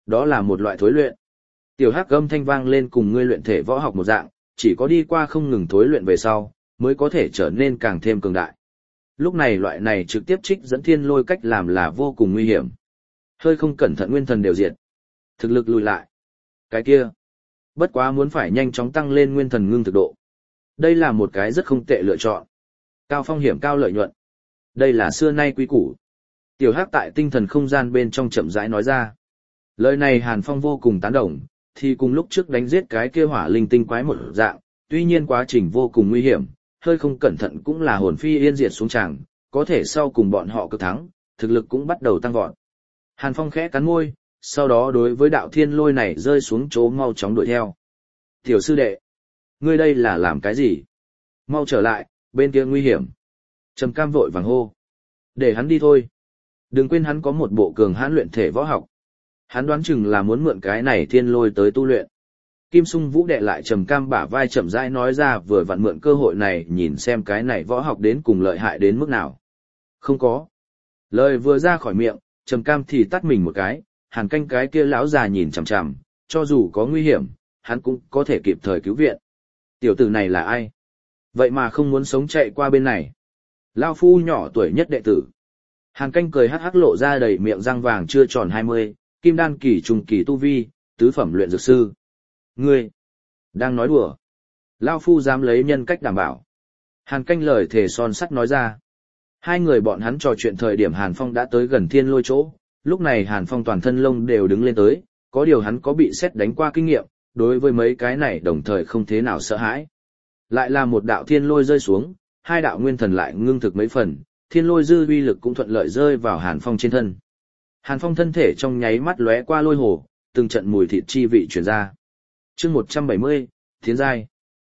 Đó là một loại thối luyện. Tiểu Hắc âm thanh vang lên cùng ngươi luyện thể võ học một dạng, chỉ có đi qua không ngừng thối luyện về sau, mới có thể trở nên càng thêm cường đại. Lúc này loại này trực tiếp trích dẫn thiên lôi cách làm là vô cùng nguy hiểm. Hơi không cẩn thận nguyên thần đều diệt. Thực lực lùi lại. Cái kia. Bất quá muốn phải nhanh chóng tăng lên nguyên thần ngưng thực độ. Đây là một cái rất không tệ lựa chọn. Cao phong hiểm cao lợi nhuận. Đây là xưa nay quý củ. Tiểu Hắc tại tinh thần không gian bên trong chậm rãi nói ra. Lời này Hàn Phong vô cùng tán đồng, thì cùng lúc trước đánh giết cái kia hỏa linh tinh quái một dạng, tuy nhiên quá trình vô cùng nguy hiểm, hơi không cẩn thận cũng là hồn phi yên diệt xuống tràng, có thể sau cùng bọn họ cực thắng, thực lực cũng bắt đầu tăng vọt. Hàn Phong khẽ cắn môi, sau đó đối với đạo thiên lôi này rơi xuống chỗ mau chóng đuổi theo. Tiểu sư đệ, ngươi đây là làm cái gì? Mau trở lại, bên kia nguy hiểm. Trầm Cam vội vàng hô. Để hắn đi thôi. Đừng quên hắn có một bộ cường hãn luyện thể võ học. Hắn đoán chừng là muốn mượn cái này thiên lôi tới tu luyện. Kim Sung Vũ đệ lại Trầm Cam bả vai chậm rãi nói ra vừa vặn mượn cơ hội này nhìn xem cái này võ học đến cùng lợi hại đến mức nào. Không có. Lời vừa ra khỏi miệng, Trầm Cam thì tắt mình một cái, Hàn Canh cái kia lão già nhìn chằm chằm, cho dù có nguy hiểm, hắn cũng có thể kịp thời cứu viện. Tiểu tử này là ai? Vậy mà không muốn sống chạy qua bên này. Lão phu nhỏ tuổi nhất đệ tử. Hàn Canh cười hắc hắc lộ ra đầy miệng răng vàng chưa tròn 20, kim đan kỳ trung kỳ tu vi, tứ phẩm luyện dược sư. Ngươi đang nói đùa. Lão phu dám lấy nhân cách đảm bảo. Hàn Canh lời thề son sắt nói ra. Hai người bọn hắn trò chuyện thời điểm Hàn Phong đã tới gần thiên lôi chỗ, lúc này Hàn Phong toàn thân lông đều đứng lên tới, có điều hắn có bị sét đánh qua kinh nghiệm, đối với mấy cái này đồng thời không thế nào sợ hãi. Lại là một đạo thiên lôi rơi xuống, hai đạo nguyên thần lại ngưng thực mấy phần, thiên lôi dư uy lực cũng thuận lợi rơi vào Hàn Phong trên thân. Hàn Phong thân thể trong nháy mắt lóe qua lôi hồ, từng trận mùi thịt chi vị truyền ra. Chương 170, Thiến giai.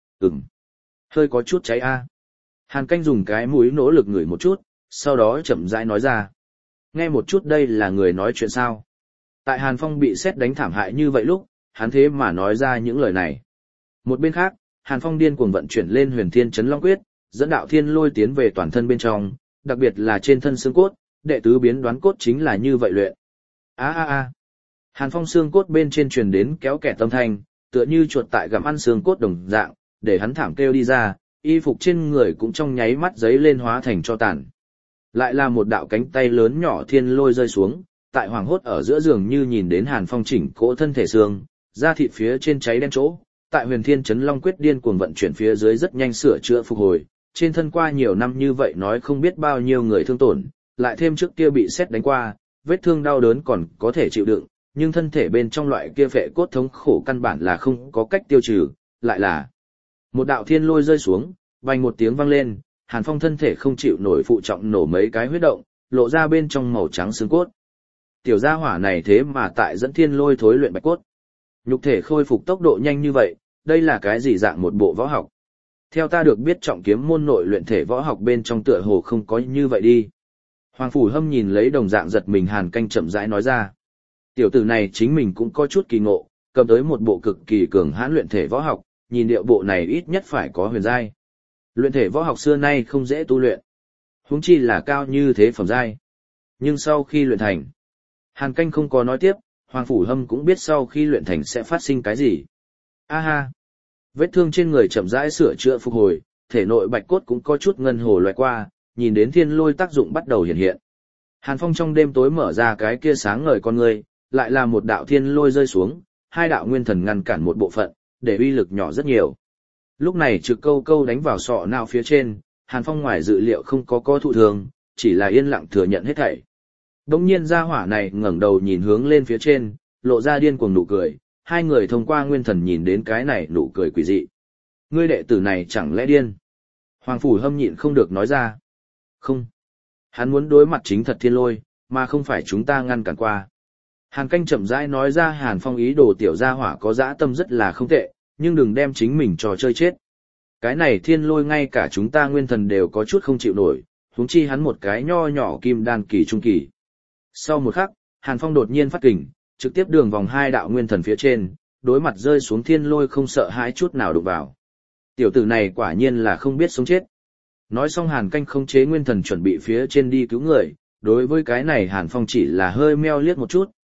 Hơi có chút cháy a. Hàn Canh dùng cái mũi nỗ lực ngửi một chút, sau đó chậm rãi nói ra. Nghe một chút đây là người nói chuyện sao? Tại Hàn Phong bị sét đánh thảm hại như vậy lúc, hắn thế mà nói ra những lời này. Một bên khác, Hàn Phong điên cuồng vận chuyển lên Huyền Thiên Chấn Long Quyết, dẫn đạo thiên lôi tiến về toàn thân bên trong, đặc biệt là trên thân xương cốt, đệ tứ biến đoán cốt chính là như vậy luyện. Hàn Phong xương cốt bên trên truyền đến kéo kẹt âm thanh, tựa như chuột tại gặm ăn xương cốt đồng dạng, để hắn thảm kêu đi ra, y phục trên người cũng trong nháy mắt giấy lên hóa thành tro tàn. Lại là một đạo cánh tay lớn nhỏ thiên lôi rơi xuống, tại hoàng hốt ở giữa giường như nhìn đến Hàn Phong chỉnh cỗ thân thể xương, da thịt phía trên cháy đen chỗ, tại Huyền Thiên Chấn Long Quyết điên cuồng vận chuyển phía dưới rất nhanh sửa chữa phục hồi, trên thân qua nhiều năm như vậy nói không biết bao nhiêu người thương tổn, lại thêm trước kia bị sét đánh qua, vết thương đau đớn còn có thể chịu đựng, nhưng thân thể bên trong loại kia phệ cốt thống khổ căn bản là không có cách tiêu trừ, lại là một đạo thiên lôi rơi xuống, vang một tiếng vang lên, Hàn Phong thân thể không chịu nổi phụ trọng nổ mấy cái huyết động, lộ ra bên trong màu trắng xương cốt. Tiểu gia hỏa này thế mà tại dẫn thiên lôi thối luyện bạch cốt. Nhục thể khôi phục tốc độ nhanh như vậy, đây là cái gì dạng một bộ võ học? Theo ta được biết trọng kiếm môn nội luyện thể võ học bên trong tựa hồ không có như vậy đi. Hoàng Phủ Hâm nhìn lấy đồng dạng giật mình Hàn Canh chậm rãi nói ra. Tiểu tử này chính mình cũng có chút kỳ ngộ, cầm tới một bộ cực kỳ cường hãn luyện thể võ học, nhìn điệu bộ này ít nhất phải có huyền giai. Luyện thể võ học xưa nay không dễ tu luyện, huống chi là cao như thế phẩm giai. Nhưng sau khi luyện thành, Hàn Canh không có nói tiếp, Hoàng Phủ Hâm cũng biết sau khi luyện thành sẽ phát sinh cái gì. Vết thương trên người chậm rãi sửa chữa phục hồi, thể nội bạch cốt cũng có chút ngân hồ loại qua, nhìn đến thiên lôi tác dụng bắt đầu hiện hiện. Hàn Phong trong đêm tối mở ra cái kia sáng ngời con người, lại là một đạo thiên lôi rơi xuống, hai đạo nguyên thần ngăn cản một bộ phận, để uy lực nhỏ rất nhiều. Lúc này trực câu câu đánh vào sọ não phía trên, Hàn Phong ngoài dự liệu không có thụ thường, chỉ là yên lặng thừa nhận hết thảy. Đống nhiên gia hỏa này ngẩng đầu nhìn hướng lên phía trên, lộ ra điên cuồng nụ cười, hai người thông qua nguyên thần nhìn đến cái này nụ cười quỷ dị. Ngươi đệ tử này chẳng lẽ điên? Hoàng Phủ Hâm nhịn không được nói ra. Không. Hắn muốn đối mặt chính thật thiên lôi, mà không phải chúng ta ngăn cản qua. Hàn Canh chậm rãi nói ra Hàn Phong ý đồ tiểu gia hỏa có dã tâm rất là không tệ, nhưng đừng đem chính mình trò chơi chết. Cái này thiên lôi ngay cả chúng ta nguyên thần đều có chút không chịu nổi, huống chi hắn một cái nho nhỏ kim đan kỳ trung kỳ. Sau một khắc, Hàn Phong đột nhiên phát kình, trực tiếp đường vòng hai đạo nguyên thần phía trên, đối mặt rơi xuống thiên lôi không sợ hãi chút nào đụng vào. Tiểu tử này quả nhiên là không biết sống chết. Nói xong Hàn Canh không chế nguyên thần chuẩn bị phía trên đi cứu người, đối với cái này Hàn Phong chỉ là hơi meo liếc một chút,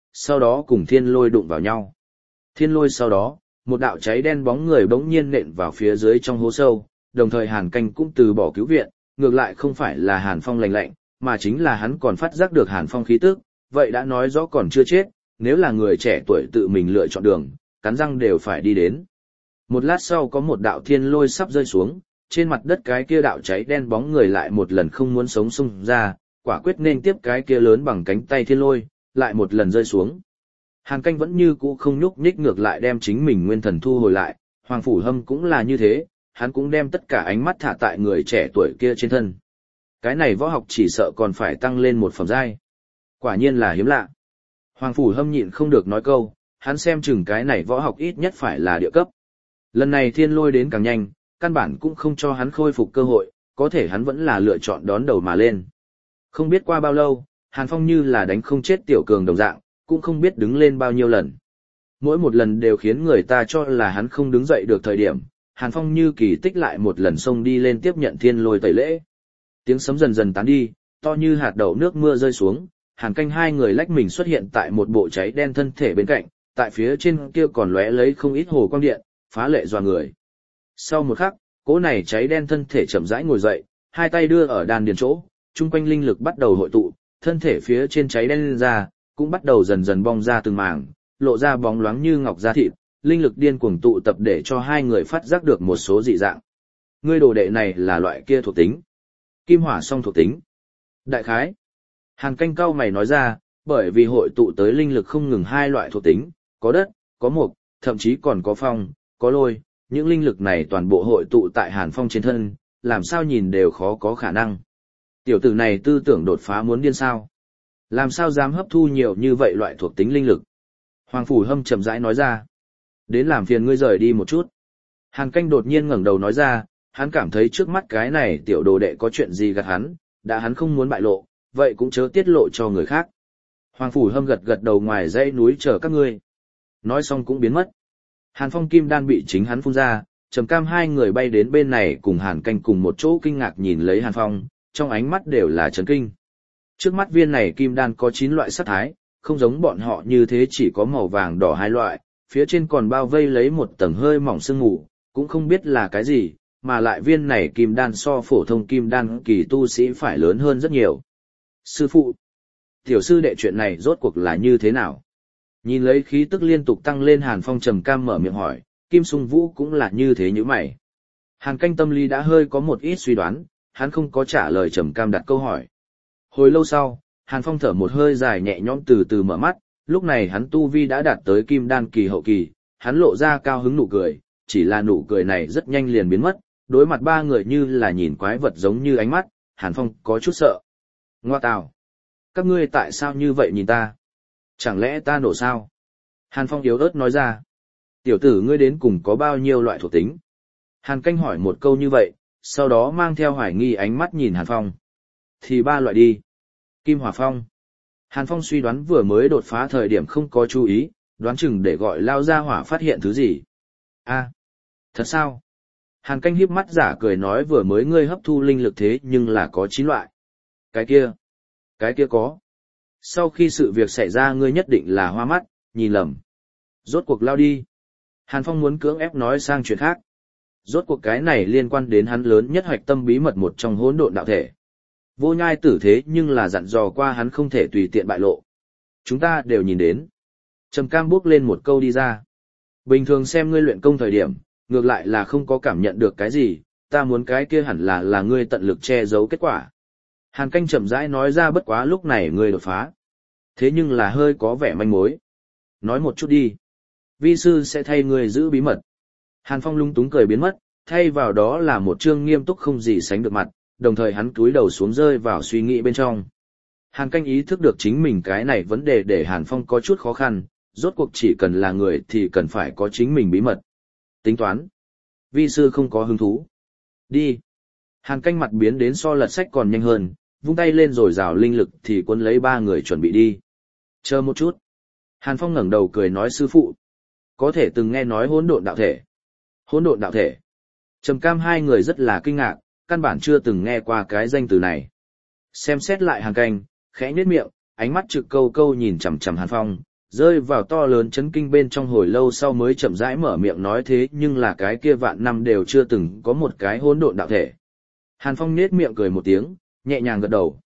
sau đó cùng thiên lôi đụng vào nhau. Thiên lôi sau đó, một đạo cháy đen bóng người bỗng nhiên nện vào phía dưới trong hố sâu, đồng thời Hàn Canh cũng từ bỏ cứu viện, ngược lại không phải là Hàn Phong lành lạnh, mà chính là hắn còn phát giác được Hàn Phong khí tức, vậy đã nói rõ còn chưa chết, nếu là người trẻ tuổi tự mình lựa chọn đường, cắn răng đều phải đi đến. Một lát sau có một đạo thiên lôi sắp rơi xuống, trên mặt đất cái kia đạo cháy đen bóng người lại một lần không muốn sống xung ra, quả quyết nên tiếp cái kia lớn bằng cánh tay thiên lôi, lại một lần rơi xuống. Hàn Canh vẫn như cũ không nhúc nhích, ngược lại đem chính mình nguyên thần thu hồi lại, Hoàng Phủ Hâm cũng là như thế, hắn cũng đem tất cả ánh mắt thả tại người trẻ tuổi kia trên thân. Cái này võ học chỉ sợ còn phải tăng lên một phẩm giai. Quả nhiên là hiếm lạ. Hoàng Phủ Hâm nhịn không được nói câu, hắn xem chừng cái này võ học ít nhất phải là địa cấp. Lần này thiên lôi đến càng nhanh, căn bản cũng không cho hắn khôi phục cơ hội, có thể hắn vẫn là lựa chọn đón đầu mà lên. Không biết qua bao lâu, Hàn Phong như là đánh không chết tiểu cường đồng dạng, cũng không biết đứng lên bao nhiêu lần. Mỗi một lần đều khiến người ta cho là hắn không đứng dậy được thời điểm, Hàn Phong như kỳ tích lại một lần xông đi lên tiếp nhận thiên lôi tẩy lễ. Tiếng sấm dần dần tán đi, to như hạt đậu nước mưa rơi xuống, Hàn Canh hai người lách mình xuất hiện tại một bộ cháy đen thân thể bên cạnh, tại phía trên kia còn lóe lấy không ít hồ quang điện, phá lệ dọa người. Sau một khắc, cỗ này cháy đen thân thể chậm rãi ngồi dậy, hai tay đưa ở đan điền chỗ, chung quanh linh lực bắt đầu hội tụ, thân thể phía trên cháy đen lên ra, cũng bắt đầu dần dần bong ra từng mảng, lộ ra bóng loáng như ngọc da thịt, linh lực điên cuồng tụ tập để cho hai người phát giác được một số dị dạng. Ngươi đồ đệ này là loại kia thuộc tính. Kim hỏa song thuộc tính. Đại khái. Hàn Canh cau mày nói ra, bởi vì hội tụ tới linh lực không ngừng hai loại thuộc tính, có đất, có mộc, thậm chí còn có phong, có lôi, những linh lực này toàn bộ hội tụ tại Hàn Phong trên thân, làm sao nhìn đều khó có khả năng. Tiểu tử này tư tưởng đột phá muốn điên sao? Làm sao dám hấp thu nhiều như vậy loại thuộc tính linh lực? Hoàng Phủ Hâm chậm rãi nói ra. Đến làm phiền ngươi rời đi một chút. Hàn Canh đột nhiên ngẩng đầu nói ra, hắn cảm thấy trước mắt cái này tiểu đồ đệ có chuyện gì gạt hắn, đã hắn không muốn bại lộ, vậy cũng chớ tiết lộ cho người khác. Hoàng Phủ Hâm gật gật đầu, ngoài dãy núi chờ các ngươi. Nói xong cũng biến mất. Hàn Phong kim đan bị chính hắn phun ra, Trầm Cam hai người bay đến bên này cùng Hàn Canh cùng một chỗ kinh ngạc nhìn lấy Hàn Phong, trong ánh mắt đều là chấn kinh. Trước mắt viên này kim đan có 9 loại sắc thái, không giống bọn họ như thế chỉ có màu vàng đỏ hai loại, phía trên còn bao vây lấy một tầng hơi mỏng sương mù, cũng không biết là cái gì, mà lại viên này kim đan so phổ thông kim đan kỳ tu sĩ phải lớn hơn rất nhiều. Sư phụ, tiểu sư đệ chuyện này rốt cuộc là như thế nào? Nhìn lấy khí tức liên tục tăng lên, Hàn Phong Trầm Cam mở miệng hỏi, Kim Sung Vũ cũng là như thế như mày. Hàn Canh tâm lý đã hơi có một ít suy đoán, hắn không có trả lời Trầm Cam đặt câu hỏi. Hồi lâu sau, Hàn Phong thở một hơi dài nhẹ nhõm từ từ mở mắt, lúc này hắn tu vi đã đạt tới kim đan kỳ hậu kỳ, hắn lộ ra cao hứng nụ cười, chỉ là nụ cười này rất nhanh liền biến mất, đối mặt ba người như là nhìn quái vật giống như ánh mắt, Hàn Phong có chút sợ. Ngoa tào! Các ngươi tại sao như vậy nhìn ta? Chẳng lẽ ta nổ sao? Hàn Phong yếu ớt nói ra. Tiểu tử ngươi đến cùng có bao nhiêu loại thuộc tính? Hàn Canh hỏi một câu như vậy, sau đó mang theo hoài nghi ánh mắt nhìn Hàn Phong. Thì 3 loại đi. Kim hỏa phong. Hàn Phong suy đoán vừa mới đột phá thời điểm không có chú ý, đoán chừng để gọi lao ra hỏa phát hiện thứ gì. A, thật sao? Hàn Canh híp mắt giả cười nói, vừa mới ngươi hấp thu linh lực thế nhưng là có 9 loại. Cái kia có. Sau khi sự việc xảy ra ngươi nhất định là hoa mắt, nhìn lầm. Rốt cuộc lao đi. Hàn Phong muốn cưỡng ép nói sang chuyện khác. Rốt cuộc cái này liên quan đến hắn lớn nhất hoạch tâm bí mật một trong hỗn độn đạo thể. Vô Nhai Tử thế nhưng là dặn dò qua hắn không thể tùy tiện bại lộ. Chúng ta đều nhìn đến. Trầm Cam bước lên một câu đi ra. Bình thường xem ngươi luyện công thời điểm, ngược lại là không có cảm nhận được cái gì, ta muốn cái kia hẳn là ngươi tận lực che giấu kết quả. Hàn Canh chậm rãi nói ra, bất quá lúc này ngươi đột phá. Thế nhưng là hơi có vẻ manh mối. Nói một chút đi. Vi sư sẽ thay ngươi giữ bí mật. Hàn Phong lung túng cười biến mất, thay vào đó là một trương nghiêm túc không gì sánh được mặt, đồng thời hắn cúi đầu xuống rơi vào suy nghĩ bên trong. Hàn Canh ý thức được chính mình cái này vấn đề để Hàn Phong có chút khó khăn, rốt cuộc chỉ cần là người thì cần phải có chính mình bí mật. Tính toán. Vi sư không có hứng thú. Đi. Hàn Canh mặt biến đến so lật sách còn nhanh hơn, vung tay lên rồi rào linh lực thì cuốn lấy 3 người chuẩn bị đi. Chờ một chút. Hàn Phong ngẩng đầu cười nói, sư phụ. Có thể từng nghe nói hỗn độn đạo thể. Hỗn độn đạo thể. Trầm Cam hai người rất là kinh ngạc, căn bản chưa từng nghe qua cái danh từ này. Xem xét lại Hàn Canh, khẽ nhếch miệng, ánh mắt trực câu câu nhìn chằm chằm Hàn Phong, rơi vào to lớn chấn kinh bên trong hồi lâu sau mới chậm rãi mở miệng nói thế nhưng là cái kia vạn năm đều chưa từng có một cái hỗn độn đạo thể. Hàn Phong nhếch miệng cười một tiếng, nhẹ nhàng gật đầu.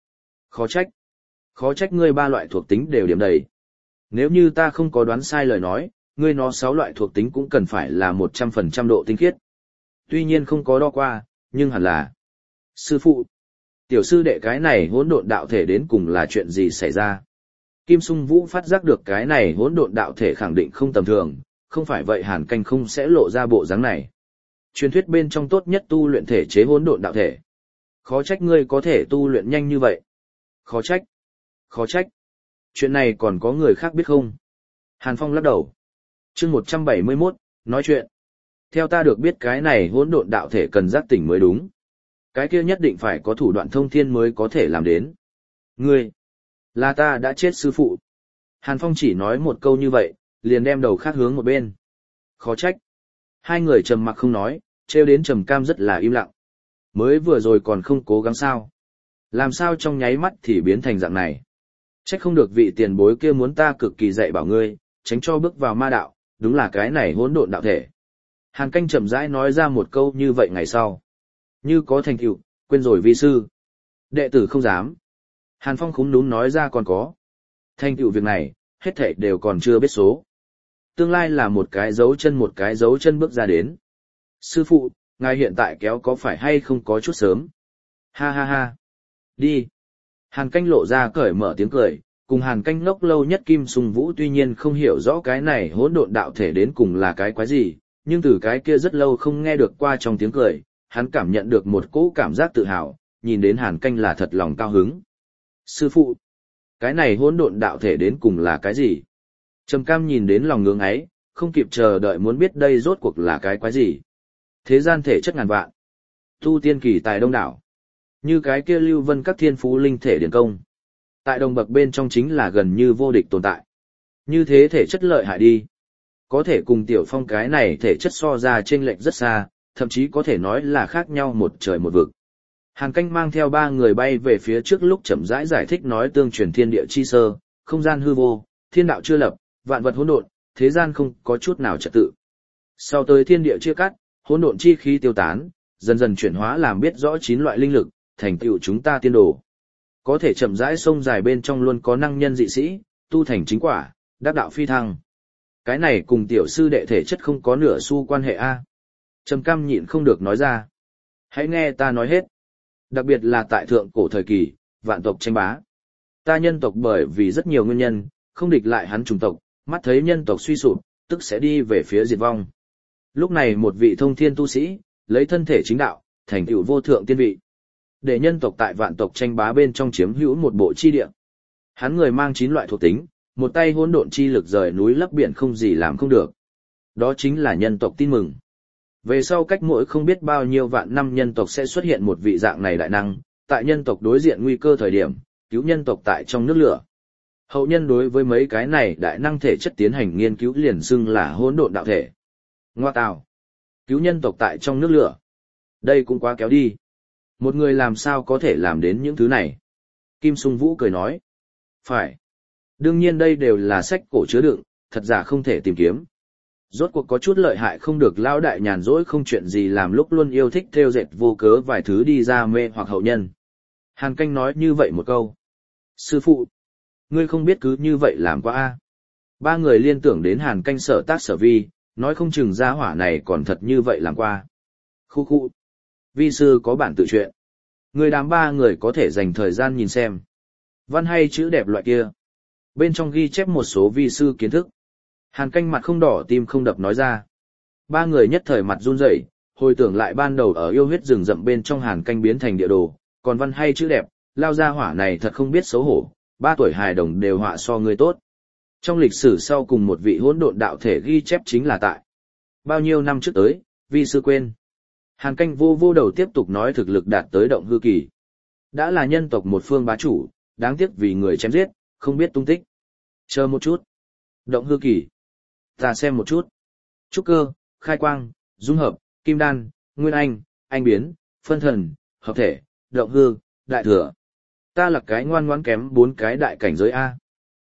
Khó trách ngươi ba loại thuộc tính đều điểm đầy. Nếu như ta không có đoán sai lời nói, ngươi nó 6 loại thuộc tính cũng cần phải là 100% độ tinh khiết. Tuy nhiên không có đo qua, nhưng hẳn là. Sư phụ, tiểu sư đệ cái này hỗn độn đạo thể đến cùng là chuyện gì xảy ra? Kim Sung Vũ phát giác được cái này hỗn độn đạo thể khẳng định không tầm thường, không phải vậy Hàn Canh không sẽ lộ ra bộ dáng này. Truyền thuyết bên trong tốt nhất tu luyện thể chế hỗn độn đạo thể. Khó trách ngươi có thể tu luyện nhanh như vậy. Khó trách. Chuyện này còn có người khác biết không? Hàn Phong lắc đầu. Chương 171, nói chuyện. Theo ta được biết cái này hỗn độn đạo thể cần giác tỉnh mới đúng. Cái kia nhất định phải có thủ đoạn thông thiên mới có thể làm đến. Ngươi, là ta đã chết sư phụ. Hàn Phong chỉ nói một câu như vậy, liền đem đầu khác hướng một bên. Khó trách. Hai người trầm mặc không nói, trêu đến Trầm Cam rất là im lặng. Mới vừa rồi còn không cố gắng sao? Làm sao trong nháy mắt thì biến thành dạng này? Trách không được vị tiền bối kia muốn ta cực kỳ dạy bảo ngươi, tránh cho bước vào ma đạo, đúng là cái này hỗn độn đạo thể. Hàn Canh chậm rãi nói ra một câu như vậy ngày sau. Như có thành tựu, quên rồi vi sư. Đệ tử không dám. Hàn Phong khúm núm nói ra còn có. Thành tựu việc này, hết thảy đều còn chưa biết số. Tương lai là một cái dấu chân bước ra đến. Sư phụ, ngài hiện tại kéo có phải hay không có chút sớm? Ha ha ha. Đi. Hàn Canh lộ ra cởi mở tiếng cười, cùng Hàn Canh ngốc lâu nhất Kim Sung Vũ tuy nhiên không hiểu rõ cái này hỗn độn đạo thể đến cùng là cái quái gì, nhưng từ cái kia rất lâu không nghe được qua trong tiếng cười, hắn cảm nhận được một cỗ cảm giác tự hào, nhìn đến Hàn Canh là thật lòng cao hứng. Sư phụ, cái này hỗn độn đạo thể đến cùng là cái gì? Trầm Cam nhìn đến lòng ngưỡng ấy, không kịp chờ đợi muốn biết đây rốt cuộc là cái quái gì. Thế gian thể chất ngàn vạn, tu tiên kỳ tài đông đảo. Như cái kia Lưu Vân các thiên phú linh thể điển công. Tại đồng bậc bên trong chính là gần như vô địch tồn tại. Như thế thể chất lợi hại đi. Có thể cùng Tiểu Phong cái này thể chất so ra chênh lệch rất xa, thậm chí có thể nói là khác nhau một trời một vực. Hàn Canh mang theo 3 người bay về phía trước lúc chậm rãi giải thích nói tương truyền thiên địa chi sơ, không gian hư vô, thiên đạo chưa lập, vạn vật hỗn độn, thế gian không có chút nào trật tự. Sau tới thiên địa chia cắt, hỗn độn chi khí tiêu tán, dần dần chuyển hóa làm biết rõ 9 loại linh lực, thành tựu chúng ta tiên đồ. Có thể chậm rãi sông dài bên trong luôn có năng nhân dị sĩ, tu thành chính quả, đắc đạo phi thăng. Cái này cùng tiểu sư đệ thể chất không có nửa xu quan hệ a. Trầm Cam nhịn không được nói ra. Hãy nghe ta nói hết. Đặc biệt là tại thượng cổ thời kỳ, vạn tộc tranh bá. Ta nhân tộc bởi vì rất nhiều nguyên nhân, không địch lại hắn chủng tộc, mắt thấy nhân tộc suy sụp, tức sẽ đi về phía diệt vong. Lúc này một vị thông thiên tu sĩ, lấy thân thể chính đạo, thành tựu vô thượng tiên vị. Để nhân tộc tại vạn tộc tranh bá bên trong chiếm hữu một bộ chi địa. Hắn người mang 9 loại thuộc tính, một tay hỗn độn chi lực rời núi lấp biển không gì làm không được. Đó chính là nhân tộc tin mừng. Về sau cách mỗi không biết bao nhiêu vạn năm nhân tộc sẽ xuất hiện một vị dạng này đại năng, tại nhân tộc đối diện nguy cơ thời điểm, cứu nhân tộc tại trong nước lửa. Hậu nhân đối với mấy cái này đại năng thể chất tiến hành nghiên cứu liền xưng là hỗn độn đạo thể. Ngoa tào, cứu nhân tộc tại trong nước lửa. Đây cũng quá kéo đi. Một người làm sao có thể làm đến những thứ này? Kim Sung Vũ cười nói. Phải. Đương nhiên đây đều là sách cổ chứa đựng, thật giả không thể tìm kiếm. Rốt cuộc có chút lợi hại không được lão đại nhàn rỗi không chuyện gì làm lúc luôn yêu thích thêu dệt vô cớ vài thứ đi ra mê hoặc hậu nhân. Hàn Canh nói như vậy một câu. Sư phụ, ngươi không biết cứ như vậy làm quá a. 3 người liên tưởng đến Hàn Canh sở tác sở vi, nói không chừng gia hỏa này còn thật như vậy làm qua. Khu khu. Vi sư có bản tự truyện. Người đám 3 người có thể dành thời gian nhìn xem. Văn hay chữ đẹp loại kia. Bên trong ghi chép một số vi sư kiến thức. Hàn Canh mặt không đỏ tim không đập nói ra. 3 người nhất thời mặt run rẩy, hồi tưởng lại ban đầu ở yêu huyết rừng rậm bên trong Hàn Canh biến thành địa đồ, còn văn hay chữ đẹp, lao ra hỏa này thật không biết xấu hổ, 3 tuổi hài đồng đều họa so người tốt. Trong lịch sử sau cùng một vị hỗn độn đạo thể ghi chép chính là tại bao nhiêu năm trước tới, vi sư quên. Hàn Canh vô đầu tiếp tục nói thực lực đạt tới động hư kỳ. Đã là nhân tộc một phương bá chủ, đáng tiếc vì người chém giết, không biết tung tích. Chờ một chút. Động hư kỳ. Ta xem một chút. Trúc cơ, khai quang, dung hợp, kim đan, nguyên anh biến, phân thần, hợp thể, động hư, đại thừa. Ta là cái ngoan ngoãn kém 4 cái đại cảnh giới A.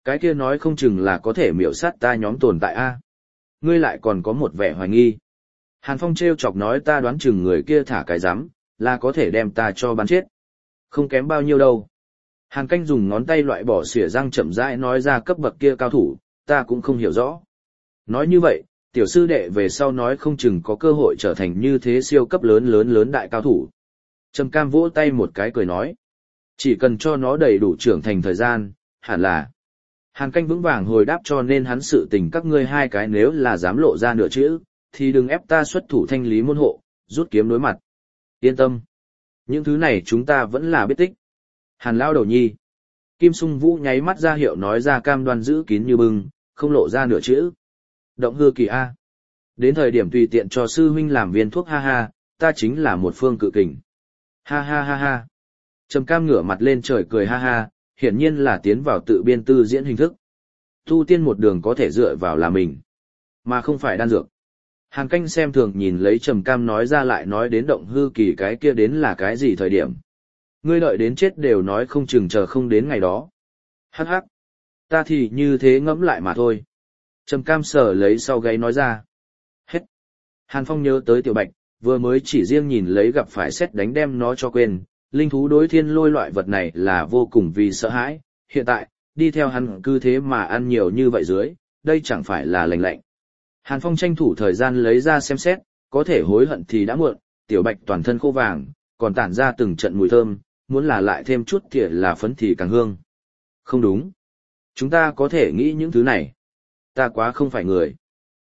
Cái kia nói không chừng là có thể miểu sát ta nhóm tồn tại a. Ngươi lại còn có một vẻ hoài nghi. Hàn Phong trêu chọc nói ta đoán chừng người kia thả cái rắm là có thể đem ta cho bắn chết. Không kém bao nhiêu đâu. Hàn Canh dùng ngón tay loại bỏ xỉa răng chậm rãi nói ra cấp bậc kia cao thủ, ta cũng không hiểu rõ. Nói như vậy, tiểu sư đệ về sau nói không chừng có cơ hội trở thành như thế siêu cấp lớn đại cao thủ. Trầm Cam vỗ tay một cái cười nói. Chỉ cần cho nó đầy đủ trưởng thành thời gian, hẳn là. Hàn Canh vững vàng hồi đáp cho nên hắn sự tình các ngươi hai cái nếu là dám lộ ra nửa chữ, thì đừng ép ta xuất thủ thanh lý môn hộ, rút kiếm đối mặt. Yên tâm. Những thứ này chúng ta vẫn là biết tích. Hàn lao đầu nhi. Kim Sung Vũ nháy mắt ra hiệu nói ra cam đoan giữ kín như bưng, không lộ ra nửa chữ. Động hư kỳ A. Đến thời điểm tùy tiện cho sư huynh làm viên thuốc ha ha, ta chính là một phương cự kình. Ha ha ha ha. Trầm Cam ngửa mặt lên trời cười ha ha, hiển nhiên là tiến vào tự biên tư diễn hình thức. Tu tiên một đường có thể dựa vào là mình, mà không phải đan dược. Hàn Canh xem thường nhìn lấy Trầm Cam nói ra lại nói đến động hư kỳ cái kia đến là cái gì thời điểm. Ngươi đợi đến chết đều nói không chừng chờ không đến ngày đó. Hắc hắc. Ta thì như thế ngẫm lại mà thôi. Trầm Cam sờ lấy sau gáy nói ra. Hết. Hàn Phong nhớ tới Tiểu Bạch, vừa mới chỉ riêng nhìn lấy gặp phải xét đánh đem nó cho quên. Linh thú đối thiên lôi loại vật này là vô cùng vì sợ hãi. Hiện tại, đi theo hắn cứ thế mà ăn nhiều như vậy dưới, đây chẳng phải là lành lạnh. Hàn Phong tranh thủ thời gian lấy ra xem xét, có thể hối hận thì đã muộn, Tiểu Bạch toàn thân khô vàng, còn tản ra từng trận mùi thơm, muốn là lại thêm chút thìa là phấn thì càng hương. Không đúng. Chúng ta có thể nghĩ những thứ này. Ta quá không phải người.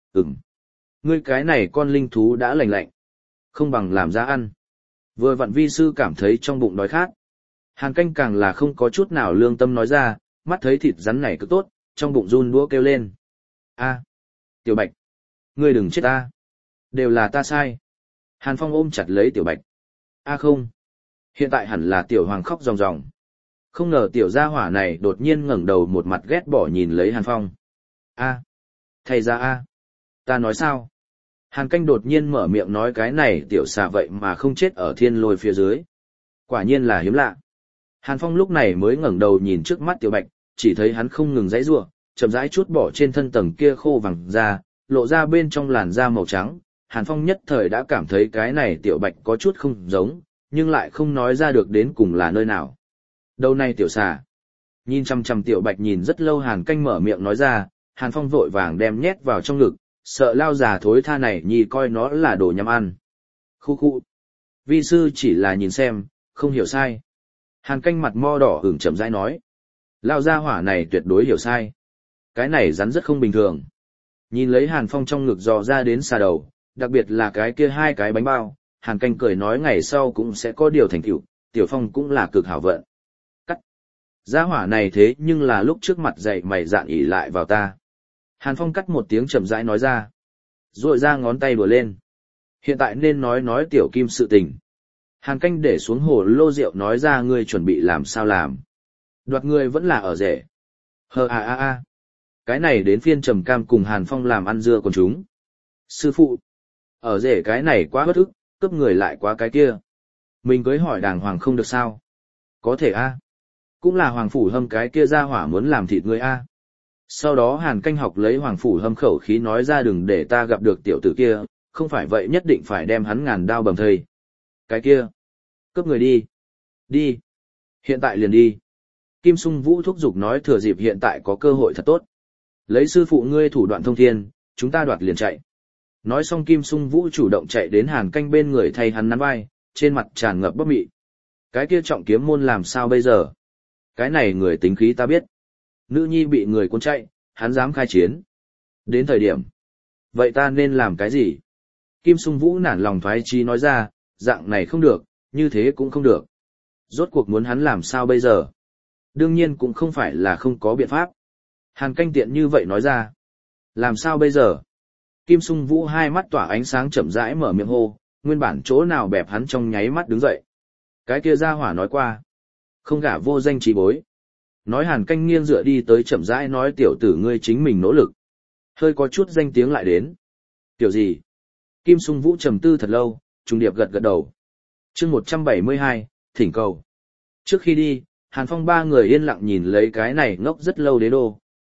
Ngươi cái này con linh thú đã lành lạnh. Không bằng làm ra ăn. Vừa vặn vi sư cảm thấy trong bụng đói khát. Hàn Canh càng là không có chút nào lương tâm nói ra, mắt thấy thịt rắn này cứ tốt, trong bụng run đũa kêu lên. A, Tiểu Bạch, ngươi đừng chết ta. Đều là ta sai. Hàn Phong ôm chặt lấy Tiểu Bạch. A không. Hiện tại hẳn là Tiểu Hoàng khóc ròng ròng. Không ngờ Tiểu gia hỏa này đột nhiên ngẩng đầu một mặt ghét bỏ nhìn lấy Hàn Phong. A, thầy ra A. Ta nói sao? Hàn Canh đột nhiên mở miệng nói cái này tiểu xà vậy mà không chết ở thiên lôi phía dưới. Quả nhiên là hiếm lạ. Hàn Phong lúc này mới ngẩng đầu nhìn trước mắt Tiểu Bạch, chỉ thấy hắn không ngừng giãy giụa, chậm rãi chút bỏ trên thân tầng kia khô vàng ra, lộ ra bên trong làn da màu trắng. Hàn Phong nhất thời đã cảm thấy cái này Tiểu Bạch có chút không giống, nhưng lại không nói ra được đến cùng là nơi nào. Đâu này tiểu xà. Nhìn chăm chăm Tiểu Bạch nhìn rất lâu Hàn Canh mở miệng nói ra, Hàn Phong vội vàng đem nhét vào trong ngực, sợ lao già thối tha này nhi coi nó là đồ nhắm ăn. Khu khu. Vi sư chỉ là nhìn xem, không hiểu sai. Hàn Canh mặt mo đỏ ửng chậm rãi nói. Lao gia hỏa này tuyệt đối hiểu sai. Cái này rắn rất không bình thường. Nhìn lấy Hàn Phong trong ngực dò ra đến xà đầu, đặc biệt là cái kia hai cái bánh bao, Hàn Canh cười nói ngày sau cũng sẽ có điều thành tựu, Tiểu Phong cũng là cực hảo vận. Cắt. Gia hỏa này thế nhưng là lúc trước mặt dậy mày dạn ỉ lại vào ta. Hàn Phong cắt một tiếng chậm rãi nói ra. Rồi ra ngón tay đùa lên. Hiện tại nên nói Tiểu Kim sự tình. Hàn Canh để xuống hồ lô rượu nói ra ngươi chuẩn bị làm sao làm. Đoạt ngươi vẫn là ở rể. Cái này đến phiên Trầm Cam cùng Hàn Phong làm ăn dưa còn chúng. Sư phụ. Ở rể cái này quá bất ức, cướp người lại quá cái kia. Mình cưới hỏi đàng hoàng không được sao. Có thể Cũng là Hoàng Phủ Hâm cái kia ra hỏa muốn làm thịt ngươi Sau đó Hàn Canh học lấy Hoàng Phủ Hâm khẩu khí nói ra đừng để ta gặp được tiểu tử kia, không phải vậy nhất định phải đem hắn ngàn đao bầm thây. Cái kia. Cướp người đi. Đi. Hiện tại liền đi. Kim Sung Vũ thúc giục nói thừa dịp hiện tại có cơ hội thật tốt. Lấy sư phụ ngươi thủ đoạn thông thiên, chúng ta đoạt liền chạy. Nói xong Kim Sung Vũ chủ động chạy đến Hàn Canh bên người thay hắn nắn vai, trên mặt tràn ngập bắp mị. Cái kia trọng kiếm môn làm sao bây giờ? Cái này người tính khí ta biết. Nữ nhi bị người cuốn chạy, hắn dám khai chiến. Đến thời điểm. Vậy ta nên làm cái gì? Kim Sung Vũ nản lòng thoái chí nói ra, dạng này không được, như thế cũng không được. Rốt cuộc muốn hắn làm sao bây giờ? Đương nhiên cũng không phải là không có biện pháp. Hàn Canh tiện như vậy nói ra. Làm sao bây giờ? Kim Sung Vũ hai mắt tỏa ánh sáng chậm rãi mở miệng hô, nguyên bản chỗ nào bẹp hắn trong nháy mắt đứng dậy. Cái kia ra hỏa nói qua. Không gả vô danh trí bối. Nói Hàn Canh nghiêng dựa đi tới chậm rãi nói tiểu tử ngươi chính mình nỗ lực. Hơi có chút danh tiếng lại đến. Tiểu gì? Kim Sung Vũ trầm tư thật lâu, trùng điệp gật gật đầu. Chương 172, thỉnh cầu. Trước khi đi, Hàn Phong ba người yên lặng nhìn lấy cái này ngốc rất lâu đế đô,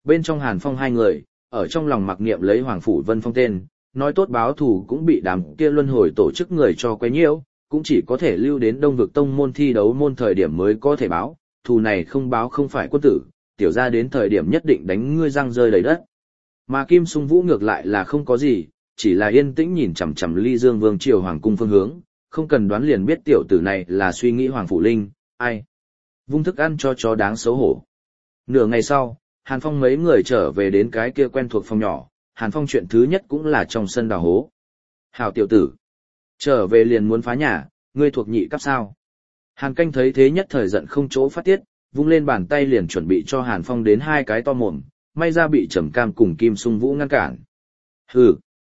bên trong Hàn Phong hai người, ở trong lòng mặc niệm lấy Hoàng Phủ Vân Phong tên, nói tốt báo thù cũng bị đám kia luân hồi tổ chức người cho quấy nhiễu, cũng chỉ có thể lưu đến Đông vực tông môn thi đấu môn thời điểm mới có thể báo, thù này không báo không phải quân tử, tiểu ra đến thời điểm nhất định đánh ngươi răng rơi đầy đất. Mà Kim Sung Vũ ngược lại là không có gì, chỉ là yên tĩnh nhìn chằm chằm Ly Dương Vương triều hoàng cung phương hướng, không cần đoán liền biết tiểu tử này là suy nghĩ Hoàng Phủ Linh, ai. Vung thức ăn cho chó đáng xấu hổ. Nửa ngày sau, Hàn Phong mấy người trở về đến cái kia quen thuộc phòng nhỏ, Hàn Phong chuyện thứ nhất cũng là trong sân đào hố. Hảo tiểu tử, trở về liền muốn phá nhà, ngươi thuộc nhị cấp sao. Hàn Canh thấy thế nhất thời giận không chỗ phát tiết, vung lên bàn tay liền chuẩn bị cho Hàn Phong đến hai cái to mồm, may ra bị Trầm Cam cùng Kim Sung Vũ ngăn cản. Hừ,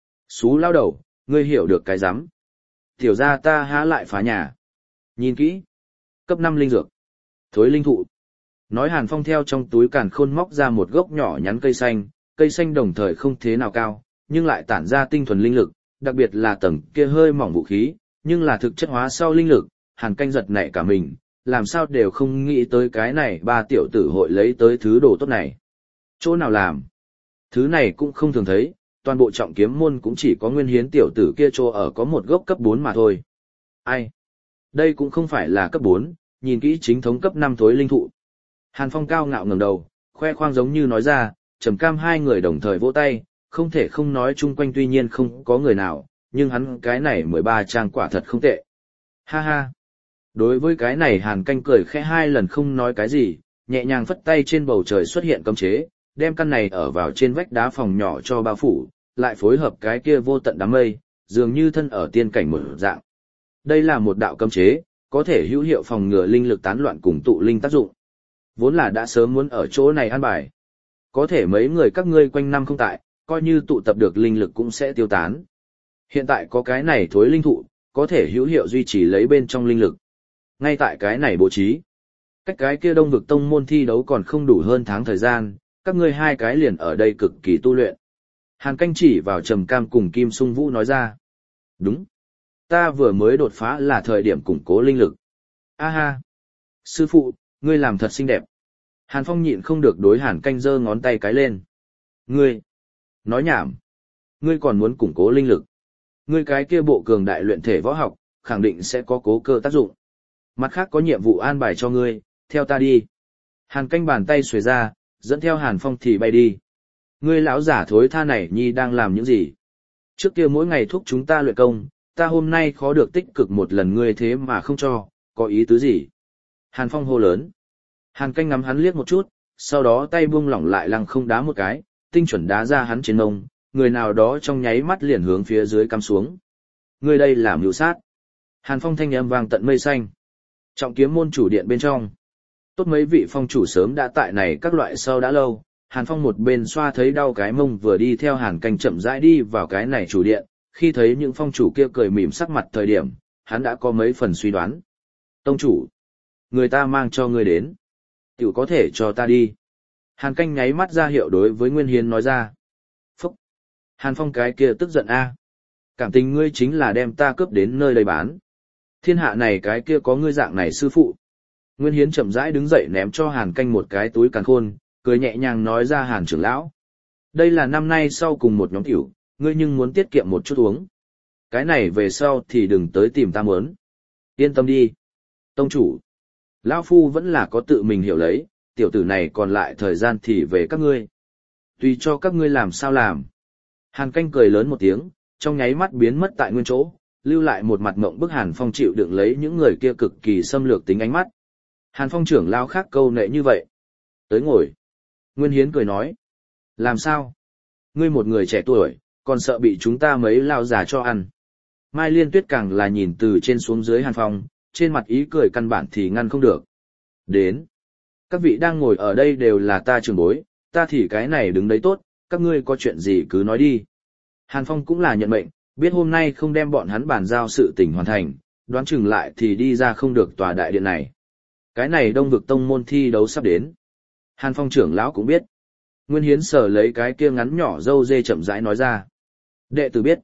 xú lao đầu, ngươi hiểu được cái rắm. Tiểu ra ta há lại phá nhà. Nhìn kỹ, cấp 5 linh dược, thối linh thụ. Nói Hàn Phong theo trong túi càn khôn móc ra một gốc nhỏ nhắn cây xanh đồng thời không thế nào cao, nhưng lại tản ra tinh thuần linh lực, đặc biệt là tầng kia hơi mỏng vũ khí, nhưng là thực chất hóa sau linh lực, Hàn Canh giật nảy cả mình, làm sao đều không nghĩ tới cái này ba tiểu tử hội lấy tới thứ đồ tốt này. Chỗ nào làm? Thứ này cũng không thường thấy, toàn bộ trọng kiếm môn cũng chỉ có Nguyên Hiến tiểu tử kia chỗ ở có một gốc cấp 4 mà thôi. Ai? Đây cũng không phải là cấp 4, nhìn kỹ chính thống cấp 5 thối linh thụ. Hàn Phong cao ngạo ngẩng đầu, khoe khoang giống như nói ra, Trầm Cam hai người đồng thời vỗ tay, không thể không nói chung quanh tuy nhiên không có người nào, nhưng hắn cái này 13 trang quả thật không tệ. Ha ha. Đối với cái này Hàn Canh cười khẽ hai lần không nói cái gì, nhẹ nhàng phất tay trên bầu trời xuất hiện cấm chế, đem căn này ở vào trên vách đá phòng nhỏ cho bao phủ, lại phối hợp cái kia vô tận đám mây, dường như thân ở tiên cảnh một dạng. Đây là một đạo cấm chế, có thể hữu hiệu phòng ngừa linh lực tán loạn cùng tụ linh tác dụng. Vốn là đã sớm muốn ở chỗ này an bài. Có thể mấy người các ngươi quanh năm không tại, coi như tụ tập được linh lực cũng sẽ tiêu tán. Hiện tại có cái này thối linh thụ, có thể hữu hiệu duy trì lấy bên trong linh lực. Ngay tại cái này bố trí. Cách cái kia Đông vực tông môn thi đấu còn không đủ hơn tháng thời gian, các ngươi hai cái liền ở đây cực kỳ tu luyện. Hàn Canh chỉ vào Trầm Cam cùng Kim Sung Vũ nói ra. Đúng. Ta vừa mới đột phá là thời điểm củng cố linh lực. A ha. Sư phụ, ngươi làm thật xinh đẹp. Hàn Phong nhịn không được đối Hàn Canh giơ ngón tay cái lên. Ngươi. Nói nhảm. Ngươi còn muốn củng cố linh lực. Ngươi cái kia bộ cường đại luyện thể võ học, khẳng định sẽ có cố cơ tác dụng. Mặt khác có nhiệm vụ an bài cho ngươi, theo ta đi. Hàn Canh bàn tay xuề ra, dẫn theo Hàn Phong thì bay đi. Ngươi lão giả thối tha này nhi đang làm những gì? Trước kia mỗi ngày thúc chúng ta luyện công, ta hôm nay khó được tích cực một lần ngươi thế mà không cho, có ý tứ gì? Hàn Phong hô lớn. Hàn Canh ngắm hắn liếc một chút, sau đó tay buông lỏng lại lăng không đá một cái, tinh chuẩn đá ra hắn trên mông, người nào đó trong nháy mắt liền hướng phía dưới cắm xuống. Ngươi đây là mưu sát. Hàn Phong thanh âm vang tận mây xanh. Trọng kiếm môn chủ điện bên trong. Tốt mấy vị phong chủ sớm đã tại này các loại sau đã lâu, Hàn Phong một bên xoa thấy đau cái mông vừa đi theo Hàn Canh chậm rãi đi vào cái này chủ điện, khi thấy những phong chủ kia cười mỉm sắc mặt thời điểm, hắn đã có mấy phần suy đoán. Tông chủ, người ta mang cho ngươi đến. Tiểu có thể cho ta đi. Hàn Canh nháy mắt ra hiệu đối với Nguyên Hiến nói ra. Phúc! Hàn Phong cái kia tức giận a. Cảm tình ngươi chính là đem ta cướp đến nơi đây bán. Thiên hạ này cái kia có ngươi dạng này sư phụ. Nguyên Hiến chậm rãi đứng dậy ném cho Hàn Canh một cái túi càn khôn, cười nhẹ nhàng nói ra Hàn trưởng lão. Đây là năm nay sau cùng một nhóm tiểu, ngươi nhưng muốn tiết kiệm một chút uống. Cái này về sau thì đừng tới tìm ta muốn. Yên tâm đi. Tông chủ. Lão Phu vẫn là có tự mình hiểu lấy, tiểu tử này còn lại thời gian thì về các ngươi. Tùy cho các ngươi làm sao làm. Hàn Canh cười lớn một tiếng, trong nháy mắt biến mất tại nguyên chỗ, lưu lại một mặt mộng bức Hàn Phong chịu đựng lấy những người kia cực kỳ xâm lược tính ánh mắt. Hàn Phong trưởng lao khác câu nệ như vậy. Tới ngồi. Nguyên Hiến cười nói. Làm sao? Ngươi một người trẻ tuổi, còn sợ bị chúng ta mấy lao già cho ăn. Mai Liên Tuyết càng là nhìn từ trên xuống dưới Hàn Phong, trên mặt ý cười căn bản thì ngăn không được. Đến. Các vị đang ngồi ở đây đều là ta trưởng bối, ta thì cái này đứng đấy tốt, các ngươi có chuyện gì cứ nói đi. Hàn Phong cũng là nhận mệnh, biết hôm nay không đem bọn hắn bàn giao sự tình hoàn thành, đoán chừng lại thì đi ra không được tòa đại điện này. Cái này Đông vực tông môn thi đấu sắp đến. Hàn Phong trưởng lão cũng biết. Nguyên Hiến sở lấy cái kia ngắn nhỏ dâu dê chậm rãi nói ra. Đệ tử biết.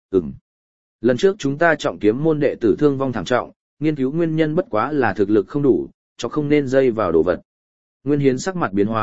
Lần trước chúng ta trọng kiếm môn đệ tử thương vong thảm trọng, nghiên cứu nguyên nhân bất quá là thực lực không đủ, cho không nên dây vào đồ vật. Nguyên Hiến sắc mặt biến hóa,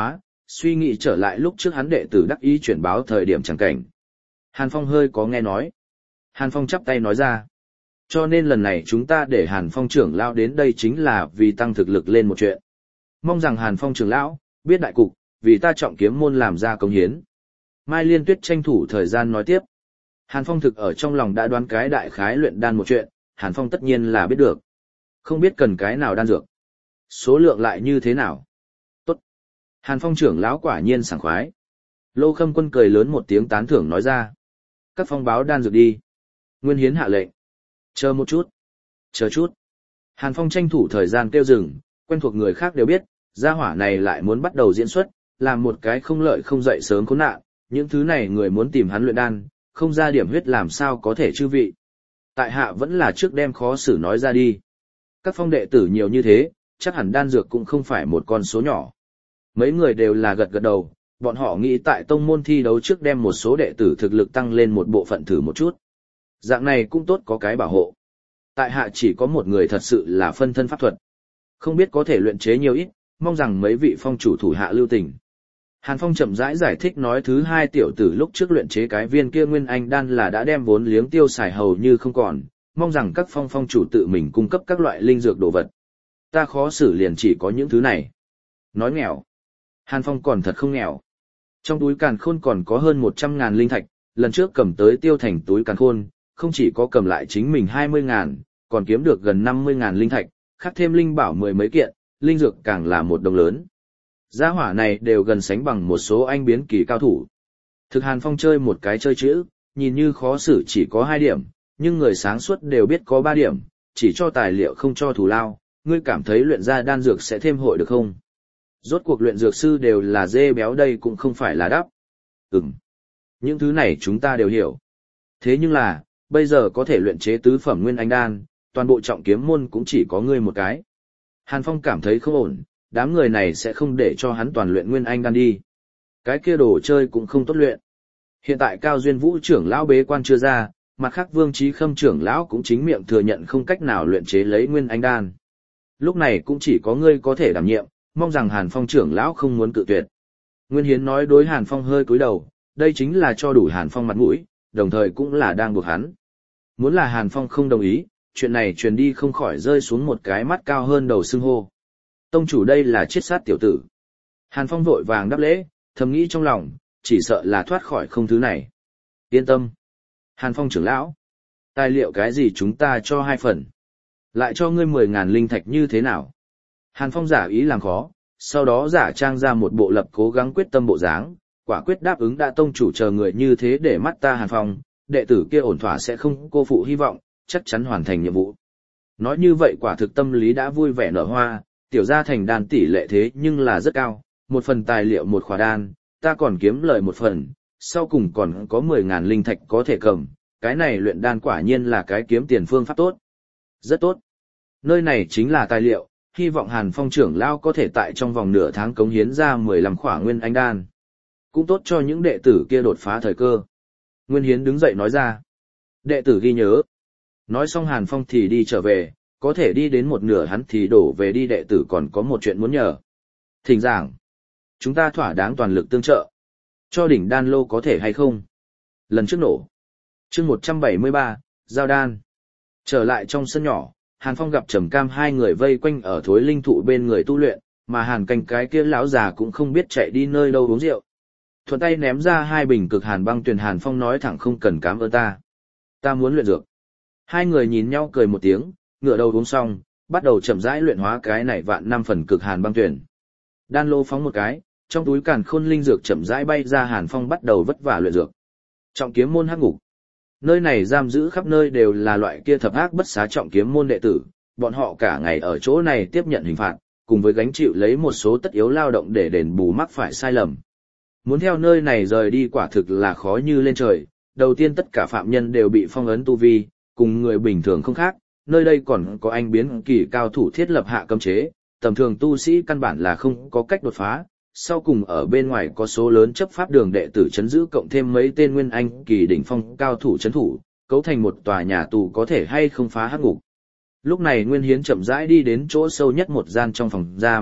suy nghĩ trở lại lúc trước hắn đệ tử đắc ý chuyển báo thời điểm chẳng cảnh. Hàn Phong hơi có nghe nói. Hàn Phong chắp tay nói ra. Cho nên lần này chúng ta để Hàn Phong trưởng lão đến đây chính là vì tăng thực lực lên một chuyện. Mong rằng Hàn Phong trưởng lão, biết đại cục, vì ta trọng kiếm môn làm ra công hiến. Mai Liên Tuyết tranh thủ thời gian nói tiếp. Hàn Phong thực ở trong lòng đã đoán cái đại khái luyện đan một chuyện, Hàn Phong tất nhiên là biết được. Không biết cần cái nào đan dược. Số lượng lại như thế nào. Tốt. Hàn Phong trưởng lão quả nhiên sảng khoái. Lô Khâm Quân cười lớn một tiếng tán thưởng nói ra. Các phong báo đan dược đi. Nguyên Hiến hạ lệnh. Chờ một chút. Chờ chút. Hàn Phong tranh thủ thời gian kêu dừng, quen thuộc người khác đều biết, gia hỏa này lại muốn bắt đầu diễn xuất, làm một cái không lợi không dậy sớm khốn nạn, những thứ này người muốn tìm hắn luyện đan, không ra điểm huyết làm sao có thể chư vị. Tại hạ vẫn là trước đem khó xử nói ra đi. Các phong đệ tử nhiều như thế, chắc hẳn đan dược cũng không phải một con số nhỏ. Mấy người đều là gật gật đầu, bọn họ nghĩ tại tông môn thi đấu trước đem một số đệ tử thực lực tăng lên một bộ phận thử một chút. Dạng này cũng tốt có cái bảo hộ. Tại hạ chỉ có một người thật sự là phân thân pháp thuật. Không biết có thể luyện chế nhiều ít, mong rằng mấy vị phong chủ thủ hạ lưu tình. Hàn Phong chậm rãi giải thích nói thứ hai tiểu tử lúc trước luyện chế cái viên kia nguyên anh đan là đã đem vốn liếng tiêu xài hầu như không còn, mong rằng các phong chủ tự mình cung cấp các loại linh dược đồ vật. Ta khó xử liền chỉ có những thứ này. Nói nghèo. Hàn Phong còn thật không nghèo. Trong túi càn khôn còn có hơn 100.000 linh thạch, lần trước cầm tới tiêu thành túi càn khôn, không chỉ có cầm lại chính mình 20.000, còn kiếm được gần 50.000 linh thạch, khắc thêm linh bảo mười mấy kiện, linh dược càng là một đồng lớn. Gia hỏa này đều gần sánh bằng một số anh biến kỳ cao thủ. Thực Hàn Phong chơi một cái chơi chữ, nhìn như khó xử chỉ có 2 điểm, nhưng người sáng suốt đều biết có 3 điểm, chỉ cho tài liệu không cho thù lao, ngươi cảm thấy luyện ra đan dược sẽ thêm hội được không? Rốt cuộc luyện dược sư đều là dê béo đây cũng không phải là đắp. Những thứ này chúng ta đều hiểu. Thế nhưng là, bây giờ có thể luyện chế tứ phẩm nguyên anh đan, toàn bộ trọng kiếm môn cũng chỉ có ngươi một cái. Hàn Phong cảm thấy không ổn, đám người này sẽ không để cho hắn toàn luyện nguyên anh đan đi. Cái kia đồ chơi cũng không tốt luyện. Hiện tại Cao Duyên Vũ trưởng lão bế quan chưa ra, mặt khác Vương Chí Khâm trưởng lão cũng chính miệng thừa nhận không cách nào luyện chế lấy nguyên anh đan. Lúc này cũng chỉ có ngươi có thể đảm nhiệm, mong rằng Hàn Phong trưởng lão không muốn cự tuyệt. Nguyên Hiến nói đối Hàn Phong hơi cúi đầu, đây chính là cho đủ Hàn Phong mặt mũi, đồng thời cũng là đang buộc hắn. Muốn là Hàn Phong không đồng ý, chuyện này truyền đi không khỏi rơi xuống một cái mắt cao hơn đầu xưng hô. Tông chủ đây là chiết sát tiểu tử. Hàn Phong vội vàng đáp lễ, thầm nghĩ trong lòng, chỉ sợ là thoát khỏi không thứ này. Yên tâm. Hàn Phong trưởng lão. Tài liệu cái gì chúng ta cho 2 phần. Lại cho ngươi 10.000 linh thạch như thế nào? Hàn Phong giả ý làm khó, sau đó giả trang ra một bộ lập cố gắng quyết tâm bộ dáng, quả quyết đáp ứng đã tông chủ chờ người như thế để mắt ta Hàn Phong, đệ tử kia ổn thỏa sẽ không cô phụ hy vọng, chắc chắn hoàn thành nhiệm vụ. Nói như vậy quả thực tâm lý đã vui vẻ nở hoa, tiểu gia thành đan tỷ lệ thế nhưng là rất cao, 1 phần tài liệu 1 khỏa đan, ta còn kiếm lời 1 phần, sau cùng còn có 10.000 linh thạch có thể cầm, cái này luyện đan quả nhiên là cái kiếm tiền phương pháp tốt. Rất tốt. Nơi này chính là tài liệu, hy vọng Hàn Phong trưởng lão có thể tại trong vòng nửa tháng cống hiến ra 15 khỏa nguyên anh đan. Cũng tốt cho những đệ tử kia đột phá thời cơ. Nguyên Hiến đứng dậy nói ra. Đệ tử ghi nhớ. Nói xong Hàn Phong thì đi trở về, có thể đi đến một nửa hắn thì đổ về đi đệ tử còn có một chuyện muốn nhờ. Thỉnh giảng. Chúng ta thỏa đáng toàn lực tương trợ. Cho đỉnh đan lô có thể hay không? Lần trước nổ. Chương 173, giao đan. Trở lại trong sân nhỏ, Hàn Phong gặp Trầm Cam 2 người vây quanh ở thối linh thụ bên người tu luyện, mà Hàn Canh cái kia lão già cũng không biết chạy đi nơi đâu uống rượu. Thuận tay ném ra 2 bình cực hàn băng tuyền. Hàn Phong nói thẳng không cần cám ơn ta. Ta muốn luyện dược. 2 người nhìn nhau cười một tiếng, ngửa đầu uống xong, bắt đầu chậm rãi luyện hóa cái này vạn 5 phần cực hàn băng tuyền. Đan lô phóng một cái, trong túi càn khôn linh dược chậm rãi bay ra. Hàn Phong bắt đầu vất vả luyện dược. Trọng kiếm môn hắc ngục. Nơi này giam giữ khắp nơi đều là loại kia thập ác bất xá trọng kiếm môn đệ tử, bọn họ cả ngày ở chỗ này tiếp nhận hình phạt, cùng với gánh chịu lấy một số tất yếu lao động để đền bù mắc phải sai lầm. Muốn theo nơi này rời đi quả thực là khó như lên trời, đầu tiên tất cả phạm nhân đều bị phong ấn tu vi, cùng người bình thường không khác, nơi đây còn có anh biến kỳ cao thủ thiết lập hạ cấm chế, tầm thường tu sĩ căn bản là không có cách đột phá, sau cùng ở bên ngoài có số lớn chấp pháp đường đệ tử chấn giữ cộng thêm mấy tên nguyên anh kỳ đỉnh phong cao thủ chấn thủ, cấu thành một tòa nhà tù có thể hay không phá hắc ngục. Lúc này Nguyên Hiến chậm rãi đi đến chỗ sâu nhất một gian trong phòng giam,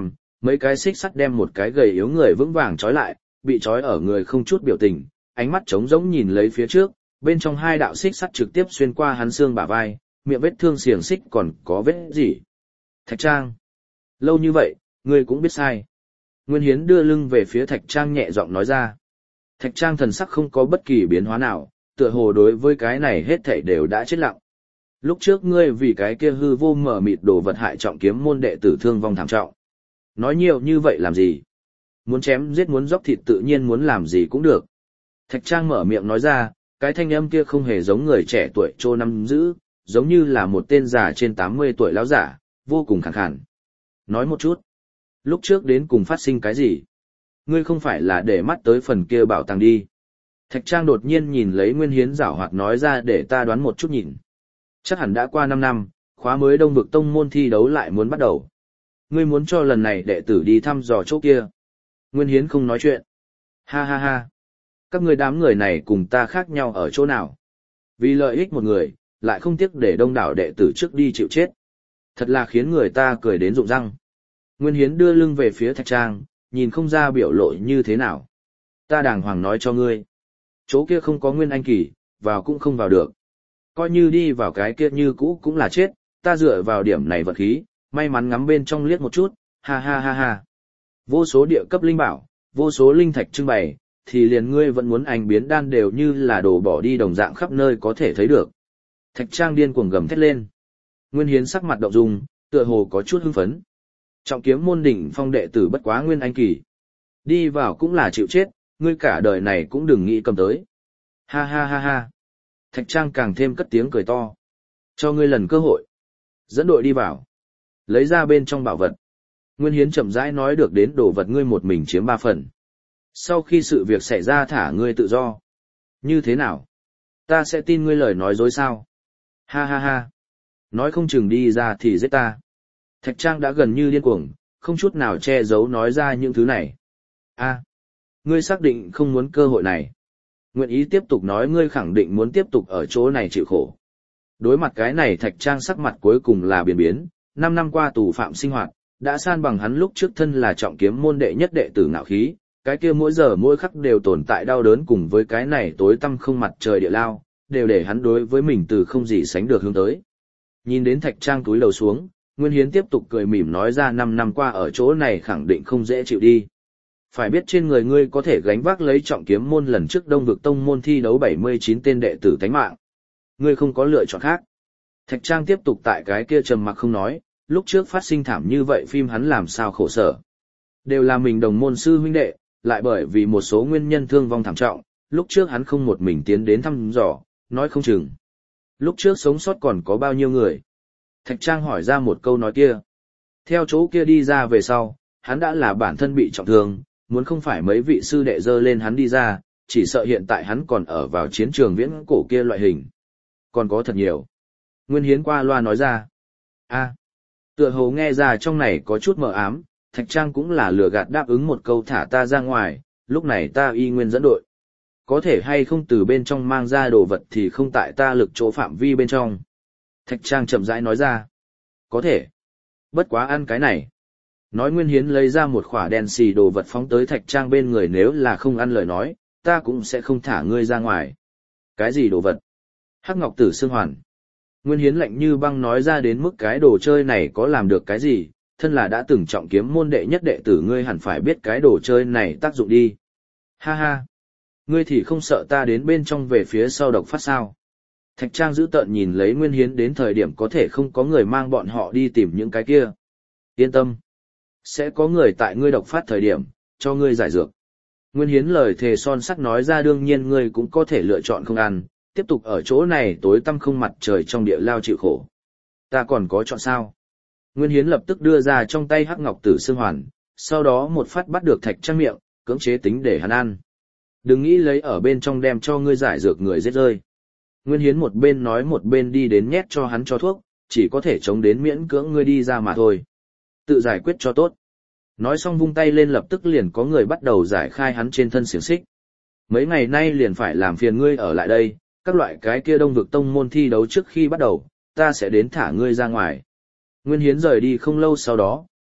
Mấy cái xích sắt đem một cái gầy yếu người vững vàng trói lại, bị trói ở người không chút biểu tình, ánh mắt trống rỗng nhìn lấy phía trước, bên trong hai đạo xích sắt trực tiếp xuyên qua hắn xương bả vai, miệng vết thương xiềng xích còn có vết gì. Thạch Trang, lâu như vậy, ngươi cũng biết sai. Nguyên Hiến đưa lưng về phía Thạch Trang nhẹ giọng nói ra. Thạch Trang thần sắc không có bất kỳ biến hóa nào, tựa hồ đối với cái này hết thảy đều đã chết lặng. Lúc trước ngươi vì cái kia hư vô mở mịt đồ vật hại trọng kiếm môn đệ tử thương vong thảm trọng. Nói nhiều như vậy làm gì? Muốn chém giết muốn dốc thịt tự nhiên muốn làm gì cũng được. Thạch Trang mở miệng nói ra, cái thanh âm kia không hề giống người trẻ tuổi trô năm giữ, giống như là một tên già trên 80 tuổi lão giả, vô cùng khàn khàn. Nói một chút, lúc trước đến cùng phát sinh cái gì? Ngươi không phải là để mắt tới phần kia bảo tàng đi. Thạch Trang đột nhiên nhìn lấy Nguyên Hiến giảo hoạt nói ra để ta đoán một chút nhìn. Chắc hẳn đã qua 5 năm, khóa mới Đông Vực Tông môn thi đấu lại muốn bắt đầu. Ngươi muốn cho lần này đệ tử đi thăm dò chỗ kia. Nguyên Hiến không nói chuyện. Ha ha ha. Các ngươi đám người này cùng ta khác nhau ở chỗ nào? Vì lợi ích một người, lại không tiếc để đông đảo đệ tử trước đi chịu chết. Thật là khiến người ta cười đến rụng răng. Nguyên Hiến đưa lưng về phía Thạch Trang, nhìn không ra biểu lộ như thế nào. Ta đàng hoàng nói cho ngươi. Chỗ kia không có Nguyên Anh kỳ, vào cũng không vào được. Coi như đi vào cái kia như cũ cũng là chết, ta dựa vào điểm này vật khí, may mắn ngắm bên trong liếc một chút, ha ha ha ha. Vô số địa cấp linh bảo, vô số linh thạch trưng bày, thì liền ngươi vẫn muốn ảnh biến đan đều như là đồ bỏ đi đồng dạng khắp nơi có thể thấy được. Thạch Trang điên cuồng gầm thét lên. Nguyên Hiến sắc mặt động dung, tựa hồ có chút hưng phấn. Trọng kiếm môn đỉnh phong đệ tử bất quá Nguyên Anh kỳ. Đi vào cũng là chịu chết, ngươi cả đời này cũng đừng nghĩ cầm tới. Ha ha ha ha. Thạch Trang càng thêm cất tiếng cười to. Cho ngươi lần cơ hội. Dẫn đội đi vào. Lấy ra bên trong bảo vật. Nguyên Hiến chậm rãi nói được đến đồ vật ngươi một mình chiếm 3 phần. Sau khi sự việc xảy ra thả ngươi tự do. Như thế nào? Ta sẽ tin ngươi lời nói dối sao? Ha ha ha. Nói không chừng đi ra thì giết ta. Thạch Trang đã gần như điên cuồng, không chút nào che giấu nói ra những thứ này. A, ngươi xác định không muốn cơ hội này. Nguyện ý tiếp tục nói ngươi khẳng định muốn tiếp tục ở chỗ này chịu khổ. Đối mặt cái này Thạch Trang sắc mặt cuối cùng là biến biến, 5 năm qua tù phạm sinh hoạt, đã san bằng hắn lúc trước thân là trọng kiếm môn đệ nhất đệ tử ngạo khí, cái kia mỗi giờ mỗi khắc đều tồn tại đau đớn cùng với cái này tối tăm không mặt trời địa lao, đều để hắn đối với mình từ không gì sánh được hướng tới. Nhìn đến Thạch Trang túi lầu xuống, Nguyên Hiến tiếp tục cười mỉm nói ra 5 năm qua ở chỗ này khẳng định không dễ chịu đi. Phải biết trên người ngươi có thể gánh vác lấy trọng kiếm môn lần trước Đông Vực Tông môn thi đấu 79 tên đệ tử tánh mạng. Ngươi không có lựa chọn khác. Thạch Trang tiếp tục tại cái kia trầm mặc không nói, lúc trước phát sinh thảm như vậy phim hắn làm sao khổ sở. Đều là mình đồng môn sư huynh đệ, lại bởi vì một số nguyên nhân thương vong thảm trọng, lúc trước hắn không một mình tiến đến thăm dò, nói không chừng. Lúc trước sống sót còn có bao nhiêu người? Thạch Trang hỏi ra một câu nói kia. Theo chỗ kia đi ra về sau, hắn đã là bản thân bị trọng thương, muốn không phải mấy vị sư đệ dơ lên hắn đi ra, chỉ sợ hiện tại hắn còn ở vào chiến trường viễn cổ kia loại hình. Còn có thật nhiều. Nguyên Hiến qua loa nói ra. A, tựa hồ nghe ra trong này có chút mờ ám, Thạch Trang cũng là lừa gạt đáp ứng một câu thả ta ra ngoài, lúc này ta y nguyên dẫn đội. Có thể hay không từ bên trong mang ra đồ vật thì không tại ta lực chỗ phạm vi bên trong. Thạch Trang chậm rãi nói ra. Có thể. Bất quá ăn cái này. Nói Nguyên Hiến lấy ra một khỏa đen xì đồ vật phóng tới Thạch Trang bên người nếu là không ăn lời nói, ta cũng sẽ không thả ngươi ra ngoài. Cái gì đồ vật? Hắc Ngọc Tử Xương Hoàn. Nguyên Hiến lạnh như băng nói ra đến mức cái đồ chơi này có làm được cái gì, thân là đã từng trọng kiếm môn đệ nhất đệ tử ngươi hẳn phải biết cái đồ chơi này tác dụng đi. Ha ha. Ngươi thì không sợ ta đến bên trong về phía sau độc phát sao? Thạch Trang giữ tợn nhìn lấy Nguyên Hiến đến thời điểm có thể không có người mang bọn họ đi tìm những cái kia. Yên tâm. Sẽ có người tại ngươi độc phát thời điểm, cho ngươi giải dược. Nguyên Hiến lời thề son sắt nói ra đương nhiên ngươi cũng có thể lựa chọn không ăn, tiếp tục ở chỗ này tối tăm không mặt trời trong địa lao chịu khổ. Ta còn có chọn sao? Nguyên Hiến lập tức đưa ra trong tay Hắc Ngọc Tử Xương Hoàn, sau đó một phát bắt được Thạch Trang miệng, cưỡng chế tính để hắn ăn. Đừng nghĩ lấy ở bên trong đem cho ngươi giải dược người giết rơi. Nguyên Hiến một bên nói một bên đi đến nhét cho hắn cho thuốc, chỉ có thể chống đến miễn cưỡng ngươi đi ra mà thôi. Tự giải quyết cho tốt. Nói xong vung tay lên lập tức liền có người bắt đầu giải khai hắn trên thân xiềng xích. Mấy ngày nay liền phải làm phiền ngươi ở lại đây, các loại cái kia Đông Vực Tông môn thi đấu trước khi bắt đầu, ta sẽ đến thả ngươi ra ngoài. Nguyên Hiến rời đi không lâu sau đó,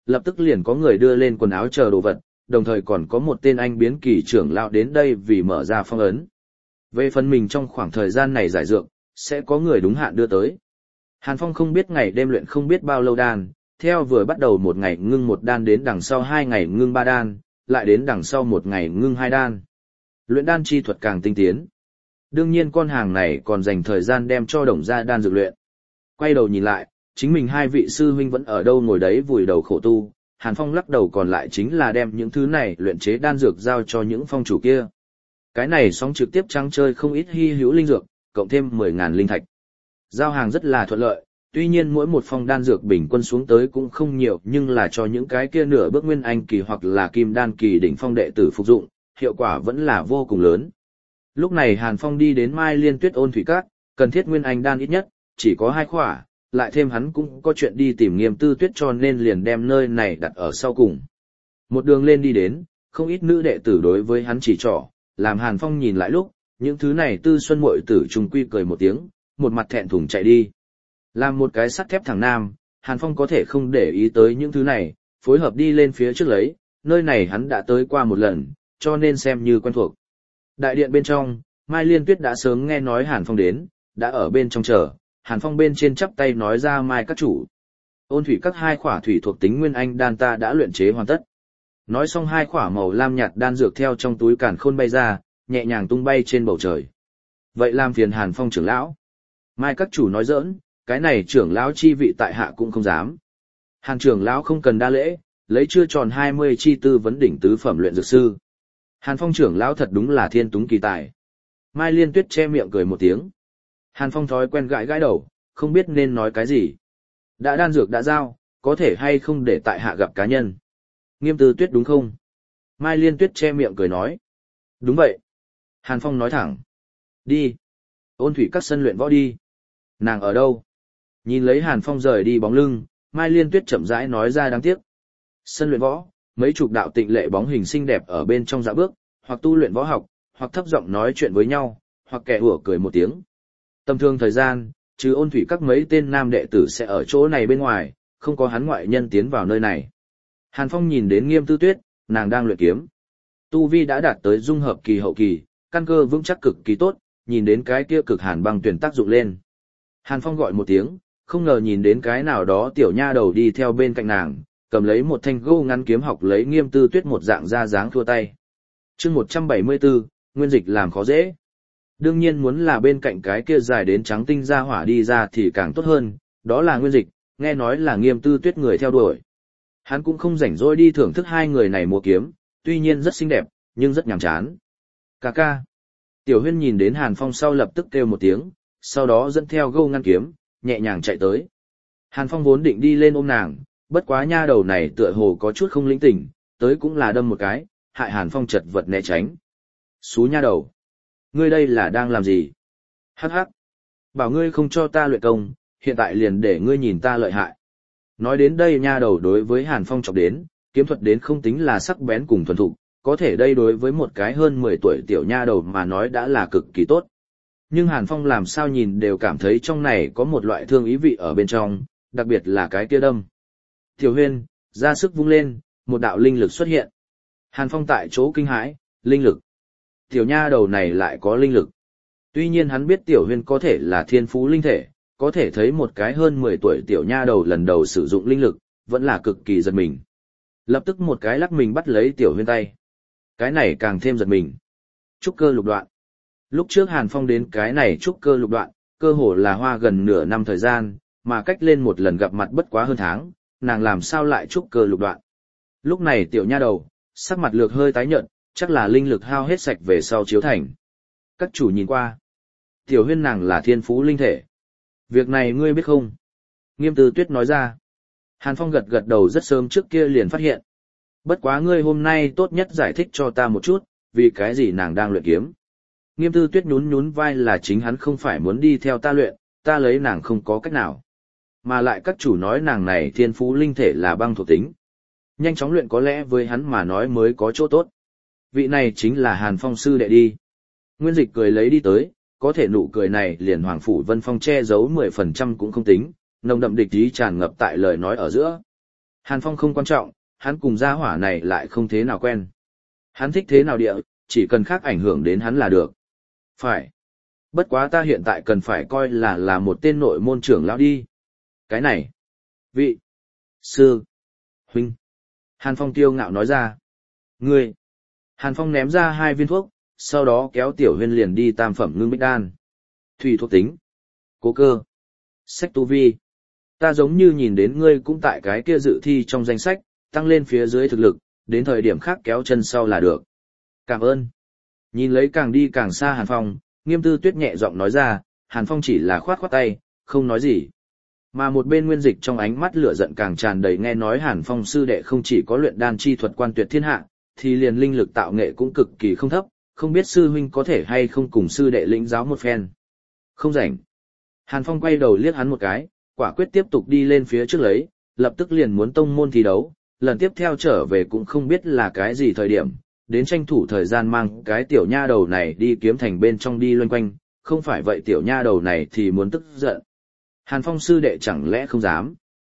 lập tức liền có người đưa lên quần áo chờ đồ vật, đồng thời còn có một tên anh biến kỳ trưởng lão đến đây vì mở ra phong ấn. Về phần mình trong khoảng thời gian này giải dược, sẽ có người đúng hạn đưa tới. Hàn Phong không biết ngày đêm luyện không biết bao lâu đan, theo vừa bắt đầu một ngày ngưng một đan đến đằng sau 2 ngày ngưng 3 đan, lại đến đằng sau một ngày ngưng 2 đan. Luyện đan chi thuật càng tinh tiến. Đương nhiên con hàng này còn dành thời gian đem cho Đồng gia đan dược luyện. Quay đầu nhìn lại, chính mình 2 vị sư huynh vẫn ở đâu ngồi đấy vùi đầu khổ tu, Hàn Phong lắc đầu còn lại chính là đem những thứ này luyện chế đan dược giao cho những phong chủ kia. Cái này sóng trực tiếp trắng chơi không ít hy hữu linh dược, cộng thêm 10.000 linh thạch. Giao hàng rất là thuận lợi, tuy nhiên mỗi một phong đan dược bình quân xuống tới cũng không nhiều, nhưng là cho những cái kia nửa bước nguyên anh kỳ hoặc là kim đan kỳ đỉnh phong đệ tử phục dụng, hiệu quả vẫn là vô cùng lớn. Lúc này Hàn Phong đi đến Mai Liên Tuyết Ôn Thủy Các, cần thiết nguyên anh đan ít nhất chỉ có 2 khỏa, lại thêm hắn cũng có chuyện đi tìm Nghiêm Tư Tuyết cho nên liền đem nơi này đặt ở sau cùng. Một đường lên đi đến, không ít nữ đệ tử đối với hắn chỉ trỏ, làm Hàn Phong nhìn lại lúc, những thứ này tư xuân muội tử trùng quy cười một tiếng, một mặt thẹn thùng chạy đi. Làm một cái sắt thép thằng nam, Hàn Phong có thể không để ý tới những thứ này, phối hợp đi lên phía trước lấy, nơi này hắn đã tới qua một lần, cho nên xem như quen thuộc. Đại điện bên trong, Mai Liên Tuyết đã sớm nghe nói Hàn Phong đến, đã ở bên trong chờ, Hàn Phong bên trên chắp tay nói ra Mai các chủ. Ôn thủy các 2 khỏa thủy thuộc tính nguyên anh đan ta đã luyện chế hoàn tất. Nói xong 2 khỏa màu lam nhạt đan dược theo trong túi càn khôn bay ra, nhẹ nhàng tung bay trên bầu trời. Vậy làm phiền Hàn Phong trưởng lão. Mai các chủ nói giỡn, cái này trưởng lão chi vị tại hạ cũng không dám. Hàn trưởng lão không cần đa lễ, lấy chưa tròn 20 chi tư vấn đỉnh tứ phẩm luyện dược sư. Hàn Phong trưởng lão thật đúng là thiên túng kỳ tài. Mai Liên Tuyết che miệng cười một tiếng. Hàn Phong thói quen gãi gãi đầu, không biết nên nói cái gì. Đã đan dược đã giao, có thể hay không để tại hạ gặp cá nhân. Nghiêm Tư Tuyết đúng không? Mai Liên Tuyết che miệng cười nói. Đúng vậy. Hàn Phong nói thẳng. Đi. Ôn thủy các sân luyện võ đi. Nàng ở đâu? Nhìn lấy Hàn Phong rời đi bóng lưng, Mai Liên Tuyết chậm rãi nói ra đáng tiếc. Sân luyện võ, mấy chục đạo tịnh lệ bóng hình xinh đẹp ở bên trong dạo bước, hoặc tu luyện võ học, hoặc thấp giọng nói chuyện với nhau, hoặc kẻ hùa cười một tiếng. Tầm thường thời gian, trừ ôn thủy các mấy tên nam đệ tử sẽ ở chỗ này bên ngoài, không có hắn ngoại nhân tiến vào nơi này. Hàn Phong nhìn đến Nghiêm Tư Tuyết, nàng đang luyện kiếm. Tu vi đã đạt tới dung hợp kỳ hậu kỳ, căn cơ vững chắc cực kỳ tốt, nhìn đến cái kia cực hàn băng tuyển tác dụng lên. Hàn Phong gọi một tiếng, không ngờ nhìn đến cái nào đó tiểu nha đầu đi theo bên cạnh nàng, cầm lấy một thanh gô ngắn kiếm học lấy Nghiêm Tư Tuyết một dạng ra dáng thua tay. Chương 174, nguyên dịch làm khó dễ. Đương nhiên muốn là bên cạnh cái kia dài đến trắng tinh ra hỏa đi ra thì càng tốt hơn, đó là nguyên dịch, nghe nói là Nghiêm Tư Tuyết người theo đuổi. Hắn cũng không rảnh rỗi đi thưởng thức 2 người này múa kiếm, tuy nhiên rất xinh đẹp, nhưng rất nhàm chán. Cà ca. Tiểu Huyên nhìn đến Hàn Phong sau lập tức kêu một tiếng, sau đó dẫn theo gâu ngăn kiếm, nhẹ nhàng chạy tới. Hàn Phong vốn định đi lên ôm nàng, bất quá nha đầu này tựa hồ có chút không lĩnh tỉnh, tới cũng là đâm một cái, hại Hàn Phong chật vật né tránh. Xú nha đầu. Ngươi đây là đang làm gì? Hắc hắc. Bảo ngươi không cho ta luyện công, hiện tại liền để ngươi nhìn ta lợi hại. Nói đến đây nha đầu đối với Hàn Phong chọc đến, kiếm thuật đến không tính là sắc bén cùng thuần thục, có thể đây đối với một cái hơn 10 tuổi tiểu nha đầu mà nói đã là cực kỳ tốt. Nhưng Hàn Phong làm sao nhìn đều cảm thấy trong này có một loại thương ý vị ở bên trong, đặc biệt là cái kia đâm. Tiểu Huyên, ra sức vung lên, một đạo linh lực xuất hiện. Hàn Phong tại chỗ kinh hãi, linh lực. Tiểu nha đầu này lại có linh lực. Tuy nhiên hắn biết Tiểu Huyên có thể là thiên phú linh thể, có thể thấy một cái hơn 10 tuổi tiểu nha đầu lần đầu sử dụng linh lực, vẫn là cực kỳ giật mình. Lập tức một cái lắc mình bắt lấy Tiểu Huyên tay. Cái này càng thêm giật mình. Trúc cơ lục đoạn. Lúc trước Hàn Phong đến cái này trúc cơ lục đoạn, cơ hồ là hoa gần nửa năm thời gian, mà cách lên một lần gặp mặt bất quá hơn tháng, nàng làm sao lại trúc cơ lục đoạn. Lúc này tiểu nha đầu, sắc mặt lược hơi tái nhợt, chắc là linh lực hao hết sạch về sau chiếu thành. Các chủ nhìn qua. Tiểu Huyên nàng là thiên phú linh thể. Việc này ngươi biết không? Nghiêm Tư Tuyết nói ra. Hàn Phong gật gật đầu rất sớm trước kia liền phát hiện. Bất quá ngươi hôm nay tốt nhất giải thích cho ta một chút, vì cái gì nàng đang luyện kiếm. Nghiêm Tư Tuyết nhún nhún vai là chính hắn không phải muốn đi theo ta luyện, ta lấy nàng không có cách nào. Mà lại các chủ nói nàng này thiên phú linh thể là băng thuộc tính. Nhanh chóng luyện có lẽ với hắn mà nói mới có chỗ tốt. Vị này chính là Hàn Phong sư đệ đi. Nguyên Dịch cười lấy đi tới, có thể nụ cười này liền Hoàng Phủ Vân Phong che giấu 10% cũng không tính, nồng đậm địch ý tràn ngập tại lời nói ở giữa. Hàn Phong không quan trọng, hắn cùng gia hỏa này lại không thế nào quen. Hắn thích thế nào địa, chỉ cần khác ảnh hưởng đến hắn là được. Phải. Bất quá ta hiện tại cần phải coi là một tên nội môn trưởng lão đi. Cái này. Vị. Sư. Huynh. Hàn Phong tiêu ngạo nói ra. Ngươi. Hàn Phong ném ra 2 viên thuốc, sau đó kéo Tiểu Huyên liền đi tam phẩm ngưng bích đan. Thủy thuộc tính. Cố cơ. Sách tu vi. Ta giống như nhìn đến ngươi cũng tại cái kia dự thi trong danh sách, tăng lên phía dưới thực lực, đến thời điểm khác kéo chân sau là được. Cảm ơn. Nhìn lấy càng đi càng xa Hàn Phong, Nghiêm Tư Tuyết nhẹ giọng nói ra, Hàn Phong chỉ là khoát khoát tay, không nói gì. Mà một bên Nguyên Dịch trong ánh mắt lửa giận càng tràn đầy, nghe nói Hàn Phong sư đệ không chỉ có luyện đan chi thuật quan tuyệt thiên hạ, thì liền linh lực tạo nghệ cũng cực kỳ không thấp, không biết sư huynh có thể hay không cùng sư đệ lĩnh giáo một phen. Không rảnh. Hàn Phong quay đầu liếc hắn một cái, quả quyết tiếp tục đi lên phía trước lấy, lập tức liền muốn tông môn thi đấu, lần tiếp theo trở về cũng không biết là cái gì thời điểm, đến tranh thủ thời gian mang cái tiểu nha đầu này đi kiếm thành bên trong đi loanh quanh, không phải vậy tiểu nha đầu này thì muốn tức giận. Hàn Phong sư đệ chẳng lẽ không dám.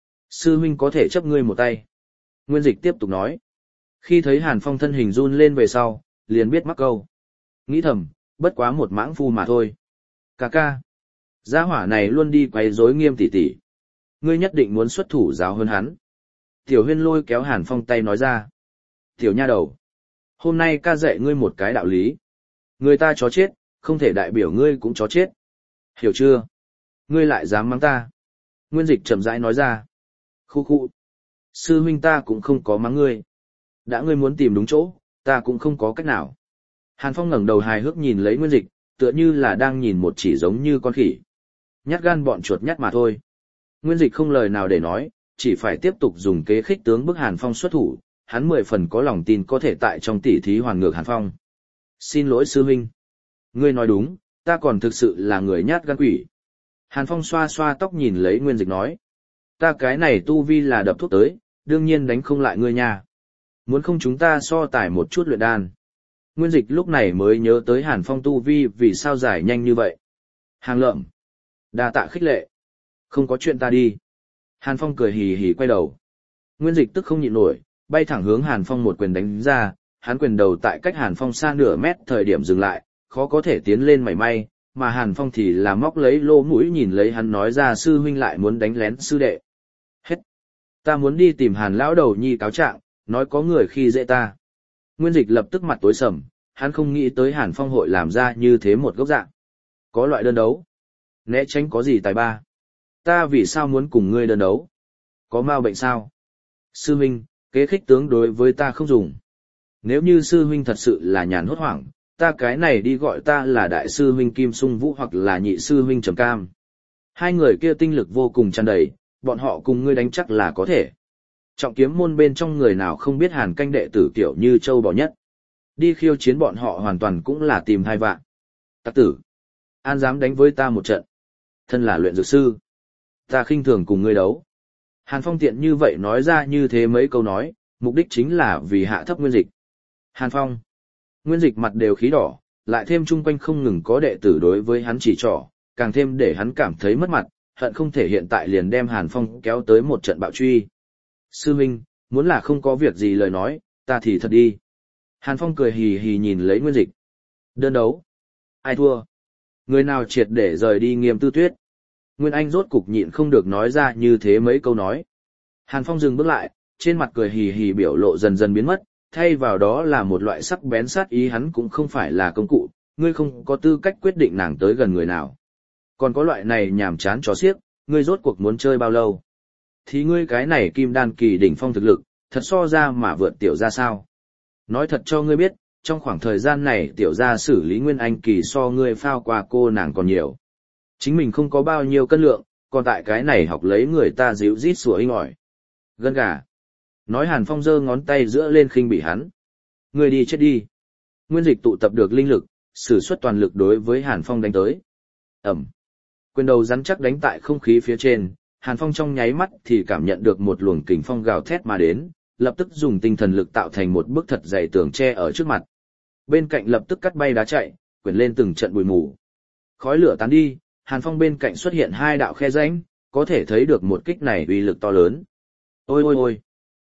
Sư huynh có thể chấp ngươi một tay. Nguyên Dịch tiếp tục nói. Khi thấy Hàn Phong thân hình run lên về sau, liền biết mắc câu. Nghĩ thầm, bất quá một mãng phu mà thôi. Cà ca. Gia hỏa này luôn đi quấy rối Nghiêm tỷ tỷ. Ngươi nhất định muốn xuất thủ giáo hơn hắn. Tiểu Huyên lôi kéo Hàn Phong tay nói ra. Tiểu nha đầu. Hôm nay ca dạy ngươi một cái đạo lý. Người ta chó chết, không thể đại biểu ngươi cũng chó chết. Hiểu chưa? Ngươi lại dám mắng ta. Nguyên Dịch chậm rãi nói ra. Khu khu. Sư huynh ta cũng không có mắng ngươi. Đã ngươi muốn tìm đúng chỗ, ta cũng không có cách nào. Hàn Phong ngẩng đầu hài hước nhìn lấy Nguyên Dịch, tựa như là đang nhìn một chỉ giống như con khỉ. Nhát gan bọn chuột nhát mà thôi. Nguyên Dịch không lời nào để nói, chỉ phải tiếp tục dùng kế khích tướng bức Hàn Phong xuất thủ, hắn 10 phần có lòng tin có thể tại trong tỉ thí hoàn ngược Hàn Phong. Xin lỗi sư huynh. Ngươi nói đúng, ta còn thực sự là người nhát gan quỷ. Hàn Phong xoa xoa tóc nhìn lấy Nguyên Dịch nói. Ta cái này tu vi là đập thuốc tới, đương nhiên đánh không lại ngươi nha. Muốn không chúng ta so tài một chút luyện đan. Nguyên Dịch lúc này mới nhớ tới Hàn Phong tu vi vì sao giải nhanh như vậy. Hàng lợm. Đa tạ khích lệ. Không có chuyện ta đi. Hàn Phong cười hì hì quay đầu. Nguyên Dịch tức không nhịn nổi, bay thẳng hướng Hàn Phong một quyền đánh ra, hắn quyền đầu tại cách Hàn Phong xa nửa mét thời điểm dừng lại, khó có thể tiến lên mảy may, mà Hàn Phong thì là móc lấy lỗ mũi nhìn lấy hắn nói ra sư huynh lại muốn đánh lén sư đệ. Hết. Ta muốn đi tìm Hàn lão đầu nhi cáo trạng, nói có người khi dễ ta. Nguyên Dịch lập tức mặt tối sầm, hắn không nghĩ tới Hàn Phong hội làm ra như thế một gốc dạng. Có loại đơn đấu. Né tránh có gì tài ba. Ta vì sao muốn cùng ngươi đơn đấu? Có mau bệnh sao? Sư huynh, kế khích tướng đối với ta không dùng. Nếu như sư huynh thật sự là nhàn hốt hoảng, ta cái này đi gọi ta là đại sư huynh Kim Sung Vũ hoặc là nhị sư huynh Trầm Cam. 2 người kia tinh lực vô cùng tràn đầy, bọn họ cùng ngươi đánh chắc là có thể. Trọng kiếm môn bên trong người nào không biết Hàn canh đệ tử kiểu như châu bò nhất. Đi khiêu chiến bọn họ hoàn toàn cũng là tìm hai vạn. Tặc tử, an dám đánh với ta một trận. Thân là luyện dược sư, ta khinh thường cùng ngươi đấu. Hàn Phong tiện như vậy nói ra như thế mấy câu nói, mục đích chính là vì hạ thấp Nguyên Dịch. Hàn Phong, Nguyên Dịch mặt đều khí đỏ, lại thêm chung quanh không ngừng có đệ tử đối với hắn chỉ trỏ, càng thêm để hắn cảm thấy mất mặt, hận không thể hiện tại liền đem Hàn Phong kéo tới một trận bạo truy. Sư huynh, muốn là không có việc gì lời nói, ta thì thật đi. Hàn Phong cười hì hì nhìn lấy Nguyên Dịch. Đơn đấu. Ai thua? Người nào triệt để rời đi Nghiêm Tư Tuyết? Nguyên Anh rốt cục nhịn không được nói ra như thế mấy câu nói. Hàn Phong dừng bước lại, trên mặt cười hì hì biểu lộ dần dần biến mất, thay vào đó là một loại sắc bén sát ý, hắn cũng không phải là công cụ, ngươi không có tư cách quyết định nàng tới gần người nào. Còn có loại này nhàm chán chó xiếc, ngươi rốt cuộc muốn chơi bao lâu? Thì ngươi cái này kim đan kỳ đỉnh phong thực lực, thật so ra mà vượt tiểu gia sao? Nói thật cho ngươi biết, trong khoảng thời gian này tiểu gia xử lý Nguyên Anh kỳ so ngươi phao qua cô nàng còn nhiều. Chính mình không có bao nhiêu cân lượng, còn tại cái này học lấy người ta díu rít sủa inh ỏi. Gân gà. Nói Hàn Phong giơ ngón tay giữa lên khinh bỉ hắn. Ngươi đi chết đi. Nguyên Dịch tụ tập được linh lực, sử xuất toàn lực đối với Hàn Phong đánh tới. Ẩm. Quyền đầu rắn chắc đánh tại không khí phía trên, Hàn Phong trong nháy mắt thì cảm nhận được một luồng kình phong gào thét mà đến, lập tức dùng tinh thần lực tạo thành một bức thật dày tường tre ở trước mặt. Bên cạnh lập tức cắt bay đá chạy, quyển lên từng trận bụi mù. Khói lửa tán đi, Hàn Phong bên cạnh xuất hiện 2 đạo khe rãnh, có thể thấy được một kích này uy lực to lớn. Ôi ôi ôi!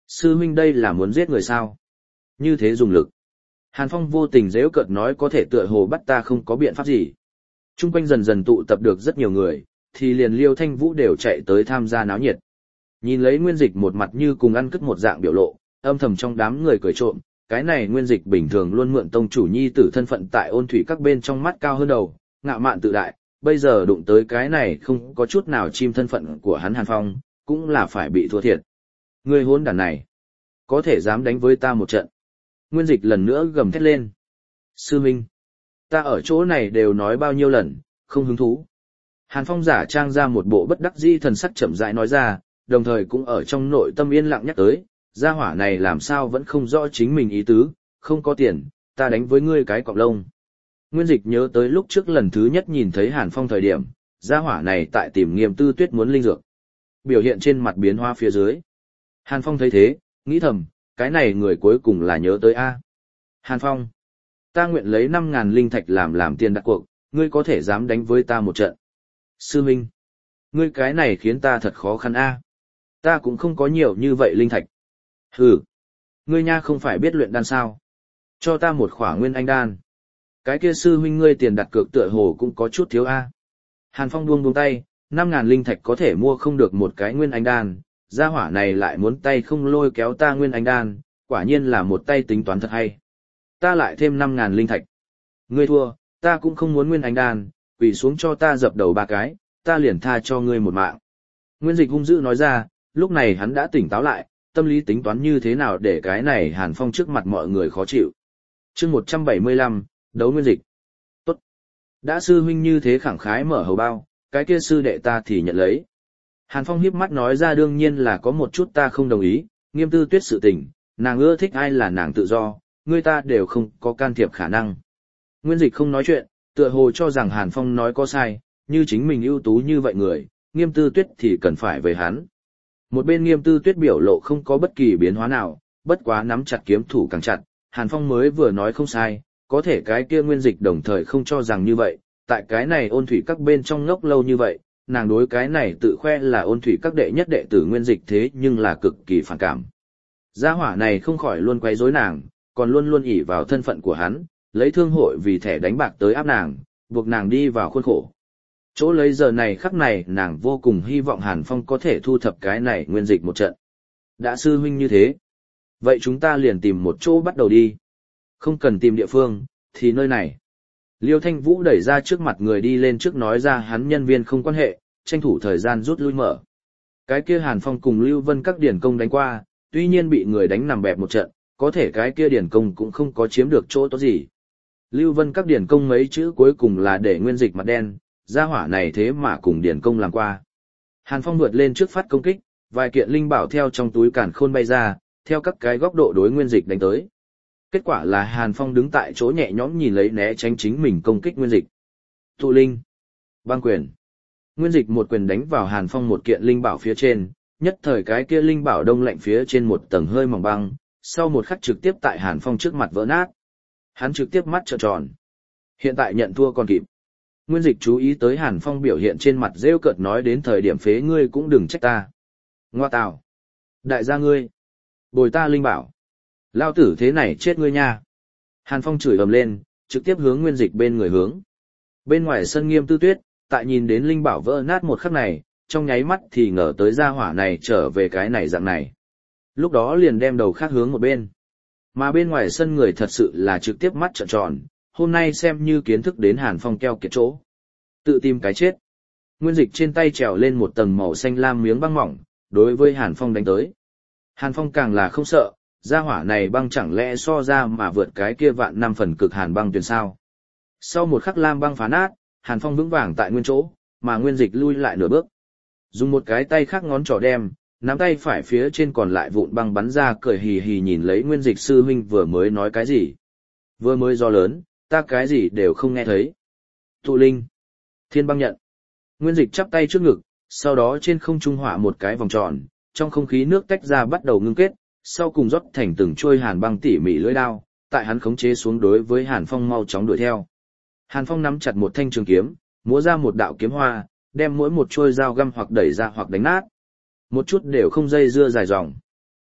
Sư huynh đây là muốn giết người sao? Như thế dùng lực. Hàn Phong vô tình giễu cợt nói có thể tựa hồ bắt ta không có biện pháp gì. Trung quanh dần dần tụ tập được rất nhiều người, thì liền Liêu Thanh Vũ đều chạy tới tham gia náo nhiệt. Nhìn lấy Nguyên Dịch một mặt như cùng ăn cất một dạng biểu lộ, âm thầm trong đám người cười trộm, cái này Nguyên Dịch bình thường luôn mượn tông chủ nhi tử thân phận tại Ôn Thủy các bên trong mắt cao hơn đầu, ngạo mạn tự đại, bây giờ đụng tới cái này không có chút nào chim thân phận của hắn Hàn Phong, cũng là phải bị thua thiệt. Người hôn đàn này, có thể dám đánh với ta một trận. Nguyên Dịch lần nữa gầm thét lên. Sư Minh, ta ở chỗ này đều nói bao nhiêu lần, không hứng thú. Hàn Phong giả trang ra một bộ bất đắc dĩ thần sắc chậm rãi nói ra, đồng thời cũng ở trong nội tâm yên lặng nhắc tới, gia hỏa này làm sao vẫn không rõ chính mình ý tứ, không có tiền, ta đánh với ngươi cái cọp lông. Nguyên Dịch nhớ tới lúc trước lần thứ nhất nhìn thấy Hàn Phong thời điểm, gia hỏa này tại tìm Nghiêm Tư Tuyết muốn linh dược. Biểu hiện trên mặt biến hoa phía dưới. Hàn Phong thấy thế, nghĩ thầm, cái này người cuối cùng là nhớ tới A. Hàn Phong, ta nguyện lấy 5.000 linh thạch làm tiền đặt cuộc, ngươi có thể dám đánh với ta một trận. Sư Minh, ngươi cái này khiến ta thật khó khăn A. Ta cũng không có nhiều như vậy linh thạch. Hừ, ngươi nha không phải biết luyện đan sao. Cho ta một khỏa nguyên anh đan. Cái kia sư huynh ngươi tiền đặt cược tựa hồ cũng có chút thiếu A. Hàn Phong buông tay, 5.000 linh thạch có thể mua không được một cái nguyên anh đan, gia hỏa này lại muốn tay không lôi kéo ta nguyên anh đan, quả nhiên là một tay tính toán thật hay. Ta lại thêm 5.000 linh thạch. Ngươi thua, ta cũng không muốn nguyên anh đan, quỳ xuống cho ta dập đầu 3 cái, ta liền tha cho ngươi một mạng. Nguyên Dịch hung dữ nói ra, lúc này hắn đã tỉnh táo lại, tâm lý tính toán như thế nào để cái này Hàn Phong trước mặt mọi người khó chịu. Chương 175, đấu Nguyên Dịch. Tốt. Đã sư huynh như thế khẳng khái mở hầu bao, cái kia sư đệ ta thì nhận lấy. Hàn Phong hiếp mắt nói ra đương nhiên là có một chút ta không đồng ý, Nghiêm Tư Tuyết sự tình, nàng ưa thích ai là nàng tự do, người ta đều không có can thiệp khả năng. Nguyên Dịch không nói chuyện, tựa hồ cho rằng Hàn Phong nói có sai, như chính mình ưu tú như vậy người, Nghiêm Tư Tuyết thì cần phải về hắn. Một bên Nghiêm Tư Tuyết biểu lộ không có bất kỳ biến hóa nào, bất quá nắm chặt kiếm thủ càng chặt, Hàn Phong mới vừa nói không sai, có thể cái kia Nguyên Dịch đồng thời không cho rằng như vậy, tại cái này Ôn Thủy các bên trong ngốc lâu như vậy, nàng đối cái này tự khoe là Ôn Thủy các đệ nhất đệ tử Nguyên Dịch thế nhưng là cực kỳ phản cảm. Gia hỏa này không khỏi luôn quấy rối nàng, còn luôn luôn ỷ vào thân phận của hắn, lấy thương hội vì thẻ đánh bạc tới áp nàng, buộc nàng đi vào khuôn khổ. Chỗ lấy giờ này khắc này nàng vô cùng hy vọng Hàn Phong có thể thu thập cái này Nguyên Dịch một trận. Đã sư huynh như thế. Vậy chúng ta liền tìm một chỗ bắt đầu đi. Không cần tìm địa phương, thì nơi này. Liêu Thanh Vũ đẩy ra trước mặt người đi lên trước nói ra hắn nhân viên không quan hệ, tranh thủ thời gian rút lui mở. Cái kia Hàn Phong cùng Lưu Vân các điển công đánh qua, tuy nhiên bị người đánh nằm bẹp một trận, có thể cái kia điển công cũng không có chiếm được chỗ tốt gì. Lưu Vân các điển công mấy chữ cuối cùng là để Nguyên Dịch mặt đen, gia hỏa này thế mà cùng điển công làm qua. Hàn Phong vượt lên trước phát công kích, vài kiện linh bảo theo trong túi càn khôn bay ra, theo các cái góc độ đối Nguyên Dịch đánh tới. Kết quả là Hàn Phong đứng tại chỗ nhẹ nhõm nhìn lấy né tránh chính mình công kích Nguyên Dịch. Tụ linh, băng quyền. Nguyên Dịch một quyền đánh vào Hàn Phong một kiện linh bảo phía trên, nhất thời cái kia linh bảo đông lạnh phía trên một tầng hơi mỏng băng, sau một khắc trực tiếp tại Hàn Phong trước mặt vỡ nát. Hắn trực tiếp mắt trợn tròn. Hiện tại nhận thua còn kịp. Nguyên Dịch chú ý tới Hàn Phong biểu hiện trên mặt rêu cợt nói đến thời điểm phế ngươi cũng đừng trách ta. Ngoa tào. Đại gia ngươi. Bồi ta linh bảo. Lao tử thế này chết ngươi nha. Hàn Phong chửi ầm lên, trực tiếp hướng Nguyên Dịch bên người hướng. Bên ngoài sân Nghiêm Tư Tuyết, tại nhìn đến linh bảo vỡ nát một khắc này, trong nháy mắt thì ngờ tới gia hỏa này trở về cái này dạng này. Lúc đó liền đem đầu khác hướng một bên. Mà bên ngoài sân người thật sự là trực tiếp mắt trợn tròn, hôm nay xem như kiến thức đến Hàn Phong keo kiệt chỗ. Tự tìm cái chết. Nguyên Dịch trên tay trèo lên một tầng màu xanh lam miếng băng mỏng, đối với Hàn Phong đánh tới. Hàn Phong càng là không sợ, gia hỏa này băng chẳng lẽ so ra mà vượt cái kia vạn năm phần cực hàn băng tuyền sao. Sau một khắc lam băng phá nát, Hàn Phong vững vàng tại nguyên chỗ, mà Nguyên Dịch lui lại nửa bước. Dùng một cái tay khác ngón trỏ đem, nắm tay phải phía trên còn lại vụn băng bắn ra cười hì hì nhìn lấy Nguyên Dịch sư huynh vừa mới nói cái gì. Vừa mới do lớn, ta cái gì đều không nghe thấy. Tụ linh. Thiên băng nhận. Nguyên Dịch chắp tay trước ngực, sau đó trên không trung họa một cái vòng tròn, trong không khí nước tách ra bắt đầu ngưng kết, sau cùng rót thành từng chuôi hàn băng tỉ mỉ lưỡi đao, tại hắn khống chế xuống đối với Hàn Phong mau chóng đuổi theo. Hàn Phong nắm chặt một thanh trường kiếm, múa ra một đạo kiếm hoa, đem mỗi một chuôi dao găm hoặc đẩy ra hoặc đánh nát. Một chút đều không dây dưa dài dòng.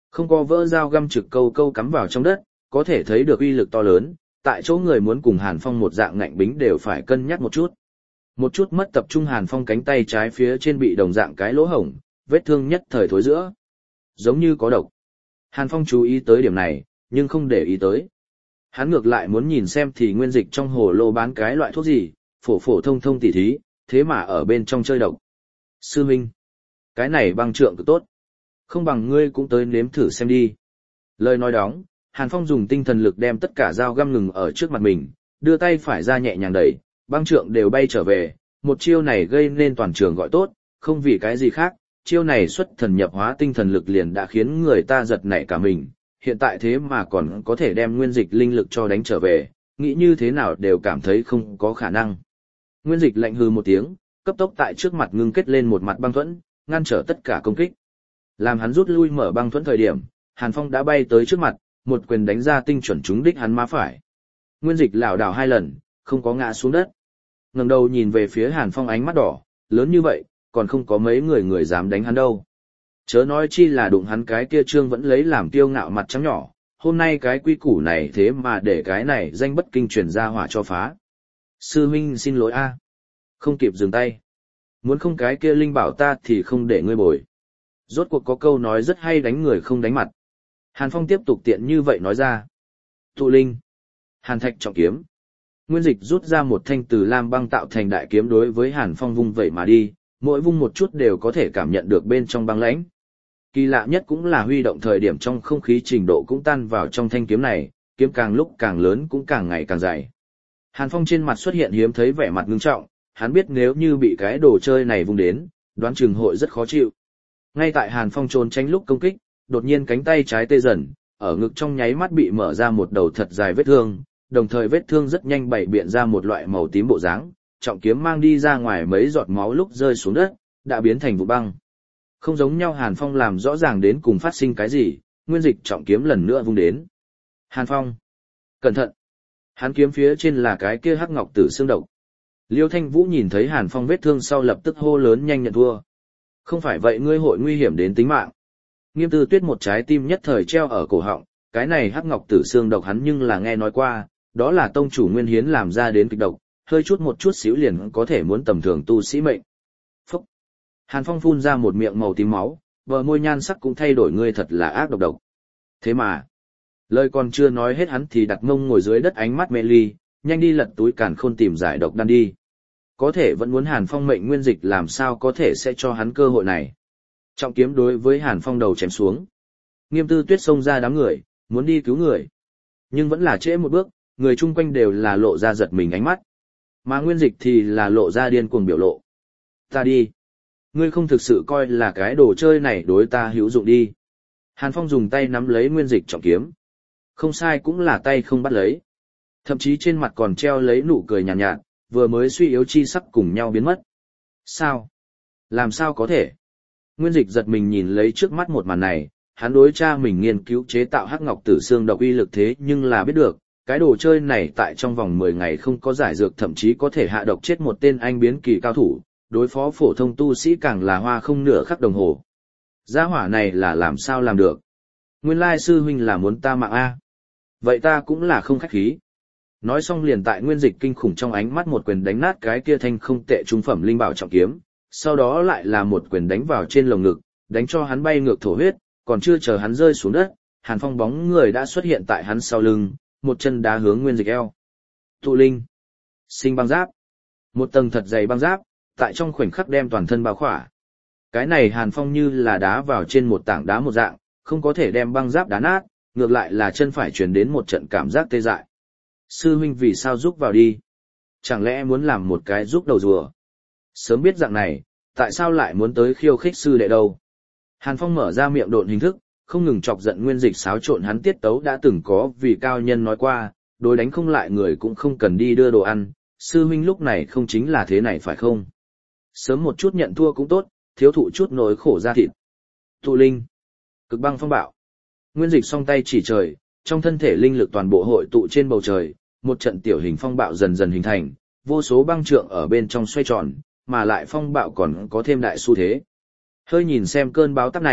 Không có vỡ dao găm trực câu câu cắm vào trong đất, có thể thấy được uy lực to lớn, tại chỗ người muốn cùng Hàn Phong một dạng ngạnh bính đều phải cân nhắc một chút. Một chút mất tập trung Hàn Phong cánh tay trái phía trên bị đồng dạng cái lỗ hổng, vết thương nhất thời thối giữa. Giống như có độc. Hàn Phong chú ý tới điểm này, nhưng không để ý tới. Hắn ngược lại muốn nhìn xem thì nguyên dịch trong hồ lô bán cái loại thuốc gì, phổ phổ thông thông tỉ thí, thế mà ở bên trong chơi độc. Sư Minh, cái này băng trượng cực tốt. Không bằng ngươi cũng tới nếm thử xem đi. Lời nói đóng, Hàn Phong dùng tinh thần lực đem tất cả dao găm ngừng ở trước mặt mình, đưa tay phải ra nhẹ nhàng đẩy, băng trượng đều bay trở về, một chiêu này gây nên toàn trường gọi tốt, không vì cái gì khác, chiêu này xuất thần nhập hóa tinh thần lực liền đã khiến người ta giật nảy cả mình, hiện tại thế mà còn có thể đem nguyên dịch linh lực cho đánh trở về, nghĩ như thế nào đều cảm thấy không có khả năng. Nguyên dịch lạnh hừ một tiếng, cấp tốc tại trước mặt ngưng kết lên một mặt băng thuẫn, ngăn trở tất cả công kích. Làm hắn rút lui mở băng thuẫn thời điểm, Hàn Phong đã bay tới trước mặt, một quyền đánh ra tinh chuẩn trúng đích hắn má phải. Nguyên dịch lảo đảo 2 lần, không có ngã xuống đất. Ngẩng đầu nhìn về phía Hàn Phong ánh mắt đỏ, lớn như vậy, còn không có mấy người dám đánh hắn đâu. Chớ nói chi là đụng hắn cái kia trương vẫn lấy làm kiêu ngạo mặt trắng nhỏ, hôm nay cái quy củ này thế mà để cái này danh bất kinh truyền ra hỏa cho phá. Sư huynh xin lỗi a. Không kịp dừng tay. Muốn không cái kia linh bảo ta thì không để ngươi bồi. Rốt cuộc có câu nói rất hay đánh người không đánh mặt. Hàn Phong tiếp tục tiện như vậy nói ra. Tụ linh. Hàn thạch trọng kiếm. Nguyên dịch rút ra một thanh từ lam băng tạo thành đại kiếm đối với Hàn Phong vung vậy mà đi, mỗi vung một chút đều có thể cảm nhận được bên trong băng lãnh. Kỳ lạ nhất cũng là huy động thời điểm trong không khí trình độ cũng tan vào trong thanh kiếm này, kiếm càng lúc càng lớn cũng càng ngày càng dày. Hàn Phong trên mặt xuất hiện hiếm thấy vẻ mặt ngưng trọng, hắn biết nếu như bị cái đồ chơi này vung đến, đoán chừng hội rất khó chịu. Ngay tại Hàn Phong trốn tránh lúc công kích, đột nhiên cánh tay trái tê dần, ở ngực trong nháy mắt bị mở ra một đầu thật dài vết thương, đồng thời vết thương rất nhanh bày biện ra một loại màu tím bộ dáng, trọng kiếm mang đi ra ngoài mấy giọt máu lúc rơi xuống đất, đã biến thành vụ băng. Không giống nhau Hàn Phong làm rõ ràng đến cùng phát sinh cái gì, nguyên dịch trọng kiếm lần nữa vung đến. Hàn Phong, cẩn thận! Hắn kiếm phía trên là cái kia hắc ngọc tử xương độc. Liêu Thanh Vũ nhìn thấy Hàn Phong vết thương sau lập tức hô lớn nhanh nhận thua. Không phải vậy ngươi hội nguy hiểm đến tính mạng. Nghiêm Tư Tuyết một trái tim nhất thời treo ở cổ họng, cái này hắc ngọc tử xương độc hắn nhưng là nghe nói qua, đó là tông chủ Nguyên Hiến làm ra đến kịch độc, hơi chút một chút xíu liền có thể muốn tầm thường tu sĩ mệnh. Phúc! Hàn Phong phun ra một miệng màu tím máu, bờ môi nhan sắc cũng thay đổi, ngươi thật là ác độc. Thế mà, lời còn chưa nói hết hắn thì đặt mông ngồi dưới đất ánh mắt mê ly, nhanh đi lật túi càn khôn tìm giải độc đan đi. Có thể vẫn muốn Hàn Phong mệnh nguyên dịch làm sao có thể sẽ cho hắn cơ hội này. Trọng kiếm đối với Hàn Phong đầu chém xuống. Nghiêm Tư Tuyết xông ra đám người, muốn đi cứu người. Nhưng vẫn là trễ một bước, người chung quanh đều là lộ ra giật mình ánh mắt. Mà nguyên dịch thì là lộ ra điên cuồng biểu lộ. Ta đi. Ngươi không thực sự coi là cái đồ chơi này đối ta hữu dụng đi. Hàn Phong dùng tay nắm lấy nguyên dịch trọng kiếm. Không sai cũng là tay không bắt lấy. Thậm chí trên mặt còn treo lấy nụ cười nhàn nhạt, vừa mới suy yếu chi sắc cùng nhau biến mất. Sao? Làm sao có thể? Nguyên dịch giật mình nhìn lấy trước mắt một màn này, hắn đối cha mình nghiên cứu chế tạo hắc ngọc tử xương độc uy lực thế nhưng là biết được, cái đồ chơi này tại trong vòng 10 ngày không có giải dược thậm chí có thể hạ độc chết một tên anh biến kỳ cao thủ, đối phó phổ thông tu sĩ càng là hoa không nửa khắc đồng hồ. Gia hỏa này là làm sao làm được? Nguyên lai sư huynh là muốn ta mạng A. Vậy ta cũng là không khách khí. Nói xong liền tại nguyên dịch kinh khủng trong ánh mắt một quyền đánh nát cái kia thanh không tệ trung phẩm linh bảo trọng kiếm, sau đó lại là một quyền đánh vào trên lồng ngực, đánh cho hắn bay ngược thổ huyết, còn chưa chờ hắn rơi xuống đất, Hàn Phong bóng người đã xuất hiện tại hắn sau lưng, một chân đá hướng nguyên dịch eo. Tụ linh, sinh băng giáp, một tầng thật dày băng giáp, tại trong khoảnh khắc đem toàn thân bao khỏa. Cái này Hàn Phong như là đá vào trên một tảng đá một dạng, không có thể đem băng giáp đá nát, ngược lại là chân phải truyền đến một trận cảm giác tê dại. Sư huynh vì sao giúp vào đi? Chẳng lẽ muốn làm một cái giúp đầu rùa? Sớm biết dạng này, tại sao lại muốn tới khiêu khích sư đệ đâu? Hàn Phong mở ra miệng độn hình thức, không ngừng chọc giận nguyên dịch xáo trộn hắn tiết tấu đã từng có vì cao nhân nói qua, đối đánh không lại người cũng không cần đi đưa đồ ăn, sư huynh lúc này không chính là thế này phải không? Sớm một chút nhận thua cũng tốt, thiếu thụ chút nỗi khổ ra thịt. Tụ linh, cực băng phong bạo. Nguyên dịch song tay chỉ trời, trong thân thể linh lực toàn bộ hội tụ trên bầu trời, một trận tiểu hình phong bạo dần dần hình thành, vô số băng trượng ở bên trong xoay tròn, mà lại phong bạo còn có thêm đại xu thế. Hơi nhìn xem cơn báo táp này,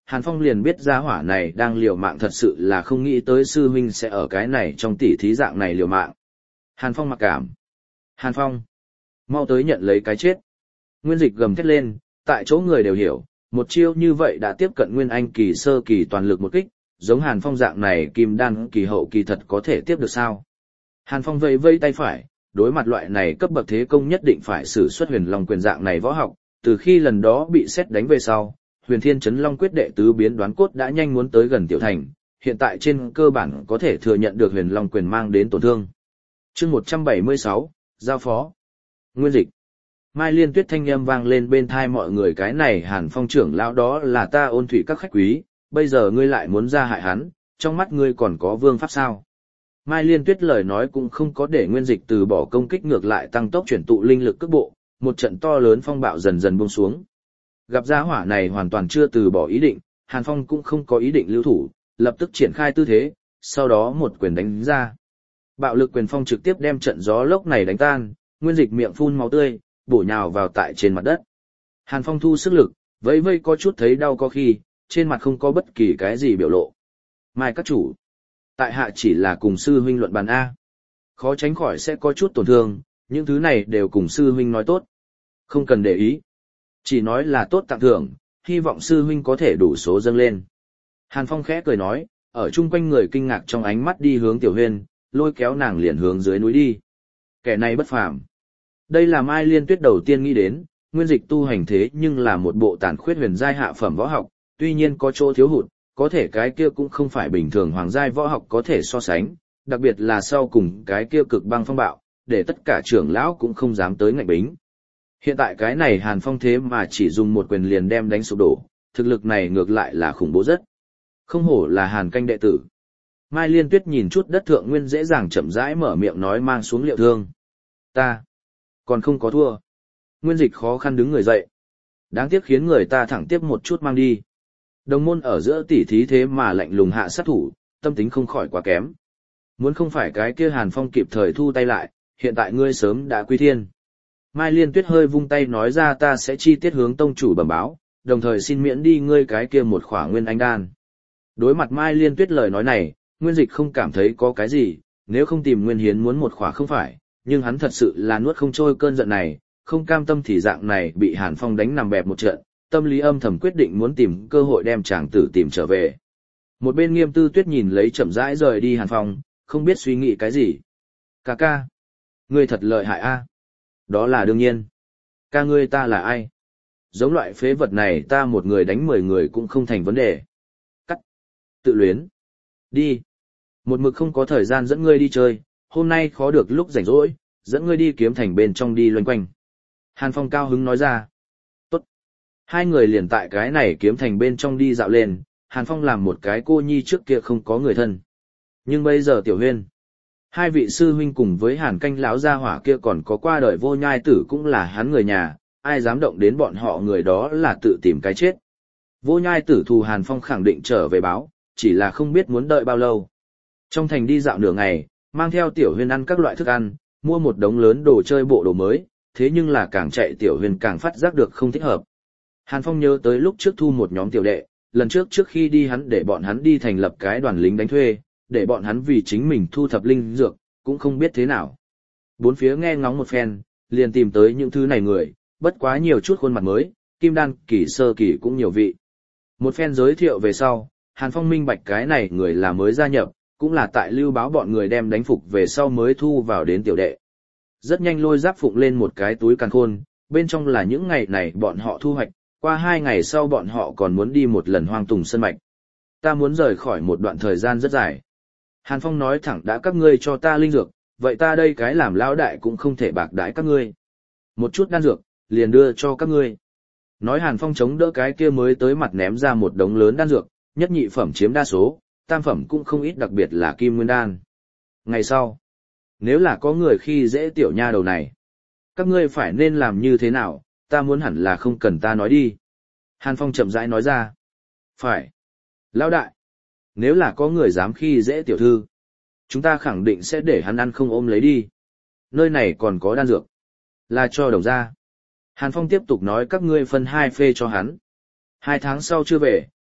Hàn Phong liền biết gia hỏa này đang liều mạng, thật sự là không nghĩ tới sư huynh sẽ ở cái này trong tỉ thí dạng này liều mạng. Hàn Phong mặc cảm. Hàn Phong, mau tới nhận lấy cái chết. Nguyên Dịch gầm thét lên, tại chỗ người đều hiểu, một chiêu như vậy đã tiếp cận Nguyên Anh kỳ sơ kỳ toàn lực một kích, giống Hàn Phong dạng này kim đan kỳ hậu kỳ thật có thể tiếp được sao? Hàn Phong vẫy vẫy tay phải, đối mặt loại này cấp bậc thế công nhất định phải sử xuất Huyền Long quyền dạng này võ học, từ khi lần đó bị xét đánh về sau, Huyền Thiên Chấn Long quyết đệ tứ biến đoán cốt đã nhanh muốn tới gần tiểu thành, hiện tại trên cơ bản có thể thừa nhận được Huyền Long quyền mang đến tổn thương. Chương 176, giao phó. Nguyên Dịch. Mai Liên Tuyết thanh âm vang lên bên tai mọi người, cái này Hàn Phong trưởng lão đó là ta Ôn Thủy các khách quý, bây giờ ngươi lại muốn ra hại hắn, trong mắt ngươi còn có vương pháp sao? Mai Liên Tuyết lời nói cũng không có để Nguyên Dịch từ bỏ công kích, ngược lại tăng tốc chuyển tụ linh lực cước bộ, một trận to lớn phong bạo dần dần buông xuống. Gặp gia hỏa này hoàn toàn chưa từ bỏ ý định, Hàn Phong cũng không có ý định lưu thủ, lập tức triển khai tư thế, sau đó một quyền đánh ra. Bạo lực quyền phong trực tiếp đem trận gió lốc này đánh tan, Nguyên Dịch miệng phun máu tươi, bổ nhào vào tại trên mặt đất. Hàn Phong thu sức lực, vẫy vẫy có chút thấy đau có khi, trên mặt không có bất kỳ cái gì biểu lộ. Mai các chủ, tại hạ chỉ là cùng sư huynh luận bàn A. Khó tránh khỏi sẽ có chút tổn thương, những thứ này đều cùng sư huynh nói tốt. Không cần để ý. Chỉ nói là tốt tặng thưởng, hy vọng sư huynh có thể đủ số dâng lên. Hàn Phong khẽ cười nói, ở chung quanh người kinh ngạc trong ánh mắt đi hướng Tiểu Huyên, lôi kéo nàng liền hướng dưới núi đi. Kẻ này bất phàm. Đây là Mai Liên Tuyết đầu tiên nghĩ đến, Nguyên Dịch tu hành thế nhưng là một bộ tàn khuyết huyền giai hạ phẩm võ học, tuy nhiên có chỗ thiếu hụt, có thể cái kia cũng không phải bình thường hoàng giai võ học có thể so sánh, đặc biệt là sau cùng cái kia cực băng phong bạo, để tất cả trưởng lão cũng không dám tới ngạnh bính. Hiện tại cái này Hàn Phong thế mà chỉ dùng một quyền liền đem đánh sụp đổ, thực lực này ngược lại là khủng bố rất. Không hổ là Hàn canh đệ tử. Mai Liên Tuyết nhìn chút đất thượng nguyên dễ dàng chậm rãi mở miệng nói mang xuống liệu thương. Ta còn không có thua. Nguyên Dịch khó khăn đứng người dậy. Đáng tiếc khiến người ta thẳng tiếp một chút mang đi. Đồng môn ở giữa tỉ thí thế mà lạnh lùng hạ sát thủ, tâm tính không khỏi quá kém. Muốn không phải cái kia Hàn Phong kịp thời thu tay lại, hiện tại ngươi sớm đã quy thiên. Mai Liên Tuyết hơi vung tay nói ra, ta sẽ chi tiết hướng tông chủ bẩm báo, đồng thời xin miễn đi ngươi cái kia một khỏa nguyên anh đan. Đối mặt Mai Liên Tuyết lời nói này, Nguyên Dịch không cảm thấy có cái gì, nếu không tìm Nguyên Hiến muốn một khỏa không phải, nhưng hắn thật sự là nuốt không trôi cơn giận này, không cam tâm thì dạng này bị Hàn Phong đánh nằm bẹp một trận, tâm lý âm thầm quyết định muốn tìm cơ hội đem chàng tử tìm trở về. Một bên Nghiêm Tư Tuyết nhìn lấy chậm rãi rời đi Hàn Phong, không biết suy nghĩ cái gì. Ca ca, ngươi thật lợi hại a. Đó là đương nhiên. Ca ngươi ta là ai? Giống loại phế vật này ta một người đánh 10 người cũng không thành vấn đề. Cắt. Tự luyến. Đi. Một mực không có thời gian dẫn ngươi đi chơi, hôm nay khó được lúc rảnh rỗi, dẫn ngươi đi kiếm thành bên trong đi loanh quanh. Hàn Phong cao hứng nói ra. Tốt. Hai người liền tại cái này kiếm thành bên trong đi dạo lên, Hàn Phong làm một cái cô nhi trước kia không có người thân. Nhưng bây giờ Tiểu Huyên, hai vị sư huynh cùng với Hàn canh lão gia hỏa kia còn có qua đời Vô Nhai Tử cũng là hắn người nhà, ai dám động đến bọn họ người đó là tự tìm cái chết. Vô Nhai Tử thù Hàn Phong khẳng định trở về báo, chỉ là không biết muốn đợi bao lâu. Trong thành đi dạo nửa ngày, mang theo Tiểu Huyên ăn các loại thức ăn, mua một đống lớn đồ chơi bộ đồ mới, thế nhưng là càng chạy Tiểu Huyên càng phát giác được không thích hợp. Hàn Phong nhớ tới lúc trước thu một nhóm tiểu đệ, lần trước khi đi hắn để bọn hắn đi thành lập cái đoàn lính đánh thuê, để bọn hắn vì chính mình thu thập linh dược, cũng không biết thế nào. Bốn phía nghe ngóng một phen, liền tìm tới những thứ này người, bất quá nhiều chút khuôn mặt mới, kim đan kỳ sơ kỳ cũng nhiều vị. Một phen giới thiệu về sau, Hàn Phong minh bạch cái này người là mới gia nhập, cũng là tại lưu báo bọn người đem đánh phục về sau mới thu vào đến tiểu đệ. Rất nhanh Lôi Giáp phụng lên một cái túi càn khôn, bên trong là những ngày này bọn họ thu hoạch, qua 2 ngày sau bọn họ còn muốn đi một lần Hoang Tùng Sơn Mạch. Ta muốn rời khỏi một đoạn thời gian rất dài. Hàn Phong nói thẳng, đã các ngươi cho ta linh dược, vậy ta đây cái làm lão đại cũng không thể bạc đãi các ngươi. Một chút đan dược, liền đưa cho các ngươi. Nói Hàn Phong chống đỡ cái kia mới tới mặt ném ra một đống lớn đan dược, nhất nhị phẩm chiếm đa số, tam phẩm cũng không ít, đặc biệt là kim nguyên đan. Ngày sau, nếu là có người khi dễ tiểu nha đầu này, các ngươi phải nên làm như thế nào, ta muốn hẳn là không cần ta nói đi. Hàn Phong chậm rãi nói ra. Phải. Lão đại, nếu là có người dám khi dễ tiểu thư, chúng ta khẳng định sẽ để hắn ăn không ôm lấy đi. Nơi này còn có đan dược. Là cho đồng ra. Hàn Phong tiếp tục nói, các ngươi phân 2 phê cho hắn. 2 tháng sau chưa về,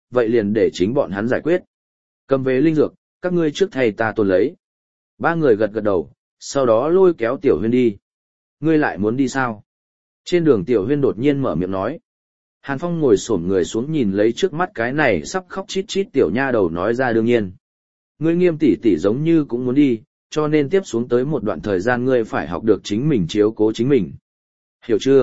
vậy liền để chính bọn hắn giải quyết. Cầm về linh dược, các ngươi trước thầy ta tồn lấy. Ba người gật gật đầu, sau đó lôi kéo Tiểu Huyên đi. Ngươi lại muốn đi sao? Trên đường Tiểu Huyên đột nhiên mở miệng nói. Hàn Phong ngồi xổm người xuống nhìn lấy trước mắt cái này sắp khóc chít chít tiểu nha đầu nói ra đương nhiên. Ngươi Nghiêm tỷ tỷ giống như cũng muốn đi, cho nên tiếp xuống tới một đoạn thời gian ngươi phải học được chính mình chiếu cố chính mình. Hiểu chưa?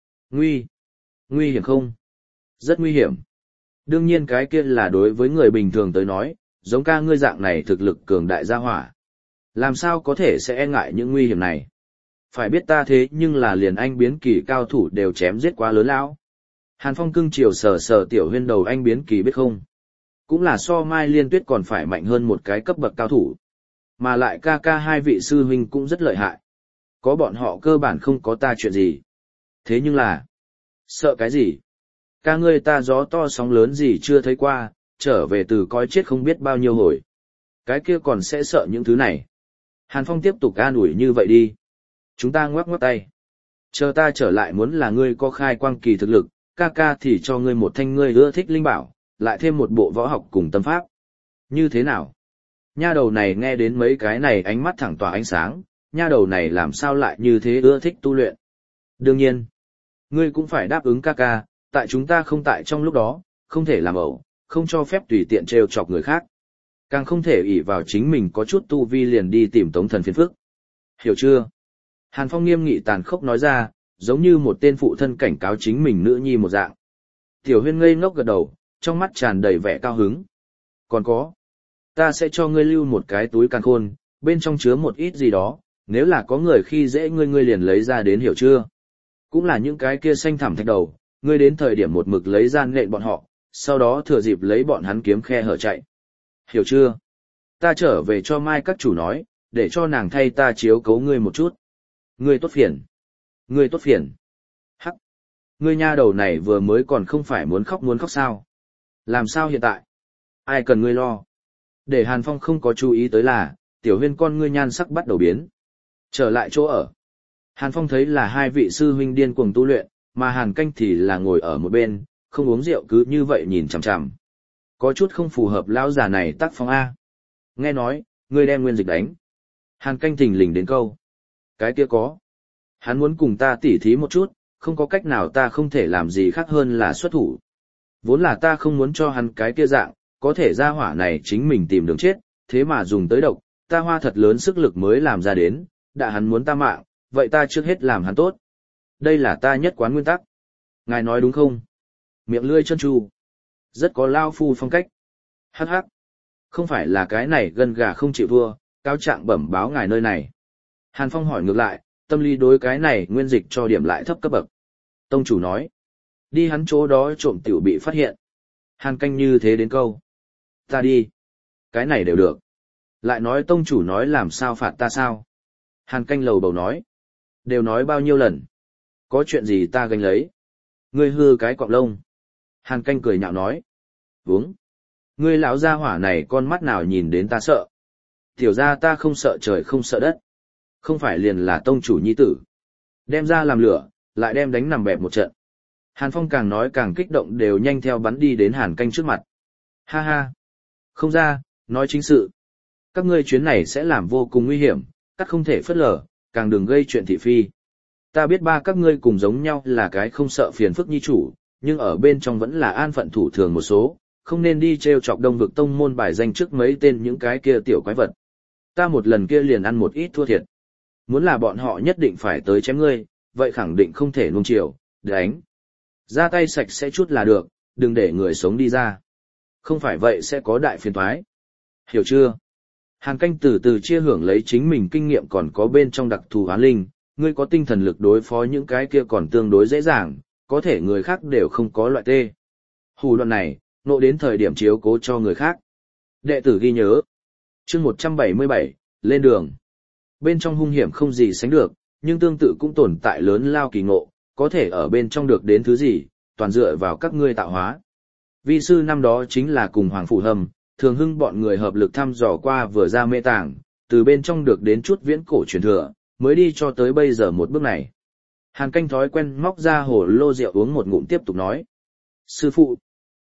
Nguy hiểm không? Rất nguy hiểm. Đương nhiên cái kia là đối với người bình thường tới nói, giống ca ngươi dạng này thực lực cường đại gia hỏa. Làm sao có thể sẽ e ngại những nguy hiểm này? Phải biết ta thế nhưng là liền anh biến kỳ cao thủ đều chém giết quá lớn lão. Hàn Phong cưng chiều sờ sờ Tiểu Huyên đầu anh biến kỳ biết không? Cũng là so Mai Liên Tuyết còn phải mạnh hơn một cái cấp bậc cao thủ. Mà lại ca ca hai vị sư huynh cũng rất lợi hại. Có bọn họ cơ bản không có ta chuyện gì. Thế nhưng là... Sợ cái gì? Ca ngươi ta gió to sóng lớn gì chưa thấy qua, trở về từ coi chết không biết bao nhiêu hồi. Cái kia còn sẽ sợ những thứ này. Hàn Phong tiếp tục an ủi như vậy đi. Chúng ta ngoắc ngoắc tay. Chờ ta trở lại muốn là ngươi có khai quang kỳ thực lực, ca ca thì cho ngươi một thanh ngươi ưa thích linh bảo, lại thêm một bộ võ học cùng tâm pháp. Như thế nào? Nha đầu này nghe đến mấy cái này ánh mắt thẳng tỏa ánh sáng, nha đầu này làm sao lại như thế ưa thích tu luyện. Đương nhiên, ngươi cũng phải đáp ứng ca ca, tại chúng ta không tại trong lúc đó, không thể làm ẩu, không cho phép tùy tiện trêu chọc người khác. Càng không thể ỷ vào chính mình có chút tu vi liền đi tìm Tống Thần phiền phức. Hiểu chưa? Hàn Phong nghiêm nghị tàn khốc nói ra, giống như một tên phụ thân cảnh cáo chính mình nữ nhi một dạng. Tiểu Huyên ngây ngốc gật đầu, trong mắt tràn đầy vẻ cao hứng. Còn có, ta sẽ cho ngươi lưu một cái túi càn khôn, bên trong chứa một ít gì đó, nếu là có người khi dễ ngươi ngươi liền lấy ra đến hiểu chưa? Cũng là những cái kia xanh thẳm thạch đầu, ngươi đến thời điểm một mực lấy gian nện bọn họ, sau đó thừa dịp lấy bọn hắn kiếm khe hở chạy. Hiểu chưa? Ta trở về cho Mai các chủ nói, để cho nàng thay ta chiếu cấu ngươi một chút. Ngươi tốt phiền. Ngươi tốt phiền. Hắc. Ngươi nha đầu này vừa mới còn không phải muốn khóc sao? Làm sao hiện tại? Ai cần ngươi lo? Để Hàn Phong không có chú ý tới là, Tiểu Huyên con ngươi nhan sắc bắt đầu biến. Trở lại chỗ ở. Hàn Phong thấy là hai vị sư huynh điên cuồng tu luyện, mà Hàn Canh thì là ngồi ở một bên, không uống rượu cứ như vậy nhìn chằm chằm. Có chút không phù hợp lão già này tác phong A. Nghe nói, ngươi đem Nguyên Dịch đánh. Hàn Canh thình lình đến câu. Cái kia có. Hắn muốn cùng ta tỉ thí một chút, không có cách nào ta không thể làm gì khác hơn là xuất thủ. Vốn là ta không muốn cho hắn cái kia dạng, có thể ra hỏa này chính mình tìm đường chết, thế mà dùng tới độc, ta hoa thật lớn sức lực mới làm ra đến, đã hắn muốn ta mạng, vậy ta trước hết làm hắn tốt. Đây là ta nhất quán nguyên tắc. Ngài nói đúng không? Miệng lươi chân tru. Rất có lao phu phong cách. Hắc hắc. Không phải là cái này gân gà không chịu vua, cáo trạng bẩm báo ngài nơi này. Hàn Phong hỏi ngược lại, tâm lý đối cái này Nguyên Dịch cho điểm lại thấp cấp bậc. Tông chủ nói. Đi hắn chỗ đó trộm tiểu bị phát hiện. Hàn Canh như thế đến câu. Ta đi. Cái này đều được. Lại nói tông chủ nói làm sao phạt ta sao? Hàn Canh lầu bầu nói. Đều nói bao nhiêu lần. Có chuyện gì ta gánh lấy. Ngươi hư cái cọng lông. Hàn Canh cười nhạo nói. Uống. Ngươi lão gia hỏa này con mắt nào nhìn đến ta sợ. Tiểu ra ta không sợ trời không sợ đất. Không phải liền là tông chủ nhi tử. Đem ra làm lửa, lại đem đánh nằm bẹp một trận. Hàn Phong càng nói càng kích động đều nhanh theo bắn đi đến Hàn Canh trước mặt. Ha ha. Không ra, nói chính sự. Các ngươi chuyến này sẽ làm vô cùng nguy hiểm, các không thể phớt lờ, càng đừng gây chuyện thị phi. Ta biết ba các ngươi cùng giống nhau là cái không sợ phiền phức nhi chủ, nhưng ở bên trong vẫn là an phận thủ thường một số, không nên đi trêu chọc Đông Vực tông môn bài danh trước mấy tên những cái kia tiểu quái vật. Ta một lần kia liền ăn một ít thua thiệt. Muốn là bọn họ nhất định phải tới chém ngươi, vậy khẳng định không thể nuông chiều, đánh. Ra tay sạch sẽ chút là được, đừng để người sống đi ra. Không phải vậy sẽ có đại phiền toái. Hiểu chưa? Hàn Canh từ từ chia hưởng lấy chính mình kinh nghiệm còn có bên trong đặc thù hoán linh, ngươi có tinh thần lực đối phó những cái kia còn tương đối dễ dàng, có thể người khác đều không có loại tê. Hù đoạn này, nộ đến thời điểm chiếu cố cho người khác. Đệ tử ghi nhớ. Chương 177, lên đường. Bên trong hung hiểm không gì sánh được, nhưng tương tự cũng tồn tại lớn lao kỳ ngộ, có thể ở bên trong được đến thứ gì, toàn dựa vào các ngươi tạo hóa. Vi sư năm đó chính là cùng Hoàng Phủ Hầm, Thường Hưng bọn người hợp lực thăm dò qua vừa ra mê tàng, từ bên trong được đến chút viễn cổ truyền thừa, mới đi cho tới bây giờ một bước này. Hàn Canh thói quen móc ra hồ lô rượu uống một ngụm tiếp tục nói. Sư phụ,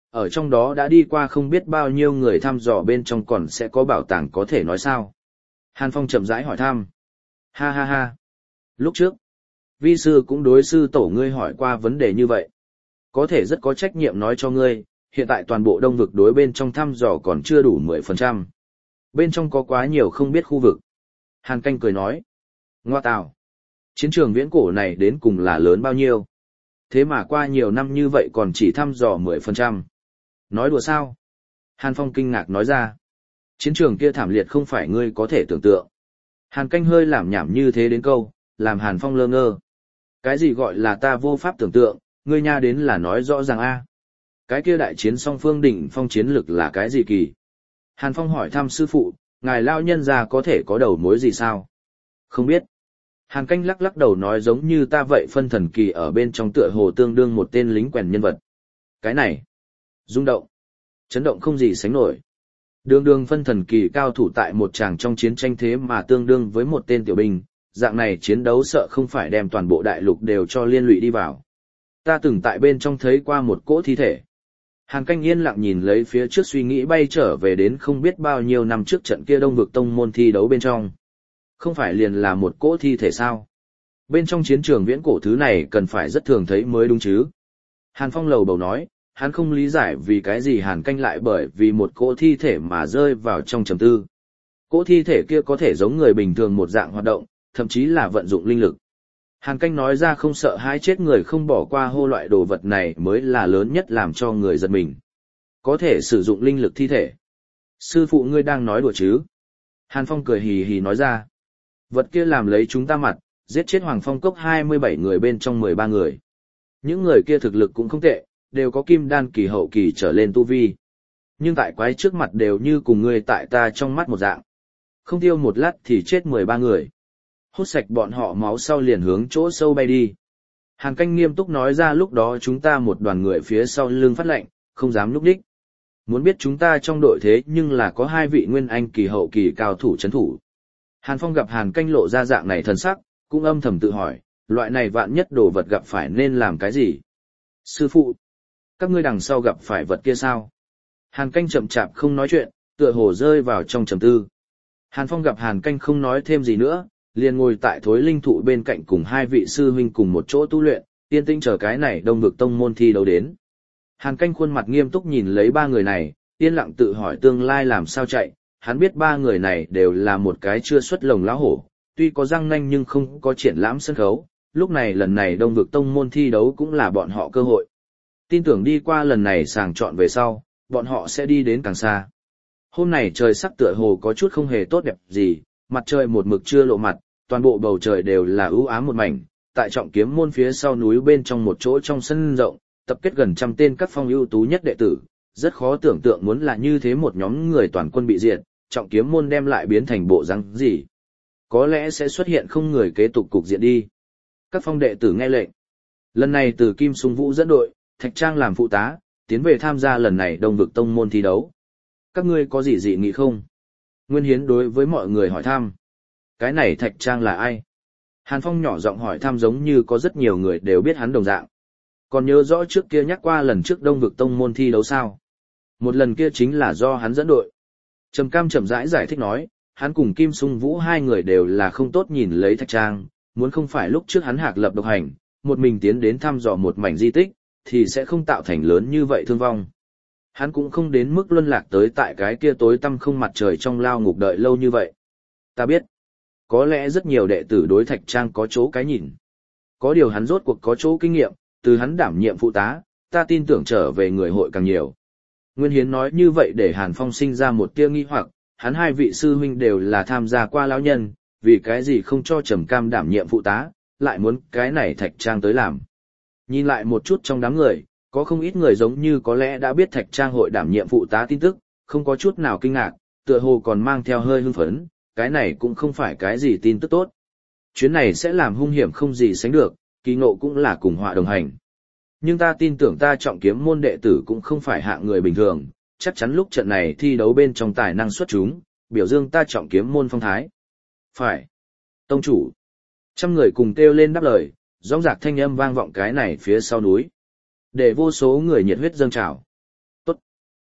Ở trong đó đã đi qua không biết bao nhiêu người thăm dò bên trong còn sẽ có bảo tàng có thể nói sao. Hàn Phong chậm rãi hỏi thăm. Ha ha ha. Lúc trước, vi sư cũng đối sư tổ ngươi hỏi qua vấn đề như vậy. Có thể rất có trách nhiệm nói cho ngươi, hiện tại toàn bộ đông vực đối bên trong thăm dò còn chưa đủ 10%. Bên trong có quá nhiều không biết khu vực. Hàn Canh cười nói. Ngoa tào. Chiến trường viễn cổ này đến cùng là lớn bao nhiêu? Thế mà qua nhiều năm như vậy còn chỉ thăm dò 10%. Nói đùa sao? Hàn Phong kinh ngạc nói ra. Chiến trường kia thảm liệt không phải ngươi có thể tưởng tượng. Hàn Canh hơi lảm nhảm như thế đến câu, làm Hàn Phong lơ ngơ. Cái gì gọi là ta vô pháp tưởng tượng, ngươi nha đến là nói rõ ràng a. Cái kia đại chiến song phương đỉnh phong chiến lực là cái gì kỳ? Hàn Phong hỏi thăm sư phụ, ngài lao nhân già có thể có đầu mối gì sao? Không biết. Hàn Canh lắc lắc đầu nói giống như ta vậy phân thần kỳ ở bên trong tựa hồ tương đương một tên lính quèn nhân vật. Cái này, rung động, chấn động không gì sánh nổi. Đường đường phân thần kỳ cao thủ tại một tràng trong chiến tranh thế mà tương đương với một tên tiểu binh, dạng này chiến đấu sợ không phải đem toàn bộ đại lục đều cho liên lụy đi vào. Ta từng tại bên trong thấy qua một cỗ thi thể. Hàn Canh yên lặng nhìn lấy phía trước suy nghĩ bay trở về đến không biết bao nhiêu năm trước trận kia Đông vực tông môn thi đấu bên trong. Không phải liền là một cỗ thi thể sao? Bên trong chiến trường viễn cổ thứ này cần phải rất thường thấy mới đúng chứ? Hàn Phong lầu bầu nói, hắn không lý giải vì cái gì Hàn Canh lại bởi vì một cỗ thi thể mà rơi vào trong trầm tư. Cỗ thi thể kia có thể giống người bình thường một dạng hoạt động, thậm chí là vận dụng linh lực. Hàn Canh nói ra không sợ hãi chết người không bỏ qua hô loại đồ vật này mới là lớn nhất làm cho người giật mình. Có thể sử dụng linh lực thi thể. Sư phụ ngươi đang nói đùa chứ? Hàn Phong cười hì hì nói ra. Vật kia làm lấy chúng ta mặt, giết chết Hoàng Phong Cốc 27 người bên trong 13 người. Những người kia thực lực cũng không tệ, đều có kim đan kỳ hậu kỳ trở lên tu vi. Nhưng tại quái trước mặt đều như cùng ngươi tại ta trong mắt một dạng. Không tiêu một lát thì chết 13 người. Hút sạch bọn họ máu sau liền hướng chỗ sâu bay đi. Hàn Canh nghiêm túc nói ra lúc đó chúng ta một đoàn người phía sau lưng phát lệnh, không dám núp đích. Muốn biết chúng ta trong đội thế nhưng là có 2 vị nguyên anh kỳ hậu kỳ cao thủ chấn thủ. Hàn Phong gặp Hàn Canh lộ ra dạng này thần sắc, cũng âm thầm tự hỏi, loại này vạn nhất đồ vật gặp phải nên làm cái gì? Sư phụ, các ngươi đằng sau gặp phải vật kia sao? Hàn Canh chậm chạp không nói chuyện, tựa hồ rơi vào trong trầm tư. Hàn Phong gặp Hàn Canh không nói thêm gì nữa, liền ngồi tại thối linh thụ bên cạnh cùng 2 vị sư huynh cùng một chỗ tu luyện, yên tĩnh chờ cái này Đông vực tông môn thi đấu đến. Hàn Canh khuôn mặt nghiêm túc nhìn lấy 3 người này, yên lặng tự hỏi tương lai làm sao chạy, hắn biết 3 người này đều là một cái chưa xuất lồng lão hổ, tuy có răng nanh nhưng không có triển lãm sân khấu, lúc này lần này Đông vực tông môn thi đấu cũng là bọn họ cơ hội. Tin tưởng đi qua lần này sàng chọn về sau, bọn họ sẽ đi đến càng xa. Hôm nay trời sắc tựa hồ có chút không hề tốt đẹp gì, mặt trời một mực chưa lộ mặt, toàn bộ bầu trời đều là ưu ám một mảnh, tại trọng kiếm môn phía sau núi bên trong một chỗ trong sân rộng, tập kết gần 100 tên các phong ưu tú nhất đệ tử, rất khó tưởng tượng muốn là như thế một nhóm người toàn quân bị diệt, trọng kiếm môn đem lại biến thành bộ răng gì. Có lẽ sẽ xuất hiện không người kế tục cục diện đi. Các phong đệ tử nghe lệnh. Lần này từ Kim Sung Vũ dẫn đội, Thạch Trang làm phụ tá, tiến về tham gia lần này Đông vực tông môn thi đấu. Các ngươi có gì dị nghị không? Nguyên Hiến đối với mọi người hỏi thăm. Cái này Thạch Trang là ai? Hàn Phong nhỏ giọng hỏi thăm giống như có rất nhiều người đều biết hắn đồng dạng. Còn nhớ rõ trước kia nhắc qua lần trước Đông vực tông môn thi đấu sao? Một lần kia chính là do hắn dẫn đội. Trầm Cam chậm rãi giải thích nói, hắn cùng Kim Sung Vũ 2 người đều là không tốt nhìn lấy Thạch Trang, muốn không phải lúc trước hắn hạc lập độc hành, một mình tiến đến thăm dò một mảnh di tích, thì sẽ không tạo thành lớn như vậy thương vong. Hắn cũng không đến mức luân lạc tới tại cái kia tối tăm không mặt trời trong lao ngục đợi lâu như vậy. Ta biết, có lẽ rất nhiều đệ tử đối Thạch Trang có chỗ cái nhìn. Có điều hắn rốt cuộc có chỗ kinh nghiệm, từ hắn đảm nhiệm phụ tá, ta tin tưởng trở về người hội càng nhiều. Nguyên Hiến nói như vậy để Hàn Phong sinh ra một tia nghi hoặc, hắn 2 vị sư huynh đều là tham gia qua lão nhân, vì cái gì không cho Trầm Cam đảm nhiệm phụ tá, lại muốn cái này Thạch Trang tới làm. Nhìn lại một chút trong đám người, có không ít người giống như có lẽ đã biết Thạch Trang hội đảm nhiệm phụ tá tin tức, không có chút nào kinh ngạc, tựa hồ còn mang theo hơi hưng phấn, cái này cũng không phải cái gì tin tức tốt. Chuyến này sẽ làm hung hiểm không gì sánh được, kỳ ngộ cũng là cùng họa đồng hành. Nhưng ta tin tưởng ta trọng kiếm môn đệ tử cũng không phải hạng người bình thường, chắc chắn lúc trận này thi đấu bên trong tài năng xuất chúng, biểu dương ta trọng kiếm môn phong thái. Phải. Tông chủ. 100 người cùng kêu lên đáp lời, rõng rạc thanh âm vang vọng cái này phía sau núi. Để vô số người nhiệt huyết dâng trào.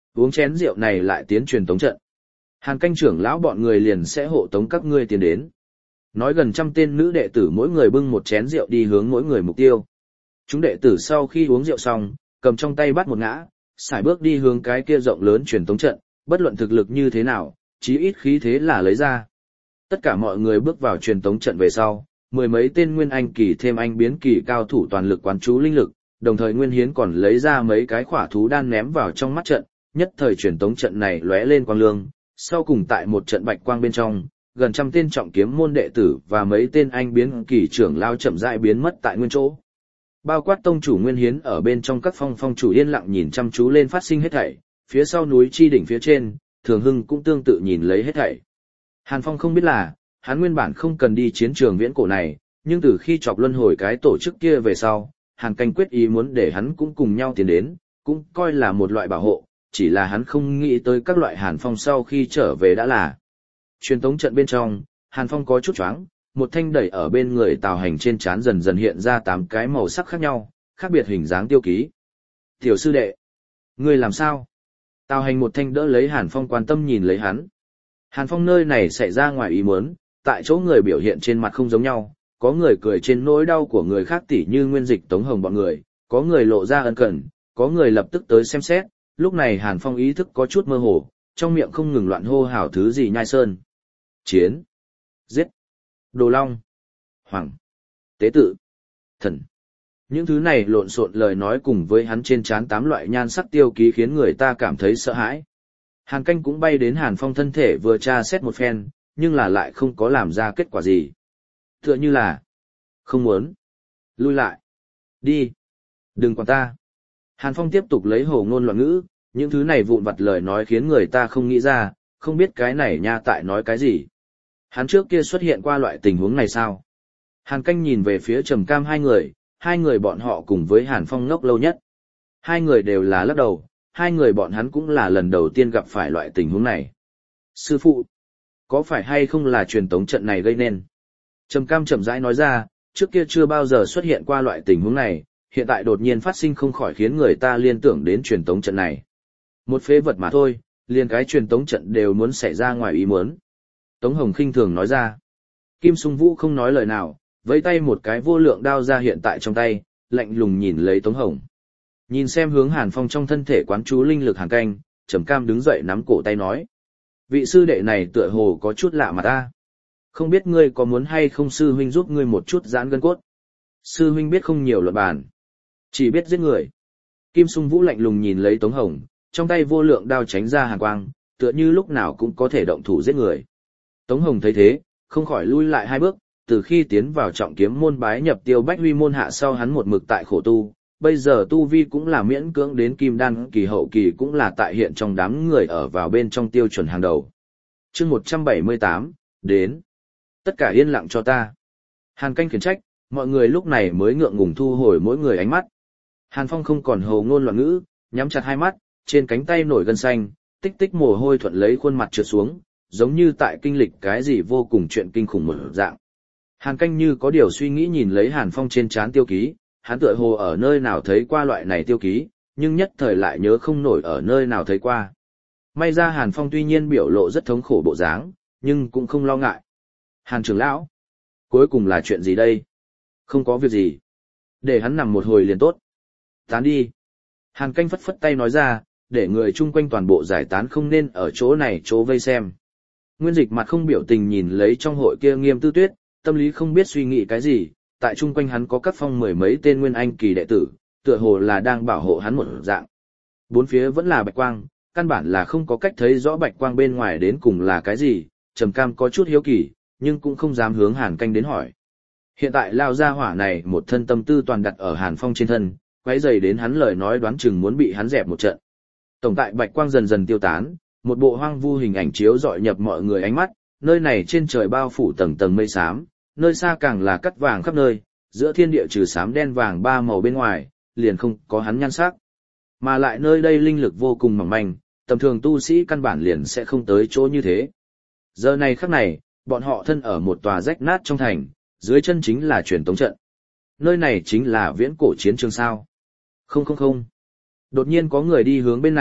Uống chén rượu này lại tiến truyền tống trận. Hàn canh trưởng lão bọn người liền sẽ hộ tống các ngươi tiến đến. Nói gần trăm tên nữ đệ tử mỗi người bưng một chén rượu đi hướng mỗi người mục tiêu. Chúng đệ tử sau khi uống rượu xong, cầm trong tay bắt một ngã, sải bước đi hướng cái kia rộng lớn truyền tống trận, bất luận thực lực như thế nào, chí ít khí thế là lấy ra. Tất cả mọi người bước vào truyền tống trận về sau, mười mấy tên nguyên anh kỳ thêm anh biến kỳ cao thủ toàn lực quán chú linh lực, đồng thời Nguyên Hiến còn lấy ra mấy cái khỏa thú đan ném vào trong mắt trận, nhất thời truyền tống trận này lóe lên quang lương, sau cùng tại một trận bạch quang bên trong, gần trăm tên trọng kiếm môn đệ tử và mấy tên anh biến kỳ trưởng lao chậm rãi biến mất tại nguyên chỗ. Bao quát tông chủ Nguyên Hiến ở bên trong các phong chủ yên lặng nhìn chăm chú lên phát sinh hết thảy, phía sau núi chi đỉnh phía trên, Thường Hưng cũng tương tự nhìn lấy hết thảy. Hàn Phong không biết là, hắn nguyên bản không cần đi chiến trường viễn cổ này, nhưng từ khi chọc luân hồi cái tổ chức kia về sau, Hàn Canh quyết ý muốn để hắn cũng cùng nhau tiến đến, cũng coi là một loại bảo hộ, chỉ là hắn không nghĩ tới các loại Hàn Phong sau khi trở về đã là. Truyền tống trận bên trong, Hàn Phong có chút choáng, một thanh đẩy ở bên người Tào Hành trên trán dần dần hiện ra 8 cái màu sắc khác nhau, khác biệt hình dáng tiêu ký. Tiểu sư đệ, ngươi làm sao? Tào Hành một thanh đỡ lấy Hàn Phong quan tâm nhìn lấy hắn. Hàn Phong nơi này xảy ra ngoài ý muốn, tại chỗ người biểu hiện trên mặt không giống nhau, có người cười trên nỗi đau của người khác tỉ như Nguyên Dịch Tống Hồng bọn người, có người lộ ra ân cần, có người lập tức tới xem xét, lúc này Hàn Phong ý thức có chút mơ hồ, trong miệng không ngừng loạn hô hào thứ gì nhai sơn. Chiến, giết, đồ long, hoàng, tế tự, thần. Những thứ này lộn xộn lời nói cùng với hắn trên trán 8 loại nhan sắc tiêu ký khiến người ta cảm thấy sợ hãi. Hàn Canh cũng bay đến Hàn Phong thân thể vừa tra xét một phen, nhưng là lại không có làm ra kết quả gì. Tựa như là, không muốn, lui lại, đi, đừng quản ta. Hàn Phong tiếp tục lấy hồ ngôn loạn ngữ, những thứ này vụn vặt lời nói khiến người ta không nghĩ ra, không biết cái này nha tại nói cái gì. Hắn trước kia xuất hiện qua loại tình huống này sao? Hàn Canh nhìn về phía Trầm Cam hai người bọn họ cùng với Hàn Phong ngốc lâu nhất. Hai người đều là lắc đầu, hai người bọn hắn cũng là lần đầu tiên gặp phải loại tình huống này. Sư phụ, có phải hay không là truyền tống trận này gây nên? Trầm Cam chậm rãi nói ra, trước kia chưa bao giờ xuất hiện qua loại tình huống này, hiện tại đột nhiên phát sinh không khỏi khiến người ta liên tưởng đến truyền tống trận này. Một phế vật mà thôi, liền cái truyền tống trận đều muốn xảy ra ngoài ý muốn. Tống Hồng khinh thường nói ra. Kim Sung Vũ không nói lời nào, vẫy tay một cái vô lượng đao ra hiện tại trong tay, lạnh lùng nhìn lấy Tống Hồng. Nhìn xem hướng Hàn Phong trong thân thể quán chú linh lực Hàn Canh, Trầm Cam đứng dậy nắm cổ tay nói. Vị sư đệ này tựa hồ có chút lạ mà ta. Không biết ngươi có muốn hay không sư huynh giúp ngươi một chút giãn gân cốt. Sư huynh biết không nhiều luận bàn, chỉ biết giết người. Kim Sung Vũ lạnh lùng nhìn lấy Tống Hồng, trong tay vô lượng đao tránh ra hàn quang, tựa như lúc nào cũng có thể động thủ giết người. Tống Hồng thấy thế, không khỏi lui lại 2 bước, từ khi tiến vào trọng kiếm môn bái nhập Tiêu Bách Huy môn hạ sau hắn một mực tại khổ tu, bây giờ tu vi cũng là miễn cưỡng đến kim đan kỳ hậu kỳ cũng là tại hiện trong đám người ở vào bên trong tiêu chuẩn hàng đầu. Chương 178, đến. Tất cả yên lặng cho ta. Hàn Canh khiển trách, mọi người lúc này mới ngượng ngùng thu hồi mỗi người ánh mắt. Hàn Phong không còn hồ ngôn loạn ngữ, nhắm chặt 2 mắt, trên cánh tay nổi gân xanh, tích tích mồ hôi thuận lấy khuôn mặt trượt xuống, giống như tại kinh lịch cái gì vô cùng chuyện kinh khủng một dạng. Hàn Canh như có điều suy nghĩ nhìn lấy Hàn Phong trên trán tiêu ký, hắn tựa hồ ở nơi nào thấy qua loại này tiêu ký, nhưng nhất thời lại nhớ không nổi ở nơi nào thấy qua. May ra Hàn Phong tuy nhiên biểu lộ rất thống khổ bộ dáng, nhưng cũng không lo ngại. Hàn trưởng lão, cuối cùng là chuyện gì đây? Không có việc gì. Để hắn nằm một hồi liền tốt. Tán đi. Hàn Canh phất phất tay nói ra, để người chung quanh toàn bộ giải tán không nên ở chỗ này chỗ vây xem. Nguyên Dịch mặt không biểu tình nhìn lấy trong hội kia Nghiêm Tư Tuyết, tâm lý không biết suy nghĩ cái gì, tại chung quanh hắn có các phong 10 mấy tên nguyên anh kỳ đệ tử, tựa hồ là đang bảo hộ hắn một dạng. Bốn phía vẫn là bạch quang, căn bản là không có cách thấy rõ bạch quang bên ngoài đến cùng là cái gì, Trầm Cam có chút hiếu kỳ, nhưng cũng không dám hướng Hàn Canh đến hỏi. Hiện tại lao ra hỏa này một thân tâm tư toàn đặt ở Hàn Phong trên thân, quấy rầy đến hắn lời nói đoán chừng muốn bị hắn dẹp một trận. Tổng tại bạch quang dần dần tiêu tán, một bộ hoang vu hình ảnh chiếu dọi nhập mọi người ánh mắt, nơi này trên trời bao phủ tầng tầng mây xám, nơi xa càng là cắt vàng khắp nơi, giữa thiên địa trừ xám đen vàng 3 màu bên ngoài, liền không có hắn nhan sắc. Mà lại nơi đây linh lực vô cùng mỏng manh, tầm thường tu sĩ căn bản liền sẽ không tới chỗ như thế. Giờ này khắc này, bọn họ thân ở một tòa rách nát trong thành, dưới chân chính là truyền tống trận. Nơi này chính là viễn cổ chiến trường sao. Không. Đột nhiên có người đi hướng bên này,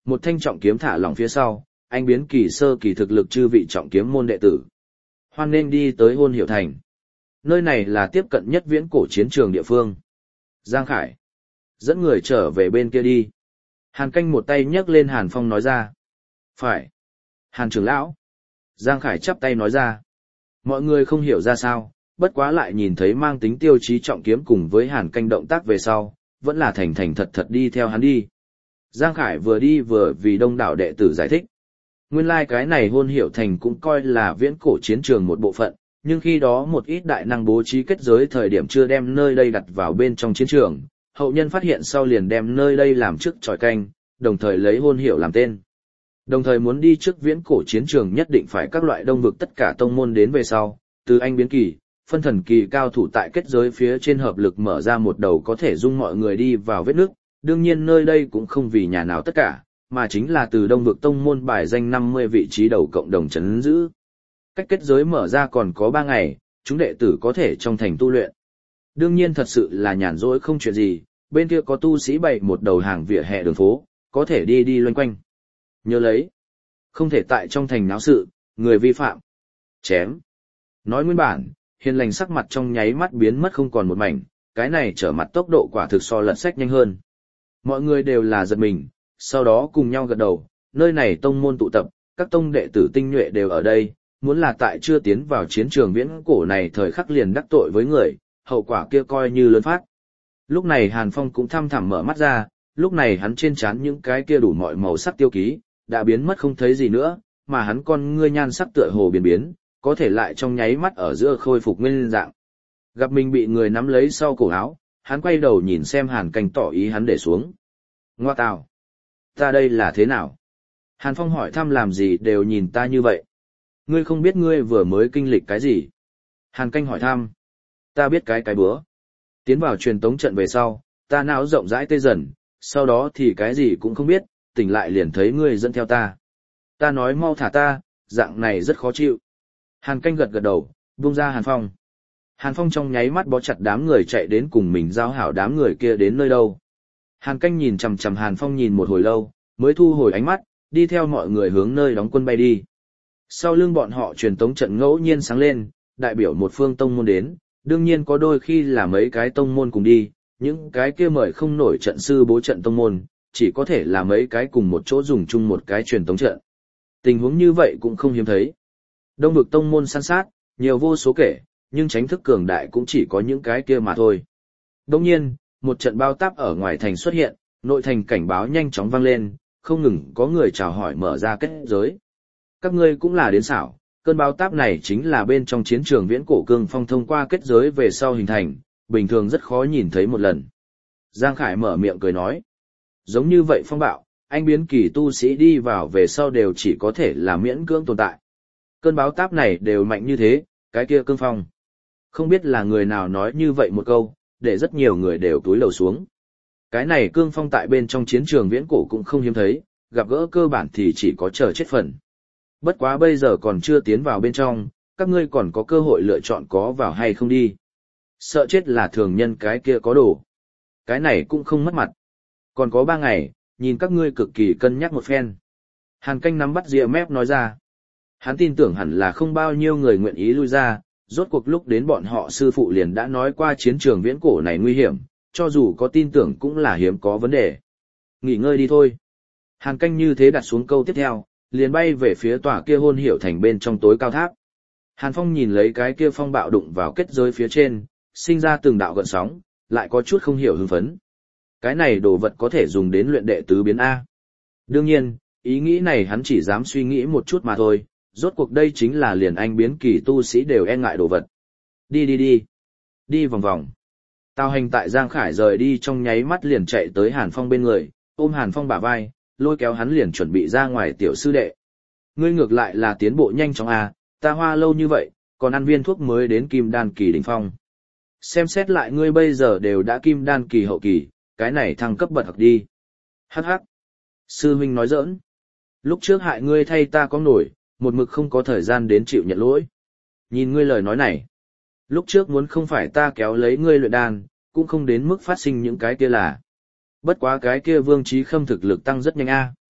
một thanh trọng kiếm thả lỏng phía sau, anh biến kỳ sơ kỳ thực lực chư vị trọng kiếm môn đệ tử. Hoan nên đi tới Hôn Hiểu Thành. Nơi này là tiếp cận nhất viễn cổ chiến trường địa phương. Giang Khải, dẫn người trở về bên kia đi. Hàn Canh một tay nhấc lên Hàn Phong nói ra. Phải. Hàn trưởng lão. Giang Khải chắp tay nói ra. Mọi người không hiểu ra sao, bất quá lại nhìn thấy mang tính tiêu chí trọng kiếm cùng với Hàn Canh động tác về sau, vẫn là thành thành thật thật đi theo hắn đi. Giang Khải vừa đi vừa vì đông đảo đệ tử giải thích. Nguyên lai cái này Hôn Hiểu Thành cũng coi là viễn cổ chiến trường một bộ phận, nhưng khi đó một ít đại năng bố trí kết giới thời điểm chưa đem nơi đây đặt vào bên trong chiến trường, hậu nhân phát hiện sau liền đem nơi đây làm trước tròi canh, đồng thời lấy Hôn Hiểu làm tên. Đồng thời muốn đi trước viễn cổ chiến trường nhất định phải các loại đông vực tất cả tông môn đến về sau, từ anh biến kỳ, phân thần kỳ cao thủ tại kết giới phía trên hợp lực mở ra một đầu có thể dung mọi người đi vào vết nước, đương nhiên nơi đây cũng không vì nhà nào tất cả, mà chính là từ đông vực tông môn bài danh 50 vị trí đầu cộng đồng chấn giữ. Cách kết giới mở ra còn có 3 ngày, chúng đệ tử có thể trong thành tu luyện. Đương nhiên thật sự là nhàn rỗi không chuyện gì, bên kia có tu sĩ bày một đầu hàng vỉa hè đường phố, có thể đi đi loanh quanh. Nhớ lấy, không thể tại trong thành náo sự, người vi phạm. Chém. Nói nguyên bản, Hiền Lành sắc mặt trong nháy mắt biến mất không còn một mảnh, cái này trở mặt tốc độ quả thực so lật sách nhanh hơn. Mọi người đều là giật mình, sau đó cùng nhau gật đầu, nơi này tông môn tụ tập, các tông đệ tử tinh nhuệ đều ở đây, muốn là tại chưa tiến vào chiến trường viễn cổ này thời khắc liền đắc tội với người, hậu quả kia coi như lớn phát. Lúc này Hàn Phong cũng thăm thẳm mở mắt ra, lúc này hắn trên trán những cái kia đủ mọi màu sắc tiêu ký, đã biến mất không thấy gì nữa, mà hắn con ngươi nhan sắc tựa hồ biến biến, có thể lại trong nháy mắt ở giữa khôi phục nguyên dạng. Gặp mình bị người nắm lấy sau cổ áo, hắn quay đầu nhìn xem Hàn Canh tỏ ý hắn để xuống. Ngoa tào! Ta đây là thế nào? Hàn Phong hỏi thăm làm gì đều nhìn ta như vậy. Ngươi không biết ngươi vừa mới kinh lịch cái gì? Hàn Canh hỏi thăm. Ta biết cái bữa. Tiến vào truyền tống trận về sau, ta não rộng rãi tê dần, sau đó thì cái gì cũng không biết, tỉnh lại liền thấy ngươi dẫn theo ta. Ta nói mau thả ta, dạng này rất khó chịu. Hàn Canh gật gật đầu, buông ra Hàn Phong. Hàn Phong trong nháy mắt bó chặt đám người chạy đến cùng mình giao hảo đám người kia đến nơi đâu. Hàn Canh nhìn chằm chằm Hàn Phong nhìn một hồi lâu, mới thu hồi ánh mắt, đi theo mọi người hướng nơi đóng quân bay đi. Sau lưng bọn họ truyền tống trận ngẫu nhiên sáng lên, đại biểu một phương tông môn đến, đương nhiên có đôi khi là mấy cái tông môn cùng đi, những cái kia mời không nổi trận sư bố trận tông môn, chỉ có thể là mấy cái cùng một chỗ dùng chung một cái truyền tống trận. Tình huống như vậy cũng không hiếm thấy. Đông vực tông môn san sát, nhiều vô số kể, nhưng tránh thức cường đại cũng chỉ có những cái kia mà thôi. Đồng nhiên, một trận bao táp ở ngoài thành xuất hiện, nội thành cảnh báo nhanh chóng vang lên, không ngừng có người chào hỏi mở ra kết giới. Các ngươi cũng là đến xảo, cơn bao táp này chính là bên trong chiến trường viễn cổ cương phong thông qua kết giới về sau hình thành, bình thường rất khó nhìn thấy một lần. Giang Khải mở miệng cười nói. Giống như vậy phong bạo, anh biến kỳ tu sĩ đi vào về sau đều chỉ có thể là miễn cưỡng tồn tại. Cơn báo táp này đều mạnh như thế, cái kia cương phong. Không biết là người nào nói như vậy một câu, để rất nhiều người đều túi lầu xuống. Cái này cương phong tại bên trong chiến trường viễn cổ cũng không hiếm thấy, gặp gỡ cơ bản thì chỉ có chờ chết phần. Bất quá bây giờ còn chưa tiến vào bên trong, các ngươi còn có cơ hội lựa chọn có vào hay không đi. Sợ chết là thường nhân cái kia có đồ. Cái này cũng không mất mặt. Còn có 3 ngày, nhìn các ngươi cực kỳ cân nhắc một phen. Hàn Canh nắm bắt rìa mép nói ra. Hắn tin tưởng hẳn là không bao nhiêu người nguyện ý lui ra, rốt cuộc lúc đến bọn họ sư phụ liền đã nói qua chiến trường viễn cổ này nguy hiểm, cho dù có tin tưởng cũng là hiếm có vấn đề. Nghỉ ngơi đi thôi. Hàn Canh như thế đặt xuống câu tiếp theo, liền bay về phía tòa kia Hôn Hiểu Thành bên trong tối cao tháp. Hàn Phong nhìn lấy cái kia phong bạo đụng vào kết giới phía trên, sinh ra từng đạo gợn sóng, lại có chút không hiểu hưng phấn. Cái này đồ vật có thể dùng đến luyện đệ tứ biến A. Đương nhiên, ý nghĩ này hắn chỉ dám suy nghĩ một chút mà thôi, rốt cuộc đây chính là liền anh biến kỳ tu sĩ đều e ngại đồ vật. Đi. Đi vòng vòng. Tào Hành tại Giang Khải rời đi trong nháy mắt liền chạy tới Hàn Phong bên người, ôm Hàn Phong bả vai, lôi kéo hắn liền chuẩn bị ra ngoài tiểu sư đệ. Ngươi ngược lại là tiến bộ nhanh chóng à, ta hoa lâu như vậy, còn ăn viên thuốc mới đến kim đan kỳ đỉnh phong. Xem xét lại ngươi bây giờ đều đã kim đan kỳ hậu kỳ, cái này thăng cấp bật học đi. Hắc hắc. Sư huynh nói giỡn. Lúc trước hại ngươi thay ta có nổi, một mực không có thời gian đến chịu nhận lỗi. Nhìn ngươi lời nói này. Lúc trước muốn không phải ta kéo lấy ngươi luyện đan, cũng không đến mức phát sinh những cái kia là. Bất quá cái kia Vương Chí Khâm thực lực tăng rất nhanh a.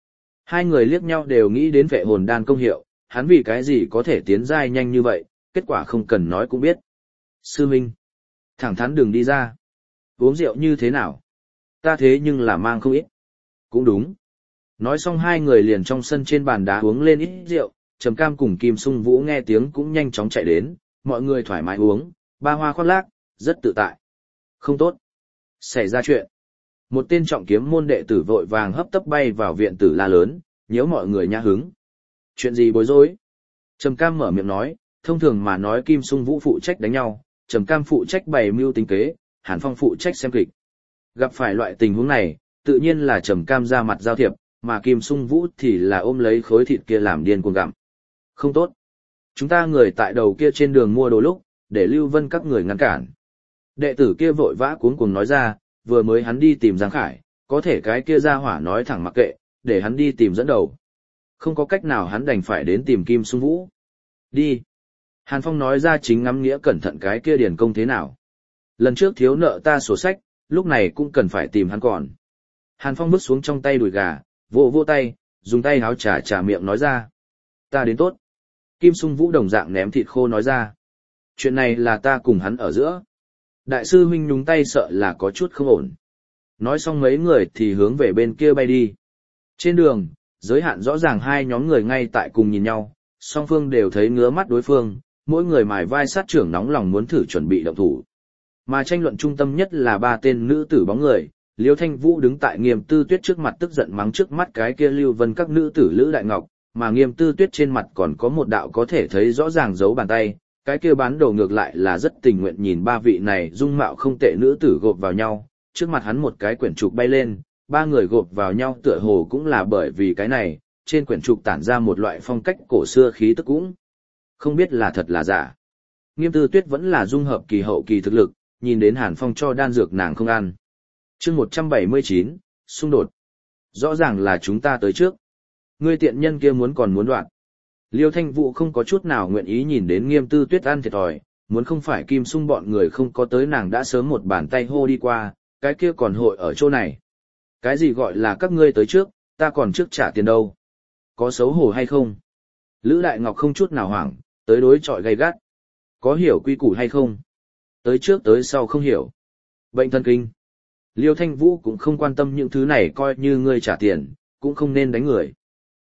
Hai người liếc nhau đều nghĩ đến vệ hồn đan công hiệu, hắn vì cái gì có thể tiến giai nhanh như vậy, kết quả không cần nói cũng biết. Sư Minh, thẳng thắn đừng đi ra. Uống rượu như thế nào? Ta thế nhưng là mang không ít. Cũng đúng. Nói xong hai người liền trong sân trên bàn đá uống lên ít rượu, Trầm Cam cùng Kim Sung Vũ nghe tiếng cũng nhanh chóng chạy đến, mọi người thoải mái uống, ba hoa khoác lác, rất tự tại. Không tốt. Xảy ra chuyện. Một tên trọng kiếm môn đệ tử vội vàng hấp tấp bay vào viện tử la lớn, nhiễu mọi người nhã hứng. Chuyện gì bối rối? Trầm Cam mở miệng nói, thông thường mà nói Kim Sung Vũ phụ trách đánh nhau, Trầm Cam phụ trách bày mưu tính kế, Hàn Phong phụ trách xem kịch. Gặp phải loại tình huống này, tự nhiên là Trầm Cam ra mặt giao thiệp, mà Kim Sung Vũ thì là ôm lấy khối thịt kia làm điên cuồng gặm. Không tốt. Chúng ta người tại đầu kia trên đường mua đồ lúc, để Lưu Vân các người ngăn cản. Đệ tử kia vội vã cuống cuồng nói ra, vừa mới hắn đi tìm Giang Khải, có thể cái kia ra hỏa nói thẳng mặc kệ, để hắn đi tìm dẫn đầu. Không có cách nào hắn đành phải đến tìm Kim Sung Vũ. Đi. Hàn Phong nói ra chính ngắm nghĩa cẩn thận cái kia điền công thế nào. Lần trước thiếu nợ ta sổ sách, lúc này cũng cần phải tìm hắn còn. Hàn Phong bước xuống trong tay đùi gà, vỗ vỗ tay, dùng tay háo trả miệng nói ra. Ta đến tốt. Kim Sung Vũ đồng dạng ném thịt khô nói ra. Chuyện này là ta cùng hắn ở giữa. Đại sư huynh nhúng tay sợ là có chút không ổn. Nói xong mấy người thì hướng về bên kia bay đi. Trên đường, giới hạn rõ ràng hai nhóm người ngay tại cùng nhìn nhau, song phương đều thấy ngứa mắt đối phương, mỗi người mài vai sát trưởng nóng lòng muốn thử chuẩn bị động thủ. Mà tranh luận trung tâm nhất là ba tên nữ tử bóng người, Liêu Thanh Vũ đứng tại Nghiêm Tư Tuyết trước mặt tức giận mắng trước mắt cái kia Lưu Vân các nữ tử Lữ Đại Ngọc, mà Nghiêm Tư Tuyết trên mặt còn có một đạo có thể thấy rõ ràng dấu bàn tay, cái kia bán đồ ngược lại là rất tình nguyện nhìn ba vị này dung mạo không tệ nữ tử gộp vào nhau, trước mặt hắn một cái quyển trục bay lên, ba người gộp vào nhau tựa hồ cũng là bởi vì cái này, trên quyển trục tản ra một loại phong cách cổ xưa khí tức cũng không biết là thật là giả. Nghiêm Tư Tuyết vẫn là dung hợp kỳ hậu kỳ thực lực, nhìn đến Hàn Phong cho đan dược nàng không ăn. Chương 179, xung đột. Rõ ràng là chúng ta tới trước. Ngươi tiện nhân kia còn muốn đoạn. Liêu Thanh Vũ không có chút nào nguyện ý nhìn đến Nghiêm Tư Tuyết ăn thiệt thòi, muốn không phải Kim Sung bọn người không có tới nàng đã sớm một bàn tay hô đi qua, cái kia còn hội ở chỗ này. Cái gì gọi là các ngươi tới trước, ta còn trước trả tiền đâu. Có xấu hổ hay không? Lữ Đại Ngọc không chút nào hoảng, tới đối chọi gay gắt. Có hiểu quy củ hay không? Tới trước tới sau không hiểu. Bệnh thần kinh. Liêu Thanh Vũ cũng không quan tâm những thứ này coi như ngươi trả tiền, cũng không nên đánh người.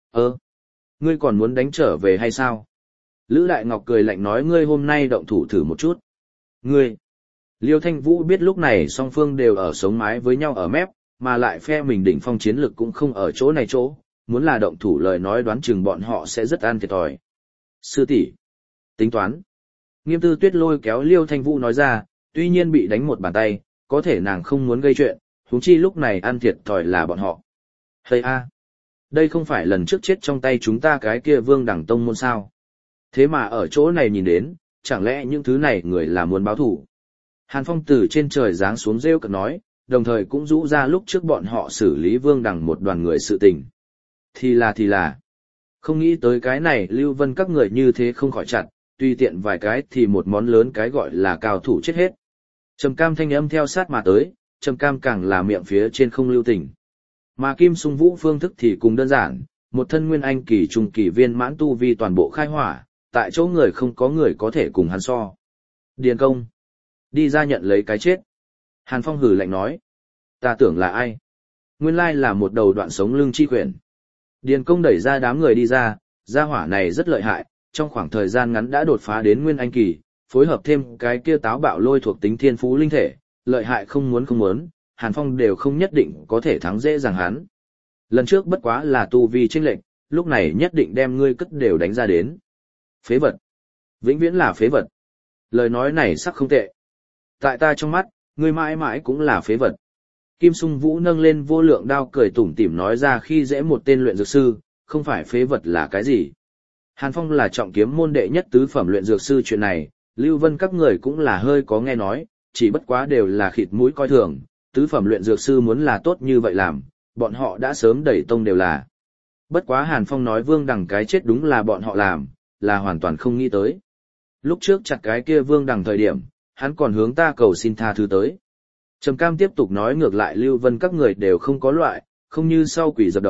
Ngươi còn muốn đánh trở về hay sao? Lữ Đại Ngọc cười lạnh nói ngươi hôm nay động thủ thử một chút. Ngươi. Liêu Thanh Vũ biết lúc này song phương đều ở sống mái với nhau ở mép, mà lại phe mình đỉnh phong chiến lực cũng không ở chỗ này chỗ, muốn là động thủ lời nói đoán chừng bọn họ sẽ rất ăn thiệt thòi. Sư tỷ, tính toán. Nghiêm Tư Tuyết lôi kéo Liêu Thanh Vũ nói ra, tuy nhiên bị đánh một bàn tay, có thể nàng không muốn gây chuyện, huống chi lúc này ăn thiệt thòi là bọn họ. Hây a, đây không phải lần trước chết trong tay chúng ta cái kia Vương Đẳng Tông môn sao? Thế mà ở chỗ này nhìn đến, chẳng lẽ những thứ này người là muốn báo thù? Hàn Phong từ trên trời giáng xuống rêu cợt nói, đồng thời cũng rũ ra lúc trước bọn họ xử lý Vương Đẳng một đoàn người sự tình. Thì là, không nghĩ tới cái này Lưu Vân các người như thế không khỏi chặt, tùy tiện vài cái thì một món lớn cái gọi là cao thủ chết hết. Trầm Cam thanh âm theo sát mà tới, Trầm Cam càng là miệng phía trên không lưu tình. Mà Kim Sung Vũ phương thức thì cùng đơn giản, một thân nguyên anh kỳ trung kỳ viên mãn tu vi toàn bộ khai hỏa, tại chỗ người không có người có thể cùng hắn so. Điền công, đi ra nhận lấy cái chết. Hàn Phong hừ lạnh nói, ta tưởng là ai? Nguyên lai là một đầu đoạn sống lưng chi quyển. Điền công đẩy ra đám người đi ra, gia hỏa này rất lợi hại, trong khoảng thời gian ngắn đã đột phá đến nguyên anh kỳ, phối hợp thêm cái kia táo bạo lôi thuộc tính thiên phú linh thể, lợi hại không muốn, Hàn Phong đều không nhất định có thể thắng dễ dàng hắn. Lần trước bất quá là tu vi chênh lệch, lúc này nhất định đem ngươi cất đều đánh ra đến. Phế vật. Vĩnh viễn là phế vật. Lời nói này sắc không tệ. Tại ta trong mắt, ngươi mãi mãi cũng là phế vật. Kim Sung Vũ nâng lên vô lượng đao cười tủm tỉm nói ra khi dễ một tên luyện dược sư, không phải phế vật là cái gì. Hàn Phong là trọng kiếm môn đệ nhất tứ phẩm luyện dược sư chuyện này, Lưu Vân các người cũng là hơi có nghe nói, chỉ bất quá đều là khịt mũi coi thường, tứ phẩm luyện dược sư muốn là tốt như vậy làm, bọn họ đã sớm đẩy tông đều là. Bất quá Hàn Phong nói Vương Đằng cái chết đúng là bọn họ làm, là hoàn toàn không nghĩ tới. Lúc trước chặt cái kia Vương Đằng thời điểm, hắn còn hướng ta cầu xin tha thứ tới. Trầm Cam tiếp tục nói ngược lại Lưu Vân các người đều không có loại, không như sau quỷ dập đầu,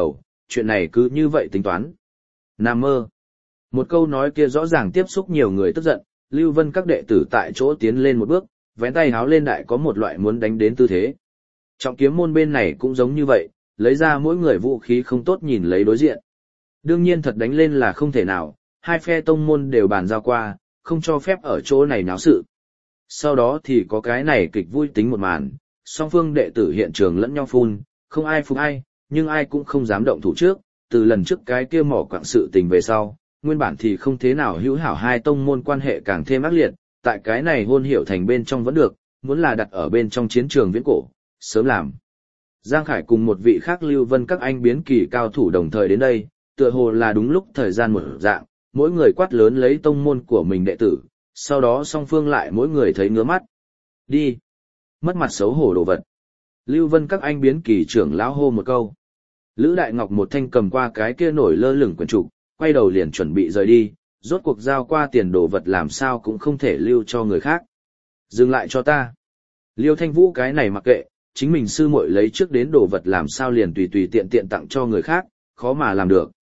chuyện này cứ như vậy tính toán. Nam mơ. Một câu nói kia rõ ràng tiếp xúc nhiều người tức giận, Lưu Vân các đệ tử tại chỗ tiến lên một bước, vén tay háo lên đại có một loại muốn đánh đến tư thế. Trọng kiếm môn bên này cũng giống như vậy, lấy ra mỗi người vũ khí không tốt nhìn lấy đối diện. Đương nhiên thật đánh lên là không thể nào, hai phe tông môn đều bàn giao qua, không cho phép ở chỗ này náo sự. Sau đó thì có cái này kịch vui tính một màn, song phương đệ tử hiện trường lẫn nhau phun, không ai phục ai, nhưng ai cũng không dám động thủ trước, từ lần trước cái kia mỏ quặng sự tình về sau, nguyên bản thì không thế nào hữu hảo hai tông môn quan hệ càng thêm ác liệt, tại cái này hôn hiệu thành bên trong vẫn được, muốn là đặt ở bên trong chiến trường viễn cổ, sớm làm. Giang Khải cùng một vị khác Lưu Vân các anh biến kỳ cao thủ đồng thời đến đây, tựa hồ là đúng lúc thời gian một dạng, mỗi người quát lớn lấy tông môn của mình đệ tử, sau đó song phương lại mỗi người thấy ngứa mắt. Đi! Mất mặt xấu hổ đồ vật. Lưu Vân các anh biến kỳ trưởng lão hô một câu. Lữ Đại Ngọc một thanh cầm qua cái kia nổi lơ lửng quyển trục, quay đầu liền chuẩn bị rời đi, rốt cuộc giao qua tiền đồ vật làm sao cũng không thể lưu cho người khác. Dừng lại cho ta. Liêu Thanh Vũ cái này mặc kệ, chính mình sư muội lấy trước đến đồ vật làm sao liền tùy tùy tiện tiện tặng cho người khác, khó mà làm được.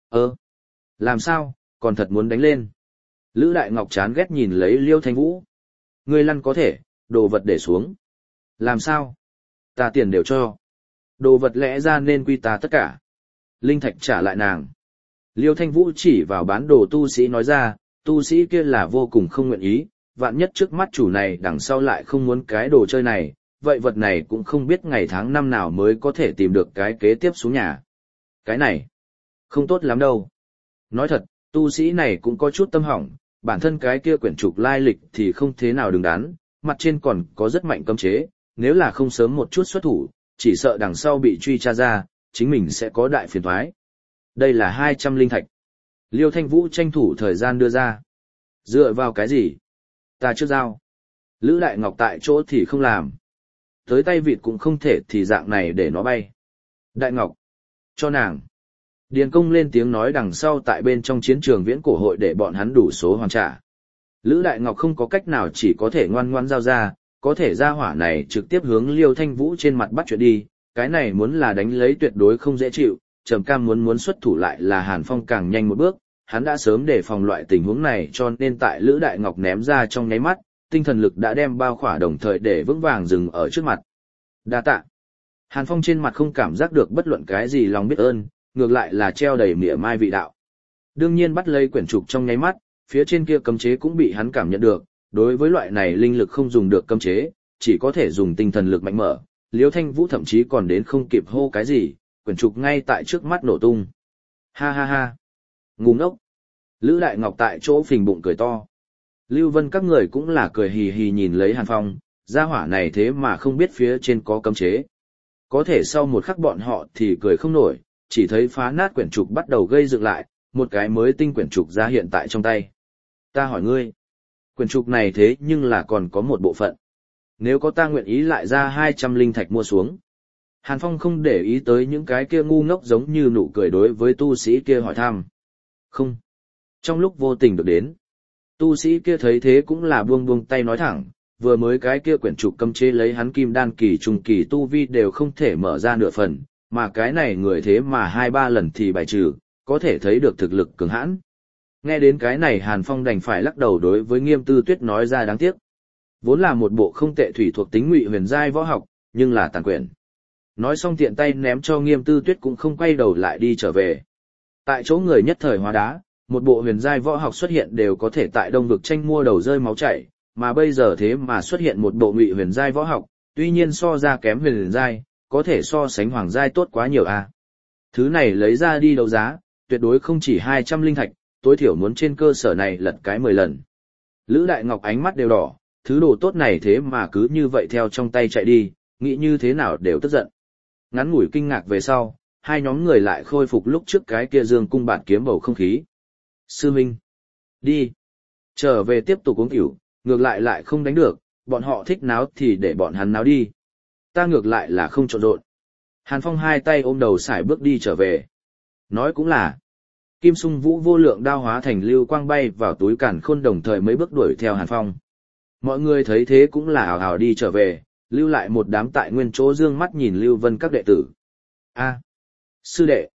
Làm sao, còn thật muốn đánh lên. Lữ Đại Ngọc chán ghét nhìn lấy Liêu Thanh Vũ. Ngươi lăn có thể, đồ vật để xuống. Làm sao? Ta tiền đều cho. Đồ vật lẽ ra nên quy ta tất cả. Linh thạch trả lại nàng. Liêu Thanh Vũ chỉ vào bán đồ tu sĩ nói ra, tu sĩ kia là vô cùng không nguyện ý, vạn nhất trước mắt chủ này đằng sau lại không muốn cái đồ chơi này, vậy vật này cũng không biết ngày tháng năm nào mới có thể tìm được cái kế tiếp xuống nhà. Cái này, không tốt lắm đâu. Nói thật, tu sĩ này cũng có chút tâm hỏng, bản thân cái kia quyển trục lai lịch thì không thế nào đứng đắn, mặt trên còn có rất mạnh cấm chế, nếu là không sớm một chút xuất thủ, chỉ sợ đằng sau bị truy tra ra, chính mình sẽ có đại phiền toái. Đây là 200 linh thạch. Liêu Thanh Vũ tranh thủ thời gian đưa ra. Dựa vào cái gì? Ta chưa giao. Lữ Đại Ngọc tại chỗ thì không làm. Tới tay vịt cũng không thể thì dạng này để nó bay. Đại Ngọc. Cho nàng. Điền Công lên tiếng nói đằng sau tại bên trong chiến trường viễn cổ hội để bọn hắn đủ số hoàn trả. Lữ Đại Ngọc không có cách nào chỉ có thể ngoan ngoãn giao ra, có thể ra hỏa này trực tiếp hướng Liêu Thanh Vũ trên mặt bắt chuyện đi, cái này muốn là đánh lấy tuyệt đối không dễ chịu, Trầm Cam muốn xuất thủ lại là Hàn Phong càng nhanh một bước, hắn đã sớm đề phòng loại tình huống này cho nên tại Lữ Đại Ngọc ném ra trong nháy mắt, tinh thần lực đã đem bao khỏa đồng thời để vững vàng dừng ở trước mặt. Đa tạ. Hàn Phong trên mặt không cảm giác được bất luận cái gì lòng biết ơn, ngược lại là treo đầy mỉa mai vị đạo. Đương nhiên bắt lấy quyển trục trong nháy mắt, phía trên kia cấm chế cũng bị hắn cảm nhận được, đối với loại này linh lực không dùng được cấm chế, chỉ có thể dùng tinh thần lực mạnh mở. Liêu Thanh Vũ thậm chí còn đến không kịp hô cái gì, quyển trục ngay tại trước mắt nổ tung. Ha ha ha. Ngu ngốc. Lữ Đại Ngọc tại chỗ phình bụng cười to. Lưu Vân các người cũng là cười hì hì nhìn lấy Hàn Phong, gia hỏa này thế mà không biết phía trên có cấm chế. Có thể sau một khắc bọn họ thì cười không nổi, chỉ thấy phá nát quyển trục bắt đầu gây dựng lại, một cái mới tinh quyển trục ra hiện tại trong tay. Ta hỏi ngươi, quyển trục này thế nhưng là còn có một bộ phận. Nếu có ta nguyện ý lại ra 200 linh thạch mua xuống. Hàn Phong không để ý tới những cái kia ngu ngốc giống như nụ cười đối với tu sĩ kia hỏi thăm. Không. Trong lúc vô tình được đến, tu sĩ kia thấy thế cũng là buông buông tay nói thẳng, vừa mới cái kia quyển trục cấm chế lấy hắn kim đan kỳ trung kỳ tu vi đều không thể mở ra nửa phần, mà cái này người thế mà 2-3 lần thì bài trừ, có thể thấy được thực lực cường hãn. Nghe đến cái này Hàn Phong đành phải lắc đầu đối với Nghiêm Tư Tuyết nói ra đáng tiếc. Vốn là một bộ không tệ thủy thuộc tính ngụy huyền giai võ học, nhưng là tàn quyển. Nói xong tiện tay ném cho Nghiêm Tư Tuyết cũng không quay đầu lại đi trở về. Tại chỗ người nhất thời hóa đá, một bộ huyền giai võ học xuất hiện đều có thể tại Đông vực tranh mua đầu rơi máu chảy, mà bây giờ thế mà xuất hiện một bộ ngụy huyền giai võ học, tuy nhiên so ra kém huyền giai, có thể so sánh hoàng giai tốt quá nhiều a. Thứ này lấy ra đi đấu giá, tuyệt đối không chỉ 200 linh thạch, tối thiểu muốn trên cơ sở này lật cái 10 lần. Lữ Đại Ngọc ánh mắt đều đỏ, thứ đồ tốt này thế mà cứ như vậy theo trong tay chạy đi, nghĩ như thế nào đều tức giận. Ngắn ngủi kinh ngạc về sau, hai nhóm người lại khôi phục lúc trước cái kia dương cung bạt kiếm bầu không khí. Sư Minh, đi, trở về tiếp tục uống rượu, ngược lại không đánh được, bọn họ thích náo thì để bọn hắn náo đi. Ta ngược lại là không trộn rộn. Hàn Phong hai tay ôm đầu sải bước đi trở về. Nói cũng là, Kim Sung Vũ vô lượng đao hóa thành lưu quang bay vào túi càn khôn đồng thời mấy bước đuổi theo Hàn Phong. Mọi người thấy thế cũng là ảo ảo đi trở về, lưu lại một đám tại nguyên chỗ dương mắt nhìn Lưu Vân các đệ tử. A, sư đệ,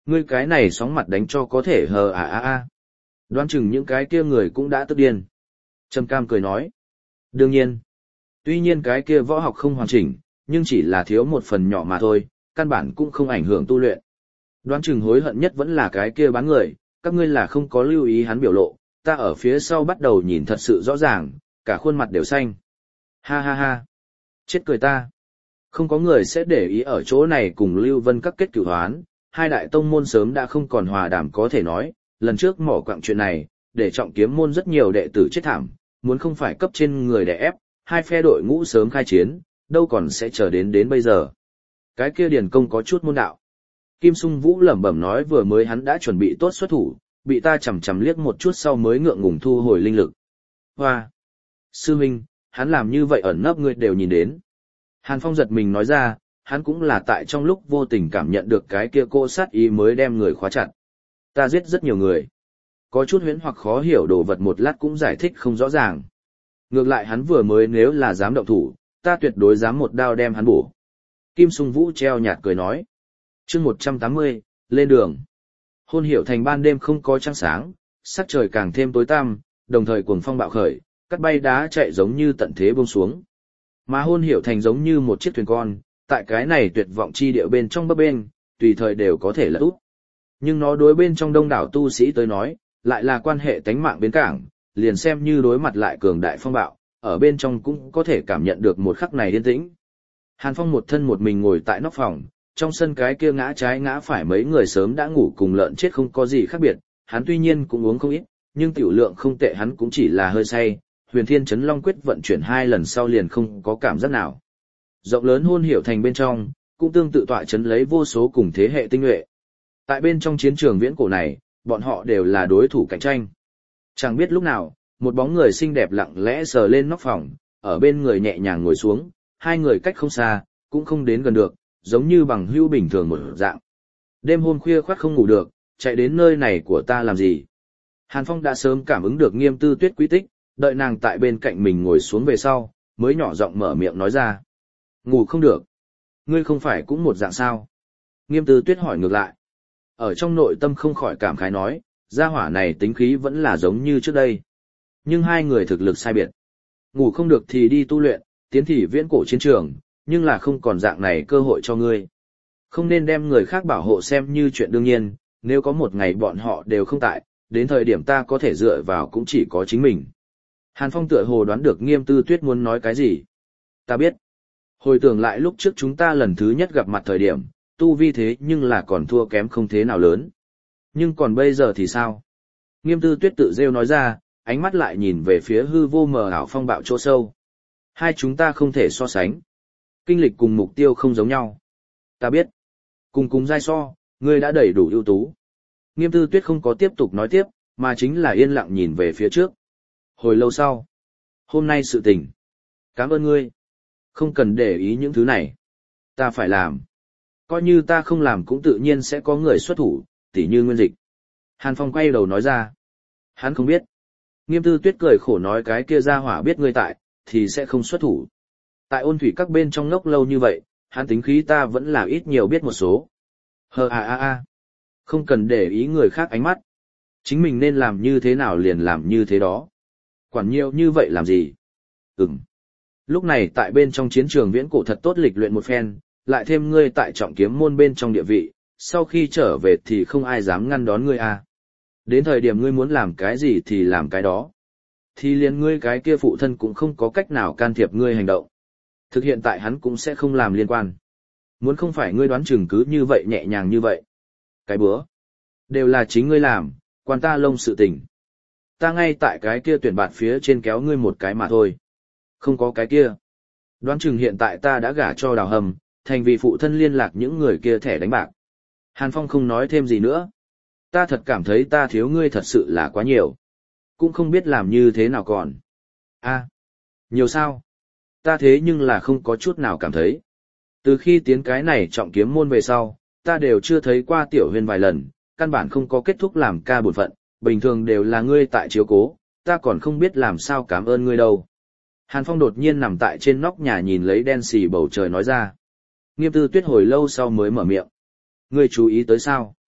Ngươi cái này sóng mặt đánh cho có thể hờ Đoán chừng những cái kia người cũng đã tức điên. Trầm Cam cười nói. Đương nhiên. Tuy nhiên cái kia võ học không hoàn chỉnh, nhưng chỉ là thiếu một phần nhỏ mà thôi, căn bản cũng không ảnh hưởng tu luyện. Đoán chừng hối hận nhất vẫn là cái kia bán người, các ngươi là không có lưu ý hắn biểu lộ, ta ở phía sau bắt đầu nhìn thật sự rõ ràng, cả khuôn mặt đều xanh. Ha ha ha. Chết cười ta. Không có người sẽ để ý ở chỗ này cùng Lưu Vân các kết cửu hoán, hai đại tông môn sớm đã không còn hòa đàm có thể nói, lần trước mỏ quặng chuyện này, để Trọng Kiếm môn rất nhiều đệ tử chết thảm, muốn không phải cấp trên người đè ép, hai phe đội ngũ sớm khai chiến, đâu còn sẽ chờ đến bây giờ. Cái kia Điền Công có chút môn đạo. Kim Sung Vũ lẩm bẩm nói vừa mới hắn đã chuẩn bị tốt xuất thủ, bị ta chằm chằm liếc một chút sau mới ngượng ngùng thu hồi linh lực. Hoa! Sư huynh, hắn làm như vậy ẩn nấp ngươi đều nhìn đến. Hàn Phong giật mình nói ra, hắn cũng là tại trong lúc vô tình cảm nhận được cái kia cô sát ý mới đem người khóa chặt. Ta giết rất nhiều người. Có chút huyễn hoặc khó hiểu đồ vật một lát cũng giải thích không rõ ràng. Ngược lại hắn vừa mới nếu là dám động thủ, ta tuyệt đối dám một đao đem hắn bổ. Kim Sung Vũ treo nhạt cười nói. Chương 180, lên đường. Hôn Hiểu Thành ban đêm không có trăng sáng, sắc trời càng thêm tối tăm, đồng thời cuồng phong bạo khởi, cắt bay đá chạy giống như tận thế buông xuống. Mà Hôn Hiểu Thành giống như một chiếc thuyền con, tại cái này tuyệt vọng chi địa bên trong bấp bênh, tùy thời đều có thể lật úp. Nhưng nó đối bên trong đông đảo tu sĩ tới nói, lại là quan hệ tánh mạng bến cảng, liền xem như đối mặt lại cường đại phong bạo, ở bên trong cũng có thể cảm nhận được một khắc này yên tĩnh. Hàn Phong một thân một mình ngồi tại nóc phòng, trong sân cái kia ngã trái ngã phải mấy người sớm đã ngủ cùng lợn chết không có gì khác biệt, hắn tuy nhiên cũng uống không ít, nhưng tiểu lượng không tệ hắn cũng chỉ là hơi say, Huyền Thiên Chấn Long Quyết vận chuyển 2 lần sau liền không có cảm giác nào. Rộng lớn Hôn Hiểu Thành bên trong, cũng tương tự tọa chấn lấy vô số cùng thế hệ tinh nhuệ. Tại bên trong chiến trường viễn cổ này, bọn họ đều là đối thủ cạnh tranh. Chẳng biết lúc nào, một bóng người xinh đẹp lặng lẽ sờ lên nóc phòng, ở bên người nhẹ nhàng ngồi xuống, hai người cách không xa, cũng không đến gần được, giống như bằng hữu bình thường một dạng. Đêm hôm khuya khoắt không ngủ được, chạy đến nơi này của ta làm gì? Hàn Phong đã sớm cảm ứng được Nghiêm Tư Tuyết quý tích, đợi nàng tại bên cạnh mình ngồi xuống về sau, mới nhỏ giọng mở miệng nói ra. Ngủ không được. Ngươi không phải cũng một dạng sao? Nghiêm Tư Tuyết hỏi ngược lại. Ở trong nội tâm không khỏi cảm khái nói, gia hỏa này tính khí vẫn là giống như trước đây. Nhưng hai người thực lực sai biệt. Ngủ không được thì đi tu luyện, tiến thì viễn cổ chiến trường, nhưng là không còn dạng này cơ hội cho ngươi. Không nên đem người khác bảo hộ xem như chuyện đương nhiên, nếu có một ngày bọn họ đều không tại, đến thời điểm ta có thể dựa vào cũng chỉ có chính mình. Hàn Phong tựa hồ đoán được Nghiêm Tư Tuyết muốn nói cái gì. Ta biết. Hồi tưởng lại lúc trước chúng ta lần thứ nhất gặp mặt thời điểm, tu vi thế nhưng là còn thua kém không thế nào lớn. Nhưng còn bây giờ thì sao? Nghiêm Tư Tuyết tự rêu nói ra, ánh mắt lại nhìn về phía hư vô mờ ảo phong bạo chỗ sâu. Hai chúng ta không thể so sánh. Kinh lịch cùng mục tiêu không giống nhau. Ta biết. Cùng giai so, ngươi đã đầy đủ ưu tú. Nghiêm Tư Tuyết không có tiếp tục nói tiếp, mà chính là yên lặng nhìn về phía trước. Hồi lâu sau. Hôm nay sự tình. Cảm ơn ngươi. Không cần để ý những thứ này. Ta phải làm. Coi như ta không làm cũng tự nhiên sẽ có người xuất thủ, tỉ như Nguyên Dịch. Hàn Phong quay đầu nói ra. Hắn không biết. Nghiêm Tư Tuyết cười khổ nói cái kia ra hỏa biết ngươi tại, thì sẽ không xuất thủ. Tại Ôn Thủy các bên trong ngốc lâu như vậy, hắn tính khí ta vẫn là ít nhiều biết một số. Không cần để ý người khác ánh mắt. Chính mình nên làm như thế nào liền làm như thế đó. Quản nhiều như vậy làm gì? Lúc này tại bên trong chiến trường viễn cổ thật tốt lịch luyện một phen, lại thêm ngươi tại Trọng Kiếm môn bên trong địa vị, sau khi trở về thì không ai dám ngăn đón ngươi à. Đến thời điểm ngươi muốn làm cái gì thì làm cái đó. Thì liền ngươi cái kia phụ thân cũng không có cách nào can thiệp ngươi hành động. Thực hiện tại hắn cũng sẽ không làm liên quan. Muốn không phải ngươi đoán chừng cứ như vậy nhẹ nhàng như vậy. Cái bữa. Đều là chính ngươi làm, quan ta lông sự tình. Ta ngay tại cái kia tuyển bạt phía trên kéo ngươi một cái mà thôi. Không có cái kia. Đoán chừng hiện tại ta đã gả cho Đào Hầm, thành vì phụ thân liên lạc những người kia thẻ đánh bạc. Hàn Phong không nói thêm gì nữa. Ta thật cảm thấy ta thiếu ngươi thật sự là quá nhiều. Cũng không biết làm như thế nào còn. Nhiều sao? Ta thế nhưng là không có chút nào cảm thấy. Từ khi tiến cái này Trọng Kiếm môn về sau, ta đều chưa thấy qua Tiểu Huyên vài lần, căn bản không có kết thúc làm ca bổn phận, bình thường đều là ngươi tại chiếu cố, ta còn không biết làm sao cảm ơn ngươi đâu. Hàn Phong đột nhiên nằm tại trên nóc nhà nhìn lấy đen xì bầu trời nói ra. Nghiêm Tư Tuyết hồi lâu sau mới mở miệng. Ngươi chú ý tới sao?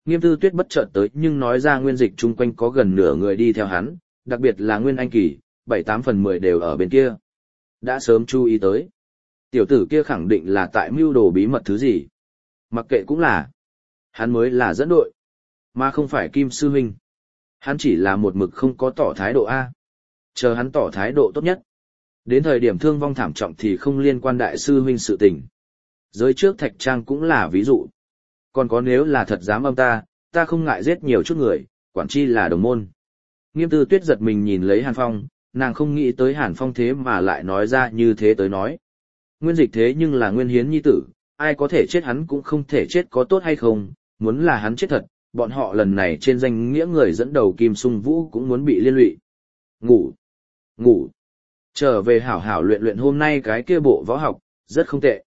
Nghiêm Tư Tuyết bất chợt tới nhưng nói ra Nguyên Dịch chung quanh có gần nửa người đi theo hắn, đặc biệt là Nguyên Anh Kỳ, 7-8/10 đều ở bên kia. Đã sớm chú ý tới. Tiểu tử kia khẳng định là tại mưu đồ bí mật thứ gì. Mặc kệ cũng là. Hắn mới là dẫn đội, mà không phải Kim Sư Huynh. Hắn chỉ là một mực không có tỏ thái độ A. Chờ hắn tỏ thái độ tốt nhất. Đến thời điểm thương vong thảm trọng thì không liên quan Đại Sư Huynh sự tình. Giới trước Thạch Trang cũng là ví dụ. Còn có nếu là thật dám âm ta không ngại giết nhiều chút người, quản chi là đồng môn. Nghiêm Tư Tuyết giật mình nhìn lấy Hàn Phong, nàng không nghĩ tới Hàn Phong thế mà lại nói ra như thế tới nói. Nguyên Dịch thế nhưng là Nguyên Hiến nhi tử, ai có thể chết hắn cũng không thể chết có tốt hay không, muốn là hắn chết thật, bọn họ lần này trên danh nghĩa người dẫn đầu Kim Sung Vũ cũng muốn bị liên lụy. Ngủ. Trở về hảo hảo luyện luyện hôm nay cái kia bộ võ học, rất không tệ.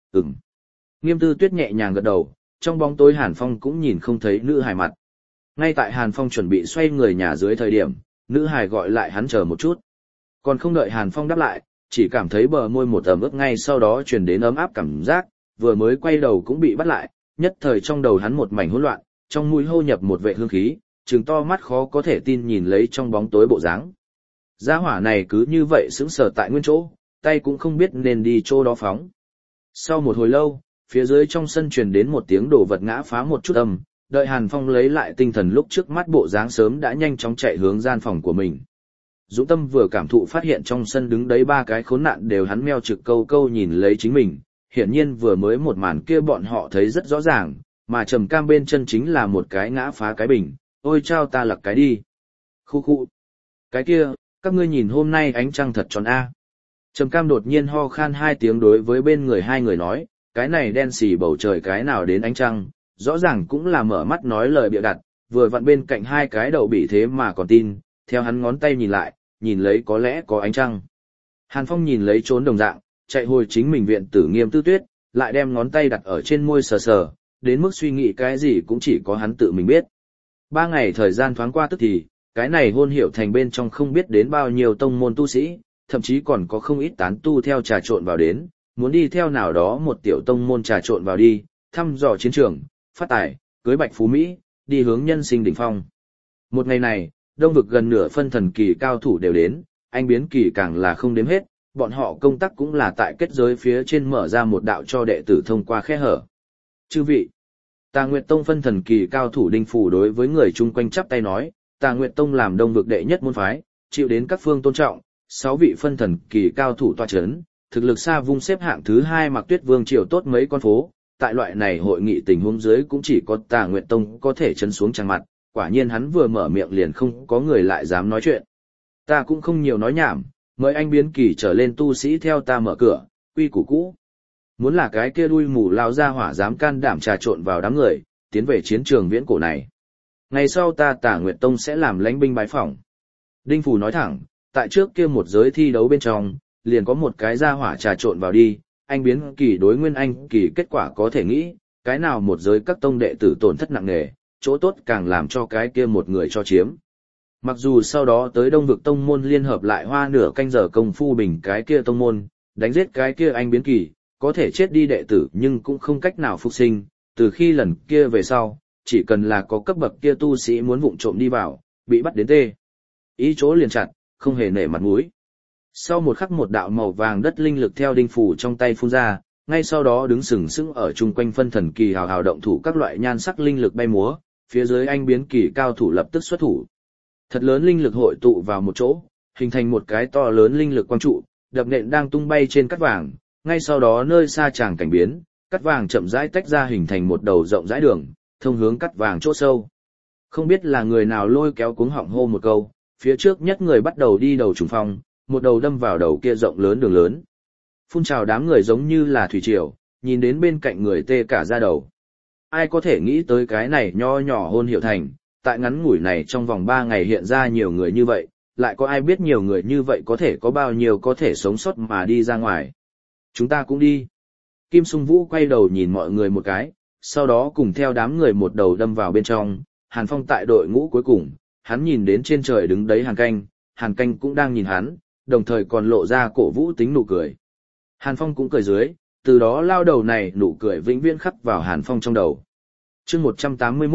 Nghiêm Tư Tuyết nhẹ nhàng gật đầu, trong bóng tối Hàn Phong cũng nhìn không thấy nữ hài mặt. Ngay tại Hàn Phong chuẩn bị xoay người nhà dưới thời điểm, nữ hài gọi lại hắn chờ một chút. Còn không đợi Hàn Phong đáp lại, chỉ cảm thấy bờ môi một ẩm ướt ngay sau đó truyền đến ấm áp cảm giác, vừa mới quay đầu cũng bị bắt lại, nhất thời trong đầu hắn một mảnh hỗn loạn, trong mũi hô nhập một vệ hương khí, trừng to mắt khó có thể tin nhìn lấy trong bóng tối bộ dáng. Gia hỏa này cứ như vậy sững sờ tại nguyên chỗ, tay cũng không biết nên đi chỗ đó phóng. Sau một hồi lâu, phía dưới trong sân truyền đến một tiếng đổ vật ngã phá một chút âm, đợi Hàn Phong lấy lại tinh thần lúc trước mắt bộ dáng sớm đã nhanh chóng chạy hướng gian phòng của mình. Dũng Tâm vừa cảm thụ phát hiện trong sân đứng đấy ba cái khốn nạn đều hắn meo trực câu câu nhìn lấy chính mình, hiển nhiên vừa mới một màn kia bọn họ thấy rất rõ ràng, mà Trầm Cam bên chân chính là một cái ngã phá cái bình, ôi chao ta lặc cái đi. Khu. Cái kia, các ngươi nhìn hôm nay ánh trăng thật tròn a. Trầm Cam đột nhiên ho khan hai tiếng đối với bên người hai người nói, cái này đen xì bầu trời cái nào đến ánh trăng, rõ ràng cũng là mở mắt nói lời bịa đặt, vừa vặn bên cạnh hai cái đầu bị thế mà còn tin, theo hắn ngón tay nhìn lại, nhìn lấy có lẽ có ánh trăng. Hàn Phong nhìn lấy trốn đồng dạng, chạy hồi chính mình viện tử Nghiêm Tư Tuyết, lại đem ngón tay đặt ở trên môi sờ sờ, đến mức suy nghĩ cái gì cũng chỉ có hắn tự mình biết. 3 ngày thời gian thoáng qua tức thì, cái này hôn hiệu thành bên trong không biết đến bao nhiêu tông môn tu sĩ, thậm chí còn có không ít tán tu theo trà trộn vào đến, muốn đi theo nào đó một tiểu tông môn trà trộn vào đi, thăm dò chiến trường, phát tài, cưới bạch phú Mỹ, đi hướng nhân sinh đỉnh phong. Một ngày này, đông vực gần nửa phân thần kỳ cao thủ đều đến, anh biến kỳ càng là không đếm hết, bọn họ công tác cũng là tại kết giới phía trên mở ra một đạo cho đệ tử thông qua khe hở. Chư vị, Tà Nguyệt Tông phân thần kỳ cao thủ Đinh Phủ đối với người chung quanh chắp tay nói, Tà Nguyệt Tông làm đông vực đệ nhất môn phái, chịu đến các phương tôn trọng, 6 vị phân thần kỳ cao thủ tọa chấn, thực lực xa vung xếp hạng thứ 2 Mạc Tuyết Vương triều tốt mấy con phố, tại loại này hội nghị tình huống dưới cũng chỉ có Tà Nguyệt Tông có thể chấn xuống trang mặt, quả nhiên hắn vừa mở miệng liền không có người lại dám nói chuyện. Ta cũng không nhiều nói nhảm, mời anh biến kỳ trở lên tu sĩ theo ta mở cửa, quy củ cũ. Muốn là cái kia đuôi mù lao ra hỏa dám can đảm trà trộn vào đám người, tiến về chiến trường viễn cổ này. Ngày sau ta Tà Nguyệt Tông sẽ làm lãnh binh bái phỏng. Đinh Phù nói thẳng, tại trước kia một giới thi đấu bên trong, liền có một cái ra hỏa trà trộn vào đi, anh biến kỳ đối nguyên anh kỳ kết quả có thể nghĩ, cái nào một giới các tông đệ tử tổn thất nặng nề, chỗ tốt càng làm cho cái kia một người cho chiếm. Mặc dù sau đó tới đông vực tông môn liên hợp lại hoa nửa canh giờ công phu bình cái kia tông môn, đánh giết cái kia anh biến kỳ, có thể chết đi đệ tử nhưng cũng không cách nào phục sinh, từ khi lần kia về sau, chỉ cần là có cấp bậc kia tu sĩ muốn vụng trộm đi vào, bị bắt đến tê. Ý chỗ liền chặt, không hề nể mặt mũi. Sau một khắc một đạo màu vàng đất linh lực theo Đinh Phủ trong tay phun ra, ngay sau đó đứng sừng sững ở chung quanh phân thần kỳ hào hào động thủ các loại nhan sắc linh lực bay múa, phía dưới anh biến kỳ cao thủ lập tức xuất thủ. Thật lớn linh lực hội tụ vào một chỗ, hình thành một cái to lớn linh lực quang trụ, đập nện đang tung bay trên cát vàng, ngay sau đó nơi xa tràng cảnh biến, cát vàng chậm rãi tách ra hình thành một đầu rộng rãi đường, thông hướng cát vàng chỗ sâu. Không biết là người nào lôi kéo cuống họng hô một câu, phía trước nhất người bắt đầu đi đầu trùng phong, một đầu đâm vào đầu kia rộng lớn đường lớn. Phun trào đám người giống như là thủy triều, nhìn đến bên cạnh người tê cả da đầu. Ai có thể nghĩ tới cái này nho nhỏ hôn hiệu thành, tại ngắn ngủi này trong vòng 3 ngày hiện ra nhiều người như vậy, lại có ai biết nhiều người như vậy có thể có bao nhiêu có thể sống sót mà đi ra ngoài. Chúng ta cũng đi. Kim Sung Vũ quay đầu nhìn mọi người một cái, sau đó cùng theo đám người một đầu đâm vào bên trong, Hàn Phong tại đội ngũ cuối cùng, hắn nhìn đến trên trời đứng đấy Hàn Canh cũng đang nhìn hắn, đồng thời còn lộ ra cổ vũ tính nụ cười. Hàn Phong cũng cười dưới, từ đó lao đầu này nụ cười vĩnh viễn khắc vào Hàn Phong trong đầu. Chương 181,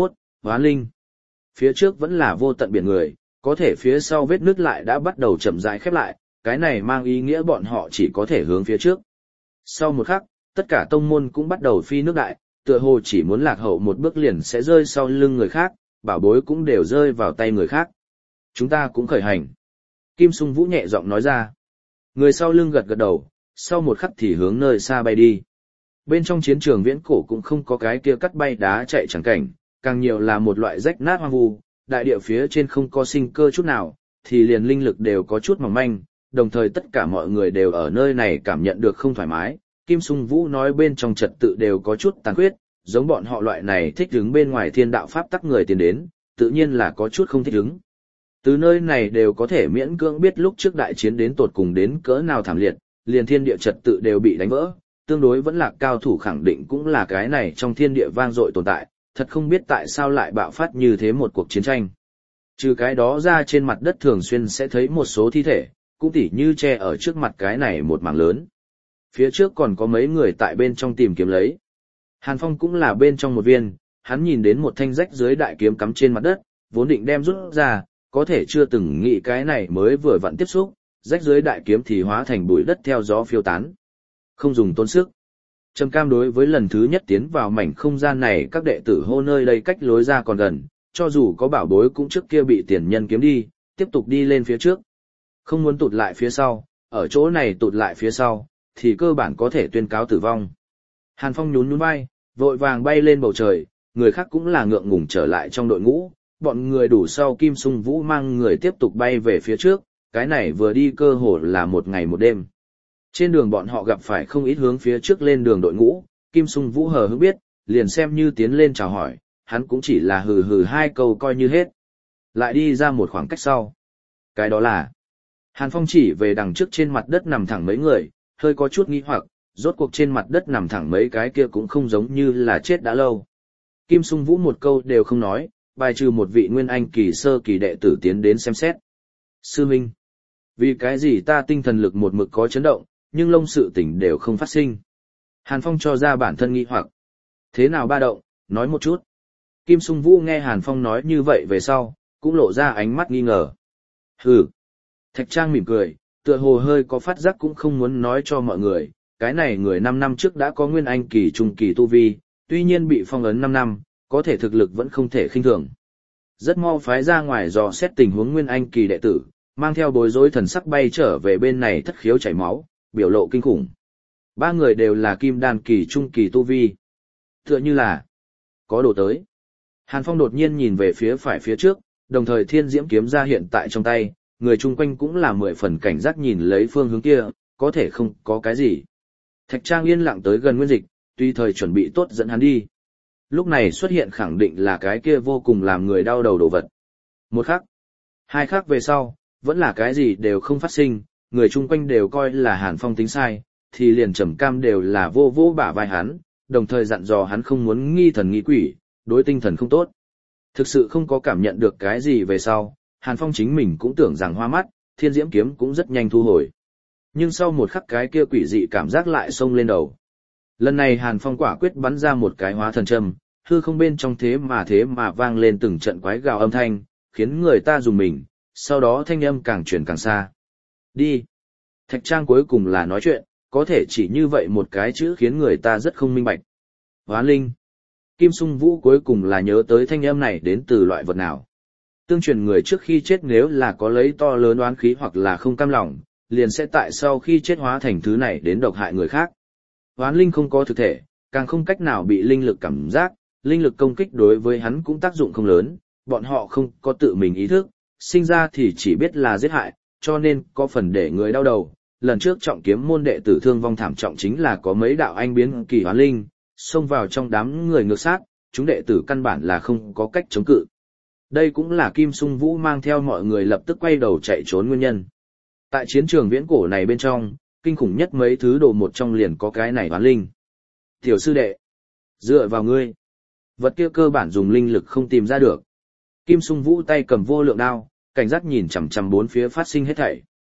Hoán linh. Phía trước vẫn là vô tận biển người, có thể phía sau vết nứt lại đã bắt đầu chậm rãi khép lại, cái này mang ý nghĩa bọn họ chỉ có thể hướng phía trước. Sau một khắc, tất cả tông môn cũng bắt đầu phi nước đại, tựa hồ chỉ muốn lạc hậu một bước liền sẽ rơi sau lưng người khác, bảo bối cũng đều rơi vào tay người khác. Chúng ta cũng khởi hành. Kim Sung Vũ nhẹ giọng nói ra. Người sau lưng gật gật đầu, sau một khắc thì hướng nơi xa bay đi. Bên trong chiến trường viễn cổ cũng không có cái kia cắt bay đá chạy chẳng cảnh, càng nhiều là một loại rách nát hoang vu, đại địa phía trên không có sinh cơ chút nào, thì liền linh lực đều có chút mỏng manh, đồng thời tất cả mọi người đều ở nơi này cảm nhận được không thoải mái. Kim Sung Vũ nói bên trong trật tự đều có chút tàn khuyết, giống bọn họ loại này thích đứng bên ngoài thiên đạo pháp tắc người tiến đến, tự nhiên là có chút không thích đứng. Từ nơi này đều có thể miễn cưỡng biết lúc trước đại chiến đến tột cùng đến cỡ nào thảm liệt, liền thiên địa trật tự đều bị đánh vỡ, tương đối vẫn là cao thủ khẳng định cũng là cái này trong thiên địa vang dội tồn tại, thật không biết tại sao lại bạo phát như thế một cuộc chiến tranh. Trừ cái đó ra trên mặt đất thường xuyên sẽ thấy một số thi thể, cũng tỉ như che ở trước mặt cái này một mảng lớn. Phía trước còn có mấy người tại bên trong tìm kiếm lấy. Hàn Phong cũng là bên trong một viên, hắn nhìn đến một thanh rách dưới đại kiếm cắm trên mặt đất, vốn định đem rút ra, có thể chưa từng nghĩ cái này mới vừa vặn tiếp xúc, rách dưới đại kiếm thì hóa thành bụi đất theo gió phiêu tán. Không dùng tốn sức. Trầm Cam đối với lần thứ nhất tiến vào mảnh không gian này các đệ tử hô nơi đây cách lối ra còn gần, cho dù có bảo bối cũng trước kia bị tiền nhân kiếm đi, tiếp tục đi lên phía trước. Không muốn tụt lại phía sau, ở chỗ này tụt lại phía sau, thì cơ bản có thể tuyên cáo tử vong. Hàn Phong nhún nhún vai, vội vàng bay lên bầu trời, người khác cũng là ngượng ngùng trở lại trong đội ngũ, bọn người đủ sau Kim Sung Vũ mang người tiếp tục bay về phía trước, cái này vừa đi cơ hồ là một ngày một đêm. Trên đường bọn họ gặp phải không ít hướng phía trước lên đường đội ngũ, Kim Sung Vũ hờ hững biết, liền xem như tiến lên chào hỏi, hắn cũng chỉ là hừ hừ hai câu coi như hết. Lại đi ra một khoảng cách sau. Cái đó là, Hàn Phong chỉ về đằng trước trên mặt đất nằm thẳng mấy người, hơi có chút nghi hoặc, rốt cuộc trên mặt đất nằm thẳng mấy cái kia cũng không giống như là chết đã lâu. Kim Sung Vũ một câu đều không nói, bài trừ một vị nguyên anh kỳ sơ kỳ đệ tử tiến đến xem xét. Sư Minh, vì cái gì ta tinh thần lực một mực có chấn động, nhưng lông sự tỉnh đều không phát sinh. Hàn Phong cho ra bản thân nghi hoặc. Thế nào ba động, nói một chút. Kim Sung Vũ nghe Hàn Phong nói như vậy về sau, cũng lộ ra ánh mắt nghi ngờ. Hừ. Thạch Trang mỉm cười, tựa hồ hơi có phát giác cũng không muốn nói cho mọi người, cái này người 5 năm trước đã có nguyên anh kỳ trung kỳ tu vi, tuy nhiên bị phong ấn 5 năm, có thể thực lực vẫn không thể khinh thường. Rất mau phái ra ngoài dò xét tình huống nguyên anh kỳ đệ tử, mang theo bối rối thần sắc bay trở về bên này thất khiếu chảy máu, biểu lộ kinh khủng. 3 người đều là kim đan kỳ trung kỳ tu vi. Tựa như là có đồ tới. Hàn Phong đột nhiên nhìn về phía phải phía trước, đồng thời thiên diễm kiếm ra hiện tại trong tay, người chung quanh cũng là 10 phần cảnh giác nhìn lấy phương hướng kia, có thể không có cái gì. Thạch Trang yên lặng tới gần Nguyên Dịch, tùy thời chuẩn bị tốt dẫn hắn đi. Lúc này xuất hiện khẳng định là cái kia vô cùng làm người đau đầu đồ vật. Một khắc, hai khắc về sau, vẫn là cái gì đều không phát sinh, người chung quanh đều coi là Hàn Phong tính sai, thì liền Trầm Cam đều là vô vô bả vai hắn, đồng thời dặn dò hắn không muốn nghi thần nghi quỷ, đối tinh thần không tốt. Thực sự không có cảm nhận được cái gì về sau, Hàn Phong chính mình cũng tưởng rằng hoa mắt, thiên diễm kiếm cũng rất nhanh thu hồi. Nhưng sau một khắc cái kia quỷ dị cảm giác lại xông lên đầu. Lần này Hàn Phong quả quyết bắn ra một cái hóa thần châm, hư không bên trong thế mà vang lên từng trận quái gào âm thanh, khiến người ta dùng mình, sau đó thanh âm càng chuyển càng xa. Đi. Thạch Trang cuối cùng là nói chuyện, có thể chỉ như vậy một cái chữ khiến người ta rất không minh bạch. Hoán linh. Kim Sung Vũ cuối cùng là nhớ tới thanh âm này đến từ loại vật nào. Tương truyền người trước khi chết nếu là có lấy to lớn oán khí hoặc là không cam lòng, liền sẽ tại sau khi chết hóa thành thứ này đến độc hại người khác. Oán linh không có thực thể, càng không cách nào bị linh lực cảm giác, linh lực công kích đối với hắn cũng tác dụng không lớn, bọn họ không có tự mình ý thức, sinh ra thì chỉ biết là giết hại, cho nên có phần để người đau đầu. Lần trước trọng kiếm môn đệ tử thương vong thảm trọng chính là có mấy đạo anh biến kỳ oán linh, xông vào trong đám người ngược sát, chúng đệ tử căn bản là không có cách chống cự. Đây cũng là Kim Sung Vũ mang theo mọi người lập tức quay đầu chạy trốn nguyên nhân. Tại chiến trường viễn cổ này bên trong, kinh khủng nhất mấy thứ đồ một trong liền có cái này oán linh. Tiểu sư đệ, dựa vào ngươi. Vật kia cơ bản dùng linh lực không tìm ra được. Kim Sung Vũ tay cầm vô lượng đao, cảnh giác nhìn chằm chằm bốn phía phát sinh hết thảy.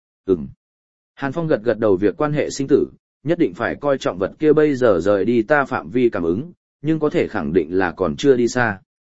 Hàn Phong gật gật đầu việc quan hệ sinh tử, nhất định phải coi trọng vật kia bây giờ rời đi ta phạm vi cảm ứng, nhưng có thể khẳng định là còn chưa đi xa.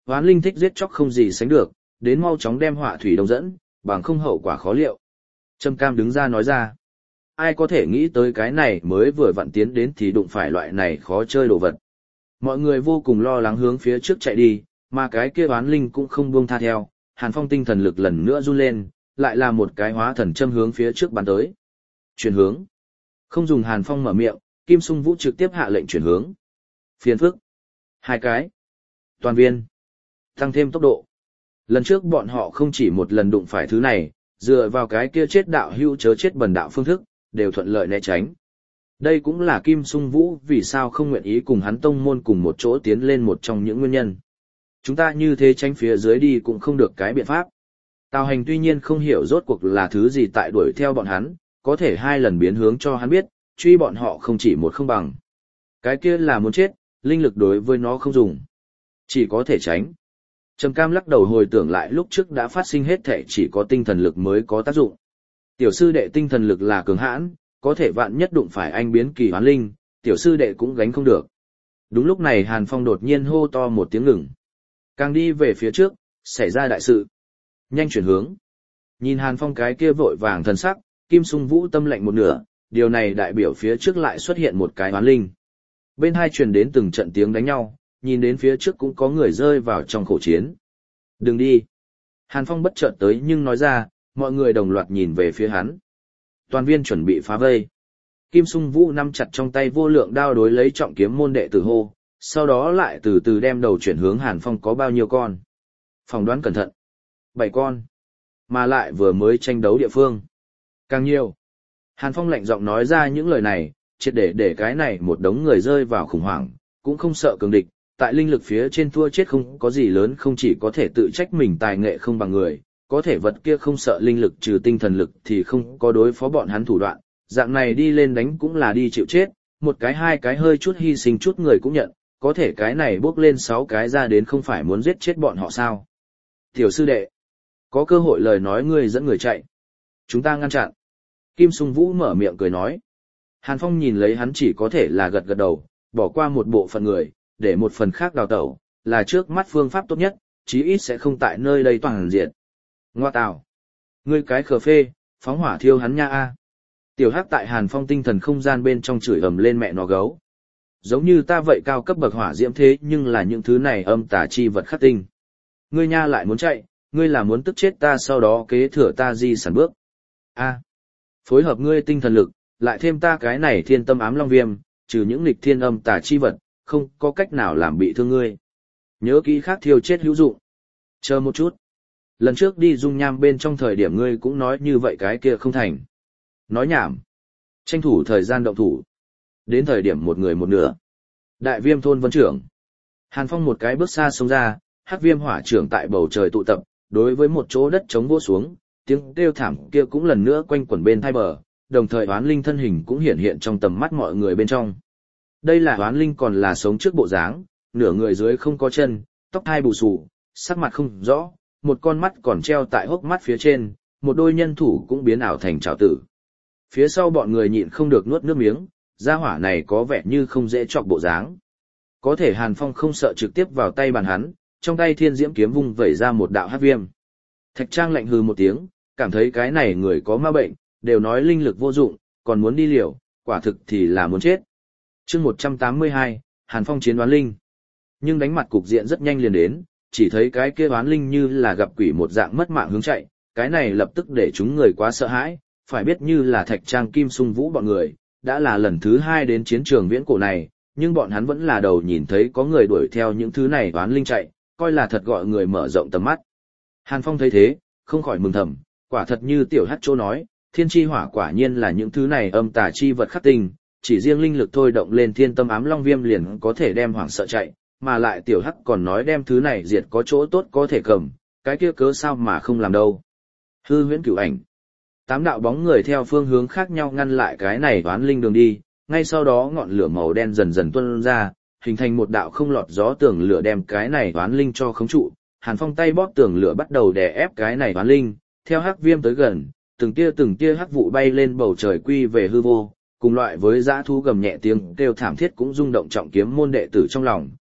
Hoán linh thích giết chóc không gì sánh được, đến mau chóng đem họa thủy đông dẫn, bằng không hậu quả khó liệu. Trầm Cam đứng ra nói ra. Ai có thể nghĩ tới cái này mới vừa vặn tiến đến thì đụng phải loại này khó chơi đồ vật. Mọi người vô cùng lo lắng hướng phía trước chạy đi, mà cái kia oán linh cũng không buông tha theo. Hàn Phong tinh thần lực lần nữa run lên, lại là một cái hóa thần châm hướng phía trước bắn tới. Chuyển hướng. Không dùng Hàn Phong mở miệng, Kim Sung Vũ trực tiếp hạ lệnh chuyển hướng. Phiền phức. 2 cái. Toàn viên. Tăng thêm tốc độ. Lần trước bọn họ không chỉ một lần đụng phải thứ này, dựa vào cái kia chết đạo hữu chớ chết bần đạo phương thức, đều thuận lợi né tránh. Đây cũng là Kim Sung Vũ vì sao không nguyện ý cùng hắn tông môn cùng một chỗ tiến lên một trong những nguyên nhân. Chúng ta như thế tránh phía dưới đi cũng không được cái biện pháp. Tào Hành tuy nhiên không hiểu rốt cuộc là thứ gì tại đuổi theo bọn hắn, có thể 2 lần biến hướng cho hắn biết, truy bọn họ không chỉ một không bằng. Cái kia là muốn chết, linh lực đối với nó không dùng. Chỉ có thể tránh. Trầm Cam lắc đầu hồi tưởng lại lúc trước đã phát sinh hết thể chỉ có tinh thần lực mới có tác dụng. Tiểu sư đệ tinh thần lực là cường hãn, có thể vạn nhất đụng phải anh biến kỳ hoán linh, tiểu sư đệ cũng gánh không được. Đúng lúc này Hàn Phong đột nhiên hô to một tiếng ngừng. Càng đi về phía trước, xảy ra đại sự. Nhanh chuyển hướng. Nhìn Hàn Phong cái kia vội vàng thần sắc, Kim Sung Vũ tâm lạnh một nửa, điều này đại biểu phía trước lại xuất hiện một cái hoán linh. Bên hai truyền đến từng trận tiếng đánh nhau, nhìn đến phía trước cũng có người rơi vào trong khổ chiến. Đừng đi. Hàn Phong bất chợt tới nhưng nói ra, mọi người đồng loạt nhìn về phía hắn. Toàn viên chuẩn bị phá vây. Kim Sung Vũ nắm chặt trong tay vô lượng đao đối lấy trọng kiếm môn đệ tử hô, sau đó lại từ từ đem đầu chuyển hướng Hàn Phong có bao nhiêu con. Phỏng đoán cẩn thận. 7 con. Mà lại vừa mới tranh đấu địa phương. Càng nhiều. Hàn Phong lạnh giọng nói ra những lời này, triệt để cái này một đống người rơi vào khủng hoảng, cũng không sợ cường địch. Tại linh lực phía trên thua chết không có gì lớn, không chỉ có thể tự trách mình tài nghệ không bằng người, có thể vật kia không sợ linh lực trừ tinh thần lực thì không có đối phó bọn hắn thủ đoạn, dạng này đi lên đánh cũng là đi chịu chết, một cái 2 cái hơi chút hy sinh chút người cũng nhận, có thể cái này bước lên 6 cái ra đến không phải muốn giết chết bọn họ sao. Tiểu sư đệ, có cơ hội lời nói ngươi dẫn người chạy. Chúng ta ngăn chặn. Kim Sung Vũ mở miệng cười nói. Hàn Phong nhìn lấy hắn chỉ có thể là gật gật đầu, bỏ qua một bộ phận người, để một phần khác đào tẩu, là trước mắt phương pháp tốt nhất, chí ít sẽ không tại nơi đây toàn diện. Ngoa tào. Ngươi cái khờ phê, phóng hỏa thiêu hắn nha a. Tiểu Hắc tại Hàn Phong tinh thần không gian bên trong chửi ầm lên mẹ nó gấu. Giống như ta vậy cao cấp bậc hỏa diễm thế nhưng là những thứ này âm tà chi vật khắc tinh. Ngươi nha lại muốn chạy, ngươi là muốn tức chết ta sau đó kế thừa ta di sản bước. A. Phối hợp ngươi tinh thần lực, lại thêm ta cái này thiên tâm ám long viêm, trừ những nghịch thiên âm tà chi vật, không có cách nào làm bị thương ngươi. Nhớ kỹ khác thiêu chết hữu dụng. Chờ một chút. Lần trước đi dung nham bên trong thời điểm ngươi cũng nói như vậy cái kia không thành. Nói nhảm. Tranh thủ thời gian động thủ. Đến thời điểm một người một nửa. Đại viêm thôn vân trưởng. Hàn Phong một cái bước xa xông ra, hắc viêm hỏa trưởng tại bầu trời tụ tập, đối với một chỗ đất trống vỗ xuống, tiếng kêu thảm kia cũng lần nữa quanh quẩn bên thai bờ, đồng thời oán linh thân hình cũng hiện hiện trong tầm mắt mọi người bên trong. Đây là oán linh còn là sống trước bộ dáng, nửa người dưới không có chân, tóc hai bù xù, sắc mặt không rõ, một con mắt còn treo tại hốc mắt phía trên, một đôi nhân thủ cũng biến ảo thành trảo tử. Phía sau bọn người nhịn không được nuốt nước miếng, gia hỏa này có vẻ như không dễ chọc bộ dáng. Có thể Hàn Phong không sợ trực tiếp vào tay bàn hắn, trong tay thiên diễm kiếm vung vẩy ra một đạo hắc viêm. Thạch Trang lạnh hừ một tiếng, cảm thấy cái này người có ma bệnh, đều nói linh lực vô dụng, còn muốn đi liều, quả thực thì là muốn chết. Chương 182, Hàn Phong chiến oán linh. Nhưng đánh mặt cục diện rất nhanh liền đến, chỉ thấy cái kia oán linh như là gặp quỷ một dạng mất mạng hướng chạy, cái này lập tức để chúng người quá sợ hãi, phải biết như là Thạch Trang Kim Sung Vũ bọn người, đã là lần thứ 2 đến chiến trường viễn cổ này, nhưng bọn hắn vẫn là đầu nhìn thấy có người đuổi theo những thứ này oán linh chạy, coi là thật gọi người mở rộng tầm mắt. Hàn Phong thấy thế, không khỏi mừng thầm, quả thật như tiểu Hắc Châu nói, thiên chi hỏa quả nhiên là những thứ này âm tà chi vật khắc tinh, chỉ riêng linh lực thôi động lên thiên tâm ám long viêm liền có thể đem hoảng sợ chạy, mà lại tiểu Hắc còn nói đem thứ này diệt có chỗ tốt có thể cầm, cái kia cớ sao mà không làm đâu. Hư huyễn cửu ảnh. 8 đạo bóng người theo phương hướng khác nhau ngăn lại cái này oán linh đường đi, ngay sau đó ngọn lửa màu đen dần dần tuôn ra, hình thành một đạo không lọt gió tường lửa đem cái này oán linh cho khống trụ. Hàn Phong tay bóp tường lửa bắt đầu đè ép cái này oán linh, theo hắc viêm tới gần, từng tia hắc vụ bay lên bầu trời quy về hư vô, cùng loại với dã thú gầm nhẹ tiếng kêu thảm thiết cũng rung động trọng kiếm môn đệ tử trong lòng,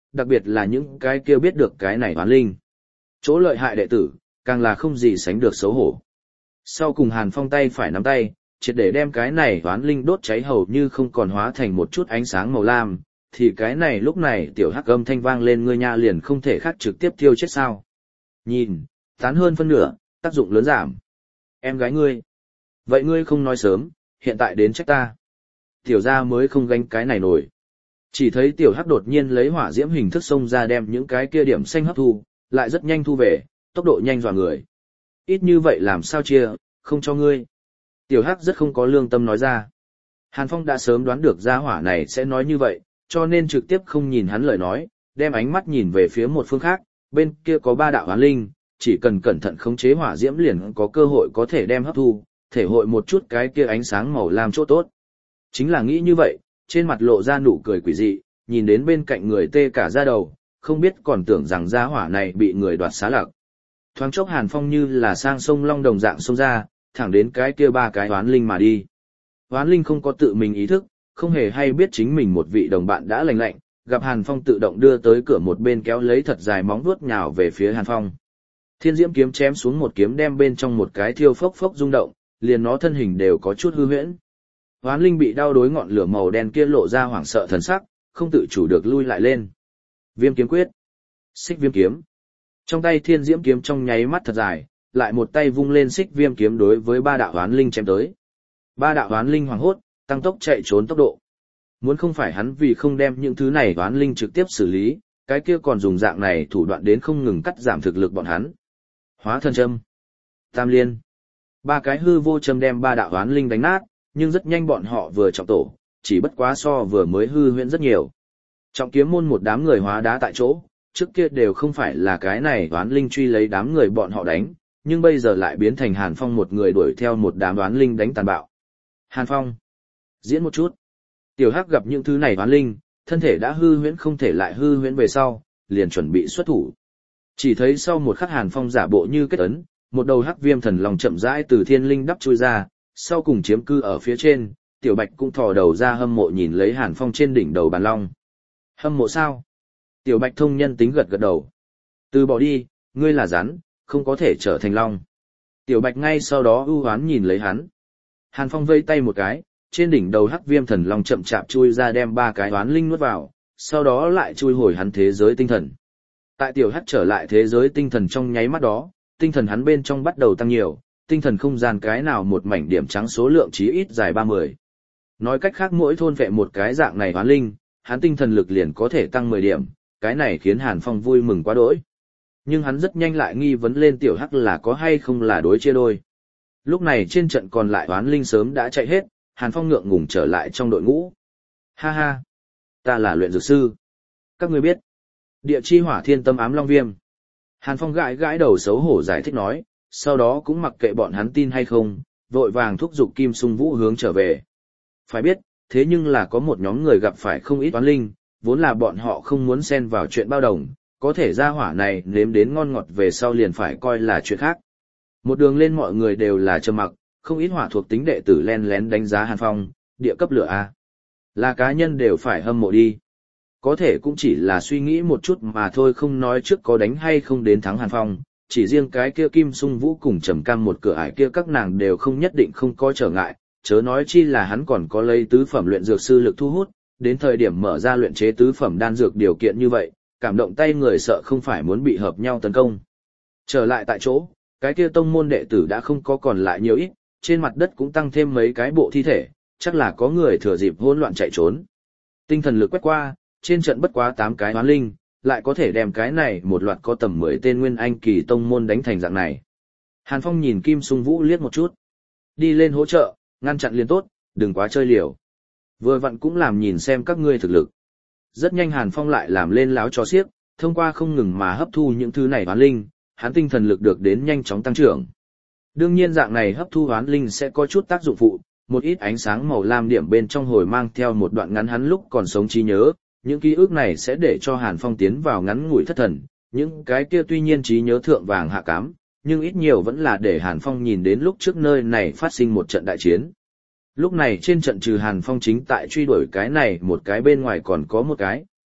đặc biệt là những cái kia biết được cái này hoán linh. Chỗ lợi hại đệ tử, càng là không gì sánh được xấu hổ. Sau cùng Hàn Phong tay phải nắm tay, triệt để đem cái này hoán linh đốt cháy hầu như không còn hóa thành một chút ánh sáng màu lam, thì cái này lúc này tiểu hắc âm thanh vang lên ngươi nha liền không thể khác trực tiếp thiêu chết sao. Nhìn, tán hơn phân nửa, tác dụng lớn giảm. Em gái ngươi. Vậy ngươi không nói sớm, hiện tại đến trách ta. Tiểu gia mới không gánh cái này nổi. Chỉ thấy tiểu hắc đột nhiên lấy hỏa diễm hình thức xông ra đem những cái kia điểm xanh hấp thu, lại rất nhanh thu về, tốc độ nhanh dọa người. Ít như vậy làm sao chia, không cho ngươi. Tiểu hắc rất không có lương tâm nói ra. Hàn Phong đã sớm đoán được gia hỏa này sẽ nói như vậy, cho nên trực tiếp không nhìn hắn lời nói, đem ánh mắt nhìn về phía một phương khác, bên kia có 3 đạo hoán linh, chỉ cần cẩn thận khống chế hỏa diễm liền có cơ hội có thể đem hấp thu, thể hội một chút cái kia ánh sáng màu lam chỗ tốt. Chính là nghĩ như vậy, trên mặt lộ ra nụ cười quỷ dị, nhìn đến bên cạnh người tê cả da đầu, không biết còn tưởng rằng gia hỏa này bị người đoạt xá lạc. Thoáng chốc Hàn Phong như là sang sông Long đồng dạng xông ra, thẳng đến cái kia 3 cái hoán linh mà đi. Hoán linh không có tự mình ý thức, không hề hay biết chính mình một vị đồng bạn đã lành lạnh, gặp Hàn Phong tự động đưa tới cửa một bên kéo lấy thật dài móng vuốt nhào về phía Hàn Phong. Thiên diễm kiếm chém xuống một kiếm đem bên trong một cái thiêu phốc phốc rung động, liền nó thân hình đều có chút hư huyễn. Hoán linh bị đau đối ngọn lửa màu đen kia lộ ra hoảng sợ thần sắc, không tự chủ được lui lại lên. Viêm kiếm quyết, xích viêm kiếm. Trong tay thiên diễm kiếm trong nháy mắt thật dài, lại một tay vung lên xích viêm kiếm đối với 3 đạo hoán linh chém tới. 3 đạo hoán linh hoảng hốt, tăng tốc chạy trốn tốc độ. Muốn không phải hắn vì không đem những thứ này hoán linh trực tiếp xử lý, cái kia còn dùng dạng này thủ đoạn đến không ngừng cắt giảm thực lực bọn hắn. Hóa thân châm, tam liên. 3 cái hư vô châm đem 3 đạo hoán linh đánh nát, nhưng rất nhanh bọn họ vừa trọng tổ, chỉ bất quá so vừa mới hư huyễn rất nhiều. Trọng kiếm môn một đám người hóa đá tại chỗ, trước kia đều không phải là cái này hoán linh truy lấy đám người bọn họ đánh, nhưng bây giờ lại biến thành Hàn Phong một người đuổi theo một đám hoán linh đánh tàn bạo. Hàn Phong, diễn một chút. Tiểu Hắc gặp những thứ này hoán linh, thân thể đã hư huyễn không thể lại hư huyễn về sau, liền chuẩn bị xuất thủ. Chỉ thấy sau một khắc Hàn Phong giả bộ như kết ấn, một đầu hắc viêm thần long chậm rãi từ thiên linh đắp chui ra, sau cùng chiếm cư ở phía trên, Tiểu Bạch cũng thò đầu ra hâm mộ nhìn lấy Hàn Phong trên đỉnh đầu bàn long. Hâm mộ sao? Tiểu Bạch thông nhân tính gật gật đầu. Từ bỏ đi, ngươi là rắn, không có thể trở thành long. Tiểu Bạch ngay sau đó ưu hoán nhìn lấy hắn. Hàn Phong vây tay một cái, trên đỉnh đầu hắc viêm thần long chậm chạp chui ra đem 3 cái oán linh nuốt vào, sau đó lại chui hồi hắn thế giới tinh thần. Tại Tiểu Hắc trở lại thế giới tinh thần trong nháy mắt đó, tinh thần hắn bên trong bắt đầu tăng nhiều, tinh thần không gian cái nào một mảnh điểm trắng số lượng chí ít dài 30. Nói cách khác mỗi thôn vệ một cái dạng này oán linh, hắn tinh thần lực liền có thể tăng 10 điểm, cái này khiến Hàn Phong vui mừng quá đỗi. Nhưng hắn rất nhanh lại nghi vấn lên Tiểu Hắc là có hay không là đối chia đôi. Lúc này trên trận còn lại oán linh sớm đã chạy hết, Hàn Phong ngượng ngùng trở lại trong đội ngũ. Ha ha, ta là luyện dược sư. Các ngươi biết, địa chi hỏa thiên tâm ám long viêm. Hàn Phong gãi gãi đầu xấu hổ giải thích nói, sau đó cũng mặc kệ bọn hắn tin hay không, vội vàng thúc giục Kim Sung Vũ hướng trở về. Phải biết, thế nhưng là có một nhóm người gặp phải không ít oán linh, vốn là bọn họ không muốn xen vào chuyện bao đồng, có thể ra hỏa này nếm đến ngon ngọt về sau liền phải coi là chuyện khác. Một đường lên mọi người đều là trầm mặc, không ít hỏa thuộc tính đệ tử len lén đánh giá Hàn Phong, địa cấp lửa A. Là cá nhân đều phải hâm mộ đi. Có thể cũng chỉ là suy nghĩ một chút mà thôi không nói trước có đánh hay không đến thắng Hàn Phong, chỉ riêng cái kia Kim Sung Vũ cùng Trầm Cam một cửa ải kia các nàng đều không nhất định không có trở ngại, chớ nói chi là hắn còn có lấy tứ phẩm luyện dược sư lực thu hút, đến thời điểm mở ra luyện chế tứ phẩm đan dược điều kiện như vậy, cảm động tay người sợ không phải muốn bị hợp nhau tấn công. Trở lại tại chỗ, cái kia tông môn đệ tử đã không có còn lại nhiều ít, trên mặt đất cũng tăng thêm mấy cái bộ thi thể, chắc là có người thừa dịp hỗn loạn chạy trốn. Tinh thần lực quét qua, trên trận bất quá 8 cái hoán linh, lại có thể đem cái này một loạt có tầm 10 tên nguyên anh kỳ tông môn đánh thành dạng này. Hàn Phong nhìn Kim Sung Vũ liếc một chút. Đi lên hỗ trợ, ngăn chặn liền tốt, đừng quá chơi liều. Vừa vặn cũng làm nhìn xem các ngươi thực lực. Rất nhanh Hàn Phong lại làm lên láo chó xiếc, thông qua không ngừng mà hấp thu những thứ này hoán linh, hắn tinh thần lực được đến nhanh chóng tăng trưởng. Đương nhiên dạng này hấp thu hoán linh sẽ có chút tác dụng phụ, một ít ánh sáng màu lam điểm bên trong hồi mang theo một đoạn ngắn hắn lúc còn sống trí nhớ, những ký ức này sẽ để cho Hàn Phong tiến vào ngắn ngủi thất thần, những cái kia tuy nhiên trí nhớ thượng vàng hạ cám, nhưng ít nhiều vẫn là để Hàn Phong nhìn đến lúc trước nơi này phát sinh một trận đại chiến. Lúc này trên trận trừ Hàn Phong chính tại truy đuổi cái này một cái bên ngoài còn có một cái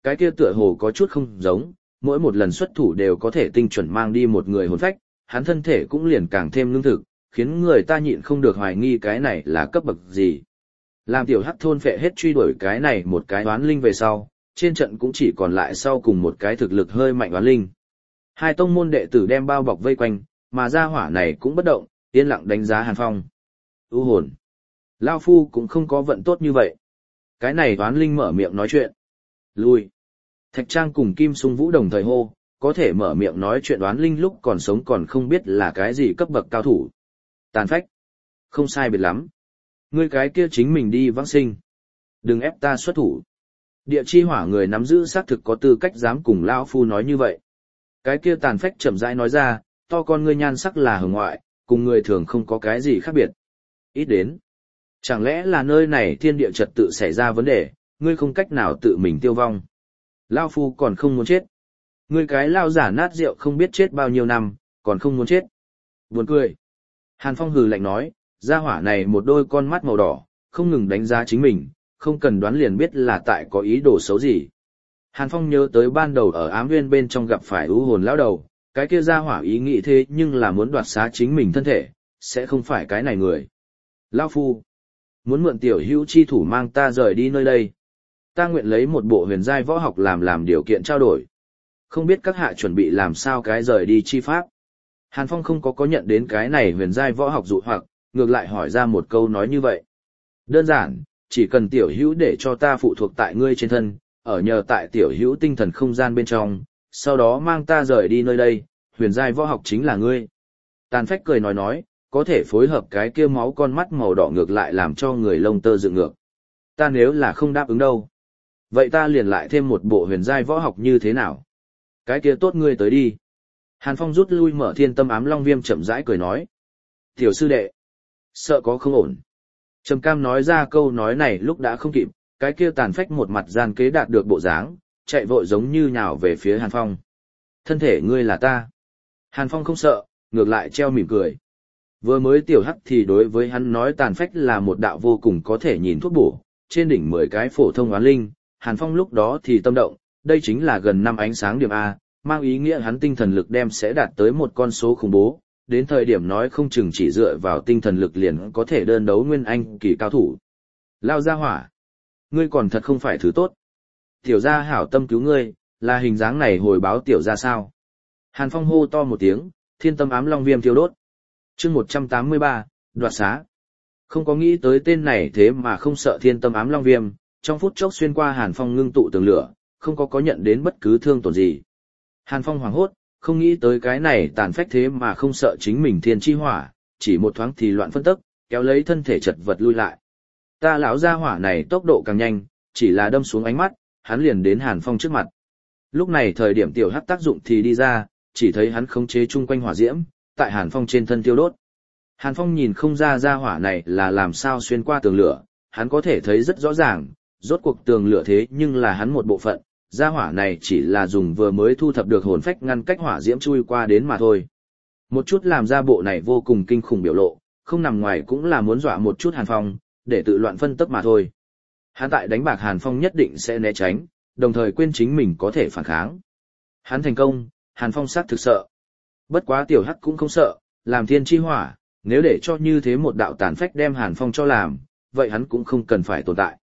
cái kia tựa hồ có chút không giống, mỗi một lần xuất thủ đều có thể tinh chuẩn mang đi một người hồn phách, hắn thân thể cũng liền càng thêm lương thực, khiến người ta nhịn không được hoài nghi cái này là cấp bậc gì. Làm tiểu hắc thôn phệ hết truy đuổi cái này một cái oán linh về sau, trên trận cũng chỉ còn lại sau cùng một cái thực lực hơi mạnh oán linh. Hai tông môn đệ tử đem bao bọc vây quanh, mà gia hỏa này cũng bất động, yên lặng đánh giá Hàn Phong. U hồn. Lao Phu cũng không có vận tốt như vậy. Cái này oán linh mở miệng nói chuyện. Lui. Thạch Trang cùng Kim Sung Vũ đồng thời hô, có thể mở miệng nói chuyện oán linh lúc còn sống còn không biết là cái gì cấp bậc cao thủ. Tàn phách. Không sai biệt lắm. Ngươi cái kia chính mình đi vãng sinh. Đừng ép ta xuất thủ. Địa chi hỏa người nắm giữ xác thực có tư cách dám cùng Lao Phu nói như vậy. Cái kia tàn phách chậm rãi nói ra, to con ngươi nhan sắc là hồng ngoại, cùng người thường không có cái gì khác biệt. Ít đến. Chẳng lẽ là nơi này thiên địa trật tự xảy ra vấn đề, ngươi không cách nào tự mình tiêu vong. Lao Phu còn không muốn chết. Ngươi cái lao giả nát rượu không biết chết bao nhiêu năm, còn không muốn chết. Buồn cười. Hàn Phong hừ lạnh nói, gia hỏa này một đôi con mắt màu đỏ, không ngừng đánh giá chính mình, không cần đoán liền biết là tại có ý đồ xấu gì. Hàn Phong nhớ tới ban đầu ở ám nguyên bên trong gặp phải ưu hồn lão đầu, cái kia gia hỏa ý nghĩ thế nhưng là muốn đoạt xá chính mình thân thể, sẽ không phải cái này người. Lão Phu, muốn mượn tiểu hữu chi thủ mang ta rời đi nơi đây. Ta nguyện lấy một bộ huyền giai võ học làm điều kiện trao đổi. Không biết các hạ chuẩn bị làm sao cái rời đi chi pháp. Hàn Phong không có nhận đến cái này huyền giai võ học dụ hoặc, ngược lại hỏi ra một câu nói như vậy. Đơn giản, chỉ cần tiểu hữu để cho ta phụ thuộc tại ngươi trên thân, ở nhờ tại tiểu hữu tinh thần không gian bên trong, sau đó mang ta rời đi nơi đây, huyền giai võ học chính là ngươi. Tàn phách cười nói, có thể phối hợp cái kia máu con mắt màu đỏ ngược lại làm cho người lông tơ dựng ngược. Ta nếu là không đáp ứng đâu. Vậy ta liền lại thêm một bộ huyền giai võ học như thế nào? Cái kia tốt ngươi tới đi. Hàn Phong rút lui mở thiên tâm ám long viêm chậm rãi cười nói. Tiểu sư đệ, sợ có không ổn. Trầm Cam nói ra câu nói này lúc đã không kịp, cái kia tàn phách một mặt gian kế đạt được bộ dáng, chạy vội giống như nhào về phía Hàn Phong. Thân thể ngươi là ta. Hàn Phong không sợ, ngược lại treo mỉm cười. Vừa mới tiểu hắc thì đối với hắn nói tàn phách là một đạo vô cùng có thể nhìn thuốc bổ, trên đỉnh 10 cái phổ thông oán linh, Hàn Phong lúc đó thì tâm động, đây chính là gần 5 ánh sáng điểm A, mang ý nghĩa hắn tinh thần lực đem sẽ đạt tới một con số khủng bố, đến thời điểm nói không chừng chỉ dựa vào tinh thần lực liền có thể đơn đấu nguyên anh kỳ cao thủ. Lao ra hỏa, ngươi còn thật không phải thứ tốt. Tiểu gia hảo tâm cứu ngươi, là hình dáng này hồi báo tiểu gia sao. Hàn Phong hô to một tiếng, thiên tâm ám long viêm thiêu đốt. Chương 183, đoạt xá. Không có nghĩ tới tên này thế mà không sợ thiên tâm ám long viêm, trong phút chốc xuyên qua Hàn Phong ngưng tụ tường lửa, không có nhận đến bất cứ thương tổn gì. Hàn Phong hoảng hốt, không nghĩ tới cái này tàn phách thế mà không sợ chính mình thiên chi hỏa, chỉ một thoáng thì loạn phân tức, kéo lấy thân thể chật vật lui lại. Ta lão gia hỏa này tốc độ càng nhanh, chỉ là đâm xuống ánh mắt, hắn liền đến Hàn Phong trước mặt. Lúc này thời điểm tiểu hắc tác dụng thì đi ra, chỉ thấy hắn khống chế chung quanh hỏa diễm, tại Hàn Phong trên thân tiêu đốt. Hàn Phong nhìn không ra gia hỏa này là làm sao xuyên qua tường lửa, hắn có thể thấy rất rõ ràng, rốt cuộc tường lửa thế nhưng là hắn một bộ phận, gia hỏa này chỉ là dùng vừa mới thu thập được hồn phách ngăn cách hỏa diễm chui qua đến mà thôi. Một chút làm ra bộ này vô cùng kinh khủng biểu lộ, không nằm ngoài cũng là muốn dọa một chút Hàn Phong, để tự loạn phân tích mà thôi. Hắn tại đánh bạc Hàn Phong nhất định sẽ né tránh, đồng thời quên chính mình có thể phản kháng. Hắn thành công, Hàn Phong xác thực sợ. Bất quá tiểu hắc cũng không sợ, làm thiên chi hỏa, nếu để cho như thế một đạo tàn phách đem Hàn Phong cho làm, vậy hắn cũng không cần phải tồn tại.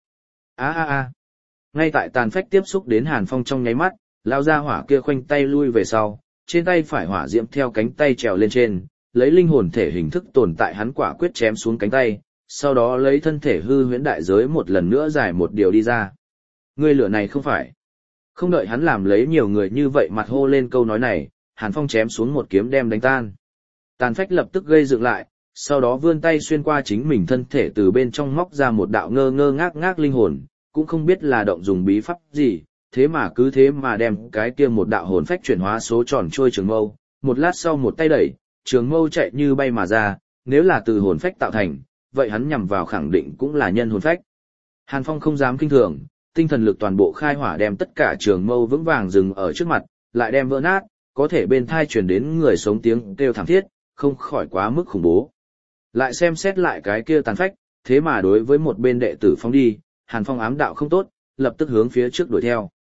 Ngay tại tàn phách tiếp xúc đến Hàn Phong trong nháy mắt, lao ra hỏa kia khoanh tay lui về sau, trên tay phải hỏa diễm theo cánh tay trèo lên trên, lấy linh hồn thể hình thức tồn tại hắn quả quyết chém xuống cánh tay, sau đó lấy thân thể hư huyễn đại giới một lần nữa giải một điều đi ra. Ngươi lửa này không phải. Không đợi hắn làm lấy nhiều người như vậy mặt hô lên câu nói này, Hàn Phong chém xuống một kiếm đem đánh tan. Tàn phách lập tức gây dựng lại, sau đó vươn tay xuyên qua chính mình thân thể từ bên trong móc ra một đạo ngơ ngơ ngác ngác linh hồn, cũng không biết là động dùng bí pháp gì, thế mà đem cái kia một đạo hồn phách chuyển hóa số tròn trôi trường mâu, một lát sau một tay đẩy, trường mâu chạy như bay mà ra, nếu là từ hồn phách tạo thành, vậy hắn nhằm vào khẳng định cũng là nhân hồn phách. Hàn Phong không dám kinh thường, tinh thần lực toàn bộ khai hỏa đem tất cả trường mâu vững vàng dừng ở trước mặt, lại đem vỡ nát, có thể bên thai truyền đến người sống tiếng kêu thảm thiết, không khỏi quá mức khủng bố. Lại xem xét lại cái kia tàn phách, thế mà đối với một bên đệ tử phóng đi, Hàn Phong ám đạo không tốt, lập tức hướng phía trước đuổi theo.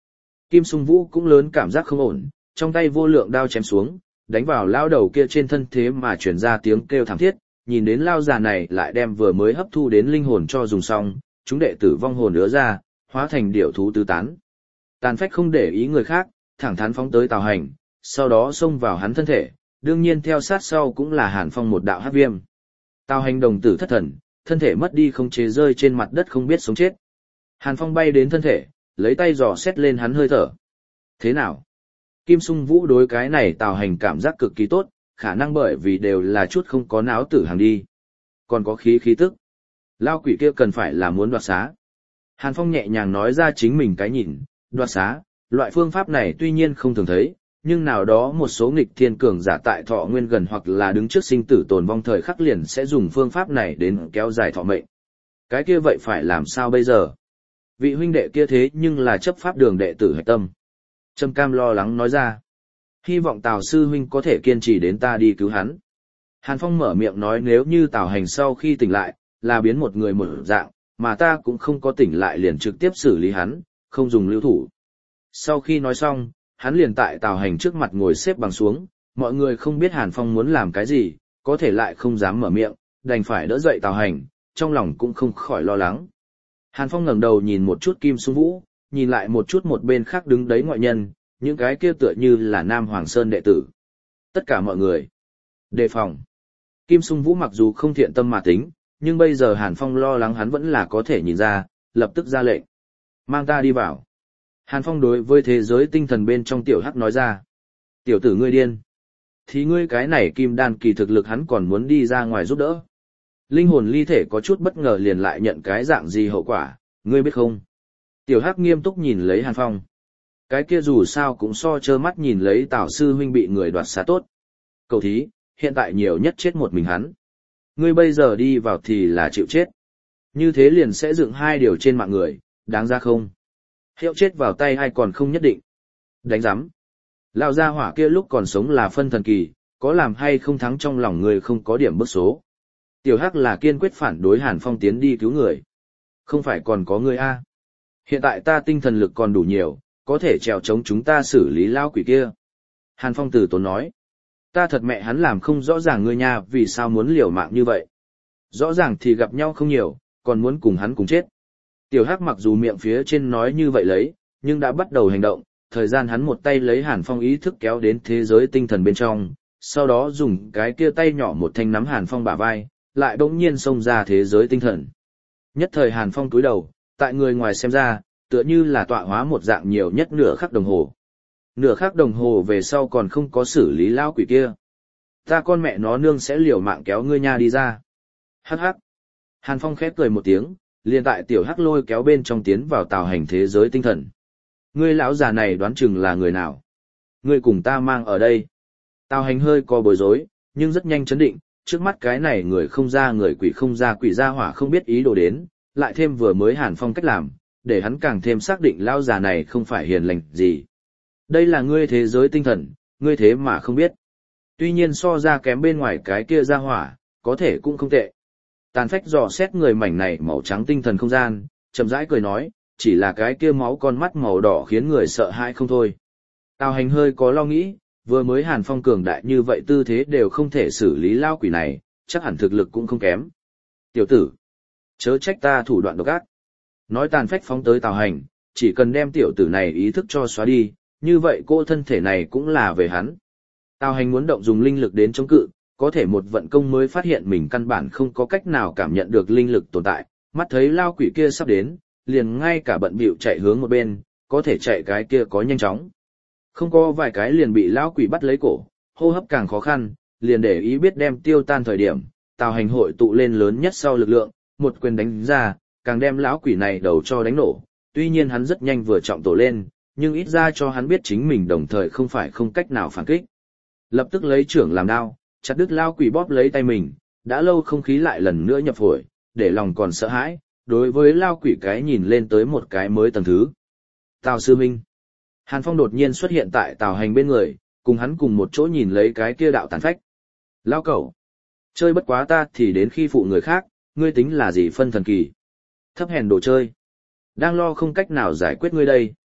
Kim Sung Vũ cũng lớn cảm giác không ổn, trong tay vô lượng đao chém xuống, đánh vào lao đầu kia trên thân thế mà truyền ra tiếng kêu thảm thiết, nhìn đến lao già này lại đem vừa mới hấp thu đến linh hồn cho dùng xong, chúng đệ tử vong hồn ứa ra, hóa thành điểu thú tứ tán. Tàn Phách không để ý người khác, thẳng thắn phóng tới Tào Hành, sau đó xông vào hắn thân thể, đương nhiên theo sát sau cũng là Hàn Phong một đạo hắc viêm. Tào Hành đồng tử thất thần, thân thể mất đi không chế rơi trên mặt đất không biết sống chết. Hàn Phong bay đến thân thể, lấy tay dò xét lên hắn hơi thở. Thế nào? Kim Sung Vũ đối cái này Tào Hành cảm giác cực kỳ tốt, khả năng bởi vì đều là chút không có náo tử hàng đi. Còn có khí tức. Lao quỷ kia cần phải là muốn đoạt xá. Hàn Phong nhẹ nhàng nói ra chính mình cái nhìn, đoạt xá, loại phương pháp này tuy nhiên không thường thấy, nhưng nào đó một số nghịch thiên cường giả tại thọ nguyên gần hoặc là đứng trước sinh tử tồn vong thời khắc liền sẽ dùng phương pháp này đến kéo dài thọ mệnh. Cái kia vậy phải làm sao bây giờ? Vị huynh đệ kia thế nhưng là chấp pháp đường đệ tử hạch tâm. Trâm Cam lo lắng nói ra. Hy vọng Tào sư huynh có thể kiên trì đến ta đi cứu hắn. Hàn Phong mở miệng nói nếu như Tào Hành sau khi tỉnh lại, là biến một người một dạng, mà ta cũng không có tỉnh lại liền trực tiếp xử lý hắn, không dùng lưu thủ. Sau khi nói xong, hắn liền tại Tào Hành trước mặt ngồi xếp bằng xuống, mọi người không biết Hàn Phong muốn làm cái gì, có thể lại không dám mở miệng, đành phải đỡ dậy Tào Hành, trong lòng cũng không khỏi lo lắng. Hàn Phong ngẩng đầu nhìn một chút Kim Sung Vũ, nhìn lại một chút một bên khác đứng đấy ngoại nhân, những cái kia tựa như là Nam Hoàng Sơn đệ tử. Tất cả mọi người đề phòng. Kim Sung Vũ mặc dù không thiện tâm mà tính, nhưng bây giờ Hàn Phong lo lắng hắn vẫn là có thể nhìn ra, lập tức ra lệnh. Mang ta đi vào. Hàn Phong đối với thế giới tinh thần bên trong tiểu hắc nói ra. Tiểu tử ngươi điên. Thì ngươi cái này kim đan kỳ thực lực hắn còn muốn đi ra ngoài giúp đỡ. Linh hồn ly thể có chút bất ngờ liền lại nhận cái dạng gì hậu quả, ngươi biết không? Tiểu hắc nghiêm túc nhìn lấy Hàn Phong. Cái kia dù sao cũng so trơ mắt nhìn lấy Tào sư huynh bị người đoạt xá tốt. Cầu thí, hiện tại nhiều nhất chết một mình hắn. Ngươi bây giờ đi vào thì là chịu chết. Như thế liền sẽ dựng hai điều trên mạng người, đáng ra không? Hiệu chết vào tay hay còn không nhất định. Đánh giám. Lão gia hỏa kia lúc còn sống là phân thần kỳ, có làm hay không thắng trong lòng người không có điểm bước số. Tiểu Hắc là kiên quyết phản đối Hàn Phong tiến đi cứu người. Không phải còn có người a? Hiện tại ta tinh thần lực còn đủ nhiều, có thể trèo chống chúng ta xử lý lao quỷ kia. Hàn Phong từ tốn nói. Ta thật mẹ hắn làm không rõ ràng ngươi nha, vì sao muốn liều mạng như vậy. Rõ ràng thì gặp nhau không nhiều, còn muốn cùng hắn cùng chết. Tiểu Hắc mặc dù miệng phía trên nói như vậy lấy, nhưng đã bắt đầu hành động, thời gian hắn một tay lấy Hàn Phong ý thức kéo đến thế giới tinh thần bên trong, sau đó dùng cái kia tay nhỏ một thanh nắm Hàn Phong bả vai, lại bỗng nhiên xông ra thế giới tinh thần. Nhất thời Hàn Phong cúi đầu, tại người ngoài xem ra, tựa như là tọa hóa một dạng nhiều nhất nửa khắc đồng hồ. Nửa khắc đồng hồ về sau còn không có xử lý lao quỷ kia. Ta con mẹ nó nương sẽ liều mạng kéo ngươi nha đi ra. Hắc hắc. Hàn Phong khép cười một tiếng, liền tại tiểu hắc lôi kéo bên trong tiến vào Tào Hành thế giới tinh thần. Ngươi lão già này đoán chừng là người nào? Ngươi cùng ta mang ở đây. Tào Hành hơi có bối rối, nhưng rất nhanh chấn định, trước mắt cái này người không ra người quỷ không ra quỷ ra hỏa không biết ý đồ đến, lại thêm vừa mới Hàn Phong cách làm, để hắn càng thêm xác định lão già này không phải hiền lành gì. Đây là ngươi thế giới tinh thần, ngươi thế mà không biết. Tuy nhiên so ra kém bên ngoài cái kia ra hỏa, có thể cũng không tệ. Tàn Phách dò xét người mảnh này màu trắng tinh thần không gian, chậm rãi cười nói, chỉ là cái kia máu con mắt màu đỏ khiến người sợ hãi không thôi. Tào Hành hơi có lo nghĩ, vừa mới Hàn Phong cường đại như vậy tư thế đều không thể xử lý lao quỷ này, chắc hẳn thực lực cũng không kém. Tiểu tử, chớ trách ta thủ đoạn độc ác. Nói Tàn Phách phóng tới Tào Hành, chỉ cần đem tiểu tử này ý thức cho xóa đi, như vậy cô thân thể này cũng là về hắn. Tào Hành muốn động dùng linh lực đến chống cự, có thể một vận công mới phát hiện mình căn bản không có cách nào cảm nhận được linh lực tồn tại, mắt thấy lao quỷ kia sắp đến, liền ngay cả bận bịu chạy hướng một bên, có thể chạy cái kia có nhanh chóng. Không có vài cái liền bị lao quỷ bắt lấy cổ, hô hấp càng khó khăn, liền để ý biết đem tiêu tan thời điểm, Tào Hành hội tụ lên lớn nhất sau lực lượng, một quyền đánh ra, càng đem lão quỷ này đầu cho đánh nổ. Tuy nhiên hắn rất nhanh vừa trọng tổ lên, nhưng ít ra cho hắn biết chính mình đồng thời không phải không cách nào phản kích. Lập tức lấy trưởng làm đao, chặt đứt lao quỷ bóp lấy tay mình, đã lâu không khí lại lần nữa nhập phổi, để lòng còn sợ hãi, đối với lao quỷ cái nhìn lên tới một cái mới tầng thứ. Tào sư minh. Hàn Phong đột nhiên xuất hiện tại Tào Hành bên người, cùng hắn cùng một chỗ nhìn lấy cái kia đạo Tàn Phách. Lao cẩu. Chơi bất quá ta thì đến khi phụ người khác, ngươi tính là gì phân thần kỳ. Thấp hèn đồ chơi. Đang lo không cách nào giải quyết ngươi đây.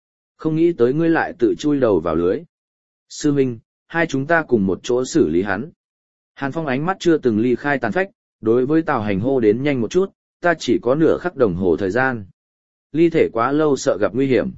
Không nghĩ tới ngươi lại tự chui đầu vào lưới. Sư huynh, hai chúng ta cùng một chỗ xử lý hắn. Hàn Phong ánh mắt chưa từng ly khai tàn phách, đối với Tào Hành hô đến nhanh một chút, ta chỉ có nửa khắc đồng hồ thời gian. Ly thể quá lâu sợ gặp nguy hiểm.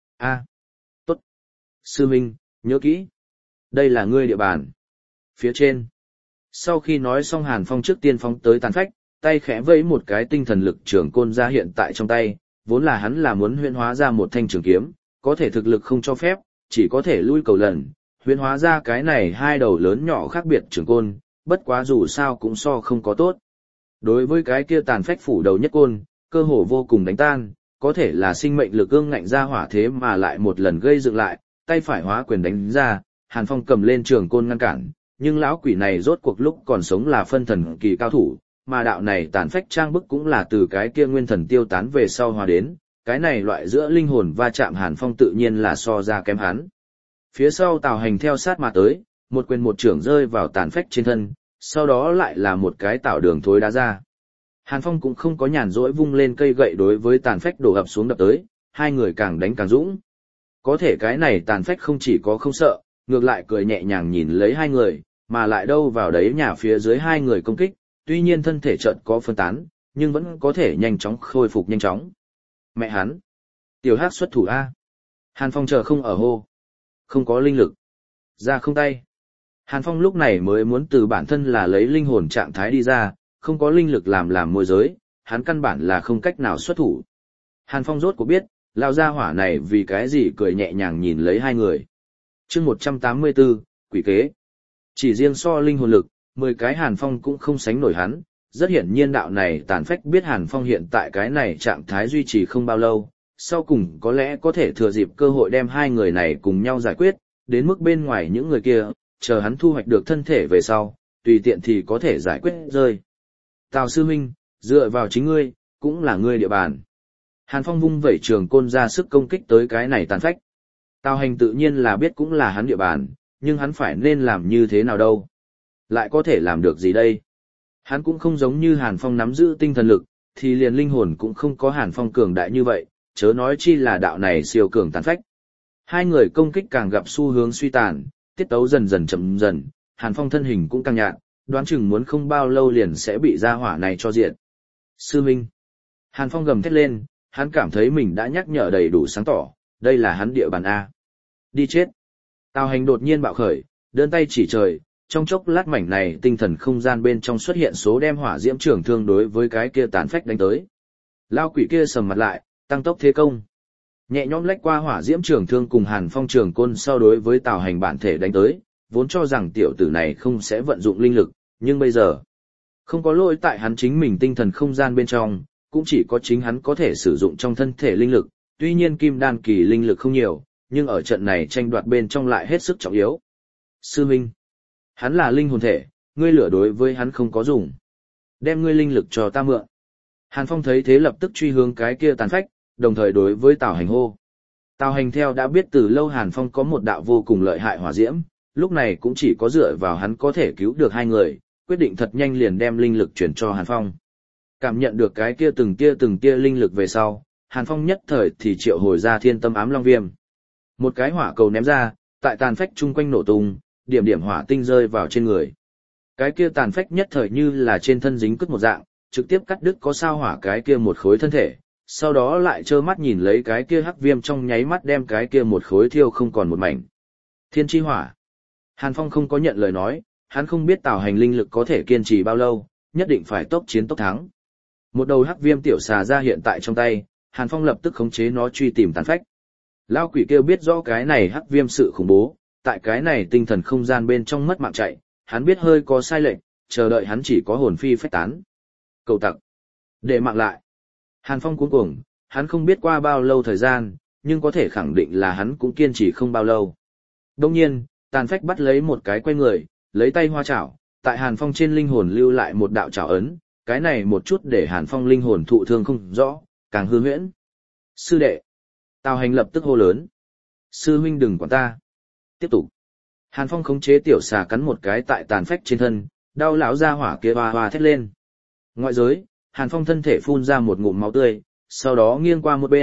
Tốt. Sư huynh, nhớ kỹ. Đây là ngươi địa bàn. Phía trên. Sau khi nói xong Hàn Phong trước tiên phóng tới tàn phách, tay khẽ vẫy một cái tinh thần lực trường côn ra hiện tại trong tay, vốn là hắn là muốn huyễn hóa ra một thanh trường kiếm, có thể thực lực không cho phép, chỉ có thể lui cầu lần, huyễn hóa ra cái này hai đầu lớn nhỏ khác biệt trường côn, bất quá dù sao cũng so không có tốt. Đối với cái kia tàn phách phủ đầu nhất côn, cơ hồ vô cùng đánh tan, có thể là sinh mệnh lực ương ngạnh ra hỏa thế mà lại một lần gây dựng lại, tay phải hóa quyền đánh ra, Hàn Phong cầm lên trường côn ngăn cản, nhưng lão quỷ này rốt cuộc lúc còn sống là phân thần kỳ cao thủ, mà đạo này tàn phách trang bức cũng là từ cái kia nguyên thần tiêu tán về sau hòa đến, cái này loại giữa linh hồn va chạm Hàn Phong tự nhiên là so ra kém hắn. Phía sau Tào Hành theo sát mà tới, một quyền một trưởng rơi vào tàn phách trên thân, sau đó lại là một cái tạo đường thối đá ra. Hàn Phong cũng không có nhàn rỗi vung lên cây gậy đối với tàn phách đổ ập xuống đập tới, hai người càng đánh càng dũng. Có thể cái này tàn phách không chỉ có không sợ, ngược lại cười nhẹ nhàng nhìn lấy hai người, mà lại đâu vào đấy nhà phía dưới hai người công kích, tuy nhiên thân thể chợt có phân tán, nhưng vẫn có thể nhanh chóng khôi phục nhanh chóng. Mẹ hắn! Tiểu Hắc xuất thủ A. Hàn Phong chờ không ở hô. Không có linh lực. Ra không tay. Hàn Phong lúc này mới muốn từ bản thân là lấy linh hồn trạng thái đi ra, không có linh lực làm môi giới, hắn căn bản là không cách nào xuất thủ. Hàn Phong rốt cuộc biết, lao ra hỏa này vì cái gì cười nhẹ nhàng nhìn lấy hai người. Chương 184, quỷ kế. Chỉ riêng so linh hồn lực, 10 cái Hàn Phong cũng không sánh nổi hắn, rất hiển nhiên đạo này tàn phách biết Hàn Phong hiện tại cái này trạng thái duy trì không bao lâu, sau cùng có lẽ có thể thừa dịp cơ hội đem hai người này cùng nhau giải quyết, đến mức bên ngoài những người kia, chờ hắn thu hoạch được thân thể về sau, tùy tiện thì có thể giải quyết rơi. Tào sư huynh, dựa vào chính ngươi, cũng là ngươi địa bàn. Hàn Phong vung vẩy trường côn ra sức công kích tới cái này tàn phách. Tào Hành tự nhiên là biết cũng là hắn địa bàn, nhưng hắn phải nên làm như thế nào đâu? Lại có thể làm được gì đây? Hắn cũng không giống như Hàn Phong nắm giữ tinh thần lực, thì liền linh hồn cũng không có Hàn Phong cường đại như vậy, chớ nói chi là đạo này siêu cường tàn phách. Hai người công kích càng gặp xu hướng suy tàn, tiết tấu dần dần chậm dần, Hàn Phong thân hình cũng càng nhạt, đoán chừng muốn không bao lâu liền sẽ bị gia hỏa này cho diệt. Sư Minh. Hàn Phong gầm thét lên, hắn cảm thấy mình đã nhắc nhở đầy đủ sáng tỏ, đây là hắn địa bàn A. Đi chết. Tào Hành đột nhiên bạo khởi, đơn tay chỉ trời, trong chốc lát mảnh này tinh thần không gian bên trong xuất hiện số đem hỏa diễm trường thương đối với cái kia tàn phách đánh tới. Lao quỷ kia sầm mặt lại, tăng tốc thế công. Nhẹ nhõm lách qua hỏa diễm trường thương cùng Hàn Phong trường côn sau đối với Tào Hành bản thể đánh tới, vốn cho rằng tiểu tử này không sẽ vận dụng linh lực, nhưng bây giờ không có lỗi tại hắn chính mình tinh thần không gian bên trong, cũng chỉ có chính hắn có thể sử dụng trong thân thể linh lực, tuy nhiên kim đan kỳ linh lực không nhiều, nhưng ở trận này tranh đoạt bên trong lại hết sức trọng yếu. Sư Minh, hắn là linh hồn thể, ngươi lửa đối với hắn không có dùng. Đem ngươi linh lực cho ta mượn. Hàn Phong thấy thế lập tức truy hướng cái kia tàn phách, đồng thời đối với Tào Hành hô. Tào Hành theo đã biết từ lâu Hàn Phong có một đạo vô cùng lợi hại hỏa diễm, lúc này cũng chỉ có dựa vào hắn có thể cứu được hai người, quyết định thật nhanh liền đem linh lực chuyển cho Hàn Phong. Cảm nhận được cái kia từng tia linh lực về sau, Hàn Phong nhất thời thì triệu hồi ra thiên tâm ám long viêm. Một cái hỏa cầu ném ra, tại tàn phách chung quanh nổ tung, điểm điểm hỏa tinh rơi vào trên người. Cái kia tàn phách nhất thời như là trên thân dính cứt một dạng, trực tiếp cắt đứt có sao hỏa cái kia một khối thân thể, sau đó lại trơ mắt nhìn lấy cái kia hắc viêm trong nháy mắt đem cái kia một khối thiêu không còn một mảnh. Thiên chi hỏa. Hàn Phong không có nhận lời nói, hắn không biết Tào Hành linh lực có thể kiên trì bao lâu, nhất định phải tốc chiến tốc thắng. Một đầu hắc viêm tiểu xà ra hiện tại trong tay, Hàn Phong lập tức khống chế nó truy tìm tàn phách. Lao quỷ kêu biết rõ cái này hắc viêm sự khủng bố, tại cái này tinh thần không gian bên trong mất mạng chạy, hắn biết hơi có sai lệch, chờ đợi hắn chỉ có hồn phi phách tán. Cầu tặc. Để mạng lại. Hàn Phong cuống cuồng, hắn không biết qua bao lâu thời gian, nhưng có thể khẳng định là hắn cũng kiên trì không bao lâu. Đông nhiên, tàn phách bắt lấy một cái quay người, lấy tay hoa chảo, tại Hàn Phong trên linh hồn lưu lại một đạo chảo ấn, cái này một chút để Hàn Phong linh hồn thụ thương không rõ, càng hư huyễn. Sư đệ. Tào Hành lập tức hô lớn. Sư huynh đừng quản ta. Tiếp tục. Hàn Phong khống chế tiểu xà cắn một cái tại tàn phách trên thân, đau lão ra hỏa kia hoa hoa thét lên. Ngoại giới, Hàn Phong thân thể phun ra một ngụm máu tươi, sau đó nghiêng qua một bên,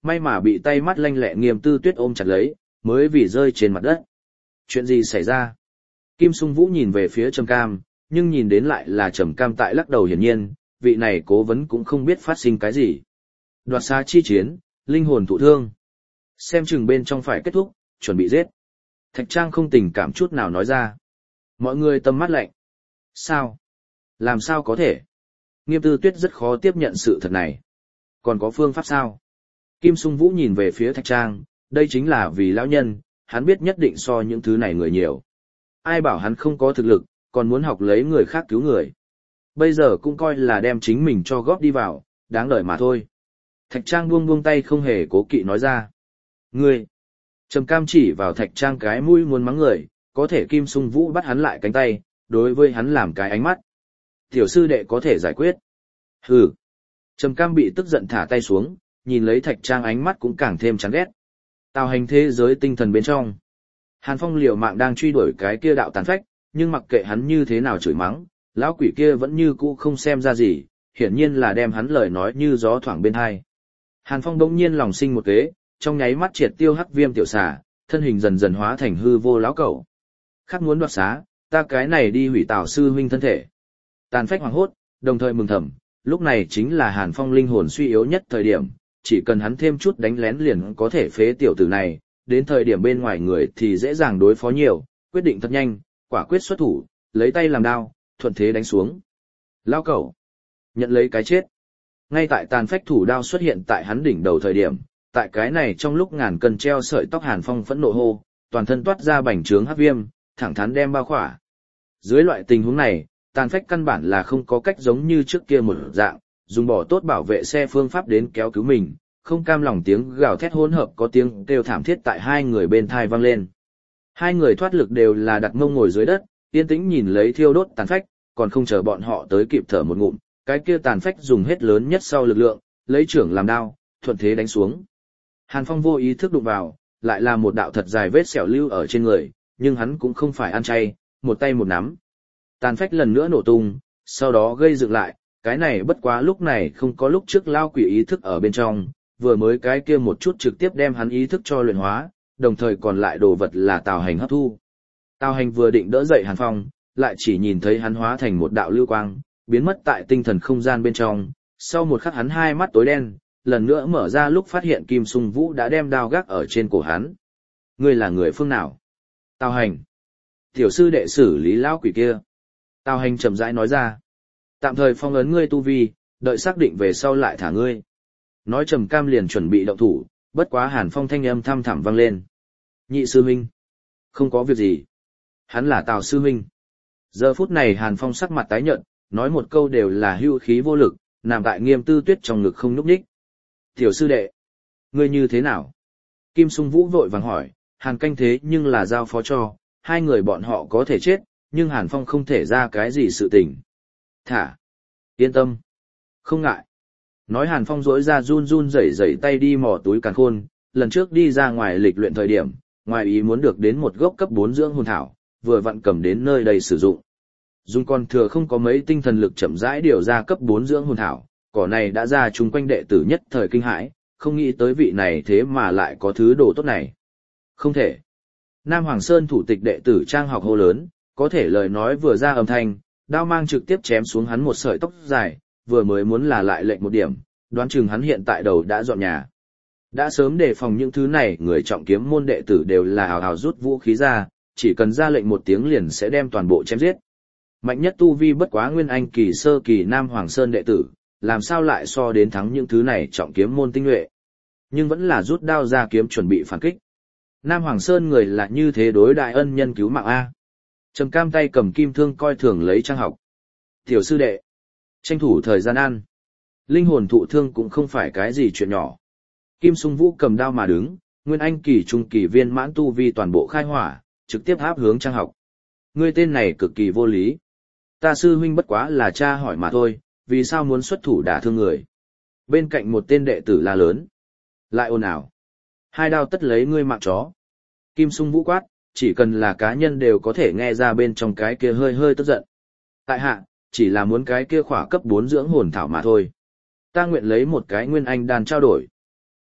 may mà bị tay mắt lanh lẹ Nghiêm Tư Tuyết ôm chặt lấy, mới vì rơi trên mặt đất. Chuyện gì xảy ra? Kim Sung Vũ nhìn về phía Trầm Cam, nhưng nhìn đến lại là Trầm Cam tại lắc đầu hiển nhiên, vị này cố vấn cũng không biết phát sinh cái gì. Đoạt xá chi chiến, linh hồn thụ thương. Xem chừng bên trong phải kết thúc, chuẩn bị giết. Thạch Trang không tình cảm chút nào nói ra. Mọi người tâm mắt lạnh. Sao? Làm sao có thể? Nghiêm Tư Tuyết rất khó tiếp nhận sự thật này. Còn có phương pháp sao? Kim Sung Vũ nhìn về phía Thạch Trang, đây chính là vì lão nhân, hắn biết nhất định so những thứ này người nhiều. Ai bảo hắn không có thực lực, còn muốn học lấy người khác cứu người. Bây giờ cũng coi là đem chính mình cho góp đi vào, đáng đời mà thôi. Thạch Trang buông buông tay không hề cố kỵ nói ra. Ngươi! Trầm Cam chỉ vào Thạch Trang cái mũi muốn mắng người, có thể Kim Sung Vũ bắt hắn lại cánh tay, đối với hắn làm cái ánh mắt. Tiểu sư đệ có thể giải quyết. Hừ! Trầm Cam bị tức giận thả tay xuống, nhìn lấy Thạch Trang ánh mắt cũng càng thêm chán ghét. Tào Hành thế giới tinh thần bên trong. Hàn Phong liều mạng đang truy đuổi cái kia đạo tàn phách, nhưng mặc kệ hắn như thế nào chửi mắng, lão quỷ kia vẫn như cũ không xem ra gì, hiển nhiên là đem hắn lời nói như gió thoảng bên hai. Hàn Phong bỗng nhiên lòng sinh một kế, trong nháy mắt triệt tiêu hắc viêm tiểu xà, thân hình dần dần hóa thành hư vô lão cẩu. Khác muốn đoạt xá, ta cái này đi hủy Tào sư huynh thân thể. Tàn phách hoảng hốt, đồng thời mừng thầm, lúc này chính là Hàn Phong linh hồn suy yếu nhất thời điểm, chỉ cần hắn thêm chút đánh lén liền có thể phế tiểu tử này, đến thời điểm bên ngoài người thì dễ dàng đối phó nhiều, quyết định thật nhanh, quả quyết xuất thủ, lấy tay làm đao, thuận thế đánh xuống. Lao cẩu, nhận lấy cái chết. Ngay tại tàn phách thủ đao xuất hiện tại hắn đỉnh đầu thời điểm, tại cái này trong lúc ngàn cân treo sợi tóc Hàn Phong phẫn nộ hô, toàn thân toát ra bành trướng hắc viêm, thẳng thắn đem bao khỏa. Dưới loại tình huống này, tàn phách căn bản là không có cách giống như trước kia một dạng, dùng bỏ tốt bảo vệ xe phương pháp đến kéo cứu mình, không cam lòng tiếng gào thét hỗn hợp có tiếng kêu thảm thiết tại hai người bên thai vang lên. Hai người thoát lực đều là đặt mông ngồi dưới đất, yên tĩnh nhìn lấy thiêu đốt tàn phách, còn không chờ bọn họ tới kịp thở một ngụm, cái kia tàn phách dùng hết lớn nhất sau lực lượng, lấy trưởng làm đao, thuận thế đánh xuống. Hàn Phong vô ý thức đụng vào, lại là một đạo thật dài vết sẹo lưu ở trên người, nhưng hắn cũng không phải ăn chay, một tay một nắm. Tàn phách lần nữa nổ tung, sau đó gây dựng lại, cái này bất quá lúc này không có lúc trước lao quỷ ý thức ở bên trong, vừa mới cái kia một chút trực tiếp đem hắn ý thức cho luyện hóa, đồng thời còn lại đồ vật là Tào Hành hấp thu. Tào Hành vừa định đỡ dậy Hàn Phong, lại chỉ nhìn thấy hắn hóa thành một đạo lưu quang, biến mất tại tinh thần không gian bên trong, sau một khắc hắn hai mắt tối đen, lần nữa mở ra lúc phát hiện Kim Sung Vũ đã đem đao gác ở trên cổ hắn. Ngươi là người phương nào? Tào Hành. Tiểu sư đệ xử lý lão quỷ kia. Tào Hành chậm rãi nói ra. Tạm thời phong ấn ngươi tu vi, đợi xác định về sau lại thả ngươi. Nói Trầm Cam liền chuẩn bị động thủ, bất quá Hàn Phong thanh âm thăm thẳm vang lên. Nhị sư huynh. Không có việc gì. Hắn là Tào sư huynh. Giờ phút này Hàn Phong sắc mặt tái nhợt, nói một câu đều là hưu khí vô lực, nằm tại Nghiêm Tư Tuyết trong ngực không nhúc nhích. Tiểu sư đệ. Ngươi như thế nào? Kim Sung Vũ vội vàng hỏi, Hàn canh thế nhưng là giao phó cho, hai người bọn họ có thể chết, nhưng Hàn Phong không thể ra cái gì sự tình. Thả. Yên tâm. Không ngại. Nói Hàn Phong rỗi ra run run rẩy rẩy tay đi mò túi càn khôn, lần trước đi ra ngoài lịch luyện thời điểm, ngoài ý muốn được đến một gốc cấp 4 dưỡng hồn thảo, vừa vặn cầm đến nơi đây sử dụng. Dung còn thừa không có mấy tinh thần lực chậm rãi điều ra cấp 4 dưỡng hồn thảo, cỏ này đã ra chung quanh đệ tử nhất thời kinh hãi, không nghĩ tới vị này thế mà lại có thứ đồ tốt này. Không thể. Nam Hoàng Sơn thủ tịch đệ tử trang học hô lớn, có thể lời nói vừa ra âm thanh, đao mang trực tiếp chém xuống hắn một sợi tóc dài, vừa mới muốn là lại lệnh một điểm, đoán chừng hắn hiện tại đầu đã dọn nhà. Đã sớm đề phòng những thứ này, người trọng kiếm môn đệ tử đều là hào hào rút vũ khí ra, chỉ cần ra lệnh một tiếng liền sẽ đem toàn bộ chém giết. Mạnh nhất tu vi bất quá nguyên anh kỳ sơ kỳ Nam Hoàng Sơn đệ tử, làm sao lại so đến thắng những thứ này trọng kiếm môn tinh nhuệ. Nhưng vẫn là rút đao ra kiếm chuẩn bị phản kích. Nam Hoàng Sơn người là như thế đối đại ân nhân cứu mạng A. Trầm Cam tay cầm kim thương coi thường lấy trang học. Tiểu sư đệ. Tranh thủ thời gian ăn. Linh hồn thụ thương cũng không phải cái gì chuyện nhỏ. Kim Sung Vũ cầm đao mà đứng, nguyên anh kỳ trung kỳ viên mãn tu vi toàn bộ khai hỏa, trực tiếp áp hướng trang học. Ngươi tên này cực kỳ vô lý. Ta sư huynh bất quá là cha hỏi mà thôi, vì sao muốn xuất thủ đả thương người. Bên cạnh một tên đệ tử la lớn. Lại ồn ào. Hai đao tất lấy ngươi mạng chó. Kim Sung Vũ quát, chỉ cần là cá nhân đều có thể nghe ra bên trong cái kia hơi hơi tức giận. Tại hạ, chỉ là muốn cái kia khỏa cấp 4 dưỡng hồn thảo mà thôi. Ta nguyện lấy một cái nguyên anh đan trao đổi.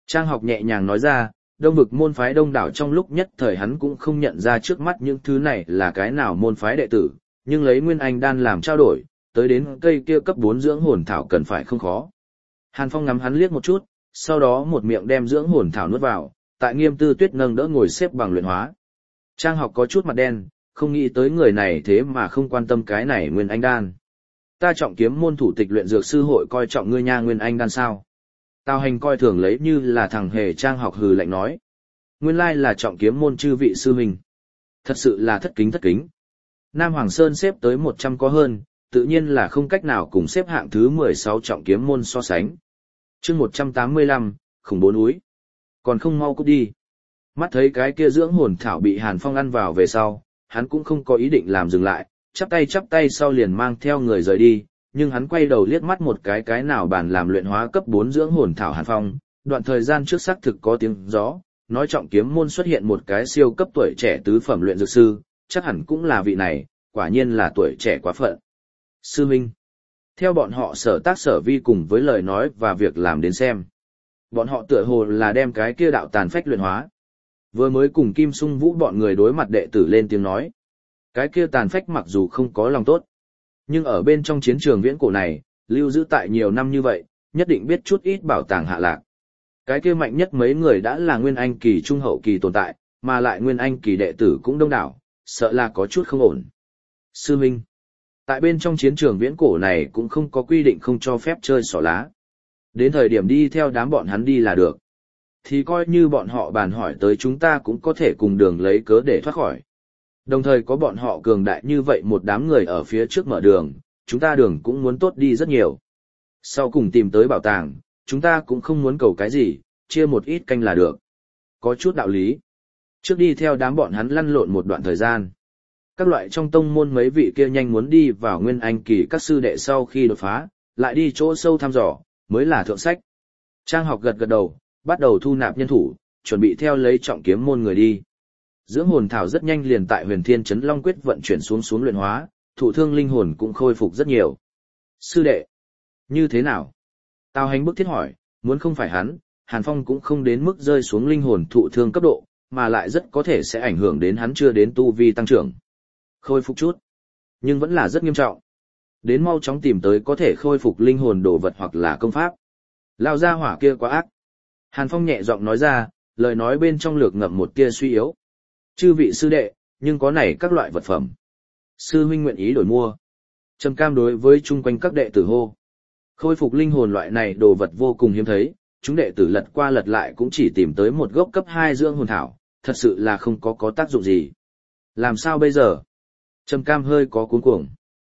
Trang Học nhẹ nhàng nói ra, Đông vực môn phái đông đảo, trong lúc nhất thời hắn cũng không nhận ra trước mắt những thứ này là cái nào môn phái đệ tử, nhưng lấy Nguyên Anh đan làm trao đổi, tới đến cây kia cấp 4 dưỡng hồn thảo cần phải không khó. Hàn Phong ngắm hắn liếc một chút, sau đó một miệng đem dưỡng hồn thảo nuốt vào, tại Nghiêm Tư Tuyết nâng đỡ ngồi xếp bằng luyện hóa. Trang Học có chút mặt đen, không nghĩ tới người này thế mà không quan tâm cái này Nguyên Anh đan. Ta Trọng Kiếm môn thủ tịch luyện dược sư hội coi trọng ngươi nha, Nguyên Anh đan sao? Tào Hành coi thường lấy như là thằng hề. Trang Học hừ lạnh nói. Nguyên lai là Trọng Kiếm môn chư vị sư huynh. Thật sự là thất kính. Nam Hoàng Sơn xếp tới 100 có hơn, tự nhiên là không cách nào cùng xếp hạng thứ 16 Trọng Kiếm môn so sánh. Chương 185, khủng bố núi. Còn không mau cút đi. Mắt thấy cái kia dưỡng hồn thảo bị Hàn Phong ăn vào về sau, hắn cũng không có ý định làm dừng lại, chắp tay sau liền mang theo người rời đi, nhưng hắn quay đầu liếc mắt một cái nào bàn làm luyện hóa cấp 4 dưỡng hồn thảo Hàn Phong, đoạn thời gian trước xác thực có tiếng gió, nói Trọng Kiếm môn xuất hiện một cái siêu cấp tuổi trẻ tứ phẩm luyện dược sư, chắc hẳn cũng là vị này, quả nhiên là tuổi trẻ quá phận. Sư huynh, theo bọn họ sở tác sở vi cùng với lời nói và việc làm đến xem, bọn họ tựa hồ là đem cái kia đạo tàn phách luyện hóa. Vừa mới cùng Kim Sung Vũ bọn người đối mặt đệ tử lên tiếng nói, cái kia tàn phách mặc dù không có lòng tốt, nhưng ở bên trong chiến trường viễn cổ này, lưu giữ tại nhiều năm như vậy, nhất định biết chút ít bảo tàng hạ lạc. Cái kia mạnh nhất mấy người đã là Nguyên Anh kỳ trung hậu kỳ tồn tại, mà lại Nguyên Anh kỳ đệ tử cũng đông đảo, sợ là có chút không ổn. Sư huynh, tại bên trong chiến trường viễn cổ này cũng không có quy định không cho phép chơi xỏ lá. Đến thời điểm đi theo đám bọn hắn đi là được. Thì coi như bọn họ bàn hỏi tới chúng ta cũng có thể cùng đường lấy cớ để thoát khỏi. Đồng thời có bọn họ cường đại như vậy một đám người ở phía trước mở đường, chúng ta đường cũng muốn tốt đi rất nhiều. Sau cùng tìm tới bảo tàng, chúng ta cũng không muốn cầu cái gì, chia một ít canh là được. Có chút đạo lý. Trước đi theo đám bọn hắn lăn lộn một đoạn thời gian. Các loại trong tông môn mấy vị kia nhanh muốn đi vào Nguyên Anh kỳ các sư đệ sau khi đột phá, lại đi chỗ sâu thăm dò, mới là thượng sách. Trang Học gật đầu, bắt đầu thu nạp nhân thủ, chuẩn bị theo lấy Trọng Kiếm môn người đi. Dưỡng hồn thảo rất nhanh liền tại Huyền Thiên Chấn Long Quyết vận chuyển xuống luyện hóa, thụ thương linh hồn cũng khôi phục rất nhiều. Sư đệ, như thế nào? Tào Hành bức thiết hỏi, muốn không phải hắn, Hàn Phong cũng không đến mức rơi xuống linh hồn thụ thương cấp độ, mà lại rất có thể sẽ ảnh hưởng đến hắn chưa đến tu vi tăng trưởng. Khôi phục chút, nhưng vẫn là rất nghiêm trọng. Đến mau chóng tìm tới có thể khôi phục linh hồn đồ vật hoặc là công pháp. Lao ra hỏa kia quá ác. Hàn Phong nhẹ giọng nói ra, lời nói bên trong lược ngậm một tia suy yếu. Chư vị sư đệ, nhưng có này các loại vật phẩm. Sư huynh nguyện ý đổi mua. Trầm Cam đối với chung quanh các đệ tử hô. Khôi phục linh hồn loại này đồ vật vô cùng hiếm thấy, chúng đệ tử lật qua lật lại cũng chỉ tìm tới một gốc cấp 2 dưỡng hồn thảo, thật sự là không có tác dụng gì. Làm sao bây giờ? Trầm Cam hơi có cuống cuồng.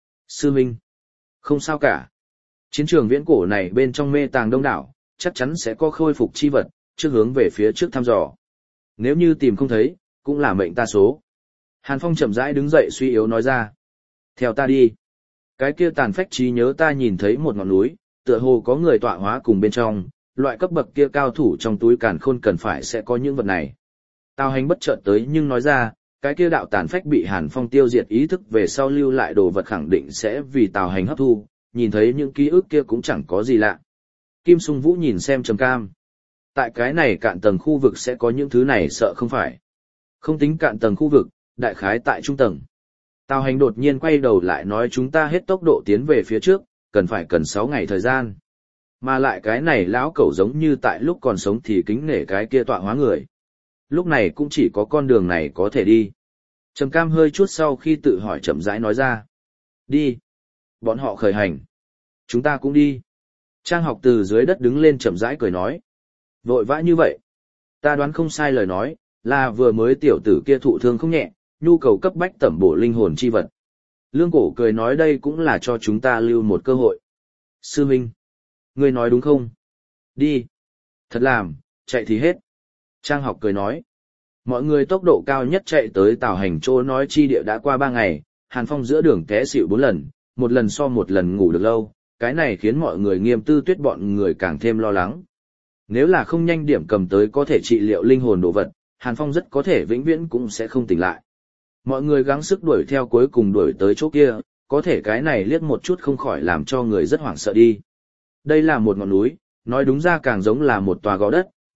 Sư huynh, không sao cả. Chiến trường viễn cổ này bên trong mê tàng đông đảo, chắc chắn sẽ có khôi phục chi vật, trước hướng về phía trước thăm dò. Nếu như tìm không thấy, cũng là mệnh ta số. Hàn Phong chậm rãi đứng dậy suy yếu nói ra. Theo ta đi. Cái kia tàn phách trí nhớ ta nhìn thấy một ngọn núi, tựa hồ có người tọa hóa cùng bên trong, loại cấp bậc kia cao thủ trong túi càn khôn cần phải sẽ có những vật này. Tào Hành bất chợt tới nhưng nói ra, cái kia đạo tàn phách bị Hàn Phong tiêu diệt ý thức về sau lưu lại đồ vật khẳng định sẽ vì Tào Hành hấp thu, nhìn thấy những ký ức kia cũng chẳng có gì lạ. Kim Sung Vũ nhìn xem Trầm Cam. Tại cái này cạn tầng khu vực sẽ có những thứ này sợ không phải. Không tính cạn tầng khu vực, đại khái tại trung tầng. Tào Hành đột nhiên quay đầu lại nói chúng ta hết tốc độ tiến về phía trước, cần 6 ngày thời gian. Mà lại cái này lão cẩu giống như tại lúc còn sống thì kính nể cái kia tọa hóa người. Lúc này cũng chỉ có con đường này có thể đi. Trầm Cam hơi chút sau khi tự hỏi chậm rãi nói ra. Đi. Bọn họ khởi hành. Chúng ta cũng đi. Trang Học từ dưới đất đứng lên chậm rãi cười nói. Vội vã như vậy. Ta đoán không sai lời nói, là vừa mới tiểu tử kia thụ thương không nhẹ, nhu cầu cấp bách tẩm bổ linh hồn chi vật. Lương Cổ cười nói đây cũng là cho chúng ta lưu một cơ hội. Sư Minh, ngươi nói đúng không? Đi. Thật làm, chạy thì hết. Trang Học cười nói. Mọi người tốc độ cao nhất chạy tới Tào Hành chỗ nói chi địa đã qua 3 ngày, Hàn Phong giữa đường té xỉu 4 lần, một lần so một lần ngủ được lâu, cái này khiến mọi người Nghiêm Tư Tuyết bọn người càng thêm lo lắng. Nếu là không nhanh điểm cầm tới có thể trị liệu linh hồn đồ vật, Hàn Phong rất có thể vĩnh viễn cũng sẽ không tỉnh lại. Mọi người gắng sức đuổi theo cuối cùng đuổi tới chỗ kia, có thể cái này liếc một chút không khỏi làm cho người rất hoảng sợ đi. Đây là một ngọn núi, nói đúng ra càng giống là một tòa gò đất,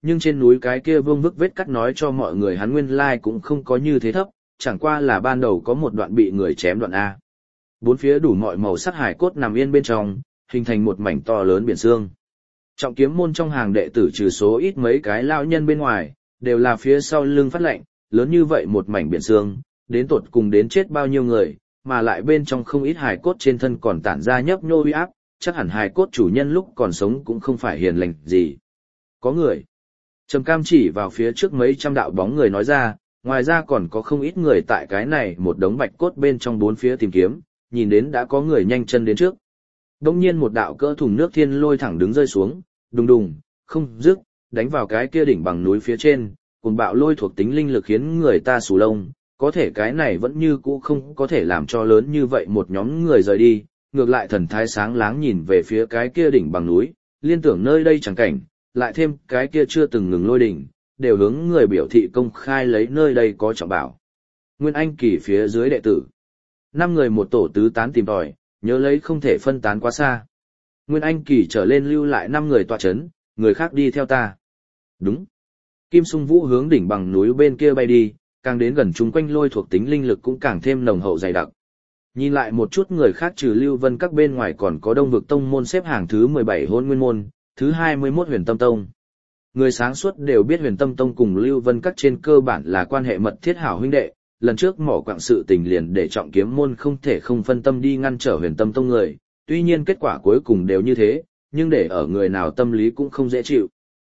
nhưng trên núi cái kia vương vức vết cắt nói cho mọi người hắn nguyên lai cũng không có như thế thấp, chẳng qua là ban đầu có một đoạn bị người chém đoạn A. Bốn phía đủ mọi màu sắc hải cốt nằm yên bên trong, hình thành một mảnh to lớn biển xương. Trọng kiếm môn trong hàng đệ tử trừ số ít mấy cái lao nhân bên ngoài, đều là phía sau lưng phát lệnh, lớn như vậy một mảnh biển xương, đến tột cùng đến chết bao nhiêu người, mà lại bên trong không ít hài cốt trên thân còn tản ra nhấp nhô uy áp, chắc hẳn hài cốt chủ nhân lúc còn sống cũng không phải hiền lành gì. Có người. Trầm Cam chỉ vào phía trước mấy trăm đạo bóng người nói ra, ngoài ra còn có không ít người tại cái này một đống bạch cốt bên trong bốn phía tìm kiếm, nhìn đến đã có người nhanh chân đến trước. Đông nhiên một đạo cỡ thùng nước thiên lôi thẳng đứng rơi xuống, đùng đùng, không dứt, đánh vào cái kia đỉnh bằng núi phía trên, cùng bạo lôi thuộc tính linh lực khiến người ta sù lông, có thể cái này vẫn như cũ không có thể làm cho lớn như vậy một nhóm người rời đi, ngược lại thần thái sáng láng nhìn về phía cái kia đỉnh bằng núi, liên tưởng nơi đây chẳng cảnh, lại thêm cái kia chưa từng ngừng lôi đỉnh, đều hướng người biểu thị công khai lấy nơi đây có trọng bảo. Nguyên Anh kỳ phía dưới đệ tử. 5 người một tổ tứ tán tìm tòi, nhớ lấy không thể phân tán quá xa. Nguyên Anh kỳ trở lên lưu lại 5 người tọa chấn, người khác đi theo ta. Đúng. Kim Sung Vũ hướng đỉnh bằng núi bên kia bay đi, càng đến gần chung quanh lôi thuộc tính linh lực cũng càng thêm nồng hậu dày đặc. Nhìn lại một chút người khác trừ Lưu Vân các bên ngoài còn có Đông Vực Tông môn xếp hàng thứ 17 Hôn Nguyên môn, thứ 21 Huyền Tâm Tông. Người sáng suốt đều biết Huyền Tâm Tông cùng Lưu Vân các trên cơ bản là quan hệ mật thiết hảo huynh đệ, lần trước mỏ quặng sự tình liền để Trọng Kiếm môn không thể không phân tâm đi ngăn trở Huyền Tâm Tông người, tuy nhiên kết quả cuối cùng đều như thế, nhưng để ở người nào tâm lý cũng không dễ chịu.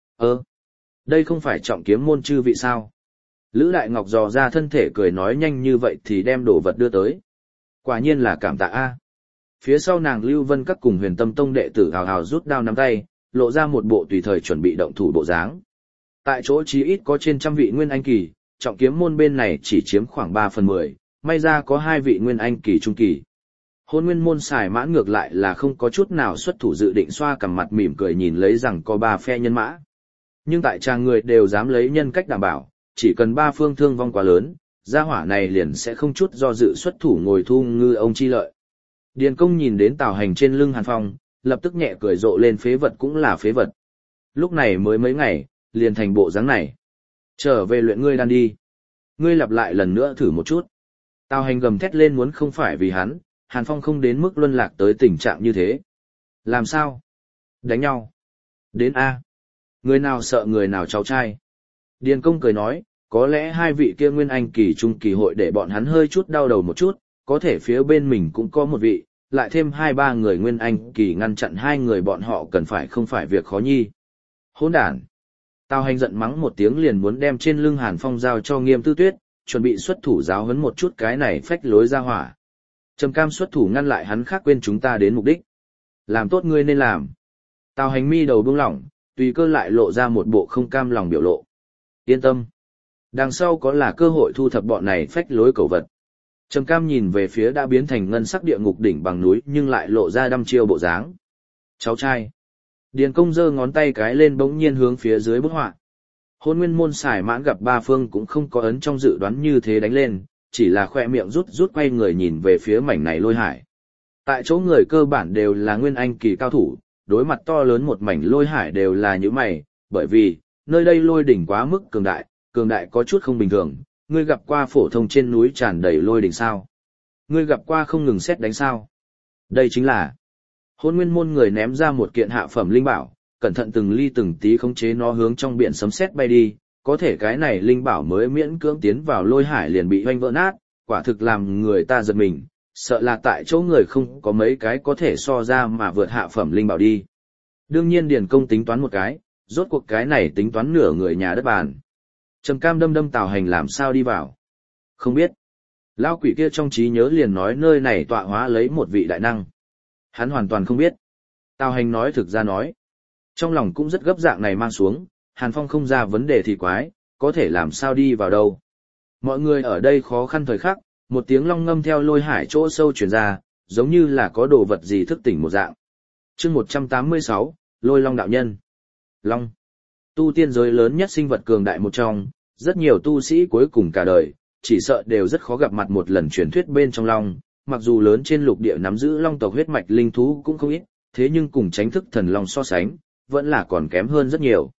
Đây không phải Trọng Kiếm môn chư vị sao? Lữ Đại Ngọc dò ra thân thể cười nói nhanh như vậy thì đem đồ vật đưa tới. Quả nhiên là cảm tạ a. Phía sau nàng Lưu Vân các cùng Huyền Tâm Tông đệ tử hào hào rút đao nắm tay, lộ ra một bộ tùy thời chuẩn bị động thủ bộ dáng. Tại chỗ chí ít có trên trăm vị Nguyên Anh kỳ, Trọng Kiếm môn bên này chỉ chiếm khoảng 3/10, may ra có 2 vị Nguyên Anh kỳ trung kỳ. Hôn Nguyên môn xài mãn ngược lại là không có chút nào xuất thủ dự định xoa cằm mặt mỉm cười nhìn lấy rằng có 3 phe nhân mã. Nhưng tại tràng người đều dám lấy nhân cách đảm bảo, chỉ cần 3 phương thương vong quá lớn, gia hỏa này liền sẽ không chút do dự xuất thủ ngồi thu ngư ông chi lợi. Điền Công nhìn đến Tào Hành trên lưng Hàn Phong, lập tức nhẹ cười rộ lên phế vật cũng là phế vật. Lúc này mới mấy ngày, liền thành bộ dáng này. Trở về luyện ngươi đan đi. Ngươi lặp lại lần nữa thử một chút. Tào Hành gầm thét lên muốn không phải vì hắn, Hàn Phong không đến mức luân lạc tới tình trạng như thế. Làm sao? Đánh nhau. Đến A. Người nào sợ người nào cháu trai. Điền Công cười nói, có lẽ 2 vị kia Nguyên Anh kỳ trung kỳ hội để bọn hắn hơi chút đau đầu một chút, có thể phía bên mình cũng có một vị, lại thêm 2-3 người Nguyên Anh kỳ ngăn chặn 2 người bọn họ cần phải không phải việc khó nhi. Hỗn đản. Tào Hành giận mắng một tiếng liền muốn đem trên lưng Hàn Phong giao cho Nghiêm Tư Tuyết, chuẩn bị xuất thủ giáo huấn một chút cái này phách lối ra hỏa. Trầm Cam xuất thủ ngăn lại hắn khác quên chúng ta đến mục đích. Làm tốt ngươi nên làm. Tào Hành mi đầu buông lỏng, tùy cơ lại lộ ra một bộ không cam lòng biểu lộ. Yên tâm. Đằng sau có là cơ hội thu thập bọn này phách lối cầu vật. Trầm Cam nhìn về phía đã biến thành ngân sắc địa ngục đỉnh bằng núi nhưng lại lộ ra đăm chiêu bộ dáng. Cháu trai. Điền Công giơ ngón tay cái lên bỗng nhiên hướng phía dưới bức họa. Hôn Nguyên môn xài mãn gặp 3 phương cũng không có ấn trong dự đoán như thế đánh lên, chỉ là khoe miệng rút rút quay người nhìn về phía mảnh này lôi hải. Tại chỗ người cơ bản đều là Nguyên Anh kỳ cao thủ, đối mặt to lớn một mảnh lôi hải đều là như mày, bởi vì, nơi đây lôi đỉnh quá mức cường đại có chút không bình thường, ngươi gặp qua phổ thông trên núi tràn đầy lôi đỉnh sao? Ngươi gặp qua không ngừng xét đánh sao? Đây chính là Hôn Nguyên môn người ném ra một kiện hạ phẩm linh bảo, cẩn thận từng ly từng tí khống chế nó hướng trong biển sấm sét bay đi, có thể cái này linh bảo mới miễn cưỡng tiến vào lôi hải liền bị hoanh vỡ nát, quả thực làm người ta giật mình, sợ là tại chỗ người không có mấy cái có thể so ra mà vượt hạ phẩm linh bảo đi. Đương nhiên Điền Công tính toán một cái, rốt cuộc cái này tính toán nửa người nhà đất bàn. Trầm Cam đâm Tào Hành làm sao đi vào? Không biết. Lão quỷ kia trong trí nhớ liền nói nơi này tọa hóa lấy một vị đại năng. Hắn hoàn toàn không biết. Tào Hành nói thực ra nói. Trong lòng cũng rất gấp dạng này mang xuống, Hàn Phong không ra vấn đề thì quái, có thể làm sao đi vào đâu. Mọi người ở đây khó khăn thời khắc, một tiếng long ngâm theo lôi hải chỗ sâu truyền ra, giống như là có đồ vật gì thức tỉnh một dạng. Chương 186, Lôi Long đạo nhân. Long. Tu tiên giới lớn nhất sinh vật cường đại một trong, rất nhiều tu sĩ cuối cùng cả đời, chỉ sợ đều rất khó gặp mặt một lần truyền thuyết bên trong long, mặc dù lớn trên lục địa nắm giữ long tộc huyết mạch linh thú cũng không ít, thế nhưng cùng tránh thức thần long so sánh, vẫn là còn kém hơn rất nhiều.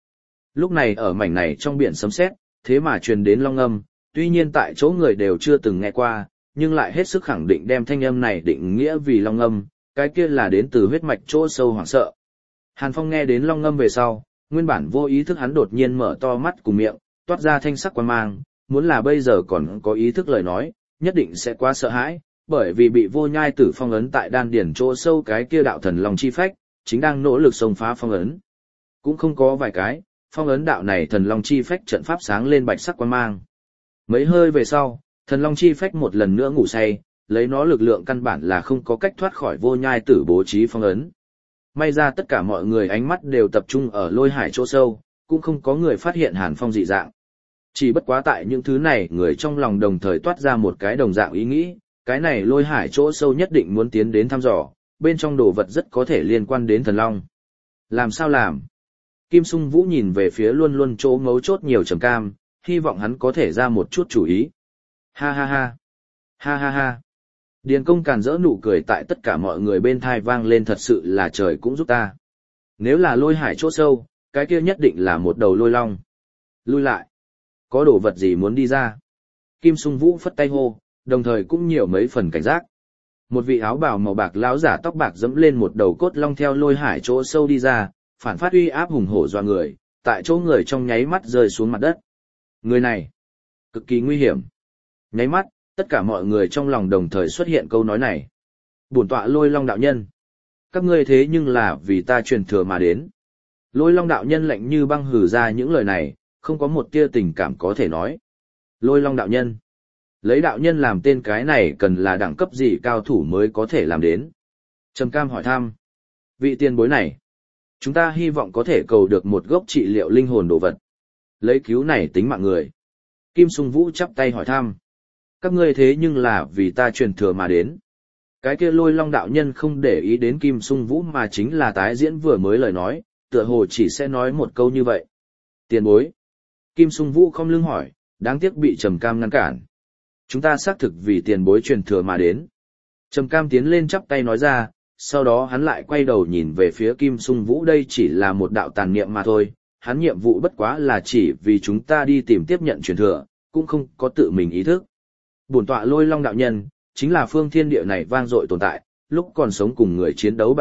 Lúc này ở mảnh này trong biển sấm sét, thế mà truyền đến long âm, tuy nhiên tại chỗ người đều chưa từng nghe qua, nhưng lại hết sức khẳng định đem thanh âm này định nghĩa vì long âm, cái kia là đến từ huyết mạch chỗ sâu hoảng sợ. Hàn Phong nghe đến long âm về sau, nguyên bản vô ý thức hắn đột nhiên mở to mắt cùng miệng, toát ra thanh sắc quan mang, muốn là bây giờ còn có ý thức lời nói, nhất định sẽ quá sợ hãi, bởi vì bị vô nhai tử phong ấn tại đan điển chỗ sâu cái kia đạo thần long chi phách, chính đang nỗ lực xông phá phong ấn. Cũng không có vài cái, phong ấn đạo này thần long chi phách trận pháp sáng lên bạch sắc quan mang. Mấy hơi về sau, thần long chi phách một lần nữa ngủ say, lấy nó lực lượng căn bản là không có cách thoát khỏi vô nhai tử bố trí phong ấn. May ra tất cả mọi người ánh mắt đều tập trung ở lôi hải chỗ sâu, cũng không có người phát hiện Hàn Phong dị dạng. Chỉ bất quá tại những thứ này người trong lòng đồng thời toát ra một cái đồng dạng ý nghĩ, cái này lôi hải chỗ sâu nhất định muốn tiến đến thăm dò, bên trong đồ vật rất có thể liên quan đến thần long. Làm sao làm? Kim Sung Vũ nhìn về phía luôn luôn chỗ ngấu chốt nhiều Trầm Cam, hy vọng hắn có thể ra một chút chủ ý. Ha ha ha. Ha ha ha. Điền Công càn rỡ nụ cười tại tất cả mọi người bên thai vang lên, thật sự là trời cũng giúp ta. Nếu là lôi hải chỗ sâu, cái kia nhất định là một đầu lôi long. Lui lại. Có đồ vật gì muốn đi ra? Kim Sung Vũ phất tay hô, đồng thời cũng nhiều mấy phần cảnh giác. Một vị áo bào màu bạc lão giả tóc bạc dẫm lên một đầu cốt long theo lôi hải chỗ sâu đi ra, phản phát uy áp hùng hổ doa người, tại chỗ người trong nháy mắt rơi xuống mặt đất. Người này, cực kỳ nguy hiểm. Nháy mắt, tất cả mọi người trong lòng đồng thời xuất hiện câu nói này. Bổn tọa Lôi Long đạo nhân. Các ngươi thế nhưng là vì ta truyền thừa mà đến. Lôi Long đạo nhân lạnh như băng hừ ra những lời này, không có một tia tình cảm có thể nói. Lôi Long đạo nhân. Lấy đạo nhân làm tên, cái này cần là đẳng cấp gì cao thủ mới có thể làm đến. Trầm Cam hỏi thăm. Vị tiền bối này, chúng ta hy vọng có thể cầu được một gốc trị liệu linh hồn đồ vật. Lấy cứu này tính mạng người. Kim Sung Vũ chắp tay hỏi thăm. Các ngươi thế nhưng là vì ta truyền thừa mà đến. Cái kia Lôi Long đạo nhân không để ý đến Kim Sung Vũ mà chính là tái diễn vừa mới lời nói, tựa hồ chỉ sẽ nói một câu như vậy. Tiền bối. Kim Sung Vũ không lưng hỏi, đáng tiếc bị Trầm Cam ngăn cản. Chúng ta xác thực vì tiền bối truyền thừa mà đến. Trầm Cam tiến lên chắp tay nói ra, sau đó hắn lại quay đầu nhìn về phía Kim Sung Vũ, đây chỉ là một đạo tàn niệm mà thôi, hắn nhiệm vụ bất quá là chỉ vì chúng ta đi tìm tiếp nhận truyền thừa, cũng không có tự mình ý thức. Bổn tọa Lôi Long đạo nhân, chính là phương thiên địa này vang dội tồn tại, lúc còn sống cùng người chiến đấu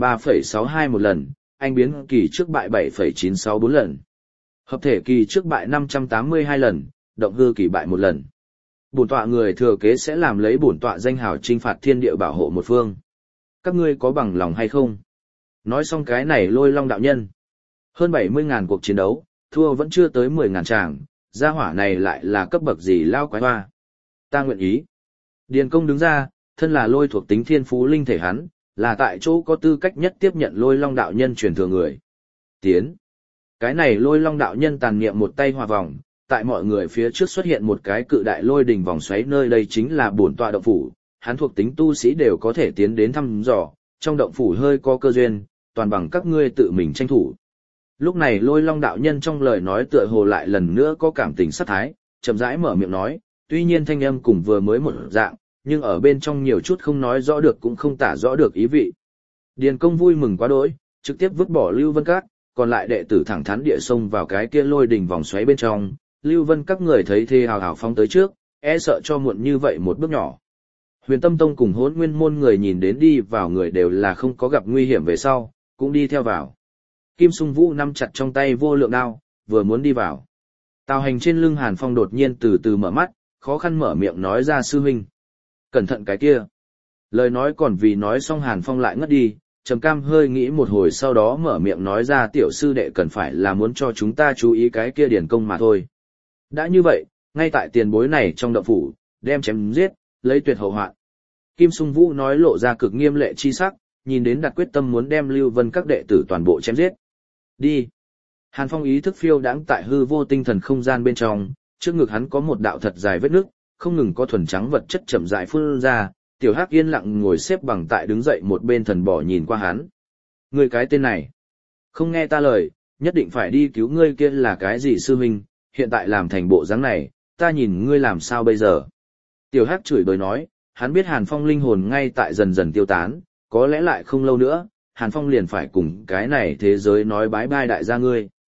7.362 một lần, anh biến kỳ trước bại 7.964 lần. Hợp thể kỳ trước bại 582 lần, động hư kỳ bại một lần. Bổn tọa người thừa kế sẽ làm lấy bổn tọa danh hào trinh phạt thiên địa bảo hộ một phương. Các ngươi có bằng lòng hay không? Nói xong cái này Lôi Long đạo nhân. Hơn 70.000 cuộc chiến đấu, thua vẫn chưa tới 10.000 tràng, gia hỏa này lại là cấp bậc gì lao quái hoa. Ta nguyện ý. Điền Công đứng ra, thân là lôi thuộc tính thiên phú linh thể hắn, là tại chỗ có tư cách nhất tiếp nhận Lôi Long đạo nhân truyền thừa người. Tiến. Cái này Lôi Long đạo nhân tàn niệm một tay hòa vòng, tại mọi người phía trước xuất hiện một cái cự đại lôi đỉnh vòng xoáy, nơi đây chính là bổn tọa động phủ, hắn thuộc tính tu sĩ đều có thể tiến đến thăm dò, trong động phủ hơi có cơ duyên, toàn bằng các ngươi tự mình tranh thủ. Lúc này Lôi Long đạo nhân trong lời nói tựa hồ lại lần nữa có cảm tình sát thái, chậm rãi mở miệng nói, tuy nhiên thanh âm cùng vừa mới một dạng, nhưng ở bên trong nhiều chút không nói rõ được cũng không tả rõ được ý vị. Điền Công vui mừng quá đỗi, trực tiếp vứt bỏ Lưu Vân Các, còn lại đệ tử thẳng thắn địa xông vào cái kia lôi đỉnh vòng xoáy bên trong. Lưu Vân Các người thấy thế hào hào phóng tới trước, e sợ cho muộn như vậy một bước nhỏ. Huyền Tâm Tông cùng Hỗn Nguyên môn người nhìn đến đi vào người đều là không có gặp nguy hiểm về sau, cũng đi theo vào. Kim Sung Vũ nắm chặt trong tay vô lượng đao, vừa muốn đi vào. Tào Hành trên lưng Hàn Phong đột nhiên từ từ mở mắt, khó khăn mở miệng nói ra, sư huynh. Cẩn thận cái kia. Lời nói còn vì nói xong Hàn Phong lại ngất đi, Trầm Cam hơi nghĩ một hồi sau đó mở miệng nói ra, tiểu sư đệ cần phải là muốn cho chúng ta chú ý cái kia Điền Công mà thôi. Đã như vậy, ngay tại tiền bối này trong động phủ, đem chém giết, lấy tuyệt hậu hoạn. Kim Sung Vũ nói lộ ra cực nghiêm lệ chi sắc, nhìn đến đặt quyết tâm muốn đem Lưu Vân các đệ tử toàn bộ chém giết. Đi. Hàn Phong ý thức phiêu đãng tại hư vô tinh thần không gian bên trong, trước ngực hắn có một đạo thật dài vết nước, không ngừng có thuần trắng vật chất chậm rãi phun ra, Tiểu Hắc yên lặng ngồi xếp bằng tại đứng dậy một bên thần bỏ nhìn qua hắn. Ngươi cái tên này, không nghe ta lời, nhất định phải đi cứu ngươi kia là cái gì sư huynh, hiện tại làm thành bộ dáng này, ta nhìn ngươi làm sao bây giờ. Tiểu Hắc chửi bới nói, hắn biết Hàn Phong linh hồn ngay tại dần dần tiêu tán, có lẽ lại không lâu nữa, Hàn Phong liền phải cùng cái này thế giới nói bái bai đại gia ngươi.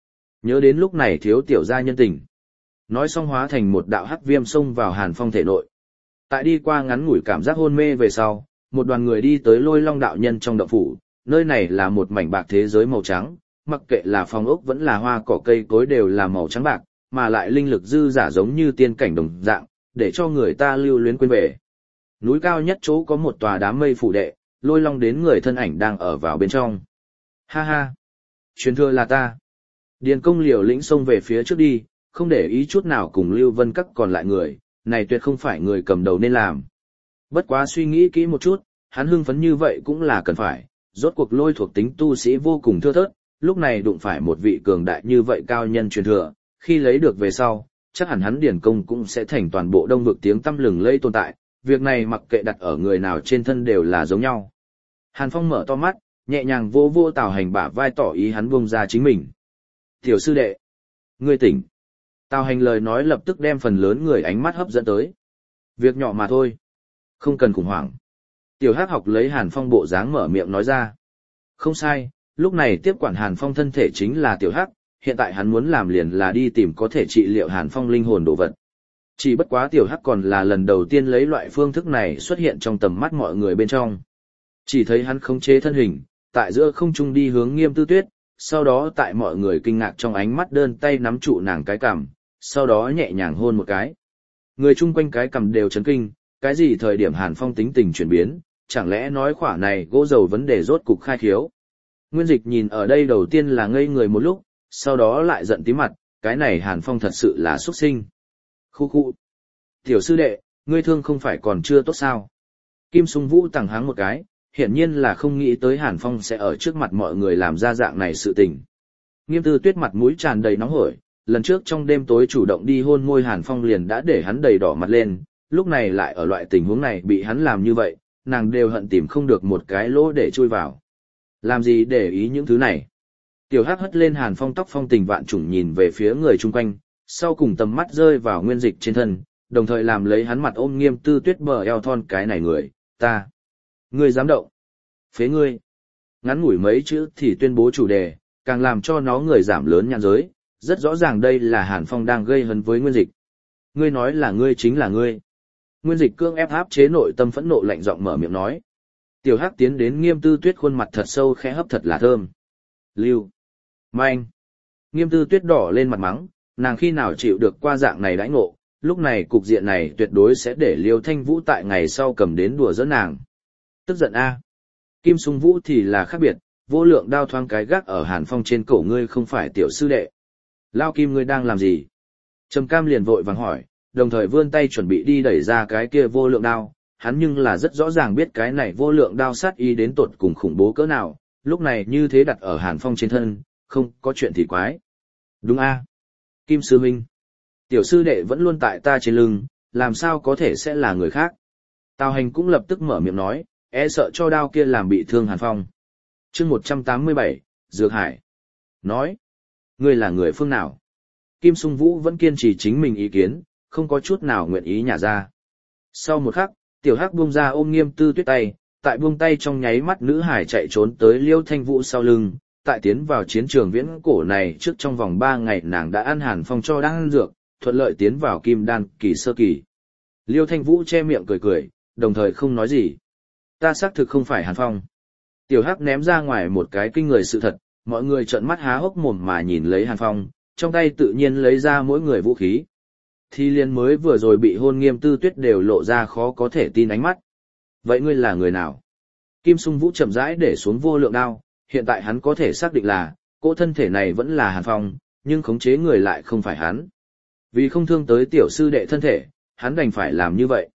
Nhớ đến lúc này thiếu tiểu gia nhân tình. Nói xong hóa thành một đạo hắc viêm xông vào Hàn Phong thể nội. Tại đi qua ngắn ngủi cảm giác hôn mê về sau, một đoàn người đi tới Lôi Long đạo nhân trong động phủ, nơi này là một mảnh bạc thế giới màu trắng, mặc kệ là phòng ốc vẫn là hoa cỏ cây cối đều là màu trắng bạc, mà lại linh lực dư giả giống như tiên cảnh đồng dạng, để cho người ta lưu luyến quên về. Núi cao nhất chỗ có một tòa đám mây phủ đệ, Lôi Long đến người thân ảnh đang ở vào bên trong. Ha ha! Truyền thừa là ta. Điền Công liều lĩnh xông về phía trước đi, không để ý chút nào cùng Lưu Vân Các còn lại người, này tuyệt không phải người cầm đầu nên làm. Bất quá suy nghĩ kỹ một chút, hắn hưng phấn như vậy cũng là cần phải, rốt cuộc Lôi thuộc tính tu sĩ vô cùng thưa thớt, lúc này đụng phải một vị cường đại như vậy cao nhân truyền thừa, khi lấy được về sau, chắc hẳn hắn Điền Công cũng sẽ thành toàn bộ Đông vực tiếng tăm lừng lẫy tồn tại, việc này mặc kệ đặt ở người nào trên thân đều là giống nhau. Hàn Phong mở to mắt, nhẹ nhàng vô vô Tào Hành bả vai tỏ ý hắn buông ra chính mình. Tiểu sư đệ, ngươi tỉnh. Tào Hành lời nói lập tức đem phần lớn người ánh mắt hấp dẫn tới. Việc nhỏ mà thôi. Không cần khủng hoảng. Tiểu Hắc học lấy Hàn Phong bộ dáng mở miệng nói ra. Không sai, lúc này tiếp quản Hàn Phong thân thể chính là Tiểu Hắc, hiện tại hắn muốn làm liền là đi tìm có thể trị liệu Hàn Phong linh hồn đồ vật. Chỉ bất quá Tiểu Hắc còn là lần đầu tiên lấy loại phương thức này xuất hiện trong tầm mắt mọi người bên trong. Chỉ thấy hắn khống chế thân hình, tại giữa không trung đi hướng Nghiêm Tư Tuyết, sau đó tại mọi người kinh ngạc trong ánh mắt đơn tay nắm trụ nàng cái cằm, sau đó nhẹ nhàng hôn một cái. Người chung quanh cái cằm đều chấn kinh, cái gì thời điểm Hàn Phong tính tình chuyển biến, chẳng lẽ nói khỏa này gỗ dầu vấn đề rốt cục khai khiếu. Nguyên Dịch nhìn ở đây đầu tiên là ngây người một lúc, sau đó lại giận tím mặt, cái này Hàn Phong thật sự là xuất sinh. Khu khu. Tiểu sư đệ, ngươi thương không phải còn chưa tốt sao? Kim Sung Vũ tằng háng một cái, hiển nhiên là không nghĩ tới Hàn Phong sẽ ở trước mặt mọi người làm ra dạng này sự tình. Nghiêm Tư Tuyết mặt mũi tràn đầy nóng hổi, lần trước trong đêm tối chủ động đi hôn môi Hàn Phong liền đã để hắn đầy đỏ mặt lên, lúc này lại ở loại tình huống này bị hắn làm như vậy, nàng đều hận tìm không được một cái lỗ để chui vào. Làm gì để ý những thứ này? Tiểu Hắc hất lên Hàn Phong tóc phong tình vạn trùng nhìn về phía người chung quanh, sau cùng tầm mắt rơi vào Nguyên Dịch trên thân, đồng thời làm lấy hắn mặt ôm Nghiêm Tư Tuyết bờ eo thon cái này người, ta. Ngươi dám động. Phế ngươi. Ngắn ngủi mấy chữ thì tuyên bố chủ đề, càng làm cho nó người giảm lớn nhãn giới, rất rõ ràng đây là Hàn Phong đang gây hấn với Nguyên Dịch. Ngươi nói là ngươi chính là ngươi. Nguyên Dịch cương ép áp chế nội tâm phẫn nộ lạnh giọng mở miệng nói. Tiểu Hắc tiến đến Nghiêm Tư Tuyết khuôn mặt thật sâu khẽ hấp thật là thơm. Lưu. Manh. Nghiêm Tư Tuyết đỏ lên mặt mắng, nàng khi nào chịu được qua dạng này đãi ngộ, lúc này cục diện này tuyệt đối sẽ để Liêu Thanh Vũ tại ngày sau cầm đến đùa giỡn nàng. Tức giận a. Kim Sung Vũ thì là khác biệt, vô lượng đao thoáng cái gác ở Hàn Phong trên cổ ngươi không phải tiểu sư đệ. Lao Kim ngươi đang làm gì? Trầm Cam liền vội vàng hỏi, đồng thời vươn tay chuẩn bị đi đẩy ra cái kia vô lượng đao, hắn nhưng là rất rõ ràng biết cái này vô lượng đao sát ý đến tột cùng khủng bố cỡ nào, lúc này như thế đặt ở Hàn Phong trên thân, không có chuyện thì quái. Đúng a. Kim sư huynh. Tiểu sư đệ vẫn luôn tại ta trên lưng, làm sao có thể sẽ là người khác. Tào Hành cũng lập tức mở miệng nói, e sợ cho đao kia làm bị thương Hàn Phong. Chương 187, Dược Hải. Nói, ngươi là người phương nào? Kim Sung Vũ vẫn kiên trì chính mình ý kiến, không có chút nào nguyện ý nhả ra. Sau một khắc, Tiểu Hắc buông ra ôm Nghiêm Tư Tuyết tay, tại buông tay trong nháy mắt nữ hải chạy trốn tới Liêu Thanh Vũ sau lưng, tại tiến vào chiến trường viễn cổ này trước trong vòng 3 ngày nàng đã ăn Hàn Phong cho đang ăn dược, thuận lợi tiến vào kim đan kỳ sơ kỳ. Liêu Thanh Vũ che miệng cười cười, đồng thời không nói gì. Ta xác thực không phải Hàn Phong. Tiểu Hắc ném ra ngoài một cái kinh người sự thật, mọi người trợn mắt há hốc mồm mà nhìn lấy Hàn Phong, trong tay tự nhiên lấy ra mỗi người vũ khí. Thi Liên mới vừa rồi bị hôn Nghiêm Tư Tuyết đều lộ ra khó có thể tin ánh mắt. Vậy ngươi là người nào? Kim Sung Vũ chậm rãi để xuống vô lượng đao, hiện tại hắn có thể xác định là, cỗ thân thể này vẫn là Hàn Phong, nhưng khống chế người lại không phải hắn. Vì không thương tới tiểu sư đệ thân thể, hắn đành phải làm như vậy.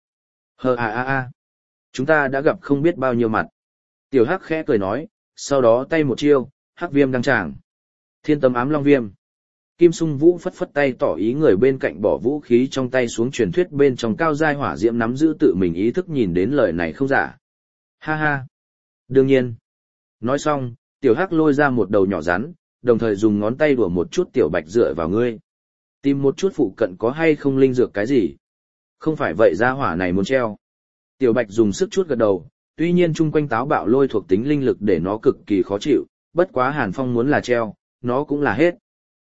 Chúng ta đã gặp không biết bao nhiêu mặt. Tiểu Hắc khẽ cười nói, sau đó tay một chiêu, Hắc Viêm đăng tràng. Thiên Tâm Ám Long Viêm. Kim Sung Vũ phất phất tay tỏ ý người bên cạnh bỏ vũ khí trong tay xuống, truyền thuyết bên trong cao giai hỏa diễm nắm giữ tự mình ý thức nhìn đến lời này không giả. Ha ha. Đương nhiên. Nói xong, Tiểu Hắc lôi ra một đầu nhỏ rắn, đồng thời dùng ngón tay đùa một chút Tiểu Bạch dựa vào ngươi. Tìm một chút phụ cận có hay không linh dược cái gì. Không phải vậy ra hỏa này muốn treo. Tiểu Bạch dùng sức chút gật đầu, tuy nhiên chung quanh táo bạo lôi thuộc tính linh lực để nó cực kỳ khó chịu, bất quá Hàn Phong muốn là treo, nó cũng là hết.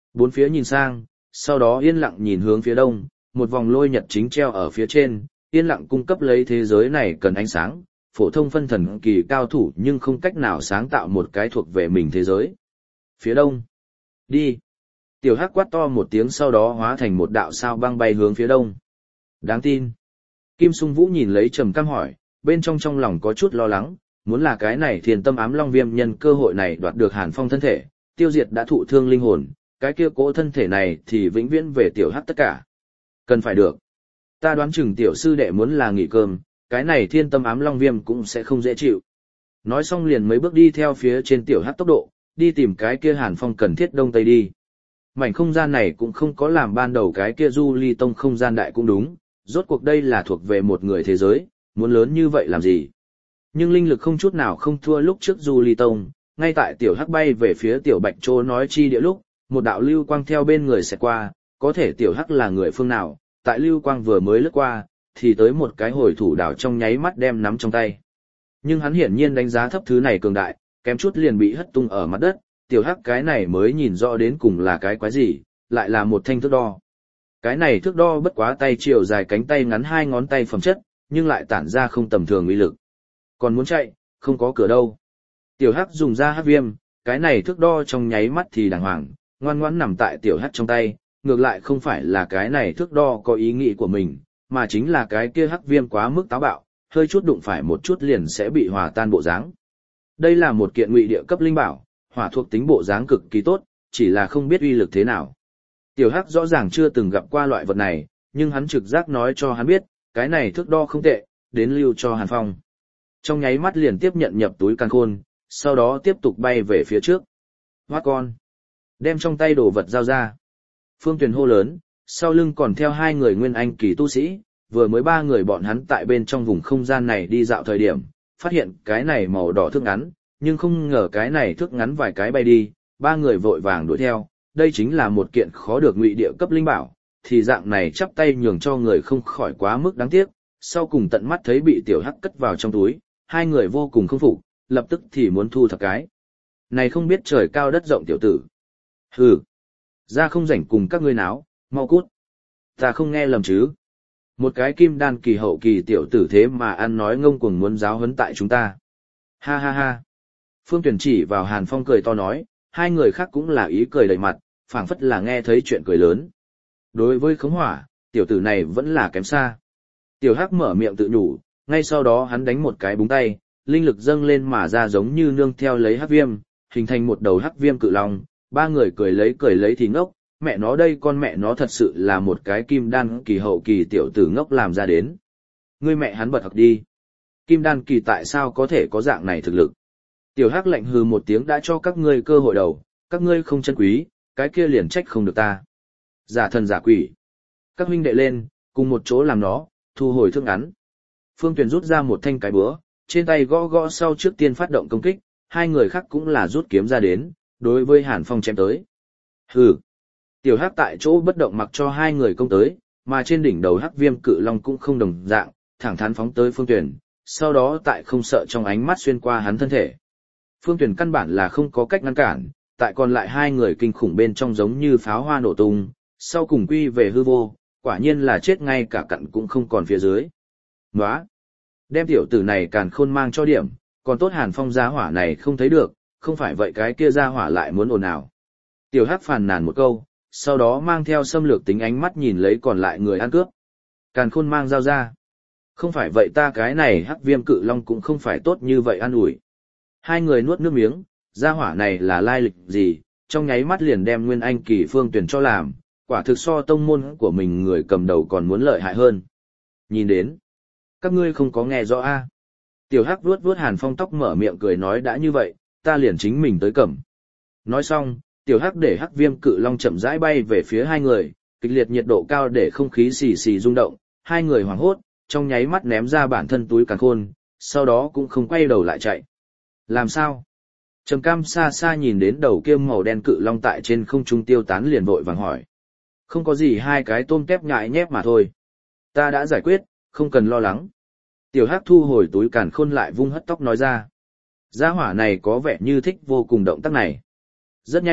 Bốn phía nhìn sang, sau đó yên lặng nhìn hướng phía đông, một vòng lôi nhật chính treo ở phía trên, yên lặng cung cấp lấy thế giới này cần ánh sáng, phổ thông phân thần kỳ cao thủ nhưng không cách nào sáng tạo một cái thuộc về mình thế giới. Phía đông. Đi. Tiểu Hắc quát to một tiếng sau đó hóa thành một đạo sao băng bay hướng phía đông. Đáng tin. Kim Sung Vũ nhìn lấy trầm cam hỏi, bên trong lòng có chút lo lắng, muốn là cái này Thiên Tâm Ám Long Viêm nhân cơ hội này đoạt được Hàn Phong thân thể, tiêu diệt đã thụ thương linh hồn, cái kia cỗ thân thể này thì vĩnh viễn về Tiểu Hắc tất cả. Cần phải được. Ta đoán chừng tiểu sư đệ muốn là nghỉ cơm, cái này Thiên Tâm Ám Long Viêm cũng sẽ không dễ chịu. Nói xong liền mấy bước đi theo phía trên Tiểu Hắc tốc độ, đi tìm cái kia Hàn Phong cần thiết đông tây đi. Mảnh không gian này cũng không có làm ban đầu cái kia Du Ly Tông không gian đại cũng đúng, rốt cuộc đây là thuộc về một người thế giới, muốn lớn như vậy làm gì. Nhưng linh lực không chút nào không thua lúc trước Du Ly Tông, ngay tại Tiểu Hắc bay về phía Tiểu Bạch Trô nói chi địa lúc, một đạo lưu quang theo bên người sẽ qua, có thể Tiểu Hắc là người phương nào, tại lưu quang vừa mới lướt qua, thì tới một cái hồi thủ đảo trong nháy mắt đem nắm trong tay. Nhưng hắn hiển nhiên đánh giá thấp thứ này cường đại, kém chút liền bị hất tung ở mặt đất, Tiểu Hắc cái này mới nhìn rõ đến cùng là cái quái gì, lại là một thanh thước đo. Cái này thước đo bất quá tay chiều dài cánh tay ngắn 2 ngón tay phẩm chất, nhưng lại tản ra không tầm thường uy lực. Còn muốn chạy, không có cửa đâu. Tiểu Hắc dùng ra hắc viêm, cái này thước đo trong nháy mắt thì đàng hoàng, ngoan ngoãn nằm tại Tiểu Hắc trong tay, ngược lại không phải là cái này thước đo có ý nghĩ của mình, mà chính là cái kia hắc viêm quá mức táo bạo, hơi chút đụng phải một chút liền sẽ bị hòa tan bộ dáng. Đây là một kiện ngụy địa cấp linh bảo, hỏa thuộc tính bộ dáng cực kỳ tốt, chỉ là không biết uy lực thế nào. Tiểu Hắc rõ ràng chưa từng gặp qua loại vật này, nhưng hắn trực giác nói cho hắn biết, cái này thước đo không tệ, đến lưu cho Hàn Phong. Trong nháy mắt liền tiếp nhận nhập túi càn khôn, sau đó tiếp tục bay về phía trước. Hoát con! Đem trong tay đồ vật giao ra. Phương Tuyền hô lớn, sau lưng còn theo 2 người nguyên anh kỳ tu sĩ, vừa mới 3 người bọn hắn tại bên trong vùng không gian này đi dạo thời điểm, phát hiện cái này màu đỏ thước ngắn, nhưng không ngờ cái này thước ngắn vài cái bay đi, 3 người vội vàng đuổi theo, đây chính là một kiện khó được ngụy địa cấp linh bảo, thì dạng này chắp tay nhường cho người không khỏi quá mức đáng tiếc, sau cùng tận mắt thấy bị Tiểu Hắc cất vào trong túi, 2 người vô cùng không phục, lập tức thì muốn thu thập cái. Này không biết trời cao đất rộng tiểu tử. Hừ, ra không rảnh cùng các ngươi náo, mau cút. Ta không nghe lầm chứ. Một cái kim đan kỳ hậu kỳ tiểu tử thế mà ăn nói ngông cuồng muốn giáo huấn tại chúng ta. Ha ha ha. Phương Tuyển chỉ vào Hàn Phong cười to nói, 2 người khác cũng là ý cười đầy mặt, phảng phất là nghe thấy chuyện cười lớn. Đối với khống hỏa, tiểu tử này vẫn là kém xa. Tiểu Hắc mở miệng tự nhủ, ngay sau đó hắn đánh một cái búng tay, linh lực dâng lên mà ra giống như nương theo lấy hắc viêm, hình thành một đầu hắc viêm cự long. 3 người cười lấy thì ngốc, mẹ nó đây con mẹ nó thật sự là một cái kim đan kỳ hậu kỳ tiểu tử ngốc làm ra đến. Ngươi mẹ hắn bật học đi. Kim đan kỳ tại sao có thể có dạng này thực lực? Tiểu Hắc lạnh hừ một tiếng đã cho các ngươi cơ hội đầu, các ngươi không chân quý, cái kia liền trách không được ta. Giả thần giả quỷ. Các huynh đệ lên, cùng một chỗ làm nó, thu hồi thương ngắn. Phương Tuyền rút ra một thanh cái búa, trên tay gõ gõ sau trước tiên phát động công kích, 2 người khác cũng là rút kiếm ra đến, đối với Hàn Phong chém tới. Hừ. Tiểu Hắc tại chỗ bất động mặc cho 2 người công tới, mà trên đỉnh đầu Hắc Viêm cự long cũng không đồng dạng, thẳng thắn phóng tới Phương Tuyền, sau đó tại không sợ trong ánh mắt xuyên qua hắn thân thể. Phương Tuyền căn bản là không có cách ngăn cản, tại còn lại 2 người kinh khủng bên trong giống như pháo hoa nổ tung, sau cùng quy về hư vô, quả nhiên là chết ngay cả cặn cũng không còn phía dưới. Nóa! Đem tiểu tử này càn khôn mang cho điểm, còn tốt Hàn Phong gia hỏa này không thấy được, không phải vậy cái kia gia hỏa lại muốn ồn ào. Tiểu Hắc phàn nàn một câu, sau đó mang theo xâm lược tính ánh mắt nhìn lấy còn lại người ăn cướp. Càn khôn mang giao ra. Không phải vậy ta cái này Hắc Viêm cự long cũng không phải tốt như vậy an ủi. 2 người nuốt nước miếng, gia hỏa này là lai lịch gì, trong nháy mắt liền đem Nguyên Anh kỳ Phương Tuyền cho làm, quả thực so tông môn của mình người cầm đầu còn muốn lợi hại hơn. Nhìn đến, các ngươi không có nghe rõ a? Tiểu Hắc vuốt Hàn Phong tóc mở miệng cười nói đã như vậy, ta liền chính mình tới cầm. Nói xong, Tiểu Hắc để Hắc Viêm cự long chậm rãi bay về phía 2 người, kịch liệt nhiệt độ cao để không khí xì xì rung động, 2 người hoảng hốt, trong nháy mắt ném ra bản thân túi càn khôn, sau đó cũng không quay đầu lại chạy. Làm sao? Trầm Cam xa xa nhìn đến đầu kia màu đen cự long tại trên không trung tiêu tán liền vội vàng hỏi. Không có gì, 2 cái tôm tép nhại nhép mà thôi. Ta đã giải quyết, không cần lo lắng. Tiểu Hắc thu hồi túi càn khôn lại vung hất tóc nói ra. Gia hỏa này có vẻ như thích vô cùng động tác này. Rất nhanh,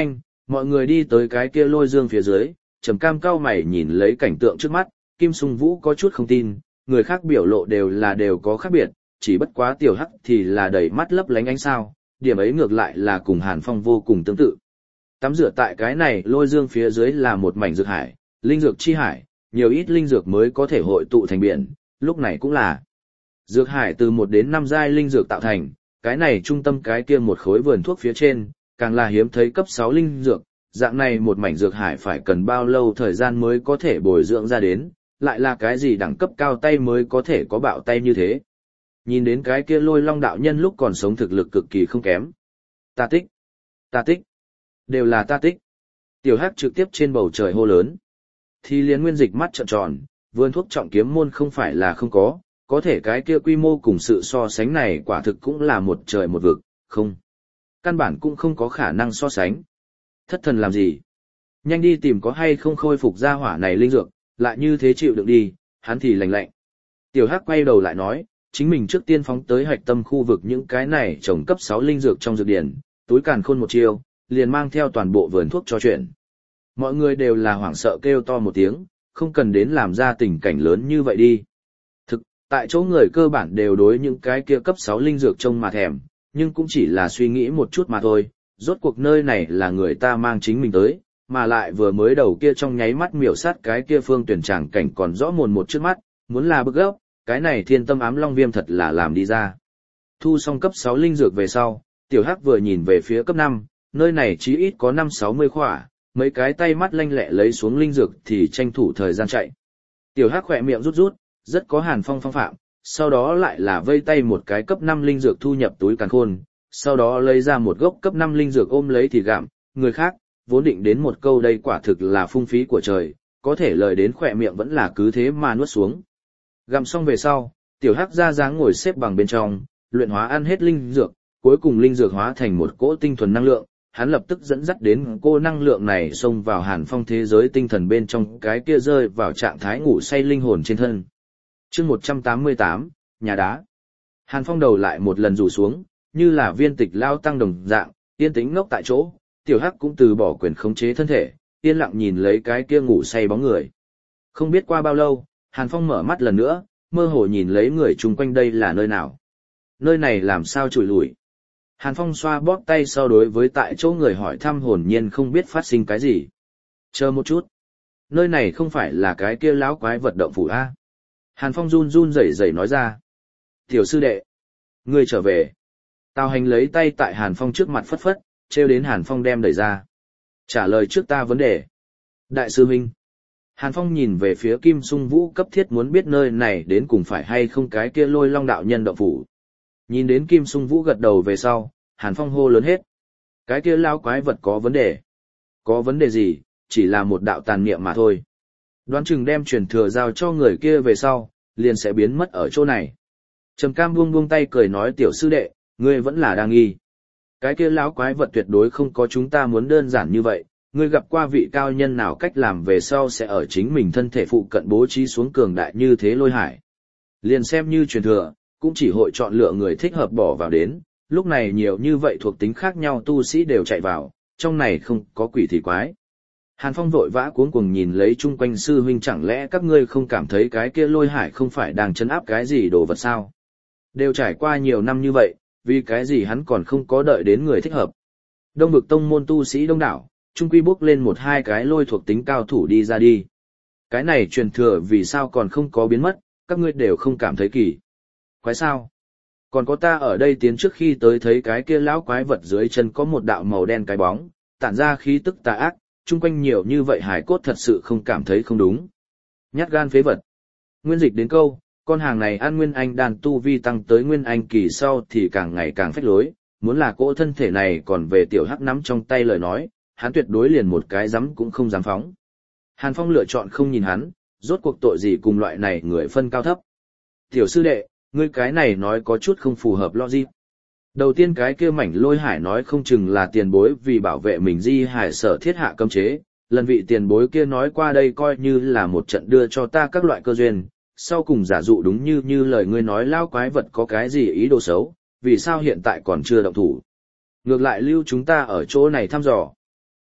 Mọi người đi tới cái kia lôi dương phía dưới, Trầm Cam cau mày nhìn lấy cảnh tượng trước mắt, Kim Sung Vũ có chút không tin, người khác biểu lộ đều có khác biệt, chỉ bất quá tiểu hắc thì là đầy mắt lấp lánh ánh sao, điểm ấy ngược lại là cùng Hàn Phong vô cùng tương tự. Tắm rửa tại cái này lôi dương phía dưới là một mảnh dược hải, linh dược chi hải, nhiều ít linh dược mới có thể hội tụ thành biển, lúc này cũng là. Dược hải từ 1 đến 5 giai linh dược tạo thành, cái này trung tâm cái kia một khối vườn thuốc phía trên, càng là hiếm thấy cấp 6 linh dược, dạng này một mảnh dược hải phải cần bao lâu thời gian mới có thể bồi dưỡng ra đến, lại là cái gì đẳng cấp cao tay mới có thể có bạo tay như thế. Nhìn đến cái kia Lôi Long đạo nhân lúc còn sống thực lực cực kỳ không kém. Ta tích, đều là ta tích. Tiểu Hắc trực tiếp trên bầu trời hô lớn. Thì liền Nguyên Dịch mắt trợn tròn, vườn thuốc trọng kiếm môn không phải là không có thể cái kia quy mô cùng sự so sánh này quả thực cũng là một trời một vực, không. Căn bản cũng không có khả năng so sánh. Thất thần làm gì? Nhanh đi tìm có hay không khôi phục ra hỏa này linh dược, lại như thế chịu đựng đi, hắn thì lạnh lạnh. Tiểu Hắc quay đầu lại nói, chính mình trước tiên phóng tới hạch tâm khu vực những cái này trồng cấp 6 linh dược trong dược điển, túi càn khôn một chiêu, liền mang theo toàn bộ vườn thuốc cho chuyện. Mọi người đều là hoảng sợ kêu to một tiếng, không cần đến làm ra tình cảnh lớn như vậy đi. Thực, tại chỗ người cơ bản đều đối những cái kia cấp 6 linh dược trông mà thèm, nhưng cũng chỉ là suy nghĩ một chút mà thôi, rốt cuộc nơi này là người ta mang chính mình tới, mà lại vừa mới đầu kia trong nháy mắt miểu sát cái kia phương tuyển tràng cảnh còn rõ mồn một trước mắt, muốn là bức gốc, cái này thiên tâm ám long viêm thật là làm đi ra. Thu xong cấp 6 linh dược về sau, Tiểu Hắc vừa nhìn về phía cấp 5, nơi này chí ít có 5-60 khỏa, mấy cái tay mắt lanh lẹ lấy xuống linh dược thì tranh thủ thời gian chạy. Tiểu Hắc khỏe miệng rút rút, rất có Hàn Phong phong phạm, sau đó lại là vây tay một cái cấp 5 linh dược thu nhập túi càn khôn, sau đó lấy ra một gốc cấp 5 linh dược ôm lấy thì gặm, người khác, vốn định đến một câu đây quả thực là phung phí của trời, có thể lời đến khỏe miệng vẫn là cứ thế mà nuốt xuống. Gặm xong về sau, Tiểu Hắc ra dáng ngồi xếp bằng bên trong, luyện hóa ăn hết linh dược, cuối cùng linh dược hóa thành một cỗ tinh thuần năng lượng, hắn lập tức dẫn dắt đến cô năng lượng này xông vào Hàn Phong thế giới tinh thần bên trong cái kia rơi vào trạng thái ngủ say linh hồn trên thân. Chương 188, nhà đá. Hàn Phong đầu lại một lần rủ xuống, như là viên tịch lao tăng đồng dạng, yên tĩnh ngốc tại chỗ, Tiểu Hắc cũng từ bỏ quyền khống chế thân thể, yên lặng nhìn lấy cái kia ngủ say bóng người. Không biết qua bao lâu, Hàn Phong mở mắt lần nữa, mơ hồ nhìn lấy người chung quanh đây là nơi nào. Nơi này làm sao trùi lủi. Hàn Phong xoa bóp tay sau đối với tại chỗ người hỏi thăm hồn nhiên không biết phát sinh cái gì. Chờ một chút. Nơi này không phải là cái kia lão quái vật động phủ A. Hàn Phong run run rẩy rẩy nói ra. Tiểu sư đệ. Ngươi trở về. Tào Hành lấy tay tại Hàn Phong trước mặt phất phất, trêu đến Hàn Phong đem đẩy ra. Trả lời trước ta vấn đề. Đại sư huynh. Hàn Phong nhìn về phía Kim Sung Vũ cấp thiết muốn biết nơi này đến cùng phải hay không cái kia Lôi Long đạo nhân động phủ. Nhìn đến Kim Sung Vũ gật đầu về sau, Hàn Phong hô lớn hết. Cái kia lao quái vật có vấn đề. Có vấn đề gì, chỉ là một đạo tàn niệm mà thôi. Đoán chừng đem truyền thừa giao cho người kia về sau, liền sẽ biến mất ở chỗ này. Trầm Cam buông buông tay cười nói tiểu sư đệ, ngươi vẫn là đang nghi. Cái kia lão quái vật tuyệt đối không có chúng ta muốn đơn giản như vậy, ngươi gặp qua vị cao nhân nào cách làm về sau sẽ ở chính mình thân thể phụ cận bố trí xuống cường đại như thế lôi hải. Liền xem như truyền thừa, cũng chỉ hội chọn lựa người thích hợp bỏ vào đến, lúc này nhiều như vậy thuộc tính khác nhau tu sĩ đều chạy vào, trong này không có quỷ thì quái. Hàn Phong vội vã cuống cuồng nhìn lấy chung quanh sư huynh chẳng lẽ các ngươi không cảm thấy cái kia lôi hải không phải đang trấn áp cái gì đồ vật sao? Đều trải qua nhiều năm như vậy, vì cái gì hắn còn không có đợi đến người thích hợp. Đông vực tông môn tu sĩ đông đảo, chung quy bốc lên một hai cái lôi thuộc tính cao thủ đi ra đi. Cái này truyền thừa vì sao còn không có biến mất, các ngươi đều không cảm thấy kỳ. Quái sao? Còn có ta ở đây tiến trước khi tới thấy cái kia lão quái vật dưới chân có một đạo màu đen cái bóng, tản ra khí tức tà ác, chung quanh nhiều như vậy hải cốt thật sự không cảm thấy không đúng. Nhát gan phế vật. Nguyên dịch đến câu, con hàng này ăn nguyên anh đàn tu vi tăng tới nguyên anh kỳ sau thì càng ngày càng phách lối, muốn là cỗ thân thể này còn về tiểu hắc nắm trong tay lời nói, hắn tuyệt đối liền một cái dám cũng không dám phóng. Hàn Phong lựa chọn không nhìn hắn, rốt cuộc tội gì cùng loại này người phân cao thấp. Tiểu sư đệ, ngươi cái này nói có chút không phù hợp logic. Đầu tiên cái kia mảnh lôi hải nói không chừng là tiền bối vì bảo vệ mình di hải sở thiết hạ cấm chế, lần vị tiền bối kia nói qua đây coi như là một trận đưa cho ta các loại cơ duyên, sau cùng giả dụ đúng như lời ngươi nói lao quái vật có cái gì ý đồ xấu, vì sao hiện tại còn chưa động thủ. Ngược lại lưu chúng ta ở chỗ này thăm dò.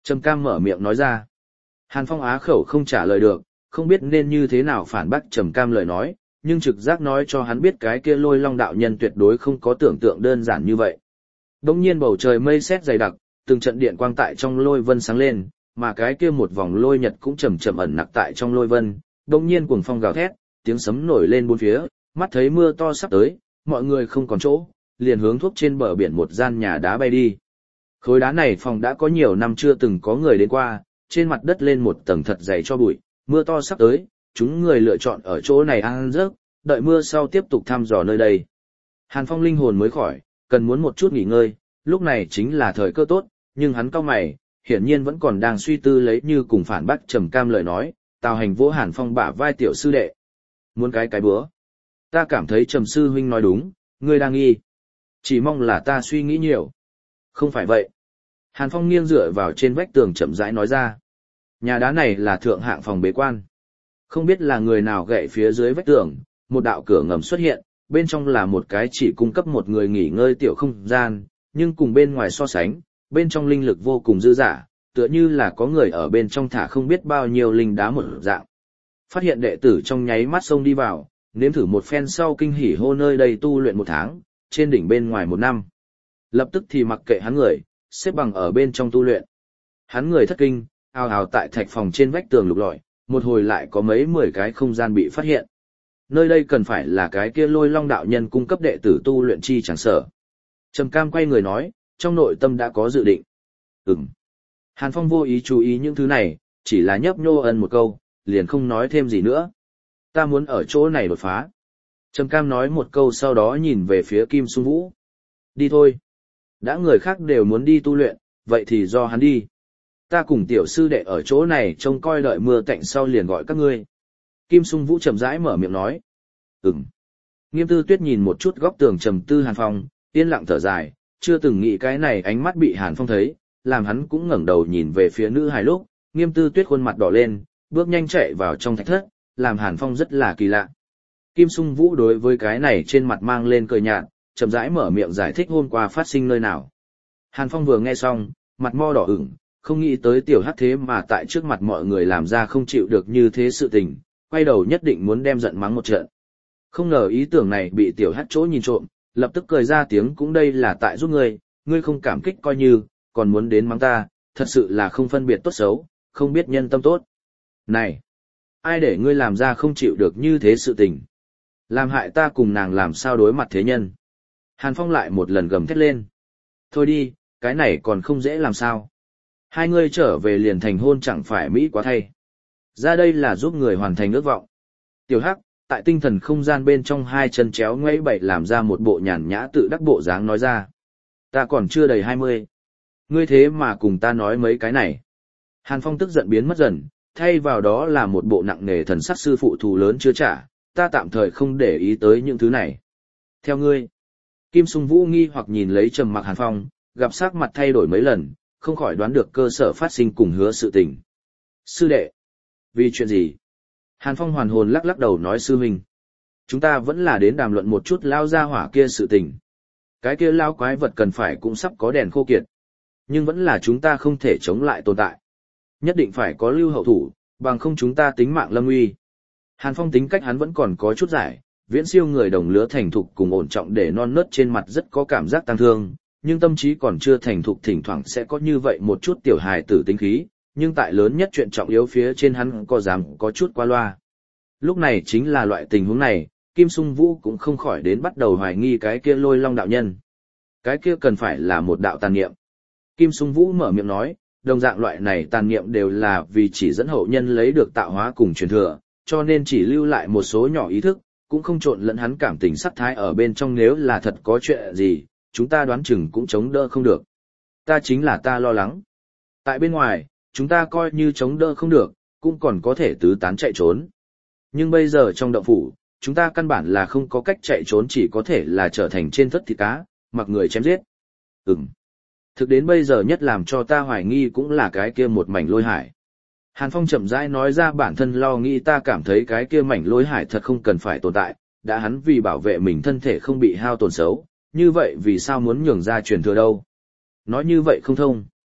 Trầm Cam mở miệng nói ra. Hàn Phong á khẩu không trả lời được, không biết nên như thế nào phản bác Trầm Cam lời nói, nhưng trực giác nói cho hắn biết cái kia Lôi Long đạo nhân tuyệt đối không có tưởng tượng đơn giản như vậy. Đống nhiên bầu trời mây sét dày đặc, từng trận điện quang tại trong lôi vân sáng lên, mà cái kia một vòng lôi nhật cũng chậm chậm ẩn nặc tại trong lôi vân. Đống nhiên cuồng phong gào thét, tiếng sấm nổi lên bốn phía, mắt thấy mưa to sắp tới, mọi người không còn chỗ, liền hướng thuốc trên bờ biển một gian nhà đá bay đi. Khối đá này phòng đã có nhiều năm chưa từng có người đến qua, trên mặt đất lên một tầng thật dày cho bụi, mưa to sắp tới, chúng người lựa chọn ở chỗ này ăn giấc, đợi mưa sau tiếp tục thăm dò nơi đây. Hàn Phong linh hồn mới khỏi, cần muốn một chút nghỉ ngơi, lúc này chính là thời cơ tốt, nhưng hắn cau mày, hiển nhiên vẫn còn đang suy tư lấy như cùng phản bác Trầm Cam lời nói, Tào Hành vỗ Hàn Phong bả vai tiểu sư đệ. Muốn cái bữa. Ta cảm thấy Trầm sư huynh nói đúng, ngươi đang nghi. Chỉ mong là ta suy nghĩ nhiều. Không phải vậy. Hàn Phong nghiêng dựa vào trên vách tường chậm rãi nói ra. Nhà đá này là thượng hạng phòng bế quan. Không biết là người nào gậy phía dưới vách tường, một đạo cửa ngầm xuất hiện, bên trong là một cái chỉ cung cấp một người nghỉ ngơi tiểu không gian, nhưng cùng bên ngoài so sánh, bên trong linh lực vô cùng dư dả, tựa như là có người ở bên trong thả không biết bao nhiêu linh đá một dạng. Phát hiện đệ tử trong nháy mắt xông đi vào, nếm thử một phen sau kinh hỉ hô nơi đây tu luyện 1 tháng, trên đỉnh bên ngoài 1 năm. Lập tức thì mặc kệ hắn người, xếp bằng ở bên trong tu luyện. Hắn người thất kinh, ào ào tại thạch phòng trên vách tường lục lọi, một hồi lại có mấy 10 cái không gian bị phát hiện. Nơi đây cần phải là cái kia Lôi Long đạo nhân cung cấp đệ tử tu luyện chi chẳng sở. Trầm Cam quay người nói, trong nội tâm đã có dự định. Hàn Phong vô ý chú ý những thứ này, chỉ là nhấp nhô ân một câu, liền không nói thêm gì nữa. Ta muốn ở chỗ này đột phá. Trầm Cam nói một câu sau đó nhìn về phía Kim Sung Vũ. Đi thôi. Đã người khác đều muốn đi tu luyện, vậy thì do hắn đi. Ta cùng tiểu sư đệ ở chỗ này trông coi đợi mưa tạnh sau liền gọi các ngươi. Kim Sung Vũ chậm rãi mở miệng nói. Nghiêm Tư Tuyết nhìn một chút góc tường trầm tư Hàn Phong, yên lặng thở dài, chưa từng nghĩ cái này ánh mắt bị Hàn Phong thấy, làm hắn cũng ngẩng đầu nhìn về phía nữ hài lúc, Nghiêm Tư Tuyết khuôn mặt đỏ lên, bước nhanh chạy vào trong thạch thất, làm Hàn Phong rất là kỳ lạ. Kim Sung Vũ đối với cái này trên mặt mang lên cười nhạt, chậm rãi mở miệng giải thích hôm qua phát sinh nơi nào. Hàn Phong vừa nghe xong, mặt mo đỏ ửng, không nghĩ tới tiểu hắc thế mà tại trước mặt mọi người làm ra không chịu được như thế sự tình, quay đầu nhất định muốn đem giận mắng một trận. Không ngờ ý tưởng này bị tiểu hắc chỗ nhìn trộm, lập tức cười ra tiếng cũng đây là tại giúp ngươi không cảm kích coi như, còn muốn đến mắng ta, thật sự là không phân biệt tốt xấu, không biết nhân tâm tốt. Này, ai để ngươi làm ra không chịu được như thế sự tình? Làm hại ta cùng nàng làm sao đối mặt thế nhân? Hàn Phong lại một lần gầm thét lên. Thôi đi, cái này còn không dễ làm sao? Hai ngươi trở về liền thành hôn chẳng phải mỹ quá thay. Ra đây là giúp người hoàn thành ước vọng. Tiểu Hắc, tại tinh thần không gian bên trong hai chân chéo ngoáy bậy làm ra một bộ nhàn nhã tự đắc bộ dáng nói ra. Ta còn chưa đầy 20. Ngươi thế mà cùng ta nói mấy cái này. Hàn Phong tức giận biến mất dần, thay vào đó là một bộ nặng nề thần sắc sư phụ thù lớn chưa trả, ta tạm thời không để ý tới những thứ này. Theo ngươi, Kim Sung Vũ nghi hoặc nhìn lấy trầm mặc Hàn Phong, gặp sắc mặt thay đổi mấy lần, không khỏi đoán được cơ sở phát sinh cùng hứa sự tình. Sư đệ, vì chuyện gì? Hàn Phong hoàn hồn lắc lắc đầu nói sư huynh. Chúng ta vẫn là đến đàm luận một chút lao ra hỏa kia sự tình. Cái kia lao quái vật cần phải cũng sắp có đèn khô kiệt. Nhưng vẫn là chúng ta không thể chống lại tồn tại. Nhất định phải có lưu hậu thủ, bằng không chúng ta tính mạng lâm nguy. Hàn Phong tính cách hắn vẫn còn có chút giải, viễn siêu người đồng lứa thành thục cùng ổn trọng để non nớt trên mặt rất có cảm giác tăng thương, nhưng tâm trí còn chưa thành thục thỉnh thoảng sẽ có như vậy một chút tiểu hài tử tính khí, nhưng tại lớn nhất chuyện trọng yếu phía trên hắn có dám có chút qua loa. Lúc này chính là loại tình huống này, Kim Sung Vũ cũng không khỏi đến bắt đầu hoài nghi cái kia Lôi Long đạo nhân. Cái kia cần phải là một đạo tàn niệm. Kim Sung Vũ mở miệng nói, đồng dạng loại này tàn niệm đều là vì chỉ dẫn hậu nhân lấy được tạo hóa cùng truyền thừa, cho nên chỉ lưu lại một số nhỏ ý thức, cũng không trộn lẫn hắn cảm tình sắc thái ở bên trong nếu là thật có chuyện gì, chúng ta đoán chừng cũng chống đỡ không được. Ta chính là ta lo lắng. Tại bên ngoài, chúng ta coi như chống đỡ không được, cũng còn có thể tứ tán chạy trốn. Nhưng bây giờ trong động phủ, chúng ta căn bản là không có cách chạy trốn chỉ có thể là trở thành trên thất thịt cá, mặc người chém giết. Thực đến bây giờ nhất làm cho ta hoài nghi cũng là cái kia một mảnh lôi hải. Hàn Phong chậm rãi nói ra bản thân lo nghĩ ta cảm thấy cái kia mảnh lôi hải thật không cần phải tồn tại, đã hắn vì bảo vệ mình thân thể không bị hao tổn xấu, như vậy vì sao muốn nhường ra truyền thừa đâu? Nói như vậy không thông.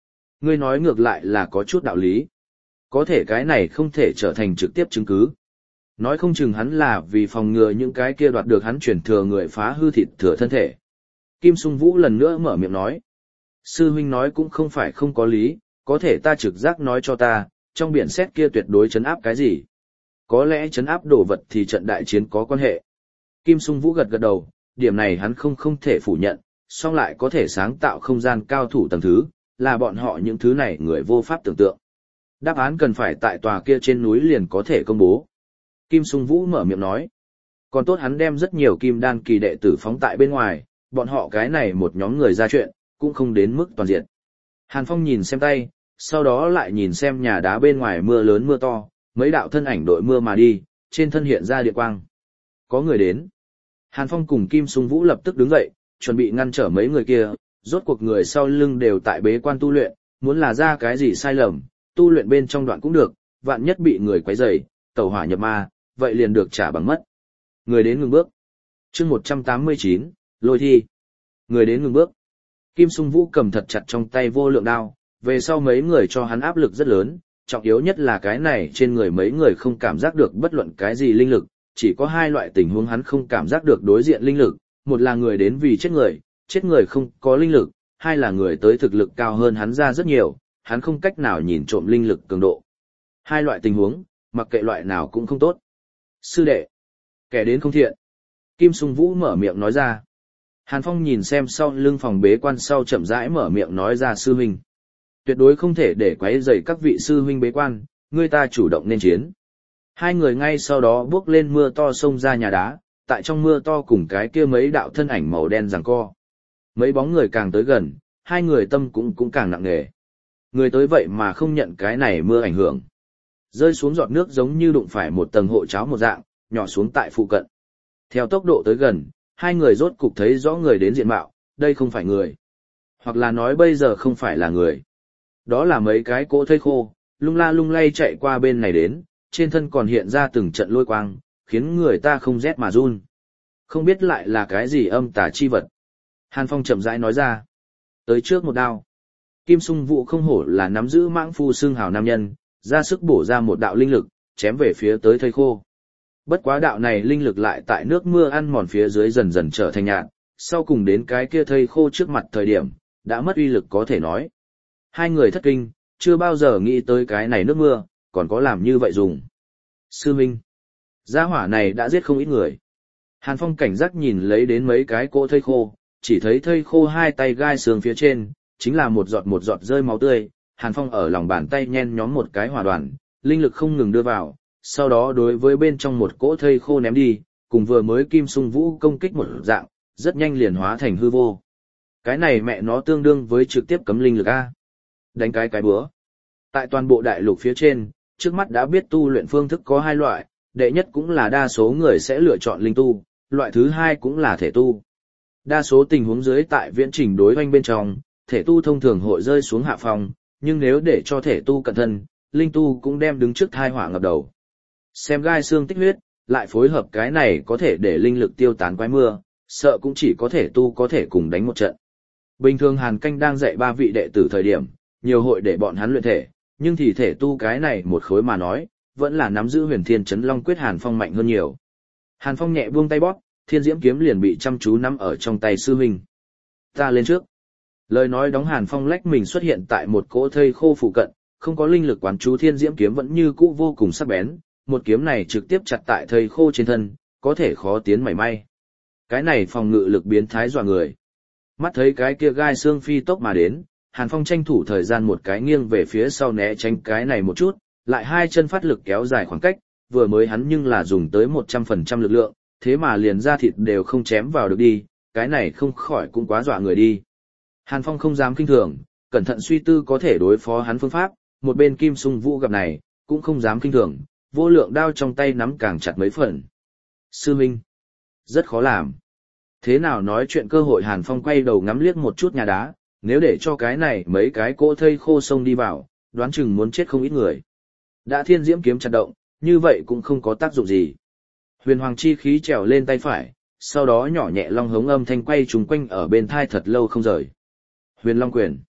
Ngươi nói ngược lại là có chút đạo lý. Có thể cái này không thể trở thành trực tiếp chứng cứ. Nói không chừng hắn là vì phòng ngừa những cái kia đoạt được hắn truyền thừa người phá hư thịt thừa thân thể. Kim Sung Vũ lần nữa mở miệng nói. Sư huynh nói cũng không phải không có lý, có thể ta trực giác nói cho ta, trong biển xét kia tuyệt đối chấn áp cái gì. Có lẽ chấn áp đồ vật thì trận đại chiến có quan hệ. Kim Sung Vũ gật gật đầu, điểm này hắn không thể phủ nhận, song lại có thể sáng tạo không gian cao thủ tầng thứ, là bọn họ những thứ này người vô pháp tưởng tượng. Đáp án cần phải tại tòa kia trên núi liền có thể công bố. Kim Sung Vũ mở miệng nói. Còn tốt hắn đem rất nhiều kim đan kỳ đệ tử phóng tại bên ngoài, bọn họ cái này một nhóm người ra chuyện, cũng không đến mức toàn diện. Hàn Phong nhìn xem tay, sau đó lại nhìn xem nhà đá bên ngoài mưa lớn mưa to, mấy đạo thân ảnh đội mưa mà đi, trên thân hiện ra điện quang. Có người đến. Hàn Phong cùng Kim Sung Vũ lập tức đứng dậy, chuẩn bị ngăn trở mấy người kia, rốt cuộc người sau lưng đều tại bế quan tu luyện, muốn là ra cái gì sai lầm, tu luyện bên trong đoạn cũng được, vạn nhất bị người quấy rầy, tẩu hỏa nhập ma, vậy liền được trả bằng mất. Người đến ngừng bước. Chương 189, Lôi thi. Người đến ngừng bước. Kim Sung Vũ cầm thật chặt trong tay vô lượng đao, về sau mấy người cho hắn áp lực rất lớn, trọng yếu nhất là cái này trên người mấy người không cảm giác được bất luận cái gì linh lực, chỉ có hai loại tình huống hắn không cảm giác được đối diện linh lực, một là người đến vì chết người không có linh lực, hai là người tới thực lực cao hơn hắn ra rất nhiều, hắn không cách nào nhìn trộm linh lực cường độ. Hai loại tình huống, mặc kệ loại nào cũng không tốt. Sư đệ, kẻ đến không thiện. Kim Sung Vũ mở miệng nói ra. Hàn Phong nhìn xem sau lưng phòng bế quan sau chậm rãi mở miệng nói ra sư huynh. Tuyệt đối không thể để quấy rầy các vị sư huynh bế quan, người ta chủ động nên chiến. Hai người ngay sau đó bước lên mưa to xông ra nhà đá, tại trong mưa to cùng cái kia mấy đạo thân ảnh màu đen giằng co. Mấy bóng người càng tới gần, hai người tâm cũng càng nặng nề. Người tới vậy mà không nhận cái này mưa ảnh hưởng. Rơi xuống giọt nước giống như đụng phải một tầng hộ cháo một dạng, nhỏ xuống tại phụ cận. Theo tốc độ tới gần, hai người rốt cục thấy rõ người đến diện mạo, đây không phải người. Hoặc là nói bây giờ không phải là người. Đó là mấy cái cỗ thây khô, lung la lung lay chạy qua bên này đến, trên thân còn hiện ra từng trận lôi quang, khiến người ta không rét mà run. Không biết lại là cái gì âm tà chi vật. Hàn Phong chậm rãi nói ra. Tới trước một đao. Kim Sung Vũ không hổ là nắm giữ mãng phu xương hào nam nhân, ra sức bổ ra một đạo linh lực, chém về phía tới thây khô. Bất quá đạo này linh lực lại tại nước mưa ăn mòn phía dưới dần dần trở thành nhạt, sau cùng đến cái kia thây khô trước mặt thời điểm, đã mất uy lực có thể nói. Hai người thất kinh, chưa bao giờ nghĩ tới cái này nước mưa, còn có làm như vậy dùng. Sư Minh, gia hỏa này đã giết không ít người. Hàn Phong cảnh giác nhìn lấy đến mấy cái cỗ thây khô, chỉ thấy thây khô hai tay gai xương phía trên, chính là một giọt rơi máu tươi. Hàn Phong ở lòng bàn tay nhen nhóm một cái hỏa đoàn, linh lực không ngừng đưa vào, sau đó đối với bên trong một cỗ thây khô ném đi, cùng vừa mới Kim Sung Vũ công kích một dạng, rất nhanh liền hóa thành hư vô. Cái này mẹ nó tương đương với trực tiếp cấm linh lực A. Đánh cái búa. Tại toàn bộ đại lục phía trên, trước mắt đã biết tu luyện phương thức có hai loại, đệ nhất cũng là đa số người sẽ lựa chọn linh tu, loại thứ hai cũng là thể tu. Đa số tình huống dưới tại viễn trình đối hoanh bên trong, thể tu thông thường hội rơi xuống hạ phòng, nhưng nếu để cho thể tu cẩn thân, linh tu cũng đem đứng trước thai họa ngập đầu. Xem gai xương tích huyết, lại phối hợp cái này có thể để linh lực tiêu tán quái mưa, sợ cũng chỉ có thể tu có thể cùng đánh một trận. Bình thường Hàn Canh đang dạy ba vị đệ tử thời điểm, nhiều hội để bọn hắn luyện thể, nhưng thì thể tu cái này một khối mà nói, vẫn là nắm giữ Huyền Thiên Chấn Long Quyết Hàn Phong mạnh hơn nhiều. Hàn Phong nhẹ buông tay bóp, Thiên Diễm kiếm liền bị chăm chú nắm ở trong tay sư huynh. Ta lên trước. Lời nói đóng Hàn Phong lách mình xuất hiện tại một cỗ thây khô phụ cận, không có linh lực quán chú Thiên Diễm kiếm vẫn như cũ vô cùng sắc bén, một kiếm này trực tiếp chặt tại thây khô trên thân, có thể khó tiến mảy may. Cái này phòng ngự lực biến thái dọa người. Mắt thấy cái kia gai xương phi tốc mà đến, Hàn Phong tranh thủ thời gian một cái nghiêng về phía sau né tránh cái này một chút, lại hai chân phát lực kéo dài khoảng cách, vừa mới hắn nhưng là dùng tới 100% lực lượng, thế mà liền da thịt đều không chém vào được đi, cái này không khỏi cũng quá dọa người đi. Hàn Phong không dám kinh thường, cẩn thận suy tư có thể đối phó hắn phương pháp, một bên Kim Sung Vũ gặp này, cũng không dám kinh thường, vô lượng đao trong tay nắm càng chặt mấy phần. Sư Minh, rất khó làm. Thế nào nói chuyện cơ hội Hàn Phong quay đầu ngắm liếc một chút nhà đá, nếu để cho cái này mấy cái cỗ thây khô sông đi vào, đoán chừng muốn chết không ít người. Đã Thiên Diễm kiếm chặt động, như vậy cũng không có tác dụng gì. Huyền Hoàng chi khí trèo lên tay phải, sau đó nhỏ nhẹ long hống âm thanh quay trùng quanh ở bên thai thật lâu không rời. Huyền Long quyền.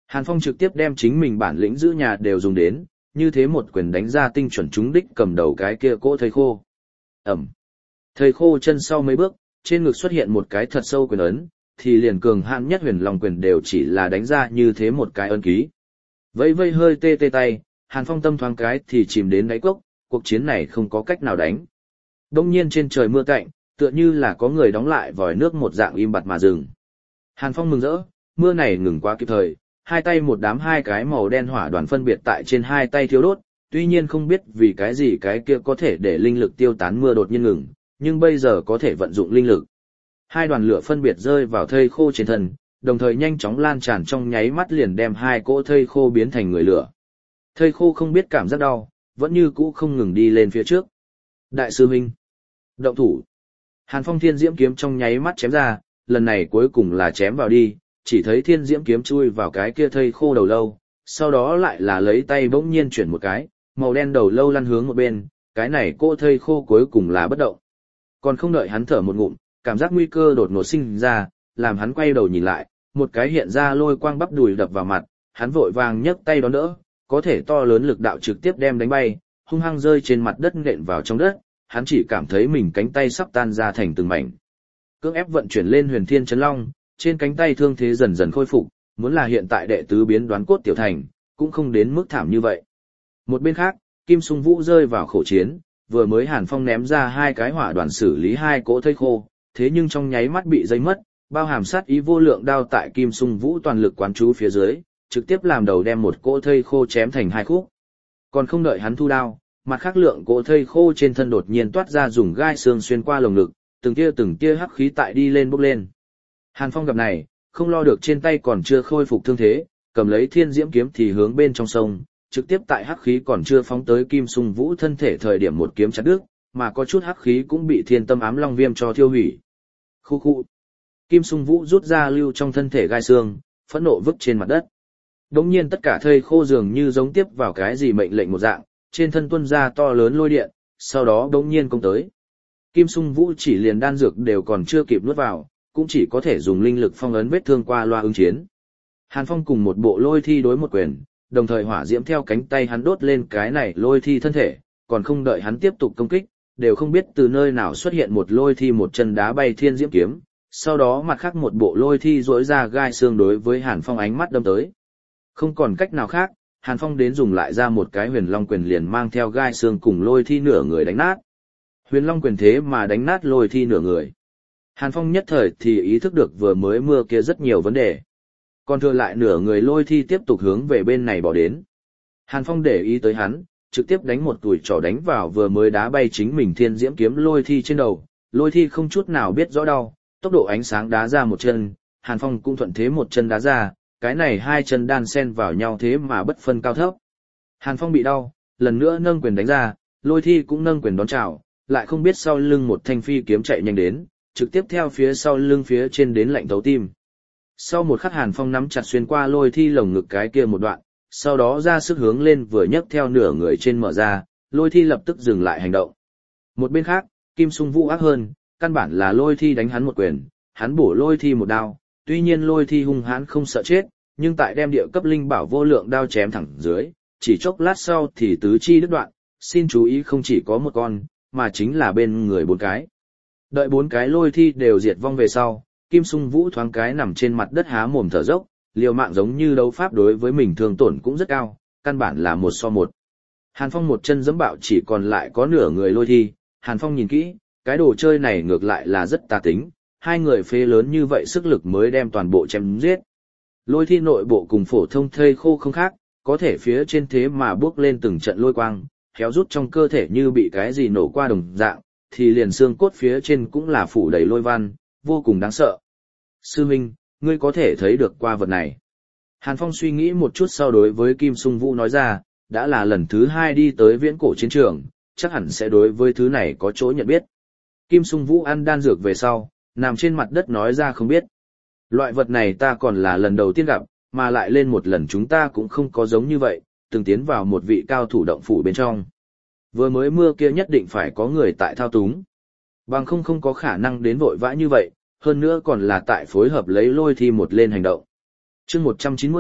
Hàn Phong trực tiếp đem chính mình bản lĩnh giữ nhà đều dùng đến, như thế một quyền đánh ra tinh chuẩn trúng đích cầm đầu cái kia cỗ thây khô. Ẩm. Thây khô chân sau mấy bước, trên ngực xuất hiện một cái thật sâu quyền ấn, thì liền cường hạn nhất huyền long quyền đều chỉ là đánh ra như thế một cái ấn ký. Vây vây hơi tê tê tay, Hàn Phong tâm thoáng cái thì chìm đến đáy cốc, cuộc chiến này không có cách nào đánh. Đông nhiên trên trời mưa cạnh, tựa như là có người đóng lại vòi nước một dạng im bặt mà dừng. Hàn Phong mừng rỡ, mưa này ngừng quá kịp thời, hai tay một đám hai cái màu đen hỏa đoàn phân biệt tại trên hai tay thiêu đốt, tuy nhiên không biết vì cái gì cái kia có thể để linh lực tiêu tán mưa đột nhiên ngừng, nhưng bây giờ có thể vận dụng linh lực. Hai đoàn lửa phân biệt rơi vào thây khô trên thân, đồng thời nhanh chóng lan tràn trong nháy mắt liền đem hai cỗ thây khô biến thành người lửa. Thây khô không biết cảm giác đau, vẫn như cũ không ngừng đi lên phía trước. Đại sư huynh, động thủ. Hàn Phong thiên diễm kiếm trong nháy mắt chém ra, lần này cuối cùng là chém vào đi, chỉ thấy thiên diễm kiếm chui vào cái kia thây khô đầu lâu, sau đó lại là lấy tay bỗng nhiên chuyển một cái, màu đen đầu lâu lăn hướng một bên, cái này cô thây khô cuối cùng là bất động. Còn không đợi hắn thở một ngụm, cảm giác nguy cơ đột ngột sinh ra, làm hắn quay đầu nhìn lại, một cái hiện ra lôi quang bắp đùi đập vào mặt, hắn vội vàng nhấc tay đón đỡ, có thể to lớn lực đạo trực tiếp đem đánh bay, hung hăng rơi trên mặt đất nện vào trong đất, hắn chỉ cảm thấy mình cánh tay sắp tan ra thành từng mảnh. Cưỡng ép vận chuyển lên Huyền Thiên Chấn Long, trên cánh tay thương thế dần dần khôi phục, muốn là hiện tại đệ tứ biến đoán cốt tiểu thành, cũng không đến mức thảm như vậy. Một bên khác, Kim Sung Vũ rơi vào khổ chiến, vừa mới Hàn Phong ném ra hai cái hỏa đoàn xử lý hai cỗ thây khô, thế nhưng trong nháy mắt bị dây mất, bao hàm sát ý vô lượng đao tại Kim Sung Vũ toàn lực quán chú phía dưới, trực tiếp làm đầu đem một cỗ thây khô chém thành hai khúc. Còn không đợi hắn thu đao, mặt khác lượng cỗ thây khô trên thân đột nhiên toát ra dùng gai xương xuyên qua lồng ngực, từng tia hắc khí tại đi lên bốc lên. Hàn Phong gặp này, không lo được trên tay còn chưa khôi phục thương thế, cầm lấy thiên diễm kiếm thì hướng bên trong sông, trực tiếp tại hắc khí còn chưa phóng tới Kim Sung Vũ thân thể thời điểm một kiếm chặt đứt, mà có chút hắc khí cũng bị thiên tâm ám long viêm cho thiêu hủy. Khu khu. Kim Sung Vũ rút ra lưu trong thân thể gai xương, phẫn nộ vứt trên mặt đất. Đống nhiên tất cả thây khô dường như giống tiếp vào cái gì mệnh lệnh một dạng, trên thân tuôn ra to lớn lôi điện, sau đó đống nhiên công tới. Kim Sung Vũ chỉ liền đan dược đều còn chưa kịp nuốt vào, cũng chỉ có thể dùng linh lực phong ấn vết thương qua loa ứng chiến. Hàn Phong cùng một bộ lôi thi đối một quyền, đồng thời hỏa diễm theo cánh tay hắn đốt lên cái này lôi thi thân thể, còn không đợi hắn tiếp tục công kích, đều không biết từ nơi nào xuất hiện một lôi thi một chân đá bay thiên diễm kiếm, sau đó mặt khác một bộ lôi thi rỗi ra gai xương đối với Hàn Phong ánh mắt đâm tới. Không còn cách nào khác, Hàn Phong đến dùng lại ra một cái huyền long quyền liền mang theo gai xương cùng lôi thi nửa người đánh nát. Huyền long quyền thế mà đánh nát lôi thi nửa người. Hàn Phong nhất thời thì ý thức được vừa mới mưa kia rất nhiều vấn đề. Còn thừa lại nửa người lôi thi tiếp tục hướng về bên này bỏ đến. Hàn Phong để ý tới hắn, trực tiếp đánh một tủi trỏ đánh vào vừa mới đá bay chính mình thiên diễm kiếm lôi thi trên đầu. Lôi thi không chút nào biết rõ đau, tốc độ ánh sáng đá ra một chân, Hàn Phong cũng thuận thế một chân đá ra, cái này hai chân đan xen vào nhau thế mà bất phân cao thấp. Hàn Phong bị đau, lần nữa nâng quyền đánh ra, lôi thi cũng nâng quyền đón chào, lại không biết sau lưng một thanh phi kiếm chạy nhanh đến, trực tiếp theo phía sau lưng phía trên đến lạnh thấu tim. Sau một khắc Hàn Phong nắm chặt xuyên qua lôi thi lồng ngực cái kia một đoạn, sau đó ra sức hướng lên vừa nhấc theo nửa người trên mở ra, lôi thi lập tức dừng lại hành động. Một bên khác, Kim Sung Vũ ác hơn, căn bản là lôi thi đánh hắn một quyền, hắn bổ lôi thi một đao, tuy nhiên lôi thi hung hãn không sợ chết, nhưng tại đem địa cấp linh bảo vô lượng đao chém thẳng dưới, chỉ chốc lát sau thì tứ chi đứt đoạn, xin chú ý không chỉ có một con, mà chính là bên người bốn cái. Đợi bốn cái lôi thi đều diệt vong về sau, Kim Sung Vũ thoáng cái nằm trên mặt đất há mồm thở dốc, liều mạng giống như đấu pháp đối với mình thương tổn cũng rất cao, căn bản là 1-1. Hàn Phong một chân giẫm bạo chỉ còn lại có nửa người lôi thi, Hàn Phong nhìn kỹ, cái đồ chơi này ngược lại là rất tà tính, hai người phế lớn như vậy sức lực mới đem toàn bộ chém giết. Lôi thi nội bộ cùng phổ thông thây khô không khác, có thể phía trên thế mà bước lên từng trận lôi quang, kéo rút trong cơ thể như bị cái gì nổ qua đồng dạng, thì liền xương cốt phía trên cũng là phủ đầy lôi văn, vô cùng đáng sợ. Sư huynh, ngươi có thể thấy được qua vật này. Hàn Phong suy nghĩ một chút sau đối với Kim Sung Vũ nói ra, đã là lần thứ 2 đi tới viễn cổ chiến trường, chắc hẳn sẽ đối với thứ này có chỗ nhận biết. Kim Sung Vũ ăn đan dược về sau, nằm trên mặt đất nói ra không biết. Loại vật này ta còn là lần đầu tiên gặp, mà lại lên một lần chúng ta cũng không có giống như vậy, từng tiến vào một vị cao thủ động phủ bên trong. Vừa mới mưa kia nhất định phải có người tại thao túng. Bằng không có khả năng đến vội vã như vậy, hơn nữa còn là tại phối hợp lấy lôi thi một lên hành động. Chương 190,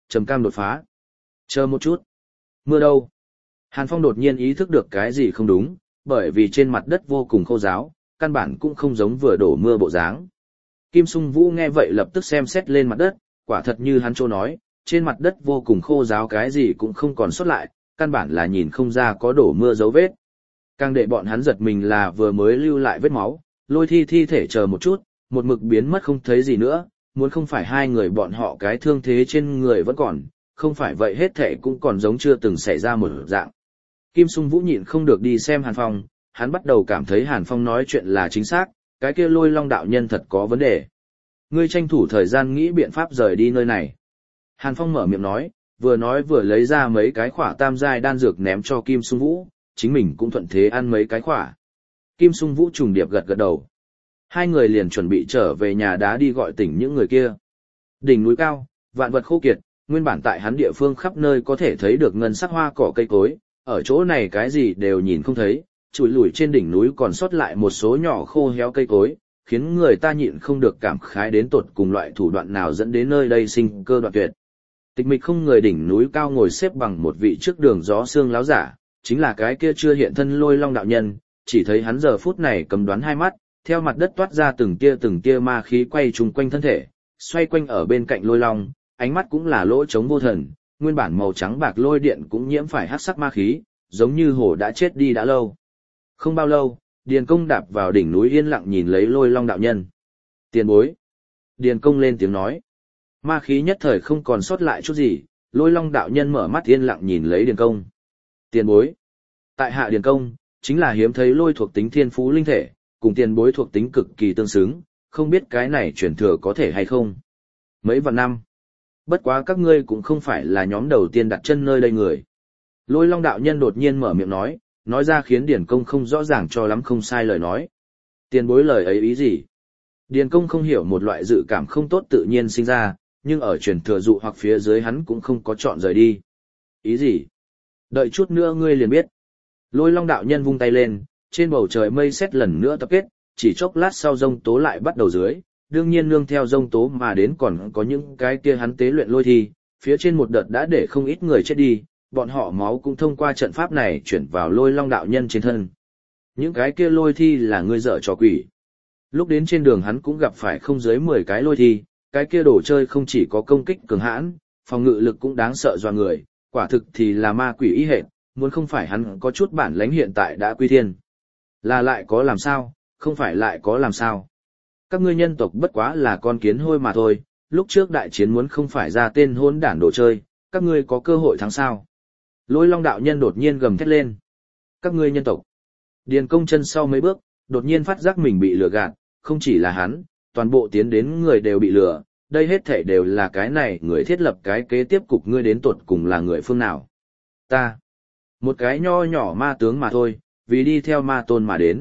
trầm cam đột phá. Chờ một chút. Mưa đâu? Hàn Phong đột nhiên ý thức được cái gì không đúng, bởi vì trên mặt đất vô cùng khô ráo, căn bản cũng không giống vừa đổ mưa bộ dáng. Kim Sung Vũ nghe vậy lập tức xem xét lên mặt đất, quả thật như hắn chỗ nói, trên mặt đất vô cùng khô ráo, cái gì cũng không còn sót lại, căn bản là nhìn không ra có đổ mưa dấu vết. Càng để bọn hắn giật mình là vừa mới lưu lại vết máu, Lôi thi thể chờ một chút, một mực biến mất không thấy gì nữa, muốn không phải hai người bọn họ cái thương thế trên người vẫn còn, không phải vậy hết thể cũng còn giống chưa từng xảy ra một dạng. Kim Sung Vũ nhịn không được đi xem Hàn Phong, hắn bắt đầu cảm thấy Hàn Phong nói chuyện là chính xác, cái kia Lôi Long đạo nhân thật có vấn đề. Ngươi tranh thủ thời gian nghĩ biện pháp rời đi nơi này. Hàn Phong mở miệng nói vừa lấy ra mấy cái khỏa tam giai đan dược ném cho Kim Sung Vũ, chính mình cũng thuận thế ăn mấy cái khỏa. Kim Sung Vũ trùng điệp gật gật đầu. Hai người liền chuẩn bị trở về nhà đá đi gọi tỉnh những người kia. Đỉnh núi cao, vạn vật khô kiệt, nguyên bản tại hắn địa phương khắp nơi có thể thấy được ngân sắc hoa cỏ cây cối, ở chỗ này cái gì đều nhìn không thấy, chùi lủi trên đỉnh núi còn sót lại một số nhỏ khô héo cây cối, khiến người ta nhịn không được cảm khái đến tột cùng loại thủ đoạn nào dẫn đến nơi đây sinh cơ đoạn tuyệt. Tịch mịch không người đỉnh núi cao ngồi xếp bằng một vị trước đường gió xương láo giả, chính là cái kia chưa hiện thân Lôi Long đạo nhân, chỉ thấy hắn giờ phút này cầm đoán hai mắt, theo mặt đất toát ra từng tia ma khí quay trùng quanh thân thể, xoay quanh ở bên cạnh Lôi Long, ánh mắt cũng là lỗ trống vô thần, nguyên bản màu trắng bạc lôi điện cũng nhiễm phải hắc sắc ma khí, giống như hồ đã chết đi đã lâu. Không bao lâu, Điền Công đạp vào đỉnh núi yên lặng nhìn lấy Lôi Long đạo nhân. Tiền bối. Điền Công lên tiếng nói. Ma khí nhất thời không còn sót lại chút gì, Lôi Long đạo nhân mở mắt yên lặng nhìn lấy Điền Công. Tiền bối. Tại hạ Điền Công, chính là hiếm thấy lôi thuộc tính thiên phú linh thể, cùng tiền bối thuộc tính cực kỳ tương xứng, không biết cái này truyền thừa có thể hay không. Mấy vạn năm. Bất quá các ngươi cũng không phải là nhóm đầu tiên đặt chân nơi đây người. Lôi Long đạo nhân đột nhiên mở miệng nói ra khiến Điền Công không rõ ràng cho lắm không sai lời nói. Tiền bối lời ấy ý gì? Điền Công không hiểu một loại dự cảm không tốt tự nhiên sinh ra, nhưng ở truyền thừa dụ hoặc phía dưới hắn cũng không có chọn rời đi. Ý gì? Đợi chút nữa ngươi liền biết. Lôi Long đạo nhân vung tay lên, trên bầu trời mây sét lần nữa tập kết, chỉ chốc lát sau giông tố lại bắt đầu dưới, đương nhiên nương theo giông tố mà đến còn có những cái kia hắn tế luyện lôi thi, phía trên một đợt đã để không ít người chết đi, bọn họ máu cũng thông qua trận pháp này chuyển vào Lôi Long đạo nhân trên thân. Những cái kia lôi thi là ngươi dở trò quỷ. Lúc đến trên đường hắn cũng gặp phải không dưới 10 cái lôi thi, cái kia đồ chơi không chỉ có công kích cường hãn, phòng ngự lực cũng đáng sợ doa người, quả thực thì là ma quỷ ý hệt, muốn không phải hắn có chút bản lãnh hiện tại đã quy thiên. Là lại có làm sao, không phải lại có làm sao. Các ngươi nhân tộc bất quá là con kiến hôi mà thôi, lúc trước đại chiến muốn không phải ra tên hỗn đản đồ chơi, các ngươi có cơ hội thắng sao. Lôi Long đạo nhân đột nhiên gầm thét lên. Các ngươi nhân tộc. Điền Công chân sau mấy bước, đột nhiên phát giác mình bị lừa gạt, không chỉ là hắn, toàn bộ tiến đến người đều bị lừa, đây hết thảy đều là cái này người thiết lập cái kế tiếp cục ngươi đến tột cùng là người phương nào. Ta. Một cái nho nhỏ ma tướng mà thôi, vì đi theo ma tôn mà đến.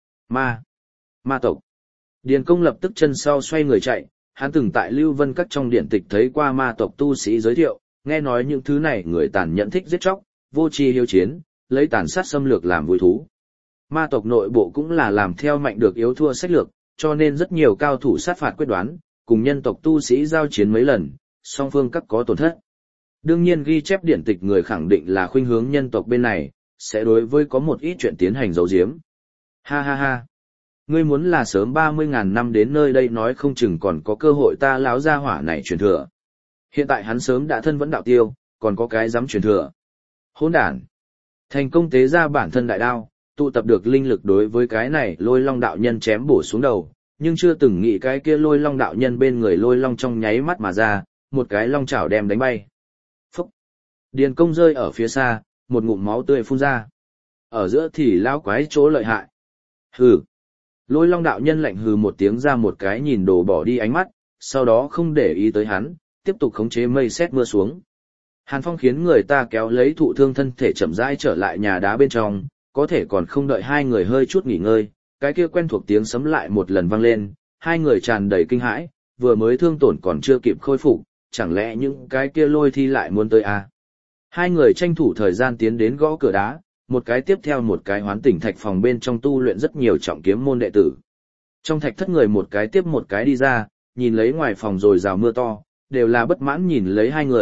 Ma tộc. Điền Công lập tức chân sau xoay người chạy, hắn từng tại Lưu Vân Các trong điển tịch thấy qua ma tộc tu sĩ giới thiệu, nghe nói những thứ này người tàn nhẫn thích giết chóc, vô tri hiếu chiến, lấy tàn sát xâm lược làm vui thú. Ma tộc nội bộ cũng là làm theo mạnh được yếu thua sách lược, cho nên rất nhiều cao thủ sát phạt quyết đoán, cùng nhân tộc tu sĩ giao chiến mấy lần, song phương các có tổn thất. Đương nhiên ghi chép điển tịch người khẳng định là khuynh hướng nhân tộc bên này, sẽ đối với có một ít chuyện tiến hành giấu giếm. Ha ha ha. Ngươi muốn là sớm 30.000 năm đến nơi đây nói không chừng còn có cơ hội ta láo ra hỏa này truyền thừa. Hiện tại hắn sớm đã thân vẫn đạo tiêu, còn có cái dám truyền thừa. Hỗn đản. Thành công tế ra bản thân đại đao, tụ tập được linh lực đối với cái này Lôi Long đạo nhân chém bổ xuống đầu, nhưng chưa từng nghĩ cái kia Lôi Long đạo nhân bên người Lôi Long trong nháy mắt mà ra, một cái long chảo đem đánh bay. Phúc. Điền Công rơi ở phía xa, một ngụm máu tươi phun ra. Ở giữa thì lão quái chỗ lợi hại. Hừ. Lôi Long đạo nhân lạnh hừ một tiếng ra một cái nhìn đồ bỏ đi ánh mắt, sau đó không để ý tới hắn, tiếp tục khống chế mây sét mưa xuống. Hàn Phong khiến người ta kéo lấy thụ thương thân thể chậm rãi trở lại nhà đá bên trong, có thể còn không đợi hai người hơi chút nghỉ ngơi, cái kia quen thuộc tiếng sấm lại một lần vang lên, hai người tràn đầy kinh hãi, vừa mới thương tổn còn chưa kịp khôi phục, chẳng lẽ những cái kia lôi thi lại muốn tới à? Hai người tranh thủ thời gian tiến đến gõ cửa đá, một cái tiếp theo một cái hoán tỉnh thạch phòng bên trong tu luyện rất nhiều trọng kiếm môn đệ tử. Trong thạch thất người một cái tiếp một cái đi ra, nhìn lấy ngoài phòng rồi rào mưa to, đều là bất mãn nhìn lấy hai người,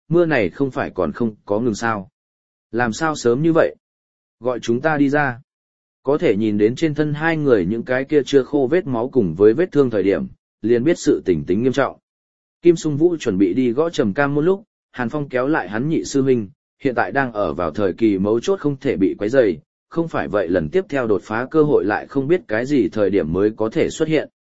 mưa này không phải còn không có ngừng sao. Làm sao sớm như vậy? Gọi chúng ta đi ra. Có thể nhìn đến trên thân hai người những cái kia chưa khô vết máu cùng với vết thương thời điểm, liền biết sự tình tính nghiêm trọng. Kim Sung Vũ chuẩn bị đi gõ Trầm Cam một lúc, Hàn Phong kéo lại hắn nhị sư huynh, hiện tại đang ở vào thời kỳ mấu chốt không thể bị quấy rầy, không phải vậy lần tiếp theo đột phá cơ hội lại không biết cái gì thời điểm mới có thể xuất hiện.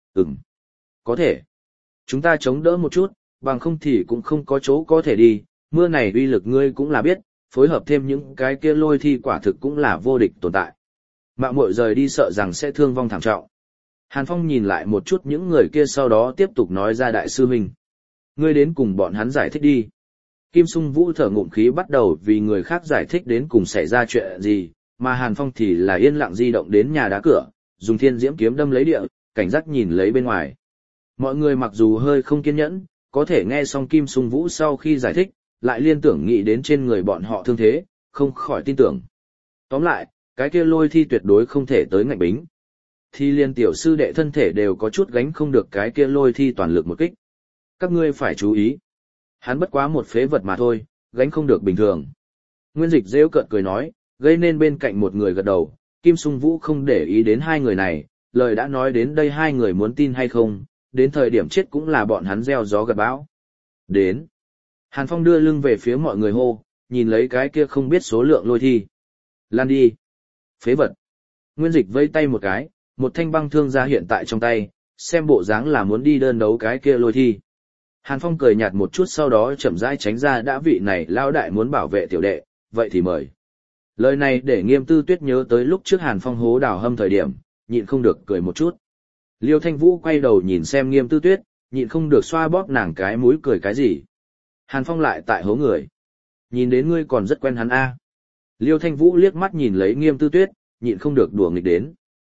Có thể. Chúng ta chống đỡ một chút, bằng không thì cũng không có chỗ có thể đi, mưa này uy lực ngươi cũng là biết, phối hợp thêm những cái kia lôi thi quả thực cũng là vô địch tồn tại. Mạo muội rời đi sợ rằng sẽ thương vong thảm trọng. Hàn Phong nhìn lại một chút những người kia sau đó tiếp tục nói ra đại sư huynh. Ngươi đến cùng bọn hắn giải thích đi. Kim Sung Vũ thở ngụm khí bắt đầu vì người khác giải thích đến cùng xảy ra chuyện gì, mà Hàn Phong thì là yên lặng di động đến nhà đá cửa, dùng thiên diễm kiếm đâm lấy địa, cảnh giác nhìn lấy bên ngoài. Mọi người mặc dù hơi không kiên nhẫn, có thể nghe xong Kim Sung Vũ sau khi giải thích, lại liên tưởng nghĩ đến trên người bọn họ thương thế, không khỏi tin tưởng. Tóm lại, cái kia lôi thi tuyệt đối không thể tới ngạnh bính. Thì liên tiểu sư đệ thân thể đều có chút gánh không được cái kia lôi thi toàn lực một kích. Các ngươi phải chú ý. Hắn bất quá một phế vật mà thôi, gánh không được bình thường. Nguyên Dịch rêu cợt cười nói, gây nên bên cạnh một người gật đầu, Kim Sung Vũ không để ý đến hai người này, lời đã nói đến đây hai người muốn tin hay không, đến thời điểm chết cũng là bọn hắn gieo gió gặt bão. Đến. Hàn Phong đưa lưng về phía mọi người hô, nhìn lấy cái kia không biết số lượng lôi thi. Lan đi. Phế vật. Nguyên Dịch vây tay một cái, một thanh băng thương ra hiện tại trong tay, xem bộ dáng là muốn đi đơn đấu cái kia lôi thi. Hàn Phong cười nhạt một chút sau đó chậm rãi tránh ra đã vị này lao đại muốn bảo vệ tiểu đệ, vậy thì mời. Lời này để Nghiêm Tư Tuyết nhớ tới lúc trước Hàn Phong hố đào hâm thời điểm, nhịn không được cười một chút. Liêu Thanh Vũ quay đầu nhìn xem Nghiêm Tư Tuyết, nhịn không được xoa bóp nàng cái mũi cười cái gì. Hàn Phong lại tại hố người. Nhìn đến ngươi còn rất quen hắn a. Liêu Thanh Vũ liếc mắt nhìn lấy Nghiêm Tư Tuyết, nhịn không được đùa nghịch đến.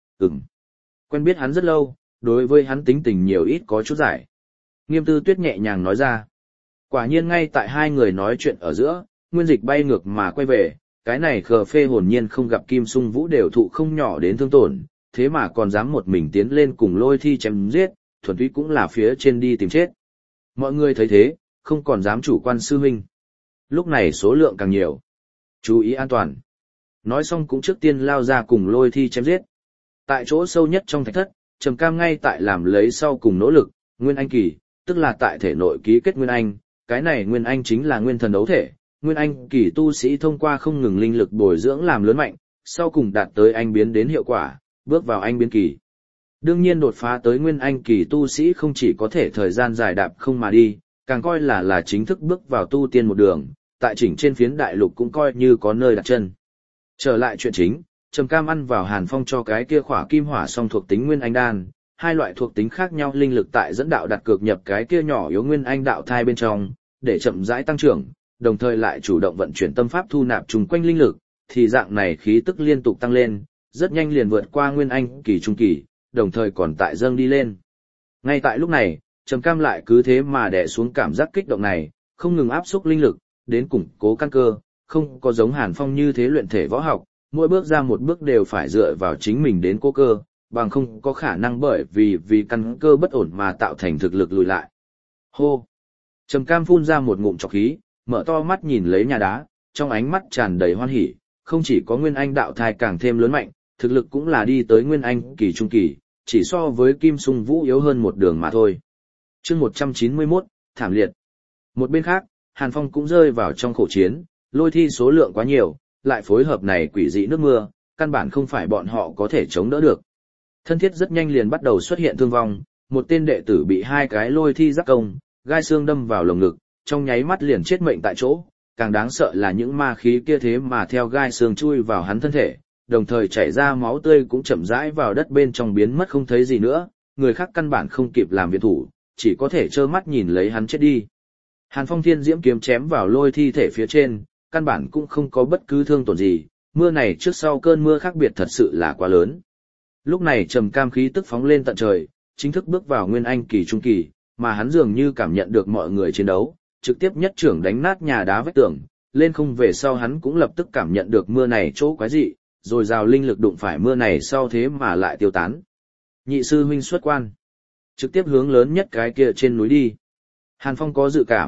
Quen biết hắn rất lâu, đối với hắn tính tình nhiều ít có chút giải. Nghiêm Tư Tuyết nhẹ nhàng nói ra. Quả nhiên ngay tại hai người nói chuyện ở giữa, Nguyên Dịch bay ngược mà quay về, cái này khờ phê hồn nhiên không gặp Kim Sung Vũ đều thụ không nhỏ đến thương tổn, thế mà còn dám một mình tiến lên cùng lôi thi chém giết, thuần túy cũng là phía trên đi tìm chết. Mọi người thấy thế, không còn dám chủ quan sư huynh. Lúc này số lượng càng nhiều. Chú ý an toàn. Nói xong cũng trước tiên lao ra cùng lôi thi chém giết. Tại chỗ sâu nhất trong thạch thất, Trầm Cam ngay tại làm lấy sau cùng nỗ lực, Nguyên Anh kỳ, tức là tại thể nội ký kết Nguyên Anh, cái này Nguyên Anh chính là nguyên thần đấu thể, Nguyên Anh kỳ tu sĩ thông qua không ngừng linh lực bồi dưỡng làm lớn mạnh, sau cùng đạt tới anh biến đến hiệu quả, bước vào anh biến kỳ. Đương nhiên đột phá tới Nguyên Anh kỳ tu sĩ không chỉ có thể thời gian dài đạp không mà đi, càng coi là chính thức bước vào tu tiên một đường, tại chỉnh trên phiến đại lục cũng coi như có nơi đặt chân. Trở lại chuyện chính, Trầm Cam ăn vào Hàn Phong cho cái kia khỏa kim hỏa song thuộc tính Nguyên Anh đan, hai loại thuộc tính khác nhau linh lực tại dẫn đạo đặt cược nhập cái kia nhỏ yếu Nguyên Anh đạo thai bên trong, để chậm rãi tăng trưởng, đồng thời lại chủ động vận chuyển tâm pháp thu nạp chung quanh linh lực, thì dạng này khí tức liên tục tăng lên, rất nhanh liền vượt qua Nguyên Anh kỳ trung kỳ, đồng thời còn tại dâng đi lên. Ngay tại lúc này, Trầm Cam lại cứ thế mà đè xuống cảm giác kích động này, không ngừng áp xúc linh lực, đến củng cố căn cơ, không có giống Hàn Phong như thế luyện thể võ học, mỗi bước ra một bước đều phải dựa vào chính mình đến cố cơ, bằng không có khả năng bởi vì căn cơ bất ổn mà tạo thành thực lực lùi lại. Hô! Trầm Cam phun ra một ngụm trọc khí, mở to mắt nhìn lấy nhà đá, trong ánh mắt tràn đầy hoan hỉ, không chỉ có Nguyên Anh đạo thai càng thêm lớn mạnh, thực lực cũng là đi tới Nguyên Anh kỳ trung kỳ, chỉ so với Kim Sung Vũ yếu hơn một đường mà thôi. Chương 191, thảm liệt. Một bên khác, Hàn Phong cũng rơi vào trong khổ chiến, lôi thi số lượng quá nhiều, lại phối hợp này quỷ dị nước mưa, căn bản không phải bọn họ có thể chống đỡ được. Thân thiết rất nhanh liền bắt đầu xuất hiện thương vong, một tên đệ tử bị hai cái lôi thi giáp công, gai xương đâm vào lồng ngực, trong nháy mắt liền chết mệnh tại chỗ, càng đáng sợ là những ma khí kia thế mà theo gai xương chui vào hắn thân thể, đồng thời chảy ra máu tươi cũng chậm rãi vào đất bên trong biến mất không thấy gì nữa, người khác căn bản không kịp làm viện thủ, chỉ có thể trơ mắt nhìn lấy hắn chết đi. Hàn Phong thiên diễm kiếm chém vào lôi thi thể phía trên, căn bản cũng không có bất cứ thương tổn gì, mưa này trước sau cơn mưa khác biệt thật sự là quá lớn. Lúc này Trầm Cam khí tức phóng lên tận trời, chính thức bước vào Nguyên Anh kỳ trung kỳ, mà hắn dường như cảm nhận được mọi người chiến đấu, trực tiếp nhất trưởng đánh nát nhà đá vách tường, lên không về sau hắn cũng lập tức cảm nhận được mưa này chỗ quái dị, rồi rào linh lực đụng phải mưa này sau thế mà lại tiêu tán. Nhị sư huynh xuất quan, trực tiếp hướng lớn nhất cái kia trên núi đi. Hàn Phong có dự cảm,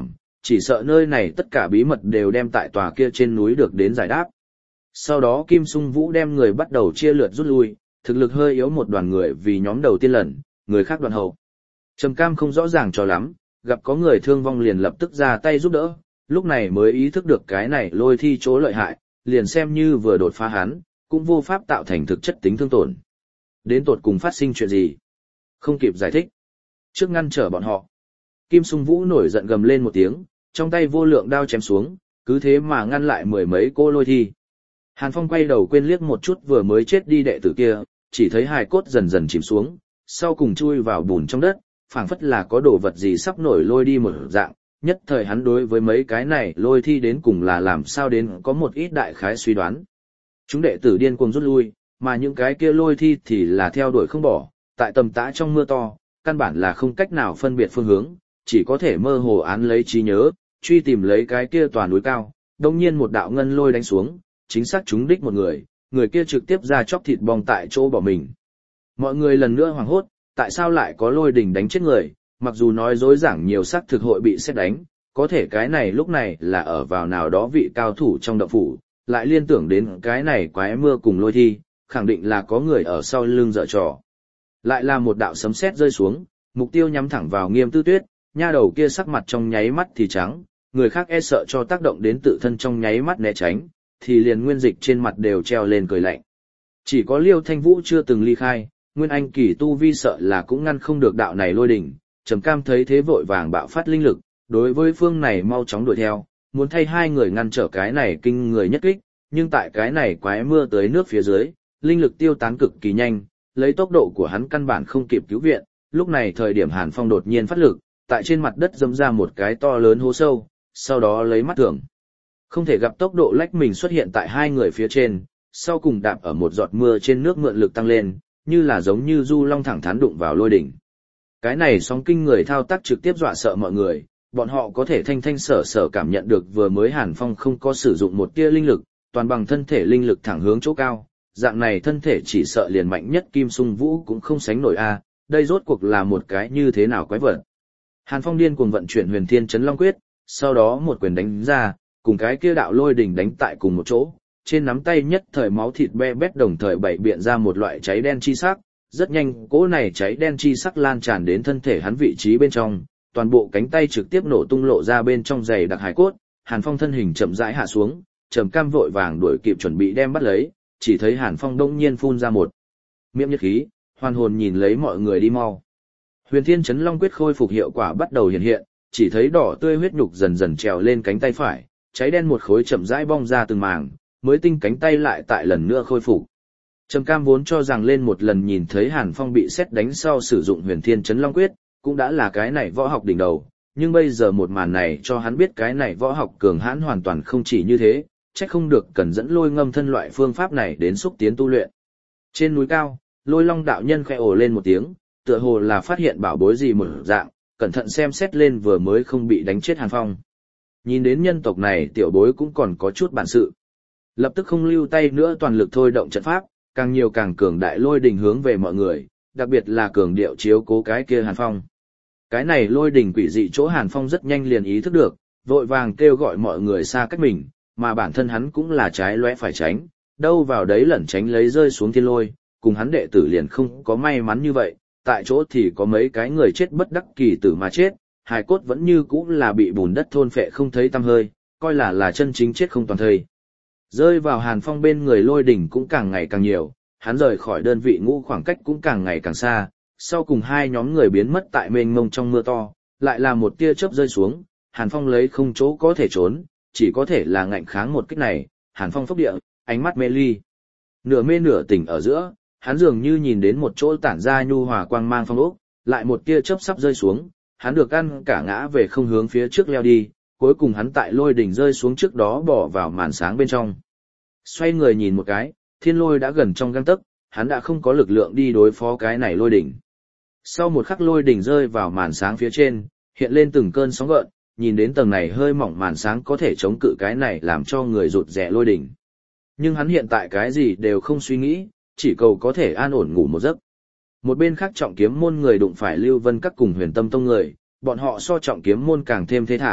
chỉ sợ nơi này tất cả bí mật đều đem tại tòa kia trên núi được đến giải đáp. Sau đó Kim Sung Vũ đem người bắt đầu chia lượt rút lui, thực lực hơi yếu một đoàn người vì nhóm đầu tiên lần, người khác đoàn hậu. Trầm Cam không rõ ràng cho lắm, gặp có người thương vong liền lập tức ra tay giúp đỡ, lúc này mới ý thức được cái này lôi thi chỗ lợi hại, liền xem như vừa đột phá hắn, cũng vô pháp tạo thành thực chất tính thương tổn. Đến tột cùng phát sinh chuyện gì? Không kịp giải thích. Trước ngăn trở bọn họ, Kim Sung Vũ nổi giận gầm lên một tiếng, trong tay vô lượng đao chém xuống, cứ thế mà ngăn lại mười mấy cô lôi thi. Hàn Phong quay đầu quên liếc một chút vừa mới chết đi đệ tử kia, chỉ thấy hài cốt dần dần chìm xuống, sau cùng chui vào bùn trong đất, phảng phất là có đồ vật gì sắp nổi lôi đi một dạng. Nhất thời hắn đối với mấy cái này lôi thi đến cùng là làm sao đến có một ít đại khái suy đoán. Chúng đệ tử điên cuồng rút lui, mà những cái kia lôi thi thì là theo đuổi không bỏ, tại tầm tã trong mưa to, căn bản là không cách nào phân biệt phương hướng, chỉ có thể mơ hồ án lấy trí nhớ, truy tìm lấy cái kia tòa núi cao. Đông nhiên một đạo ngân lôi đánh xuống, chính xác trúng đích một người, người kia trực tiếp ra chóc thịt bong tại chỗ bỏ mình. Mọi người lần nữa hoảng hốt, tại sao lại có lôi đình đánh chết người, mặc dù nói dối giảng nhiều xác thực hội bị xét đánh, có thể cái này lúc này là ở vào nào đó vị cao thủ trong động phủ, lại liên tưởng đến cái này quái mưa cùng lôi thi, khẳng định là có người ở sau lưng dở trò. Lại là một đạo sấm sét rơi xuống, mục tiêu nhắm thẳng vào Nghiêm Tư Tuyết, nha đầu kia sắc mặt trong nháy mắt thì trắng, người khác e sợ cho tác động đến tự thân trong nháy mắt né tránh, thì liền nguyên dịch trên mặt đều treo lên cười lạnh. Chỉ có Liêu Thanh Vũ chưa từng ly khai, Nguyên Anh kỳ tu vi sợ là cũng ngăn không được đạo này lôi đỉnh. Trầm Cam thấy thế vội vàng bạo phát linh lực, đối với phương này mau chóng đuổi theo, muốn thay hai người ngăn trở cái này kinh người nhất kích, nhưng tại cái này quái mưa tới nước phía dưới, linh lực tiêu tán cực kỳ nhanh, lấy tốc độ của hắn căn bản không kịp cứu viện. Lúc này thời điểm Hàn Phong đột nhiên phát lực, tại trên mặt đất dẫm ra một cái to lớn hố sâu, sau đó lấy mắt thường không thể gặp tốc độ lách mình xuất hiện tại hai người phía trên, sau cùng đạp ở một giọt mưa trên nước mượn lực tăng lên, như là giống như du long thẳng thắn đụng vào lôi đỉnh. Cái này sóng kinh người thao tác trực tiếp dọa sợ mọi người, bọn họ có thể thanh thanh sở sở cảm nhận được vừa mới Hàn Phong không có sử dụng một tia linh lực, toàn bằng thân thể linh lực thẳng hướng chỗ cao, dạng này thân thể chỉ sợ liền mạnh nhất Kim Sung Vũ cũng không sánh nổi a, đây rốt cuộc là một cái như thế nào quái vật. Hàn Phong điên cuồng vận chuyển Huyền Thiên Chấn Long Quyết, sau đó một quyền đánh ra, cùng cái kia đạo lôi đỉnh đánh tại cùng một chỗ, trên nắm tay nhất thời máu thịt be bét đồng thời bảy biện ra một loại cháy đen chi sắc, rất nhanh cỗ này cháy đen chi sắc lan tràn đến thân thể hắn vị trí bên trong, toàn bộ cánh tay trực tiếp nổ tung lộ ra bên trong giày đặc hải cốt. Hàn Phong thân hình chậm rãi hạ xuống, Trầm Cam vội vàng đuổi kịp chuẩn bị đem bắt lấy, chỉ thấy Hàn Phong đông nhiên phun ra một miệng nhiệt khí, hoàn hồn nhìn lấy mọi người đi mau. Huyền Thiên Chấn Long Quyết khôi phục hiệu quả bắt đầu hiện hiện, chỉ thấy đỏ tươi huyết nhục dần dần trèo lên cánh tay phải, cháy đen một khối chậm rãi bong ra từng mảng, mới tinh cánh tay lại tại lần nữa khôi phục. Trầm Cam vốn cho rằng lên một lần nhìn thấy Hàn Phong bị sét đánh sau sử dụng Huyền Thiên Chấn Long Quyết, cũng đã là cái này võ học đỉnh đầu, nhưng bây giờ một màn này cho hắn biết cái này võ học cường hãn hoàn toàn không chỉ như thế, chắc không được cần dẫn lôi ngâm thân loại phương pháp này đến xúc tiến tu luyện. Trên núi cao, Lôi Long đạo nhân khẽ ồ lên một tiếng, tựa hồ là phát hiện bảo bối gì một dạng, cẩn thận xem xét lên vừa mới không bị đánh chết Hàn Phong. Nhìn đến nhân tộc này tiểu bối cũng còn có chút bản sự. Lập tức không lưu tay nữa toàn lực thôi động trận pháp, càng nhiều càng cường đại lôi đình hướng về mọi người, đặc biệt là cường điệu chiếu cố cái kia Hàn Phong. Cái này lôi đình quỷ dị chỗ Hàn Phong rất nhanh liền ý thức được, vội vàng kêu gọi mọi người xa cách mình, mà bản thân hắn cũng là trái lóe phải tránh, đâu vào đấy lẩn tránh lấy rơi xuống thiên lôi, cùng hắn đệ tử liền không có may mắn như vậy, tại chỗ thì có mấy cái người chết bất đắc kỳ tử mà chết, hài cốt vẫn như cũ là bị bùn đất thôn phệ không thấy tăm hơi, coi là chân chính chết không toàn thây. Rơi vào Hàn Phong bên người lôi đỉnh cũng càng ngày càng nhiều, hắn rời khỏi đơn vị ngũ khoảng cách cũng càng ngày càng xa, sau cùng hai nhóm người biến mất tại mênh mông trong mưa to, lại là một tia chớp rơi xuống, Hàn Phong lấy không chỗ có thể trốn, chỉ có thể là ngạnh kháng một kích này, Hàn Phong phốc địa, ánh mắt mê ly. Nửa mê nửa tỉnh ở giữa, hắn dường như nhìn đến một chỗ tản ra nhu hòa quang mang phong ốc, lại một tia chớp sắp rơi xuống, hắn được ăn cả ngã về không hướng phía trước leo đi, cuối cùng hắn tại lôi đỉnh rơi xuống trước đó bỏ vào màn sáng bên trong. Xoay người nhìn một cái, thiên lôi đã gần trong gang tấc, hắn đã không có lực lượng đi đối phó cái này lôi đỉnh. Sau một khắc lôi đỉnh rơi vào màn sáng phía trên, hiện lên từng cơn sóng gợn, nhìn đến tầng này hơi mỏng màn sáng có thể chống cự cái này làm cho người rụt rè lôi đỉnh. Nhưng hắn hiện tại cái gì đều không suy nghĩ, chỉ cầu có thể an ổn ngủ một giấc. Một bên khác Trọng Kiếm môn người đụng phải Lưu Vân Các cùng Huyền Tâm Tông người, bọn họ so Trọng Kiếm môn càng thêm thế thảm,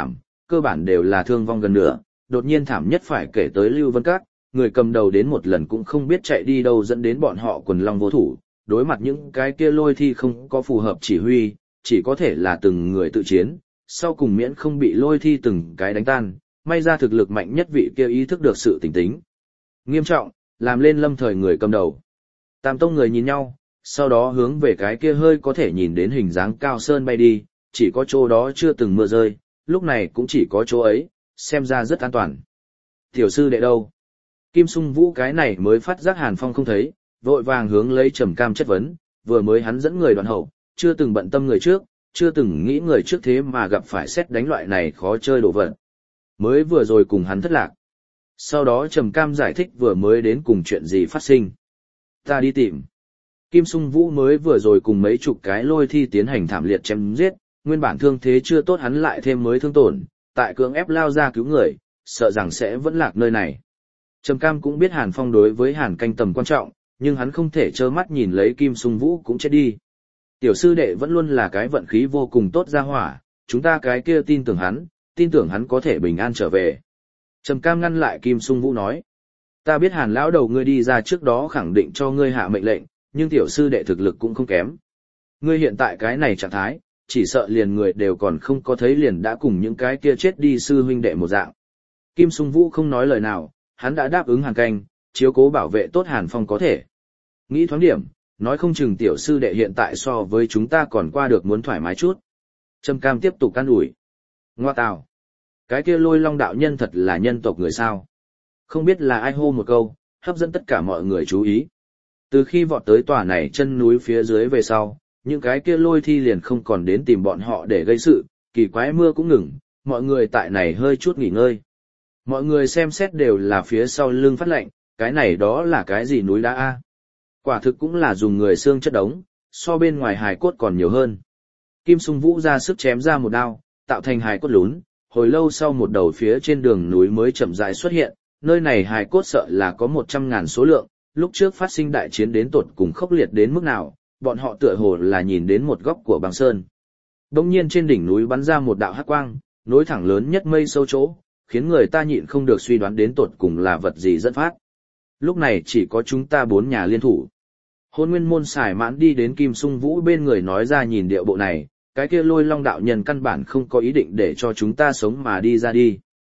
cơ bản đều là thương vong gần nửa, đột nhiên thảm nhất phải kể tới Lưu Vân Các, người cầm đầu đến một lần cũng không biết chạy đi đâu dẫn đến bọn họ quần long vô thủ, đối mặt những cái kia lôi thi không có phù hợp chỉ huy, chỉ có thể là từng người tự chiến, sau cùng miễn không bị lôi thi từng cái đánh tan, may ra thực lực mạnh nhất vị kia ý thức được sự tỉnh tính. Nghiêm trọng, làm lên lâm thời người cầm đầu. Tam tông người nhìn nhau, sau đó hướng về cái kia hơi có thể nhìn đến hình dáng cao sơn bay đi, chỉ có chỗ đó chưa từng mưa rơi, lúc này cũng chỉ có chỗ ấy, xem ra rất an toàn. Tiểu sư đệ đâu? Kim Sung Vũ cái này mới phát giác Hàn Phong không thấy, vội vàng hướng lấy Trầm Cam chất vấn, vừa mới hắn dẫn người đoạn hậu, chưa từng bận tâm người trước, chưa từng nghĩ người trước thế mà gặp phải xét đánh loại này khó chơi đồ vật. Mới vừa rồi cùng hắn thất lạc. Sau đó Trầm Cam giải thích vừa mới đến cùng chuyện gì phát sinh. Ta đi tìm. Kim Sung Vũ mới vừa rồi cùng mấy chục cái lôi thi tiến hành thảm liệt chém giết, nguyên bản thương thế chưa tốt hắn lại thêm mới thương tổn, tại cưỡng ép lao ra cứu người, sợ rằng sẽ vẫn lạc nơi này. Trầm Cam cũng biết Hàn Phong đối với Hàn Canh tầm quan trọng, nhưng hắn không thể trơ mắt nhìn lấy Kim Sung Vũ cũng chết đi. Tiểu sư đệ vẫn luôn là cái vận khí vô cùng tốt ra hỏa, chúng ta cái kia tin tưởng hắn có thể bình an trở về. Trầm Cam ngăn lại Kim Sung Vũ nói, ta biết Hàn lão đầu ngươi đi ra trước đó khẳng định cho ngươi hạ mệnh lệnh, nhưng tiểu sư đệ thực lực cũng không kém. Ngươi hiện tại cái này trạng thái, chỉ sợ liền người đều còn không có thấy liền đã cùng những cái kia chết đi sư huynh đệ một dạng. Kim Sung Vũ không nói lời nào, hắn đã đáp ứng Hàn Canh, chiếu cố bảo vệ tốt Hàn Phong có thể. Nghĩ thoáng điểm, nói không chừng tiểu sư đệ hiện tại so với chúng ta còn qua được muốn thoải mái chút. Trầm Cam tiếp tục can ủi. Ngoa tào. Cái kia Lôi Long đạo nhân thật là nhân tộc người sao. Không biết là ai hô một câu, hấp dẫn tất cả mọi người chú ý. Từ khi vọt tới tòa này chân núi phía dưới về sau, những cái kia lôi thi liền không còn đến tìm bọn họ để gây sự, kỳ quái mưa cũng ngừng, mọi người tại này hơi chút nghỉ ngơi. Mọi người xem xét đều là phía sau lưng phát lệnh, cái này đó là cái gì núi đá a? Quả thực cũng là dùng người xương chất đống, so bên ngoài hài cốt còn nhiều hơn. Kim Sung Vũ ra sức chém ra một đao, tạo thành hài cốt lún, hồi lâu sau một đầu phía trên đường núi mới chậm rãi xuất hiện, nơi này hài cốt sợ là có 100.000 số lượng, lúc trước phát sinh đại chiến đến tột cùng khốc liệt đến mức nào, bọn họ tựa hồ là nhìn đến một góc của băng sơn. Đông nhiên trên đỉnh núi bắn ra một đạo hắc quang, nối thẳng lớn nhất mây sâu chỗ, khiến người ta nhịn không được suy đoán đến tột cùng là vật gì dẫn phát. Lúc này chỉ có chúng ta 4 nhà liên thủ. Hôn Nguyên Môn xài mãn đi đến Kim Sung Vũ bên người nói ra nhìn điệu bộ này, cái kia Lôi Long đạo nhân căn bản không có ý định để cho chúng ta sống mà đi ra đi.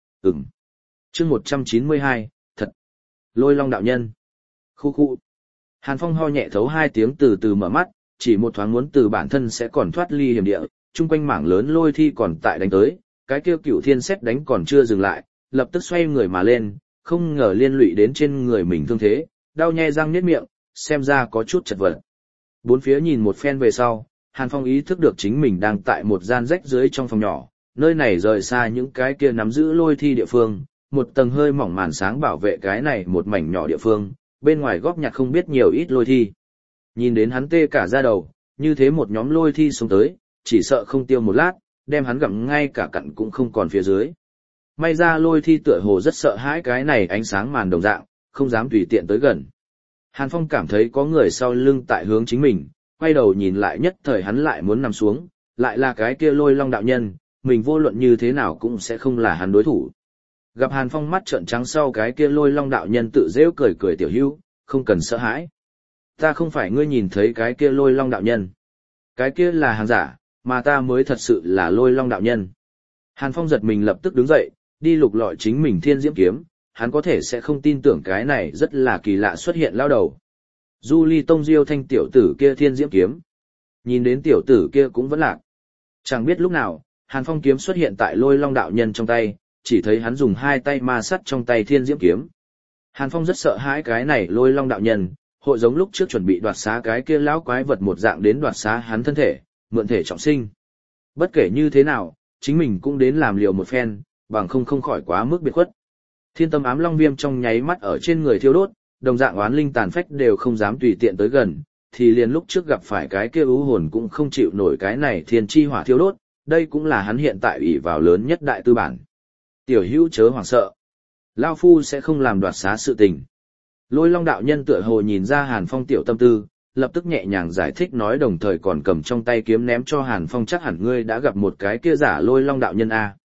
Chương 192, thật. Lôi Long đạo nhân. Khu khu. Hàn Phong ho nhẹ thấu 2 tiếng từ từ mở mắt, chỉ một thoáng muốn từ bản thân sẽ còn thoát ly hiểm địa, chung quanh mảng lớn lôi thi còn tại đánh tới, cái kia Cửu Thiên Sét đánh còn chưa dừng lại, lập tức xoay người mà lên, không ngờ liên lụy đến trên người mình thương thế, đau nhe răng niết miệng, xem ra có chút chật vật. Bốn phía nhìn một phen về sau, Hàn Phong ý thức được chính mình đang tại một gian rách dưới trong phòng nhỏ, nơi này rời xa những cái kia nắm giữ lôi thi địa phương, một tầng hơi mỏng màn sáng bảo vệ cái này một mảnh nhỏ địa phương, bên ngoài góp nhặt không biết nhiều ít lôi thi. Nhìn đến hắn tê cả da đầu, như thế một nhóm lôi thi xuống tới, chỉ sợ không tiêu một lát, đem hắn gặm ngay cả cặn cũng không còn phía dưới. May ra lôi thi tựa hồ rất sợ hãi cái này ánh sáng màn đồng dạng, không dám tùy tiện tới gần. Hàn Phong cảm thấy có người sau lưng tại hướng chính mình, quay đầu nhìn lại nhất thời hắn lại muốn nằm xuống, lại là cái kia Lôi Long đạo nhân, mình vô luận như thế nào cũng sẽ không là hắn đối thủ. Gặp Hàn Phong mắt trợn trắng sau cái kia Lôi Long đạo nhân tự giễu cười cười tiểu hữu, không cần sợ hãi. Ta không phải ngươi nhìn thấy cái kia Lôi Long đạo nhân. Cái kia là hàng giả, mà ta mới thật sự là Lôi Long đạo nhân. Hàn Phong giật mình lập tức đứng dậy, đi lục lọi chính mình Thiên Diễm kiếm, hắn có thể sẽ không tin tưởng cái này rất là kỳ lạ xuất hiện lao đầu. Du Ly Tông Diêu Thanh tiểu tử kia Thiên Diễm kiếm. Nhìn đến tiểu tử kia cũng vẫn lạc. Chẳng biết lúc nào, Hàn Phong kiếm xuất hiện tại Lôi Long đạo nhân trong tay, chỉ thấy hắn dùng 2 tay ma sắt trong tay Thiên Diễm kiếm. Hàn Phong rất sợ hãi cái này Lôi Long đạo nhân, hội giống lúc trước chuẩn bị đoạt xá cái kia lão quái vật một dạng đến đoạt xá hắn thân thể, mượn thể trọng sinh. Bất kể như thế nào, chính mình cũng đến làm liều một phen, bằng không khỏi quá mức biệt khuất. Thiên Tâm Ám Long Viêm trong nháy mắt ở trên người thiêu đốt, đồng dạng oán linh tàn phách đều không dám tùy tiện tới gần, thì liền lúc trước gặp phải cái kia ưu hồn cũng không chịu nổi cái này thiên chi hỏa thiêu đốt, đây cũng là hắn hiện tại ủy vào lớn nhất đại tư bản. Tiểu hữu chớ hoảng sợ, Lao Phu sẽ không làm đoạt xá sự tình. Lôi Long đạo nhân tựa hồ nhìn ra Hàn Phong tiểu tâm tư, lập tức nhẹ nhàng giải thích nói đồng thời còn cầm trong tay kiếm ném cho Hàn Phong chắc hẳn ngươi đã gặp một cái kia giả Lôi Long đạo nhân a.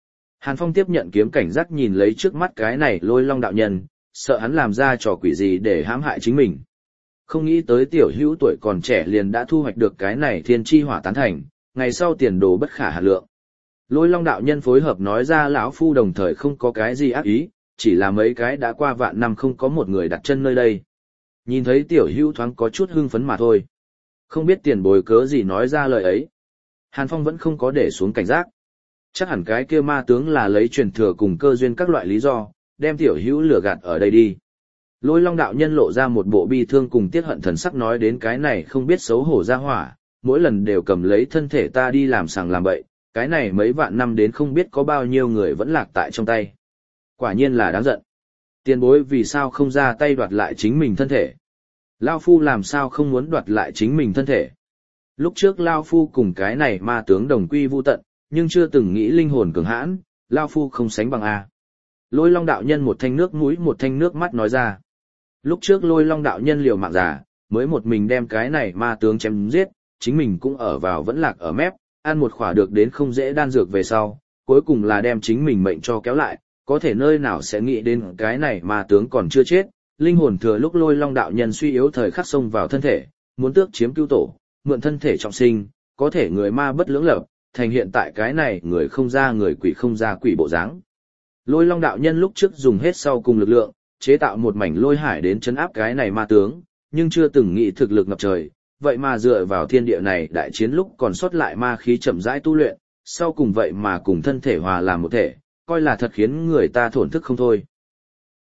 Hàn Phong tiếp nhận kiếm cảnh giác nhìn lấy trước mắt cái này Lôi Long đạo nhân, sợ hắn làm ra trò quỷ gì để hãm hại chính mình. Không nghĩ tới tiểu hữu tuổi còn trẻ liền đã thu hoạch được cái này thiên chi hỏa tán thành, ngày sau tiền đồ bất khả hà lượng. Lôi Long đạo nhân phối hợp nói ra lão phu đồng thời không có cái gì ác ý, chỉ là mấy cái đã qua vạn năm không có một người đặt chân nơi đây. Nhìn thấy tiểu hữu thoáng có chút hưng phấn mà thôi. Không biết tiền bối cớ gì nói ra lời ấy. Hàn Phong vẫn không có để xuống cảnh giác. Chắc hẳn cái kia ma tướng là lấy truyền thừa cùng cơ duyên các loại lý do, đem tiểu hữu lừa gạt ở đây đi. Lôi Long đạo nhân lộ ra một bộ bi thương cùng tiếc hận thần sắc nói đến cái này không biết xấu hổ ra hỏa, mỗi lần đều cầm lấy thân thể ta đi làm sàng làm bậy, cái này mấy vạn năm đến không biết có bao nhiêu người vẫn lạc tại trong tay. Quả nhiên là đáng giận. Tiền bối vì sao không ra tay đoạt lại chính mình thân thể? Lao Phu làm sao không muốn đoạt lại chính mình thân thể? Lúc trước Lao Phu cùng cái này ma tướng đồng quy vu tận, nhưng chưa từng nghĩ linh hồn cường hãn, Lao Phu không sánh bằng A. Lôi Long đạo nhân một thanh nước mũi một thanh nước mắt nói ra. Lúc trước Lôi Long đạo nhân liều mạng giả, mới một mình đem cái này ma tướng chém giết, chính mình cũng ở vào vẫn lạc ở mép, ăn một khỏa được đến không dễ đan dược về sau, cuối cùng là đem chính mình mệnh cho kéo lại, có thể nơi nào sẽ nghĩ đến cái này ma tướng còn chưa chết, linh hồn thừa lúc Lôi Long đạo nhân suy yếu thời khắc xông vào thân thể, muốn tước chiếm cứu tổ, mượn thân thể trọng sinh, có thể người ma bất lưỡng lập, thành hiện tại cái này người không ra người quỷ không ra quỷ bộ dáng. Lôi Long đạo nhân lúc trước dùng hết sau cùng lực lượng, chế tạo một mảnh lôi hải đến chấn áp cái này ma tướng, nhưng chưa từng nghĩ thực lực ngập trời, vậy mà dựa vào thiên địa này đại chiến lúc còn sót lại ma khí chậm rãi tu luyện, sau cùng vậy mà cùng thân thể hòa làm một thể, coi là thật khiến người ta thổn thức không thôi.